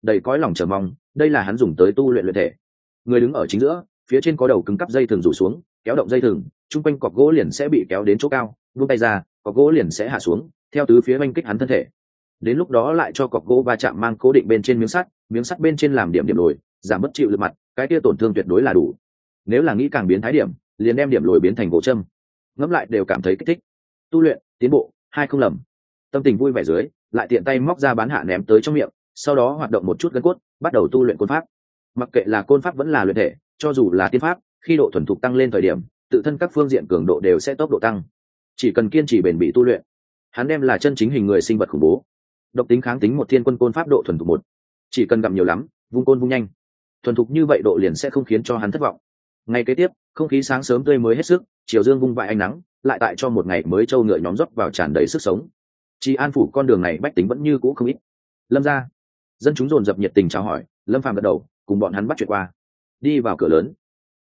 Speaker 1: đầy cõi lòng chờ mong. Đây là hắn dùng tới tu luyện luyện thể. Người đứng ở chính giữa, phía trên có đầu cứng cắp dây thừng rủ xuống, kéo động dây thừng, chung quanh cọc gỗ liền sẽ bị kéo đến chỗ cao, vung tay ra, cọc gỗ liền sẽ hạ xuống, theo tứ phía oanh kích hắn thân thể. Đến lúc đó lại cho cọc gỗ va chạm mang cố định bên trên miếng sắt bên trên làm điểm lồi, giảm bất chịu lực mặt, cái kia tổn thương tuyệt đối là đủ. Nếu là nghĩ càng biến thái điểm, liền đem điểm lồi biến thành gỗ châm. Ngẫm lại đều cảm thấy kích thích. Tu luyện, tiến bộ, hai không lầm. Tâm tình vui vẻ dưới, lại tiện tay móc ra bán hạ ném tới trong miệng, sau đó hoạt động một chút gân cốt, bắt đầu tu luyện côn pháp. Mặc kệ là côn pháp vẫn là luyện thể, cho dù là tiên pháp, khi độ thuần thục tăng lên thời điểm, tự thân các phương diện cường độ đều sẽ tốc độ tăng. Chỉ cần kiên trì bền bỉ tu luyện, hắn đem là chân chính hình người sinh vật khủng bố. Độc tính kháng tính một thiên quân côn pháp độ thuần thục một, chỉ cần gặm nhiều lắm, vung côn vung nhanh, thuần thục như vậy độ liền sẽ không khiến cho hắn thất vọng. Ngày kế tiếp, không khí sáng sớm tươi mới hết sức, chiều dương vung vãi ánh nắng, lại tại cho một ngày mới trâu ngựa nhóm dốc vào tràn đầy sức sống. Chỉ An phủ con đường này bách tính vẫn như cũ không ít. Lâm gia, dân chúng dồn dập nhiệt tình chào hỏi. Lâm Phàm gật đầu, cùng bọn hắn bắt chuyện qua. Đi vào cửa lớn.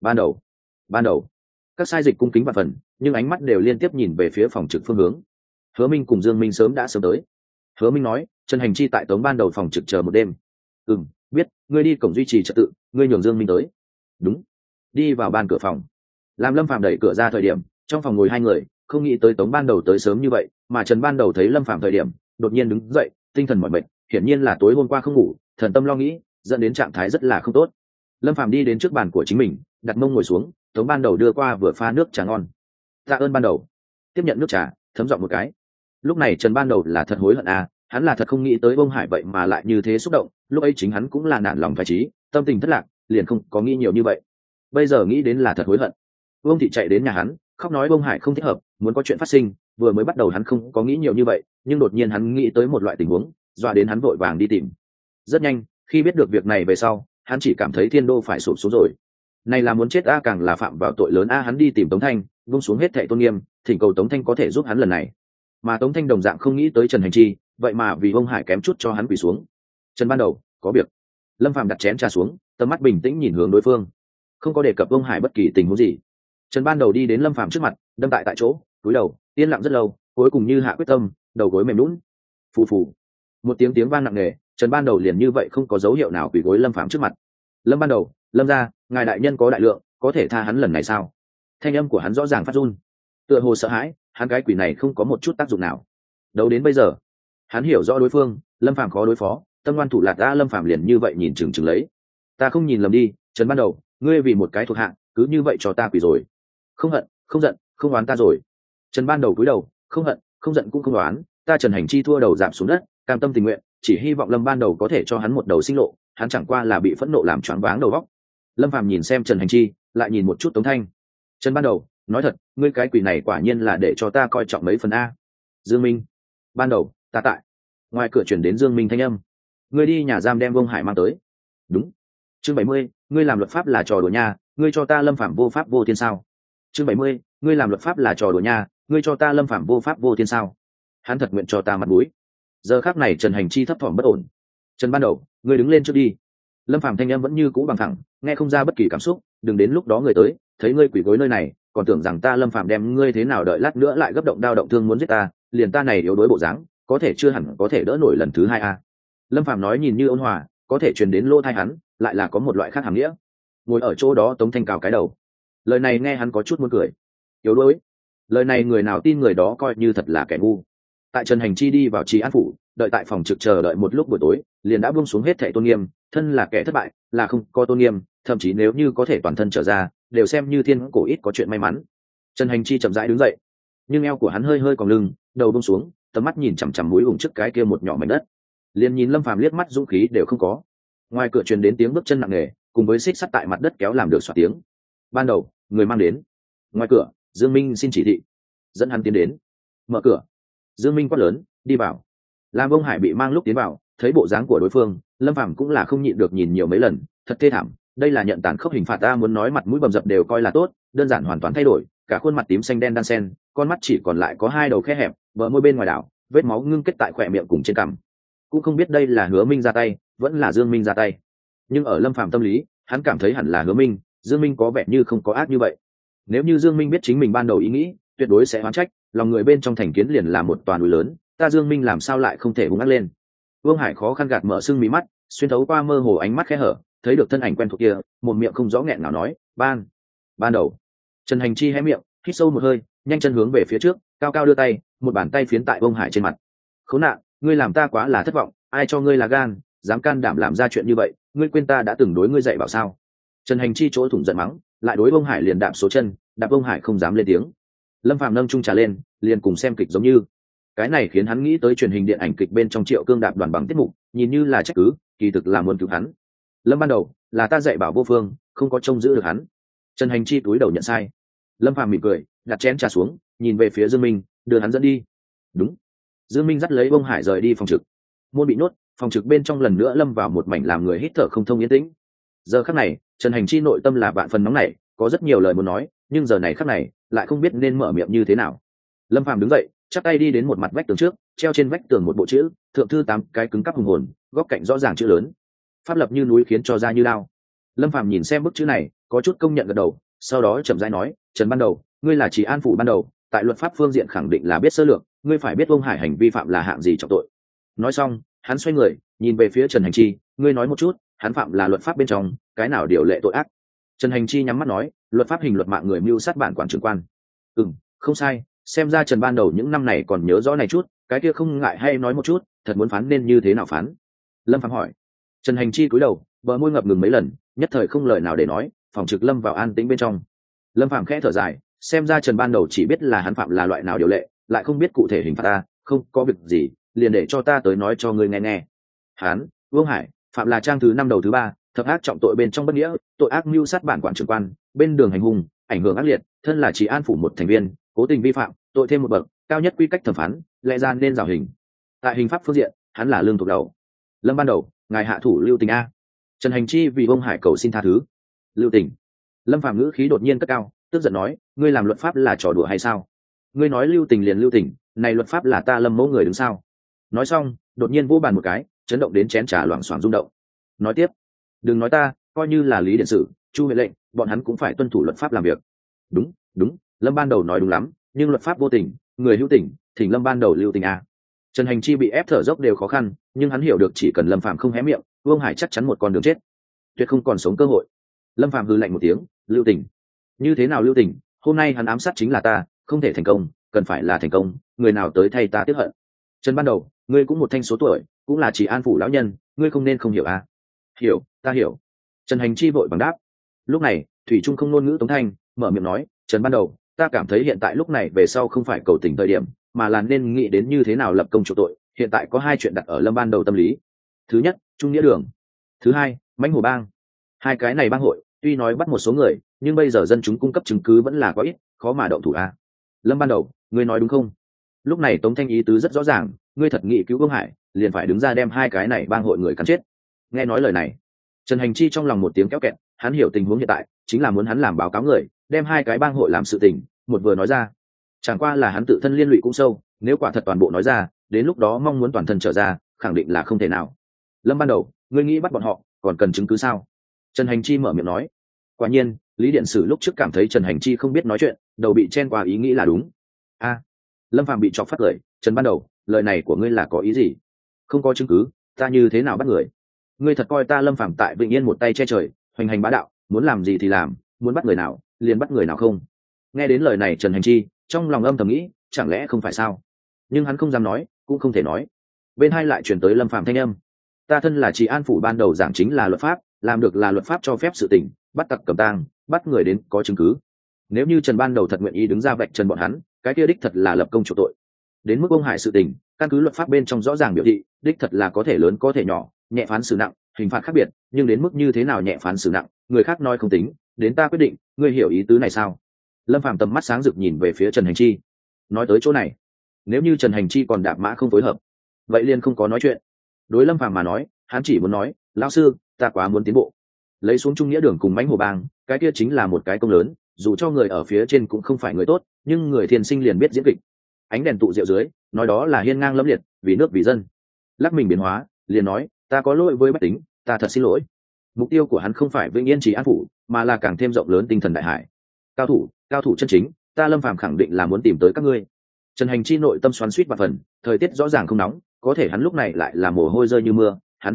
Speaker 1: Ban đầu, các sai dịch cung kính vạn phần, nhưng ánh mắt đều liên tiếp nhìn về phía phòng trực phương hướng. Hứa Minh cùng Dương Minh sớm tới. Hứa Minh nói, Trần Hành Chi tại tống ban đầu phòng trực chờ một đêm. Biết, ngươi đi cổng duy trì trật tự, ngươi nhường Dương Minh tới. Đúng. Đi vào ban cửa phòng. Làm Lâm Phàm đẩy cửa ra thời điểm, trong phòng ngồi hai người, không nghĩ tới tống ban đầu tới sớm như vậy, mà Trần ban đầu thấy Lâm Phàm thời điểm, đột nhiên đứng dậy, tinh thần mỏi mệt, hiển nhiên là tối hôm qua không ngủ, thần tâm lo nghĩ, dẫn đến trạng thái rất là không tốt. Lâm Phàm đi đến trước bàn của chính mình, đặt mông ngồi xuống, tống ban đầu đưa qua vừa pha nước trà ngon. Tạ ơn ban đầu. Tiếp nhận nước trà, thấm giọng một cái. Lúc này Trần ban đầu là thật hối hận à, hắn là thật không nghĩ tới Bông Hải vậy mà lại như thế xúc động, lúc ấy chính hắn cũng là nản lòng phải trí, tâm tình thất lạc, liền không có nghĩ nhiều như vậy. Bây giờ nghĩ đến là thật hối hận. Vương thị chạy đến nhà hắn, khóc nói Bông Hải không thích hợp, muốn có chuyện phát sinh, vừa mới bắt đầu hắn không có nghĩ nhiều như vậy, nhưng đột nhiên hắn nghĩ tới một loại tình huống, dọa đến hắn vội vàng đi tìm. Rất nhanh, khi biết được việc này về sau, hắn chỉ cảm thấy thiên đô phải sụp xuống rồi. Này là muốn chết a, càng là phạm vào tội lớn a. Hắn đi tìm Tống Thanh, vung xuống hết thệ tôn nghiêm, thỉnh cầu Tống Thanh có thể giúp hắn lần này. Mà Tống Thanh đồng dạng không nghĩ tới Trần Hành Chi, vậy mà vì Bông Hải kém chút cho hắn quỳ xuống. Trần ban đầu, có việc. Lâm Phàm đặt chén trà xuống, tầm mắt bình tĩnh nhìn hướng đối phương, không có đề cập Bông Hải bất kỳ tình huống gì. Trần ban đầu đi đến Lâm Phàm trước mặt, đâm tại chỗ, cúi đầu, yên lặng rất lâu, cuối cùng như hạ quyết tâm, đầu gối mềm lún. Phù phù. Một tiếng vang nặng nề, Trần ban đầu liền như vậy không có dấu hiệu nào quỳ gối Lâm Phàm trước mặt. Lâm ban đầu, Lâm gia, ngài đại nhân có đại lượng, có thể tha hắn lần này sao? Thanh âm của hắn rõ ràng phát run, tựa hồ sợ hãi, hắn cái quỷ này không có một chút tác dụng nào. Đấu đến bây giờ, hắn hiểu rõ đối phương, Lâm Phàm khó đối phó, tâm ngoan thủ lạt ra. Lâm Phàm liền như vậy nhìn chừng lấy. Ta không nhìn lầm đi, Trần ban đầu, ngươi vì một cái thuộc hạ, cứ như vậy cho ta quỳ rồi. Không hận, không giận, không oán ta rồi. Trần ban đầu cúi đầu, không hận, không giận cũng không oán, ta Trần Hành Chi thua đầu giảm xuống đất, cam tâm tình nguyện, chỉ hy vọng Lâm ban đầu có thể cho hắn một đầu sinh lộ, hắn chẳng qua là bị phẫn nộ làm choáng váng đầu óc. Lâm Phàm nhìn xem Trần Hành Chi, lại nhìn một chút Tống Thanh. Trần ban đầu, nói thật, ngươi cái quỷ này quả nhiên là để cho ta coi trọng mấy phần a. Dương Minh, ban đầu, ta tại. Ngoài cửa chuyển đến Dương Minh thanh âm. Ngươi đi nhà giam đem Vương Hải mang tới. Đúng. Chương 70, ngươi làm luật pháp là trò đùa nha, ngươi cho ta Lâm Phàm vô pháp vô thiên sao? Chương 70, ngươi làm luật pháp là trò đùa nha, ngươi cho ta Lâm Phàm vô pháp vô thiên sao? Hắn thật nguyện cho ta mặt mũi. Giờ khắc này Trần Hành Chi thấp thỏm bất ổn. Trần ban đầu, ngươi đứng lên trước đi. Lâm Phàm thanh âm vẫn như cũ bằng thẳng, nghe không ra bất kỳ cảm xúc, đừng đến lúc đó người tới, thấy ngươi quỳ gối nơi này, còn tưởng rằng ta Lâm Phàm đem ngươi thế nào, đợi lát nữa lại gấp động đao động thương muốn giết ta, liền ta này yếu đuối bộ dáng, có thể chưa hẳn có thể đỡ nổi lần thứ hai a. Lâm Phàm nói nhìn như ôn hòa, có thể truyền đến lỗ tai hắn, lại là có một loại khác hàm nghĩa. Ngồi ở chỗ đó Tống Thanh cào cái đầu. Lời này nghe hắn có chút muốn cười. Yếu đuối. Lời này người nào tin người đó coi như thật là kẻ ngu. Tại Trần Hành Chi đi vào Trì An phủ, đợi tại phòng trực chờ đợi một lúc buổi tối, liền đã buông xuống hết thảy tôn nghiêm, thân là kẻ thất bại, là không có tôn nghiêm, thậm chí nếu như có thể toàn thân trở ra, đều xem như thiên cổ ít có chuyện may mắn. Trần Hành Chi chậm rãi đứng dậy, nhưng eo của hắn hơi hơi còng lưng, đầu buông xuống, tầm mắt nhìn chằm chằm mũi ủng trước cái kia một nhỏ mảnh đất. Liền nhìn Lâm Phàm liếc mắt dũng khí đều không có. Ngoài cửa truyền đến tiếng bước chân nặng nề, cùng với xích sắt tại mặt đất kéo làm được xoạt tiếng. Ban đầu, người mang đến. Ngoài cửa, Dương Minh xin chỉ thị, dẫn hắn tiến đến. Mở cửa. Dương Minh quát lớn, đi vào. Lam Bông Hải bị mang lúc tiến vào, thấy bộ dáng của đối phương, Lâm Phàm cũng là không nhịn được nhìn nhiều mấy lần, thật thê thảm. Đây là nhận tàn khốc hình phạt, ta muốn nói mặt mũi bầm dập đều coi là tốt, đơn giản hoàn toàn thay đổi, cả khuôn mặt tím xanh đen đan sen, con mắt chỉ còn lại có hai đầu khe hẹp, bờ môi bên ngoài đảo, vết máu ngưng kết tại khỏe miệng cùng trên cằm. Cũng không biết đây là Hứa Minh ra tay, vẫn là Dương Minh ra tay. Nhưng ở Lâm Phàm tâm lý, hắn cảm thấy hẳn là Hứa Minh, Dương Minh có vẻ như không có ác như vậy. Nếu như Dương Minh biết chính mình ban đầu ý nghĩ, tuyệt đối sẽ oán trách, lòng người bên trong thành kiến liền là một toàn núi lớn, ta Dương Minh làm sao lại không thể hung ác lên. Vương Hải khó khăn gạt mở sưng mí mắt, xuyên thấu qua mơ hồ ánh mắt khẽ hở, thấy được thân ảnh quen thuộc kia, một miệng không rõ nghẹn nào nói, ban đầu. Trần Hành Chi hé miệng, hít sâu một hơi, nhanh chân hướng về phía trước, cao cao đưa tay, một bàn tay phiến tại Vương Hải trên mặt. Khốn nạn, ngươi làm ta quá là thất vọng, ai cho ngươi là gan, dám can đảm làm ra chuyện như vậy, ngươi quên ta đã từng đối ngươi dạy bảo sao? Trần Hành Chi chỗ thủng giận mắng, lại đối Vương Hải liền đạp số chân, đạp Vương Hải không dám lên tiếng. Lâm Phàm nâng chung trà lên, liền cùng xem kịch giống như. Cái này khiến hắn nghĩ tới truyền hình điện ảnh kịch bên trong Triệu Cương đạp đoàn bằng tiết mục, nhìn như là trách cứ, kỳ thực là muốn cứu hắn. Lâm ban đầu là ta dạy bảo vô phương, không có trông giữ được hắn. Trần Hành Chi túi đầu nhận sai. Lâm Phàm mỉm cười, đặt chén trà xuống, nhìn về phía Dương Minh, đưa hắn dẫn đi. Đúng. Dương Minh dắt lấy Vương Hải rời đi phòng trực. Môn bị nhốt, phòng trực bên trong lần nữa lâm vào một mảnh làm người hít thở không thông yên tĩnh. Giờ khắc này, Trần Hành Chi nội tâm là vạn phần nóng nảy, có rất nhiều lời muốn nói, nhưng giờ này khắc này lại không biết nên mở miệng như thế nào. Lâm Phàm đứng dậy, chắp tay đi đến một mặt vách tường trước, treo trên vách tường một bộ chữ thượng thư 8 cái cứng cắp hùng hồn, góc cạnh rõ ràng chữ lớn, pháp lập như núi khiến cho ra như lao. Lâm Phàm nhìn xem bức chữ này, có chút công nhận gật đầu, sau đó chậm rãi nói, Trần ban đầu, ngươi là chỉ an phủ ban đầu, tại luật pháp phương diện khẳng định là biết sơ lược, ngươi phải biết Vương Hải hành vi phạm là hạng gì trọng tội. Nói xong, hắn xoay người, nhìn về phía Trần Hành Chi, ngươi nói một chút, hắn phạm là luật pháp bên trong cái nào điều lệ tội ác? Trần Hành Chi nhắm mắt nói, luật pháp hình luật mạng người mưu sát bản quản trưởng quan. Không sai, xem ra Trần ban đầu những năm này còn nhớ rõ này chút, cái kia không ngại hay nói một chút, thật muốn phán nên như thế nào phán? Lâm Phàm hỏi. Trần Hành Chi cúi đầu, bờ môi ngập ngừng mấy lần, nhất thời không lời nào để nói, phòng trực lâm vào an tĩnh bên trong. Lâm Phàm khẽ thở dài, xem ra Trần ban đầu chỉ biết là hắn phạm là loại nào điều lệ, lại không biết cụ thể hình phạt ta, không có việc gì, liền để cho ta tới nói cho ngươi nghe nghe. Hắn, Vương Hải, phạm là trang thứ 5 đầu thứ 3, thập ác trọng tội bên trong bất nghĩa, tội ác mưu sát bản quản trưởng quan, bên đường hành hung, ảnh hưởng ác liệt, thân là chỉ an phủ một thành viên, cố tình vi phạm, tội thêm một bậc, cao nhất quy cách thẩm phán, lẽ ra nên rào hình. Tại hình pháp phương diện, hắn là lương thuộc đầu. Lâm ban đầu, ngài hạ thủ lưu tình a. Trần Hành Chi vì Vương Hải cầu xin tha thứ. Lưu tình? Lâm Phàm ngữ khí đột nhiên cất cao, tức giận nói, ngươi làm luật pháp là trò đùa hay sao? Ngươi nói lưu tình liền lưu tình, này luật pháp là ta Lâm mẫu người đứng sao? Nói xong, đột nhiên vỗ bàn một cái, chấn động đến chén trà loảng xoảng rung động. Nói tiếp, đừng nói ta, coi như là lý điện sử, Chu huệ lệnh, bọn hắn cũng phải tuân thủ luật pháp làm việc. Đúng, Lâm ban đầu nói đúng lắm, nhưng luật pháp vô tình, người hữu tình, thỉnh Lâm ban đầu lưu tình a. Trần Hành Chi bị ép thở dốc đều khó khăn, nhưng hắn hiểu được chỉ cần Lâm Phàm không hé miệng, Vương Hải chắc chắn một con đường chết, tuyệt không còn sống cơ hội. Lâm Phàm hừ lạnh một tiếng, lưu tình? Như thế nào lưu tình? Hôm nay hắn ám sát chính là ta, không thể thành công, cần phải là thành công, người nào tới thay ta tiếp hận? Trần ban đầu, ngươi cũng một thanh số tuổi, cũng là chỉ an phủ lão nhân, ngươi không nên không hiểu à? Hiểu, ta hiểu. Trần Hành Chi vội bằng đáp. Lúc này, thủy trung không ngôn ngữ tống thanh, mở miệng nói, Trần ban đầu, ta cảm thấy hiện tại lúc này về sau không phải cầu tình thời điểm, mà là nên nghĩ đến như thế nào lập công chuộc tội. Hiện tại có 2 chuyện đặt ở Lâm ban đầu tâm lý. Thứ nhất, Trung Nghĩa Đường. Thứ hai, Mãnh Hồ Bang. 2 cái này bang hội, tuy nói bắt một số người, nhưng bây giờ dân chúng cung cấp chứng cứ vẫn là quá ít, khó mà động thủ a. Lâm ban đầu, ngươi nói đúng không? Lúc này Tống Thanh ý tứ rất rõ ràng, ngươi thật nghĩ cứu Vương Hải, liền phải đứng ra đem 2 cái này bang hội người cắn chết. Nghe nói lời này, Trần Hành Chi trong lòng một tiếng kéo kẹt, hắn hiểu tình huống hiện tại chính là muốn hắn làm báo cáo người, đem 2 cái bang hội làm sự tình, một vừa nói ra. Chẳng qua là hắn tự thân liên lụy cũng sâu, nếu quả thật toàn bộ nói ra, đến lúc đó mong muốn toàn thân trở ra, khẳng định là không thể nào. Lâm ban đầu, ngươi nghĩ bắt bọn họ, còn cần chứng cứ sao? Trần Hành Chi mở miệng nói. Quả nhiên, Lý Điện Sử lúc trước cảm thấy Trần Hành Chi không biết nói chuyện, đầu bị chen qua ý nghĩ là đúng. A. Lâm Phàm bị chọc phát lời, Trần ban đầu, lời này của ngươi là có ý gì? Không có chứng cứ, ta như thế nào bắt người? Ngươi thật coi ta Lâm Phàm tại Vĩnh Yên một tay che trời, hoành hành bá đạo, muốn làm gì thì làm, muốn bắt người nào, liền bắt người nào không? Nghe đến lời này Trần Hành Chi, trong lòng âm thầm nghĩ, chẳng lẽ không phải sao? Nhưng hắn không dám nói, cũng không thể nói. Bên hai lại truyền tới Lâm Phàm thanh âm. Ta thân là Trị An phủ ban đầu giảng chính là luật pháp, làm được là luật pháp cho phép sự tình, bắt tặc cầm tang, bắt người đến có chứng cứ. Nếu như Trần ban đầu thật nguyện ý đứng ra vạch trần bọn hắn, cái kia đích thật là lập công chuộc tội. Đến mức ông Hải sự tình, căn cứ luật pháp bên trong rõ ràng biểu thị, đích thật là có thể lớn có thể nhỏ, nhẹ phán xử nặng, hình phạt khác biệt, nhưng đến mức như thế nào nhẹ phán xử nặng, người khác nói không tính, đến ta quyết định, ngươi hiểu ý tứ này sao? Lâm Phàm tầm mắt sáng rực nhìn về phía Trần Hành Chi. Nói tới chỗ này, nếu như Trần Hành Chi còn đạp mã không phối hợp, vậy liền không có nói chuyện. Đối Lâm Phàm mà nói, hắn chỉ muốn nói, lão sư, ta quá muốn tiến bộ. Lấy xuống Trung Nghĩa Đường cùng Mãnh Hồ Bang, cái kia chính là một cái công lớn, dù cho người ở phía trên cũng không phải người tốt, nhưng người thiên sinh liền biết diễn kịch. Ánh đèn tụ rượu dưới, nói đó là hiên ngang lẫm liệt, vì nước vì dân. Lắc mình biến hóa, liền nói, ta có lỗi với bách tính, ta thật xin lỗi. Mục tiêu của hắn không phải Vĩnh Yên Trì An phủ, mà là càng thêm rộng lớn tinh thần đại hải. Cao thủ chân chính, ta Lâm Phàm khẳng định là muốn tìm tới các ngươi. Trần Hành Chi nội tâm xoắn xuýt và phần, thời tiết rõ ràng không nóng, có thể hắn lúc này lại là mồ hôi rơi như mưa, hắn hiểu được,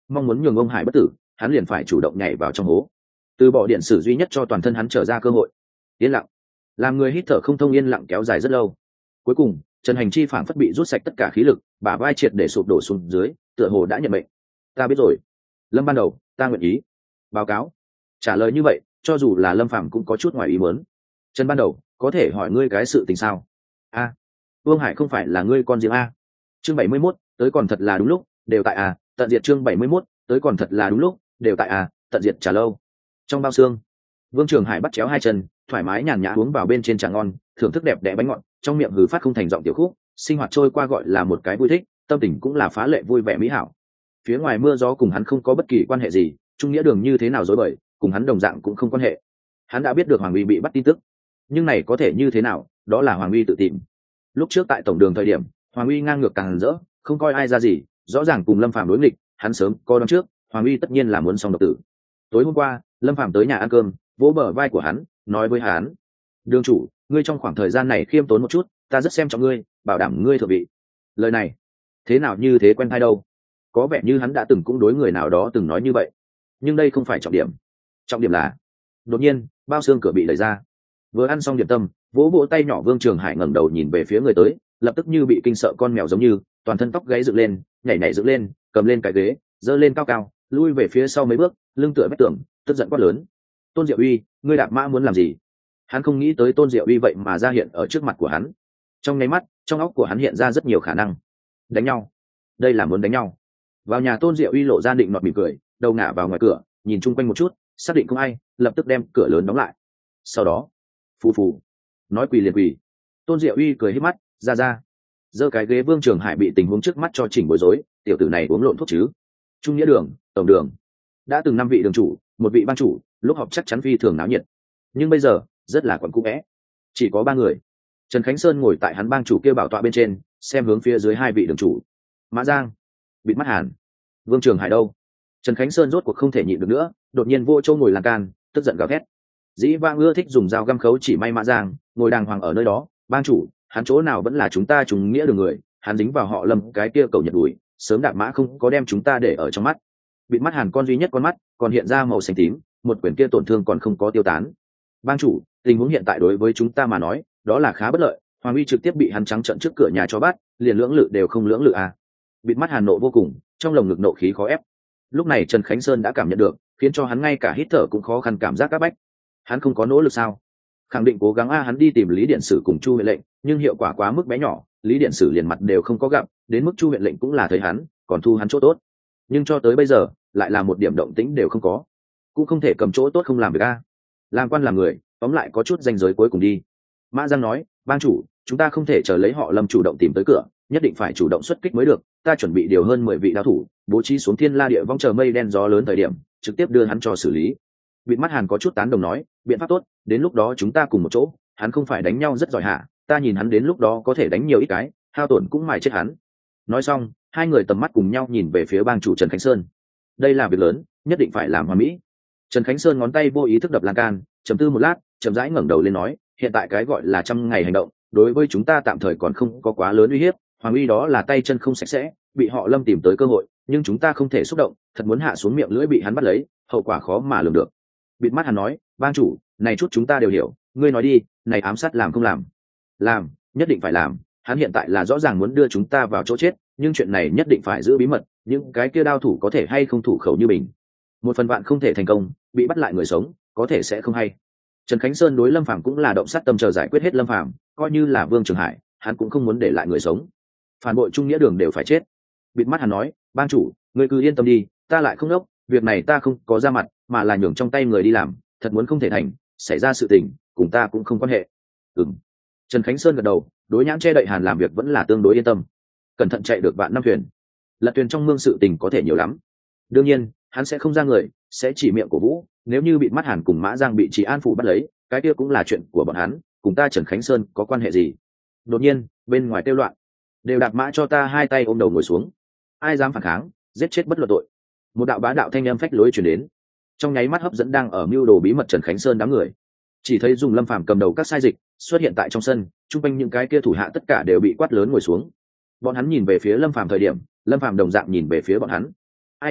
Speaker 1: mong muốn nhường ông Hải bất tử, hắn liền phải chủ động nhảy vào trong hố, từ bỏ điện sử duy nhất cho toàn thân hắn trở ra cơ hội. Yên lặng, làm người hít thở không thông, yên lặng kéo dài rất lâu. Cuối cùng Trần Hành Chi phảng phất bị rút sạch tất cả khí lực, bả vai triệt để sụp đổ xuống dưới, tựa hồ đã nhận mệnh. Ta biết rồi, Lâm ban đầu, ta nguyện ý. Báo cáo. Trả lời như vậy, cho dù là Lâm Phàm cũng có chút ngoài ý muốn. Trần ban đầu, có thể hỏi ngươi cái sự tình sao? A, Vương Hải không phải là ngươi con riêng a? Chương 71, tới còn thật là đúng lúc, đều tại a, tận diệt. Chương 71, tới còn thật là đúng lúc, đều tại a, tận diệt. Trả lâu. Trong bao xương, Vương Trường Hải bắt chéo hai chân, thoải mái nhàn nhã uống vào bên trên trà ngon, thưởng thức đẹp đẽ bánh ngọt, trong miệng hừ phát không thành giọng tiểu khúc, sinh hoạt trôi qua gọi là một cái vui thích, tâm tình cũng là phá lệ vui vẻ mỹ hảo. Phía ngoài mưa gió cùng hắn không có bất kỳ quan hệ gì, Trung Nghĩa Đường như thế nào dối bời, cùng hắn đồng dạng cũng không quan hệ. Hắn đã biết được Hoàng Uy bị bắt tin tức, nhưng này có thể như thế nào, đó là Hoàng Uy tự tìm. Lúc trước tại tổng đường thời điểm, Hoàng Uy ngang ngược càng rỡ, không coi ai ra gì, rõ ràng cùng Lâm Phàm đối nghịch, hắn sớm coi đón trước, Hoàng Uy tất nhiên là muốn xong độc tử. Tối hôm qua, Lâm Phàm tới nhà ăn cơm, vỗ bờ vai của hắn, nói với hắn: "Đường chủ, ngươi trong khoảng thời gian này khiêm tốn một chút, ta rất xem trọng ngươi, bảo đảm ngươi thượng vị." Lời này, thế nào như thế quen tai đâu? Có vẻ như hắn đã từng cũng đối người nào đó từng nói như vậy, nhưng đây không phải trọng điểm. Trọng điểm là, đột nhiên, bao xương cửa bị đẩy ra. Vừa ăn xong điểm tâm, vỗ vỗ tay nhỏ Vương Trường Hải ngẩng đầu nhìn về phía người tới, lập tức như bị kinh sợ con mèo giống như, toàn thân tóc gáy dựng lên, nhảy dựng lên, cầm lên cái ghế, giơ lên cao cao, lui về phía sau mấy bước, lưng tựa vách tường, tức giận quát lớn: "Tôn Diệu Uy, ngươi đạp mã muốn làm gì?" Hắn không nghĩ tới Tôn Diệu Uy vậy mà ra hiện ở trước mặt của hắn. Trong nháy mắt, trong óc của hắn hiện ra rất nhiều khả năng. Đánh nhau? Đây là muốn đánh nhau. Vào nhà, Tôn Diệu Uy lộ ra định nọt mỉm cười, đầu ngả vào ngoài cửa, nhìn chung quanh một chút, xác định không ai, lập tức đem cửa lớn đóng lại. Sau đó, phù phù, nói quỳ liền quỳ. Tôn Diệu Uy cười híp mắt, ra giơ cái ghế. Vương Trường Hải bị tình huống trước mắt cho chỉnh bối rối, tiểu tử này uống lộn thuốc chứ? Trung Nghĩa Đường, tổng đường, đã từng 5 vị đường chủ, 1 vị ban chủ, lúc họp chắc chắn phi thường náo nhiệt, nhưng bây giờ rất là quẩn cũ vẽ, chỉ có 3 người. Trần Khánh Sơn ngồi tại hắn bang chủ kia bảo tọa bên trên, xem hướng phía dưới 2 vị đường chủ. Mã Giang, Bịt Mắt Hàn, Vương Trường Hải đâu? Trần Khánh Sơn rốt cuộc không thể nhịn được nữa, đột nhiên vô chỗ ngồi lan can, tức giận gào thét. Dĩ vãng ưa thích dùng dao găm khấu chỉ may Mã Giang, ngồi đàng hoàng ở nơi đó, bang chủ, hắn chỗ nào vẫn là chúng ta Trung Nghĩa Đường người, hắn dính vào họ Lâm cái kia cầu nhật đuổi, sớm đạp mã không có đem chúng ta để ở trong mắt. Bịt Mắt Hàn con duy nhất con mắt còn hiện ra màu xanh tím, một quyển kia tổn thương còn không có tiêu tán. Bang chủ, tình huống hiện tại đối với chúng ta mà nói, đó là khá bất lợi, Hoàng Uy trực tiếp bị hắn trắng trợn trước cửa nhà cho bắt, liền lưỡng lự đều không lưỡng lự à. Bịt Mắt Hàn nộ vô cùng, trong lồng ngực nộ khí khó ép. Lúc này Trần Khánh Sơn đã cảm nhận được, khiến cho hắn ngay cả hít thở cũng khó khăn, cảm giác áp bách. Hắn không có nỗ lực sao? Khẳng định cố gắng a. Hắn đi tìm Lý Điện Sử cùng Chu huyện lệnh, nhưng hiệu quả quá mức bé nhỏ, Lý Điện Sử liền mặt đều không có gặp, đến mức Chu huyện lệnh cũng là thấy hắn, còn thu hắn chỗ tốt. Nhưng cho tới bây giờ, lại là một điểm động tĩnh đều không có, cũng không thể cầm chỗ tốt không làm việc a. Làm quan làm người, tóm lại có chút danh giới cuối cùng đi. Mã Giang nói: "Ban chủ, chúng ta không thể chờ lấy họ Lâm chủ động tìm tới cửa, nhất định phải chủ động xuất kích mới được. Ta chuẩn bị điều hơn 10 vị đao thủ, bố trí xuống Thiên La Địa Vong, chờ mây đen gió lớn thời điểm, trực tiếp đưa hắn cho xử lý." Bịt Mắt Hàn có chút tán đồng nói: "Biện pháp tốt, đến lúc đó chúng ta cùng một chỗ, hắn không phải đánh nhau rất giỏi hả? Ta nhìn hắn đến lúc đó có thể đánh nhiều ít cái, hao tổn cũng mài chết hắn." Nói xong, hai người tầm mắt cùng nhau nhìn về phía bang chủ Trần Khánh Sơn. Đây là việc lớn, nhất định phải làm hoàn mỹ. Trần Khánh Sơn ngón tay vô ý thức đập lan can, trầm tư một lát, chậm rãi ngẩng đầu lên nói: "Hiện tại cái gọi là 100 ngày hành động, đối với chúng ta tạm thời còn không có quá lớn uy hiếp. Hoàng Uy đó là tay chân không sạch sẽ, bị họ Lâm tìm tới cơ hội, nhưng chúng ta không thể xúc động, thật muốn hạ xuống miệng lưỡi bị hắn bắt lấy, hậu quả khó mà lường được." Bịt Mắt Hàn nói: "Bang chủ, này chút chúng ta đều hiểu, ngươi nói đi, này ám sát làm không làm?" "Làm, nhất định phải làm. Hắn hiện tại là rõ ràng muốn đưa chúng ta vào chỗ chết, nhưng chuyện này nhất định phải giữ bí mật, những cái kia đao thủ có thể hay không thủ khẩu như mình. Một phần vạn không thể thành công, bị bắt lại người sống, có thể sẽ không hay." Trần Khánh Sơn đối Lâm Phàm cũng là động sát tâm, chờ giải quyết hết Lâm Phàm, coi như là Vương Trường Hải, hắn cũng không muốn để lại người sống. Phản bội Trung Nghĩa Đường đều phải chết. Bịt Mắt Hàn nói: "Bang chủ, ngươi cứ yên tâm đi, ta lại không đốc, việc này ta không có ra mặt, mà là nhường trong tay người đi làm, thật muốn không thể thành, xảy ra sự tình, cùng ta cũng không quan hệ." Ừm. Trần Khánh Sơn gật đầu, đối nhãn che đậy Hàn làm việc vẫn là tương đối yên tâm. Cẩn thận chạy được vạn năm thuyền, lật thuyền trong mương sự tình có thể nhiều lắm. Đương nhiên, hắn sẽ không ra người, sẽ chỉ miệng của Vũ, nếu như Bịt Mắt Hàn cùng Mã Giang bị Trì An phủ bắt lấy, cái kia cũng là chuyện của bọn hắn, cùng ta Trần Khánh Sơn có quan hệ gì? Đột nhiên, bên ngoài kêu loạn: "Đều đạp mã cho ta!" Hai tay ôm đầu ngồi xuống. Ai dám phản kháng, giết chết bất luận tội. Một đạo bá đạo thanh âm phách lối truyền đến, trong nháy mắt hấp dẫn đang ở mưu đồ bí mật Trần Khánh Sơn đám người. Chỉ thấy dùng Lâm Phàm cầm đầu các sai dịch xuất hiện tại trong sân, chung quanh những cái kia thủ hạ tất cả đều bị quát lớn ngồi xuống. Bọn hắn nhìn về phía Lâm Phàm thời điểm, Lâm Phàm đồng dạng nhìn về phía bọn hắn. "Ai nha,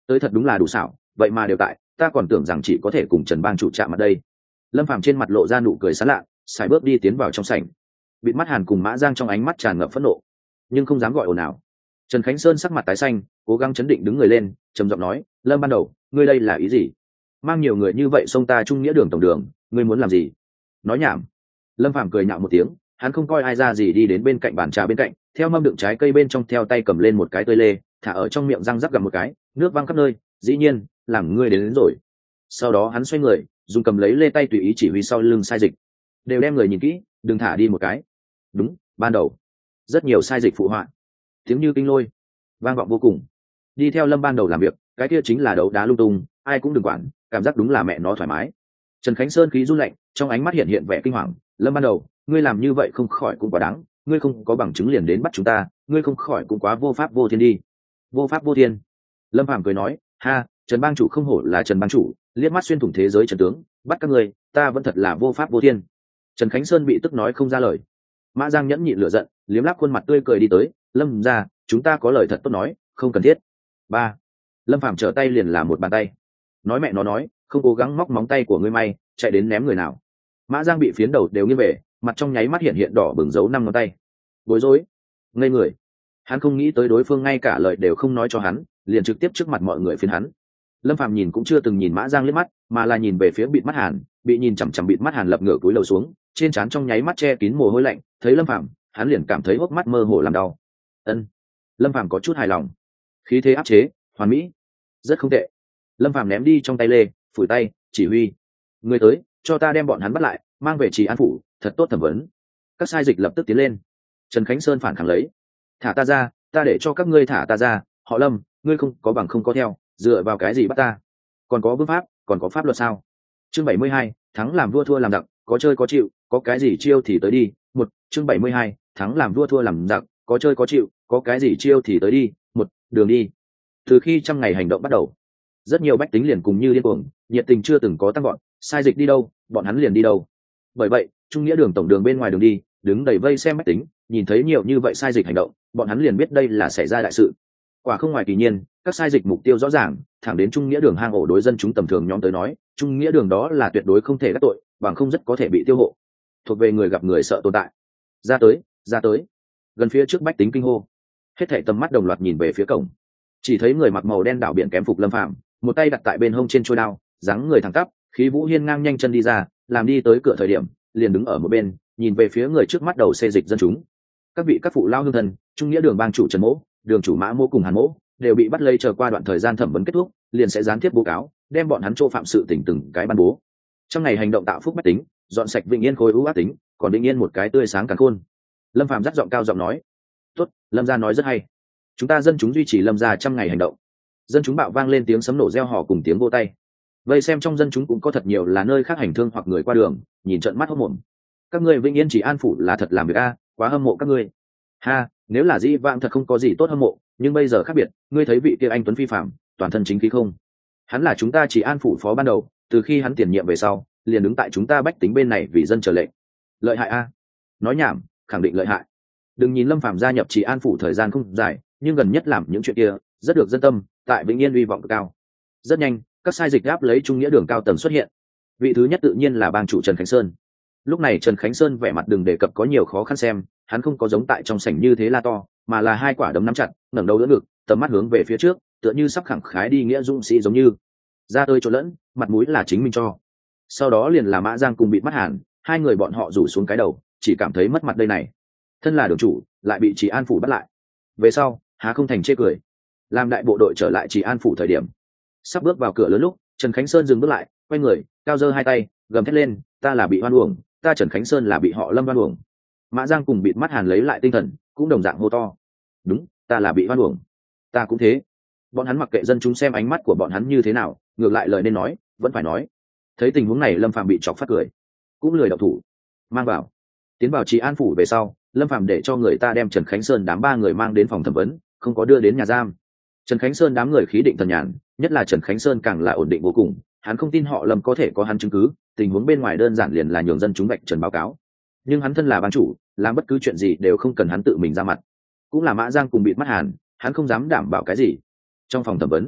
Speaker 1: tới thật đúng là đủ xảo, vậy mà đều tại, ta còn tưởng rằng chỉ có thể cùng Trần bang chủ chạm mặt đây. Lâm Phàm trên mặt lộ ra nụ cười sán lạ, xài bước đi tiến vào trong sảnh. Bịt mắt Hàn cùng Mã Giang trong ánh mắt tràn ngập phẫn nộ, nhưng không dám gọi ồn ào. Trần Khánh Sơn sắc mặt tái xanh, cố gắng chấn định đứng người lên, trầm giọng nói, Lâm ban đầu, ngươi đây là ý gì? Mang nhiều người như vậy xông ta Trung Nghĩa Đường tổng đường, ngươi muốn làm gì? Nói nhảm. Lâm Phàm cười nhạo một tiếng, hắn không coi ai ra gì, đi đến bên cạnh bàn trà bên cạnh, theo mâm đựng trái cây bên trong theo tay cầm lên một cái tơi lê, thả ở trong miệng răng rắc gặm một cái, nước văng khắp nơi, dĩ nhiên, làm ngươi đến rồi. Sau đó hắn xoay người, dùng cầm lấy lê tay tùy ý chỉ huy sau lưng sai dịch, đều đem người nhìn kỹ, đừng thả đi một cái. Đúng, ban đầu rất nhiều sai dịch phụ họa, tiếng như kinh lôi, vang vọng vô cùng. Đi theo Lâm ban đầu làm việc, cái kia chính là đấu đá lung tung, ai cũng đừng quản, cảm giác đúng là mẹ nó thoải mái. Trần Khánh Sơn khí run lạnh, trong ánh mắt hiện hiện vẻ kinh hoàng, Lâm ban đầu, ngươi làm như vậy không khỏi cũng quá đáng, ngươi không có bằng chứng liền đến bắt chúng ta, ngươi không khỏi cũng quá vô pháp vô thiên đi. Vô pháp vô thiên. Lâm Phàm cười nói, ha, Trần bang chủ không hổ là Trần bang chủ, liếc mắt xuyên thủng thế giới trần tướng, bắt các ngươi, ta vẫn thật là vô pháp vô thiên. Trần Khánh Sơn bị tức nói không ra lời. Mã Giang nhẫn nhịn lửa giận, liếm láp khuôn mặt tươi cười đi tới, Lâm ra, chúng ta có lời thật tốt nói, không cần thiết. Ba. Lâm Phàm trở tay liền làm một bàn tay. Nói mẹ nó nói, không cố gắng móc móng tay của ngươi may, chạy đến ném người nào. Mã Giang bị phiến đầu đều nghiêng về, mặt trong nháy mắt hiện hiện đỏ bừng dấu 5 ngón tay. Bối rối, ngây người. Hắn không nghĩ tới đối phương ngay cả lời đều không nói cho hắn, liền trực tiếp trước mặt mọi người phiến hắn. Lâm Phàm nhìn cũng chưa từng nhìn Mã Giang liếc mắt, mà là nhìn về phía bịt mắt Hàn, bị nhìn chằm chằm bịt mắt Hàn lập ngửa cúi đầu xuống, trên trán trong nháy mắt che kín mồ hôi lạnh, thấy Lâm Phàm, hắn liền cảm thấy hốc mắt mơ hồ làm đau. Ân. Lâm Phàm có chút hài lòng. Khí thế áp chế, hoàn mỹ, rất không tệ. Lâm Phàm ném đi trong tay lê, phủi tay, chỉ huy, người tới, cho ta đem bọn hắn bắt lại, mang về Trì An phủ, thật tốt thẩm vấn. Các sai dịch lập tức tiến lên. Trần Khánh Sơn phản kháng lấy, thả ta ra, ta để cho các ngươi thả ta ra. Họ Lâm, ngươi không có bằng không có theo, dựa vào cái gì bắt ta? Còn có vương pháp, còn có pháp luật sao? Chương 72, thắng làm vua thua làm giặc, có chơi có chịu, có cái gì chiêu thì tới đi. Một, chương 72, thắng làm vua thua làm giặc, có chơi có chịu, có cái gì chiêu thì tới đi. Một, đường đi. Từ khi 100 ngày hành động bắt đầu, rất nhiều bách tính liền cùng như điên cuồng, nhiệt tình chưa từng có tăng gọn, sai dịch đi đâu, bọn hắn liền đi đâu. Bởi vậy, Trung Nghĩa Đường tổng đường bên ngoài đường đi, đứng đầy vây xem bách tính, nhìn thấy nhiều như vậy sai dịch hành động, bọn hắn liền biết đây là xảy ra đại sự. Quả không ngoài kỳ nhiên, các sai dịch mục tiêu rõ ràng, thẳng đến Trung Nghĩa Đường hang ổ đối dân chúng tầm thường nhóm tới nói, Trung Nghĩa Đường đó là tuyệt đối không thể đắc tội, bằng không rất có thể bị tiêu hộ. Thuộc về người gặp người sợ tồn tại. Ra tới, ra tới. Gần phía trước bách tính kinh hô. Hết thảy tầm mắt đồng loạt nhìn về phía cổng. Chỉ thấy người mặc màu đen đạo biện kém phục Lâm Phàm, một tay đặt tại bên hông trên chuôi đao, dáng người thẳng tắp, khí vũ hiên ngang nhanh chân đi ra, làm đi tới cửa thời điểm, liền đứng ở một bên, nhìn về phía người trước mắt đầu xê dịch dân chúng. Các vị các phụ lao hương thần, Trung Nghĩa Đường bang chủ Trần Mỗ, đường chủ Mã Mỗ cùng Hàn Mỗ đều bị bắt lấy, chờ qua đoạn thời gian thẩm vấn kết thúc, liền sẽ gián tiếp báo cáo, đem bọn hắn chỗ phạm sự tình từng cái ban bố. Trong ngày hành động tạo phúc bách tính, dọn sạch Vĩnh Yên khối ưu ác tính, còn Vĩnh Yên một cái tươi sáng càn khôn. Lâm Phàm dắt giọng cao giọng nói, tốt, Lâm gia nói rất hay, chúng ta dân chúng duy trì Lâm gia 100 ngày hành động. Dân chúng bạo vang lên tiếng sấm nổ reo hò cùng tiếng vỗ tay. Vây xem trong dân chúng cũng có thật nhiều là nơi khác hành thương hoặc người qua đường, nhìn trận mắt hốt mồm. Các ngươi Vĩnh Yên Chỉ An phủ là thật làm việc a, quá hâm mộ các ngươi. Ha, nếu là dĩ vãng thật không có gì tốt hâm mộ, nhưng bây giờ khác biệt, ngươi thấy vị kia anh tuấn phi phàm, toàn thân chính khí không? Hắn là chúng ta Chỉ An phủ phó ban đầu, từ khi hắn tiền nhiệm về sau, liền đứng tại chúng ta bách tính bên này vì dân chờ lệnh. Lợi hại a. Nói nhảm, khẳng định lợi hại. Đừng nhìn Lâm Phàm gia nhập Chỉ An phủ thời gian không dài, nhưng gần nhất làm những chuyện kia, rất được dân tâm, tại Vĩnh Yên uy vọng cực cao. Rất nhanh, các sai dịch gáp lấy Trung Nghĩa Đường cao tầng xuất hiện. Vị thứ nhất tự nhiên là bang chủ Trần Khánh Sơn. Lúc này Trần Khánh Sơn vẻ mặt đừng đề cập có nhiều khó khăn xem, hắn không có giống tại trong sảnh như thế la to, mà là hai quả đấm nắm chặt, ngẩng đầu đỡ ngực, tầm mắt hướng về phía trước, tựa như sắp khẳng khái đi nghĩa dũng sĩ giống như. Ra tôi chỗ lẫn, mặt mũi là chính mình cho. Sau đó liền là Mã Giang cùng bị mắt Hàn, hai người bọn họ rủ xuống cái đầu, chỉ cảm thấy mất mặt đây này. Thân là đường chủ, lại bị Chỉ An phủ bắt lại. Về sau, há không thành chê cười. Làm đại bộ đội trở lại Chỉ An phủ thời điểm, sắp bước vào cửa lớn lúc, Trần Khánh Sơn dừng bước lại, quay người, cao giơ hai tay, gầm thét lên, ta là bị hoan uổng, ta Trần Khánh Sơn là bị họ Lâm hoan uổng. Mã Giang cùng bịt mắt Hàn lấy lại tinh thần, cũng đồng dạng hô to, đúng, ta là bị hoan uổng, ta cũng thế. Bọn hắn mặc kệ dân chúng xem ánh mắt của bọn hắn như thế nào, ngược lại lời nên nói vẫn phải nói. Thấy tình huống này, Lâm Phàm bị chọc phát cười, cũng lười động thủ, mang vào. Tiến vào Trì An phủ về sau, Lâm Phàm để cho người ta đem Trần Khánh Sơn đám ba người mang đến phòng thẩm vấn, không có đưa đến nhà giam. Trần Khánh Sơn đám người khí định thần nhàn, nhất là Trần Khánh Sơn càng là ổn định vô cùng, hắn không tin họ Lâm có thể có hắn chứng cứ, tình huống bên ngoài đơn giản liền là nhường dân chúng vạch trần báo cáo. Nhưng hắn thân là ban chủ, làm bất cứ chuyện gì đều không cần hắn tự mình ra mặt. Cũng là Mã Giang cùng bịt mắt Hàn, hắn không dám đảm bảo cái gì. Trong phòng thẩm vấn,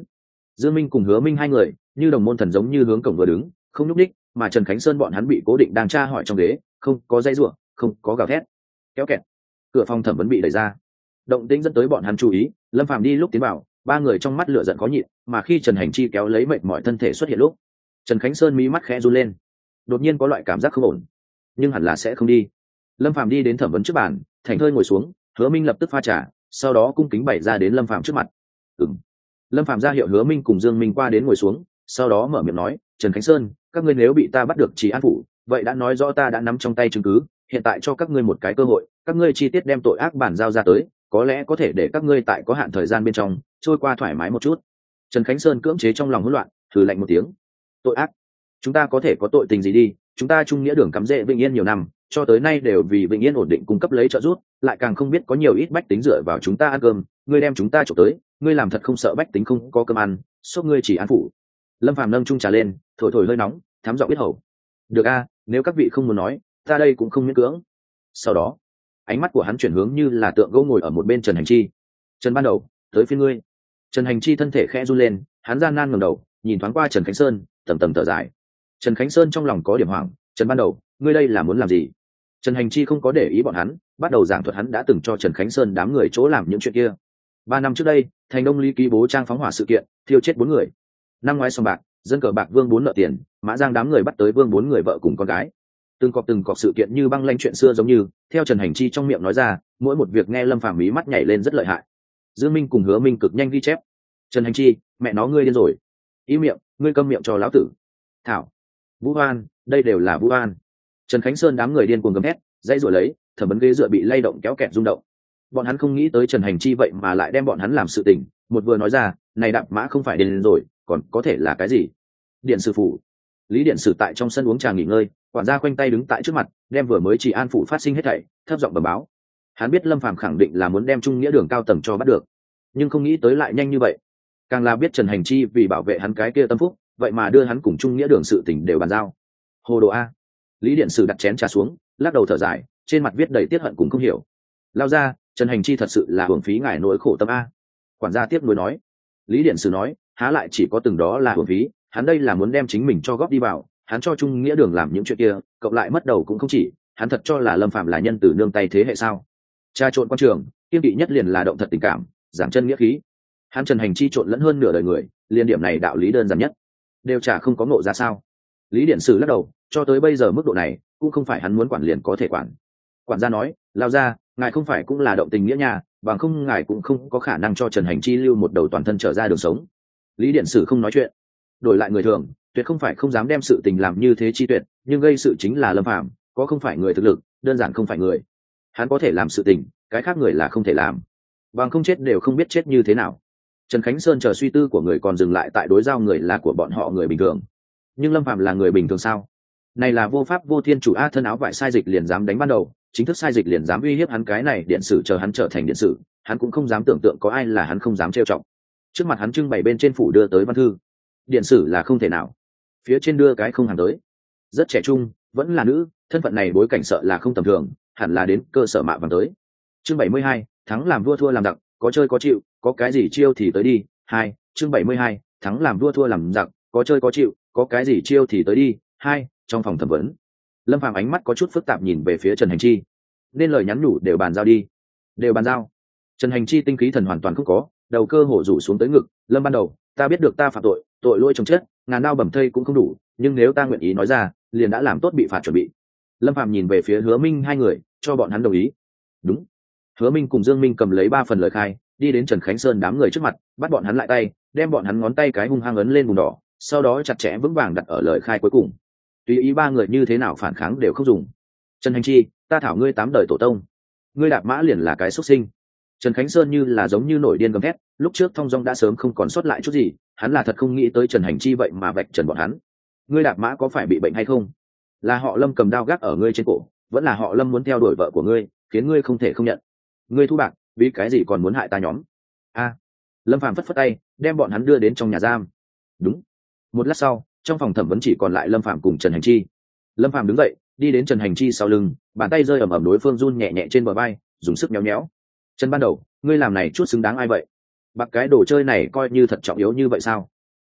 Speaker 1: Dương Minh cùng Hứa Minh hai người như đồng môn thần giống như hướng cổng vừa đứng, không nhúc nhích, mà Trần Khánh Sơn bọn hắn bị cố định đang tra hỏi trong ghế, không có dây rủa, không có gào thét. Kéo kẹt, cửa phòng thẩm vấn bị đẩy ra. Động tĩnh dẫn tới bọn hắn chú ý, Lâm Phàm đi lúc tiến vào, ba người trong mắt lửa giận khó nhịn, mà khi Trần Hành Chi kéo lấy mệt mỏi thân thể xuất hiện lúc, Trần Khánh Sơn mí mắt khẽ run lên, đột nhiên có loại cảm giác không ổn, nhưng hẳn là sẽ không đi. Lâm Phàm đi đến thẩm vấn trước bàn, thảnh thơi ngồi xuống, Hứa Minh lập tức pha trà, sau đó cung kính bày ra đến Lâm Phàm trước mặt. Lâm Phàm ra hiệu Hứa Minh cùng Dương Minh qua đến ngồi xuống, sau đó mở miệng nói, Trần Khánh Sơn, các ngươi nếu bị ta bắt được Trì An Phủ, vậy đã nói rõ ta đã nắm trong tay chứng cứ, hiện tại cho các ngươi một cái cơ hội, các ngươi chi tiết đem tội ác bản giao ra tới, có lẽ có thể để các ngươi tại có hạn thời gian bên trong trôi qua thoải mái một chút. Trần Khánh Sơn cưỡng chế trong lòng hỗn loạn, thử lạnh một tiếng. Tội ác? Chúng ta có thể có tội tình gì đi, chúng ta chung nghĩa đường cắm rễ Vĩnh Yên nhiều năm, cho tới nay đều vì Vĩnh Yên ổn định cung cấp lấy trợ giúp, lại càng không biết có nhiều ít bách tính dựa vào chúng ta ăn cơm, ngươi đem chúng ta trộm tới, ngươi làm thật không sợ bách tính không có cơm ăn, xốp ngươi chỉ An Phủ. Lâm Phàm nâng chung trà lên, thổi thổi hơi nóng, thám giọng biết hầu. Được a, nếu các vị không muốn nói, ta đây cũng không miễn cưỡng. Sau đó, ánh mắt của hắn chuyển hướng như là tượng gỗ ngồi ở một bên Trần Hành Chi. Trần Ban Đầu, tới phiên ngươi. Trần Hành Chi thân thể khẽ run lên, hắn gian nan ngẩng đầu, nhìn thoáng qua Trần Khánh Sơn, tầm tầm thở dài. Trần Khánh Sơn trong lòng có điểm hoảng, Trần Ban Đầu, ngươi đây là muốn làm gì? Trần Hành Chi không có để ý bọn hắn, bắt đầu giảng thuật hắn đã từng cho Trần Khánh Sơn đám người chỗ làm những chuyện kia. 3 năm trước đây, thành Đông Lý ký bố trang phóng hỏa sự kiện, thiêu chết 4 người. Năm ngoái sòng bạc, dân cờ bạc Vương 4 nợ tiền, Mã Giang đám người bắt tới Vương 4 người vợ cùng con gái. Từng cọc sự kiện như băng lanh chuyện xưa giống như, theo Trần Hành Chi trong miệng nói ra, mỗi một việc nghe Lâm Phàm mí mắt nhảy lên rất lợi hại. Dương Minh cùng Hứa Minh cực nhanh ghi chép. Trần Hành Chi, mẹ nó ngươi điên rồi. Ý miệng, ngươi câm miệng cho lão tử. Thảo, Vũ Hoan, đây đều là Vũ Hoan. Trần Khánh Sơn đám người điên cuồng gầm hét, dãy rủa lấy, thẩm vấn ghế dựa bị lay động kéo kẹt rung động. Bọn hắn không nghĩ tới Trần Hành Chi vậy mà lại đem bọn hắn làm sự tình, một vừa nói ra, này Đạp Mã không phải điên rồi, còn có thể là cái gì? Điện sử phủ. Lý điện sử tại trong sân uống trà nghỉ ngơi, quản gia khoanh tay đứng tại trước mặt, đem vừa mới Trì An Phủ phát sinh hết thảy thấp giọng bẩm báo. Hắn biết Lâm Phàm khẳng định là muốn đem trung nghĩa đường cao tầng cho bắt được, nhưng không nghĩ tới lại nhanh như vậy. Càng là biết Trần Hành Chi vì bảo vệ hắn cái kia tâm phúc, vậy mà đưa hắn cùng trung nghĩa đường sự tình đều bàn giao. Hồ đồ a. Lý điện sử đặt chén trà xuống, lắc đầu thở dài, trên mặt viết đầy tiếc hận cùng không hiểu. Lao ra, Trần Hành Chi thật sự là hưởng phí ngài nỗi khổ tâm a. Quản gia tiếp nối nói. Lý điện sử nói, há lại chỉ có từng đó là hưởng phí, hắn đây là muốn đem chính mình cho góp đi vào, hắn cho trung nghĩa đường làm những chuyện kia, cộng lại mất đầu cũng không chỉ, hắn thật cho là Lâm Phàm là nhân từ nương tay thế hệ sao? Tra trộn quan trường, kiên kỵ nhất liền là động thật tình cảm, giảng chân nghĩa khí. Hắn Trần Hành Chi trộn lẫn hơn nửa đời người, liên điểm này đạo lý đơn giản nhất, đều chả không có ngộ ra sao? Lý điện sử lắc đầu, cho tới bây giờ mức độ này, cũng không phải hắn muốn quản liền có thể quản. Quản gia nói, lao ra, ngài không phải cũng là động tình nghĩa nhà, bằng không ngài cũng không có khả năng cho Trần Hành Chi lưu một đầu toàn thân trở ra đường sống. Lý điện sử không nói chuyện. Đổi lại người thường, tuyệt không phải không dám đem sự tình làm như thế chi tuyệt, nhưng gây sự chính là Lâm Phàm, có không phải người thực lực, đơn giản không phải người. Hắn có thể làm sự tình, cái khác người là không thể làm. Bằng không chết đều không biết chết như thế nào. Trần Khánh Sơn chờ suy tư của người còn dừng lại tại đối giao người là của bọn họ người bình thường. Nhưng Lâm Phàm là người bình thường sao? Này là vô pháp vô thiên chủ a, thân áo vải sai dịch liền dám đánh ban đầu, chính thức sai dịch liền dám uy hiếp hắn, cái này điện sử chờ hắn trở thành điện sử, hắn cũng không dám tưởng tượng có ai là hắn không dám trêu chọc. Trước mặt hắn trưng bày bên trên phủ đưa tới văn thư. Điện sử là không thể nào, phía trên đưa cái không hàng tới, rất trẻ trung, vẫn là nữ, thân phận này bối cảnh sợ là không tầm thường, hẳn là đến cơ sở mạ vàng tới. Chương 72, thắng làm vua thua làm giặc, có chơi có chịu, có cái gì chiêu thì tới đi. Chương 72, thắng làm vua thua làm giặc, có chơi có chịu, có cái gì chiêu thì tới đi. Trong phòng thẩm vấn, Lâm Phàm ánh mắt có chút phức tạp nhìn về phía Trần Hành Chi. Nên lời nhắn nhủ đều bàn giao đi. Đều bàn giao. Trần Hành Chi tinh khí thần hoàn toàn không có, đầu cơ hổ rủ xuống tới ngực. Lâm Ban Đầu, ta biết được ta phạm tội, tội lỗi chồng chết, ngàn đao bầm thây cũng không đủ, nhưng nếu ta nguyện ý nói ra, liền đã làm tốt bị phạt chuẩn bị. Lâm Phàm nhìn về phía Hứa Minh hai người, cho bọn hắn đồng ý. Đúng. Hứa Minh cùng Dương Minh cầm lấy 3 phần lời khai, đi đến Trần Khánh Sơn đám người trước mặt, bắt bọn hắn lại tay, đem bọn hắn ngón tay cái hung hăng ấn lên vùng đỏ, sau đó chặt chẽ vững vàng đặt ở lời khai cuối cùng. Tùy ý 3 người như thế nào phản kháng đều không dùng. Trần Hành Chi, ta thảo ngươi 8 đời tổ tông, ngươi Đạp Mã liền là cái xuất sinh. Trần Khánh Sơn như là giống như nổi điên gầm thét, lúc trước thong dong đã sớm không còn sót lại chút gì, hắn là thật không nghĩ tới Trần Hành Chi vậy mà vạch trần bọn hắn. Ngươi Đạp Mã có phải bị bệnh hay không? Là họ Lâm cầm đao gác ở ngươi trên cổ, vẫn là họ Lâm muốn theo đuổi vợ của ngươi, khiến ngươi không thể không nhận. Ngươi thu bạc, vì cái gì còn muốn hại ta nhóm? Lâm Phàm phất phất tay, đem bọn hắn đưa đến trong nhà giam. Đúng. Một lát sau, trong phòng thẩm vấn chỉ còn lại Lâm Phàm cùng Trần Hành Chi. Lâm Phàm đứng dậy, đi đến Trần Hành Chi sau lưng, bàn tay rơi ầm ầm đối phương run nhẹ nhẹ trên bờ vai, dùng sức nhéo nhéo. Trần Ban Đầu, ngươi làm này chút xứng đáng ai vậy? Bạc cái đồ chơi này coi như thật trọng yếu như vậy sao?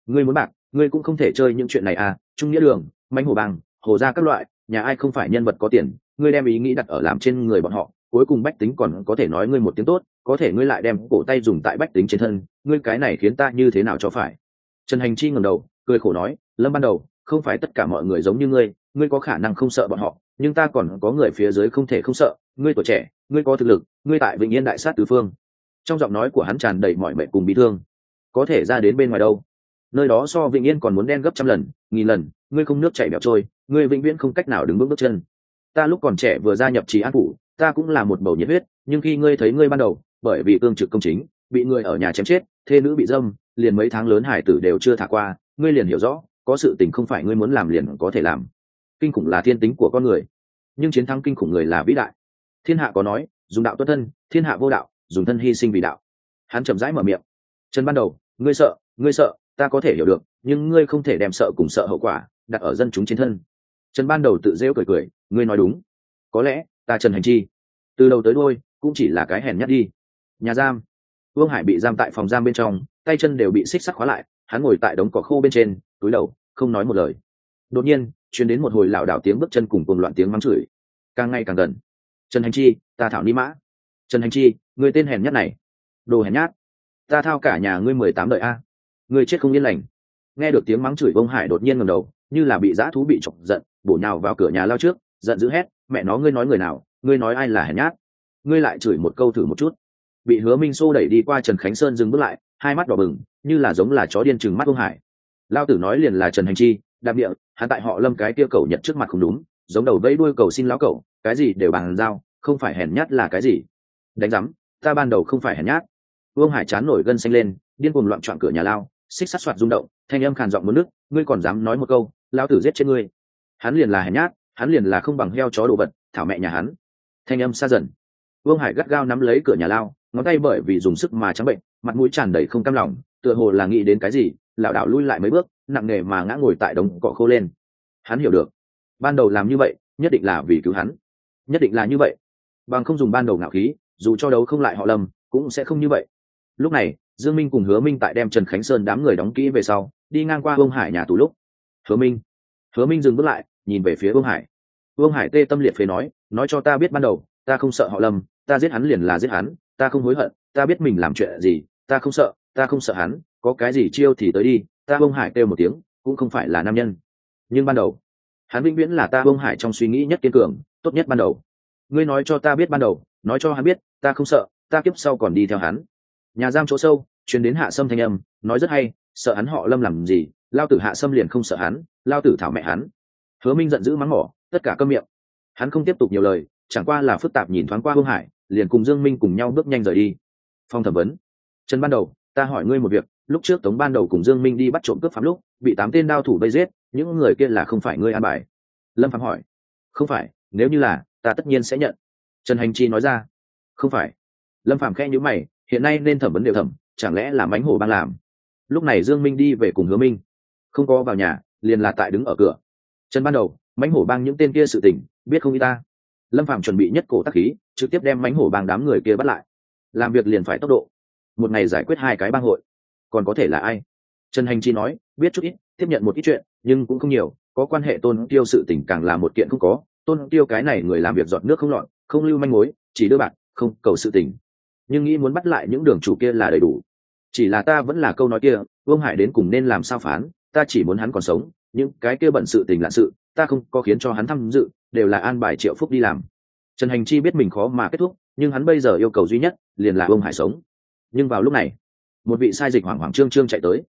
Speaker 1: ngươi muốn bạc ngươi cũng không thể chơi những chuyện này à, trung nghĩa đường mãnh hổ bang hồ gia các loại, nhà ai không phải nhân vật có tiền, ngươi đem ý nghĩ đặt ở làm trên người bọn họ, cuối cùng bách tính còn có thể nói ngươi một tiếng tốt, có thể ngươi lại đem cổ tay dùng tại bách tính trên thân, ngươi cái này khiến ta như thế nào cho phải. Trần Hành Chi ngẩng đầu cười khổ nói, Lâm ban đầu không phải tất cả mọi người giống như ngươi có khả năng không sợ bọn họ, nhưng ta còn có người phía dưới không thể không sợ, ngươi tuổi trẻ, ngươi có thực lực, ngươi tại Vĩnh Yên đại sát tứ phương. Trong giọng nói của hắn tràn đầy mọi mệt cùng bi thương. Có thể ra đến bên ngoài đâu, nơi đó so Vĩnh Yên còn muốn đen gấp trăm lần nghìn lần, ngươi không nước chảy bẻo trôi, ngươi vĩnh viễn không cách nào đứng bước bước chân. Ta lúc còn trẻ vừa gia nhập Trì An phủ, ta cũng là một bầu nhiệt huyết, nhưng khi ngươi thấy ngươi ban đầu bởi vì cương trực công chính bị người ở nhà chém chết, thê nữ bị dâm, liền mấy tháng lớn hải tử đều chưa thả qua, ngươi liền hiểu rõ có sự tình không phải ngươi muốn làm liền có thể làm. Kinh khủng là thiên tính của con người, nhưng chiến thắng kinh khủng người là vĩ đại. Thiên hạ có nói, dùng đạo tuất thân, thiên hạ vô đạo, dùng thân hy sinh vì đạo. Hắn chậm rãi mở miệng. Trần ban đầu, ngươi sợ ta có thể hiểu được, nhưng ngươi không thể đem sợ cùng sợ hậu quả đặt ở dân chúng trên thân. Trần ban đầu tự rêu cười, ngươi nói đúng, có lẽ ta Trần Hành Chi từ đầu tới đuôi cũng chỉ là cái hèn nhát đi. Nhà giam, Vương Hải bị giam tại phòng giam bên trong, tay chân đều bị xích sắt khóa lại, hắn ngồi tại đống cỏ khô bên trên, túi đầu không nói một lời. Đột nhiên truyền đến một hồi lảo đảo tiếng bước chân cùng cuồng loạn tiếng mắng chửi, càng ngày càng gần. Trần Hành Chi, ta thảo ni mã. Trần Hành Chi, người tên hèn nhát này, đồ hèn nhát, ta thao cả nhà ngươi 18 đời a, ngươi chết không yên lành. Nghe được tiếng mắng chửi, Vương Hải đột nhiên ngẩng đầu, như là bị dã thú bị chọc giận, bổ nhào vào cửa nhà lao trước, giận dữ hét, mẹ nó, ngươi nói người nào, ngươi nói ai là hèn nhát, ngươi lại chửi một câu thử một chút. Bị Hứa Minh xô đẩy đi qua Trần Khánh Sơn dừng bước lại, hai mắt đỏ bừng, như là giống là chó điên trừng mắt Vương Hải. Lao tử nói liền là Trần Hành Chi, đạp địa, hắn tại họ Lâm cái kia cầu nhận trước mặt không đúng, giống đầu vẫy đuôi cầu xin lão cậu, cái gì đều bàn giao, không phải hèn nhát là cái gì? Đánh rắm, ta ban đầu không phải hèn nhát. Vương Hải chán nổi gân xanh lên, điên cuồng loạn trọn cửa nhà lao, xích sắt soạt rung động, thanh âm khàn giọng muốn nước, ngươi còn dám nói một câu, lão tử giết chết ngươi. Hắn liền là hèn nhát, hắn liền là không bằng heo chó đồ vật, thảo mẹ nhà hắn. Thanh âm xa dần. Vương Hải gắt gao nắm lấy cửa nhà lao, ngón tay bởi vì dùng sức mà trắng bệnh, mặt mũi tràn đầy không cam lòng, tựa hồ là nghĩ đến cái gì, lảo đảo lui lại mấy bước, nặng nề mà ngã ngồi tại đống cỏ khô lên. Hắn hiểu được, ban đầu làm như vậy nhất định là vì cứu hắn, nhất định là như vậy, bằng không dùng ban đầu ngạo khí, dù cho đấu không lại họ Lâm cũng sẽ không như vậy. Lúc này Dương Minh cùng Hứa Minh tại đem Trần Khánh Sơn đám người đóng kỹ về sau, đi ngang qua Vương Hải nhà tù lúc, Hứa Minh dừng bước lại, nhìn về phía Vương Hải. Vương Hải tê tâm liệt phế nói cho ta biết ban đầu ta không sợ họ Lâm, ta giết hắn liền là giết hắn, ta không hối hận, ta biết mình làm chuyện gì, ta không sợ hắn, có cái gì chiêu thì tới đi. Ta Vương Hải kêu một tiếng, cũng không phải là nam nhân, nhưng ban đầu hắn vĩnh viễn là ta Vương Hải trong suy nghĩ nhất kiên cường, tốt nhất ban đầu. Ngươi nói cho ta biết ban đầu, nói cho hắn biết ta không sợ, ta kiếp sau còn đi theo hắn. Nhà giam chỗ sâu truyền đến Hạ Sâm thanh âm, nói rất hay, sợ hắn họ Lâm làm gì, lao tử Hạ Sâm liền không sợ hắn, lao tử thảo mẹ hắn. Hứa Minh giận dữ mắng mỏ, tất cả câm miệng. Hắn không tiếp tục nhiều lời, chẳng qua là phức tạp nhìn thoáng qua Vương Hải, liền cùng Dương Minh cùng nhau bước nhanh rời đi. Phong thẩm vấn. Trần ban đầu, ta hỏi ngươi một việc, lúc trước Tống ban đầu cùng Dương Minh đi bắt trộm cướp phạm lúc, bị 8 tên đao thủ vây giết, những người kia là không phải ngươi an bài? Lâm Phạm hỏi. Không phải, nếu như là, ta tất nhiên sẽ nhận. Trần Hành Chi nói ra. Không phải. Lâm Phạm khẽ nhíu mày, hiện nay nên thẩm vấn đều thẩm, chẳng lẽ là mánh hổ bang làm? Lúc này Dương Minh đi về cùng Hứa Minh, không có vào nhà, liền là tại đứng ở cửa. Trần ban đầu, mánh hổ bang những tên kia sự tình biết không y ta. Lâm Phạm chuẩn bị nhất cổ tác khí, trực tiếp đem mánh hổ bang đám người kia bắt lại. Làm việc liền phải tốc độ, một ngày giải quyết 2 cái bang hội, còn có thể là ai? Trần Hành Chi nói, biết chút ít, tiếp nhận một ít chuyện, nhưng cũng không nhiều, có quan hệ Tôn Tiêu sự tình càng là một kiện không có. Tôn Tiêu cái này người làm việc giọt nước không lọt, không lưu manh mối, chỉ đưa bạc, không cầu sự tình, nhưng nghĩ muốn bắt lại những đường chủ kia là đầy đủ. Chỉ là ta vẫn là câu nói kia, Vương Hải đến cùng nên làm sao phán, ta chỉ muốn hắn còn sống, những cái kia bận sự tình lạ sự ta không có khiến cho hắn tham dự, đều là an bài Triệu Phúc đi làm. Trần Hành Chi biết mình khó mà kết thúc, nhưng hắn bây giờ yêu cầu duy nhất liền là Vương Hải sống. Nhưng vào lúc này, một vị sai dịch hoảng hoảng trương trương chạy tới.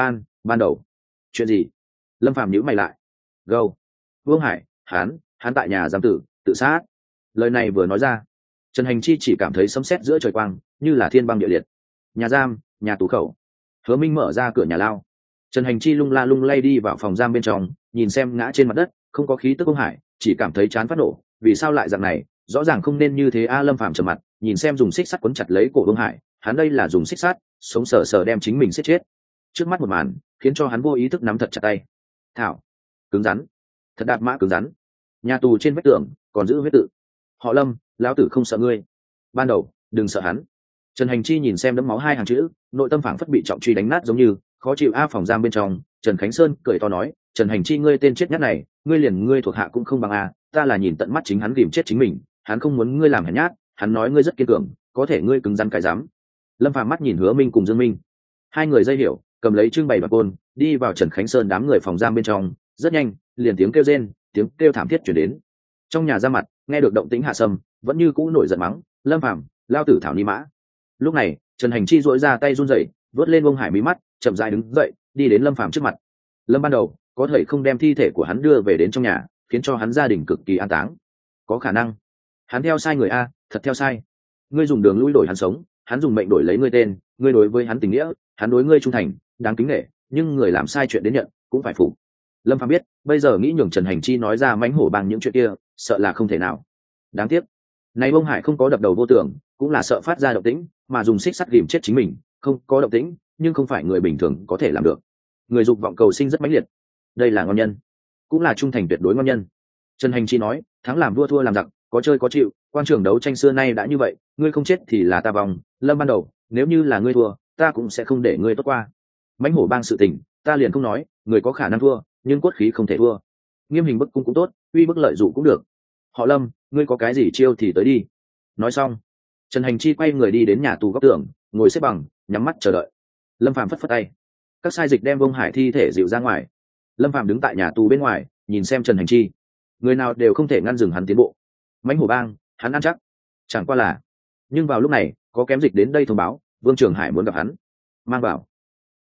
Speaker 1: Ban đầu chuyện gì? Lâm Phàm nhíu mày lại. Gâu, Vương Hải, hắn tại nhà giam tự sát. Lời này vừa nói ra, Trần Hành Chi chỉ cảm thấy sấm sét giữa trời quang, như là thiên băng địa liệt. Nhà giam, nhà tù khẩu. Hứa Minh mở ra cửa nhà lao. Trần Hành Chi lung la lung lay đi vào phòng giam bên trong, nhìn xem ngã trên mặt đất không có khí tức Vương Hải, chỉ cảm thấy chán phát nổ. Vì sao lại dạng này? Rõ ràng không nên như thế a. Lâm Phàm trầm mặt, nhìn xem dùng xích sắt quấn chặt lấy cổ Vương Hải, hắn đây là dùng xích sắt sống sờ sờ đem chính mình siết chết. Trước mắt một màn khiến cho hắn vô ý thức nắm thật chặt tay. Thảo, cứng rắn, thật đạp mã cứng rắn. Nhà tù trên vách tường còn giữ huyết tự. Họ Lâm, lão tử không sợ ngươi. Ban đầu đừng sợ hắn. Trần Hành Chi nhìn xem đấm máu 2 hàng chữ, nội tâm phảng phất bị trọng truy đánh nát giống như, khó chịu a. Phòng giam bên trong, Trần Khánh Sơn cười to nói, Trần Hành Chi ngươi tên chết nhát này, ngươi liền ngươi thuộc hạ cũng không bằng a. Ta là nhìn tận mắt chính hắn ghìm chết chính mình, hắn không muốn ngươi làm hèn nhát, hắn nói ngươi rất kiên cường, có thể ngươi cứng rắn cái dám. Lâm Phàm mắt nhìn Hứa Minh cùng Dương Minh, hai người dây hiểu, cầm lấy trưng bày bạc côn, đi vào Trần Khánh Sơn đám người phòng giam bên trong. Rất nhanh, liền tiếng kêu rên, tiếng kêu thảm thiết chuyển đến. Trong nhà ra mặt, nghe được động tĩnh hạ sâm, vẫn như cũ nổi giận mắng, Lâm Phàm, lao tử thảo ni mã. Lúc này, Trần Hành Chi duỗi ra tay run rẩy, vớt lên ông Hải mí mắt, chậm rãi đứng dậy, đi đến Lâm Phàm trước mặt. Lâm ban đầu, có thể không đem thi thể của hắn đưa về đến trong nhà, khiến cho hắn gia đình cực kỳ an táng. Có khả năng, hắn theo sai người a, thật theo sai. Ngươi dùng đường lui đổi hắn sống, hắn dùng mệnh đổi lấy ngươi tên, ngươi đối với hắn tình nghĩa, hắn đối ngươi trung thành, đáng kính nể, nhưng người làm sai chuyện đến nhận, cũng phải phục. Lâm Phàm biết, bây giờ nghĩ nhường Trần Hành Chi nói ra mãnh hổ bằng những chuyện kia, sợ là không thể nào. Đáng tiếc, này Bông Hải không có đập đầu vô tưởng, cũng là sợ phát ra động tĩnh, mà dùng xích sắt ghìm chết chính mình, không có động tĩnh, nhưng không phải người bình thường có thể làm được. Người dục vọng cầu sinh rất mãnh liệt, đây là ngon nhân, cũng là trung thành tuyệt đối ngon nhân. Trần Hành Chi nói, thắng làm vua thua làm giặc, có chơi có chịu, quan trường đấu tranh xưa nay đã như vậy, ngươi không chết thì là ta vòng. Lâm ban đầu, nếu như là ngươi thua, ta cũng sẽ không để ngươi tốt qua. Mãnh hổ bang sự tình, ta liền không nói, người có khả năng thua, nhưng cốt khí không thể thua. Nghiêm hình bức cung cũng tốt, uy bức lợi dụ cũng được. Họ Lâm, ngươi có cái gì chiêu thì tới đi. Nói xong, Trần Hành Chi quay người đi đến nhà tù góc tường, ngồi xếp bằng, nhắm mắt chờ đợi. Lâm Phàm phất phất tay, các sai dịch đem Bông Hải thi thể dịu ra ngoài. Lâm Phàm đứng tại nhà tù bên ngoài, nhìn xem Trần Hành Chi, người nào đều không thể ngăn dừng hắn tiến bộ. Mãnh hổ bang, hắn ăn chắc. Chẳng qua là, nhưng vào lúc này, có kém dịch đến đây thông báo, Vương Trường Hải muốn gặp hắn. Mang vào.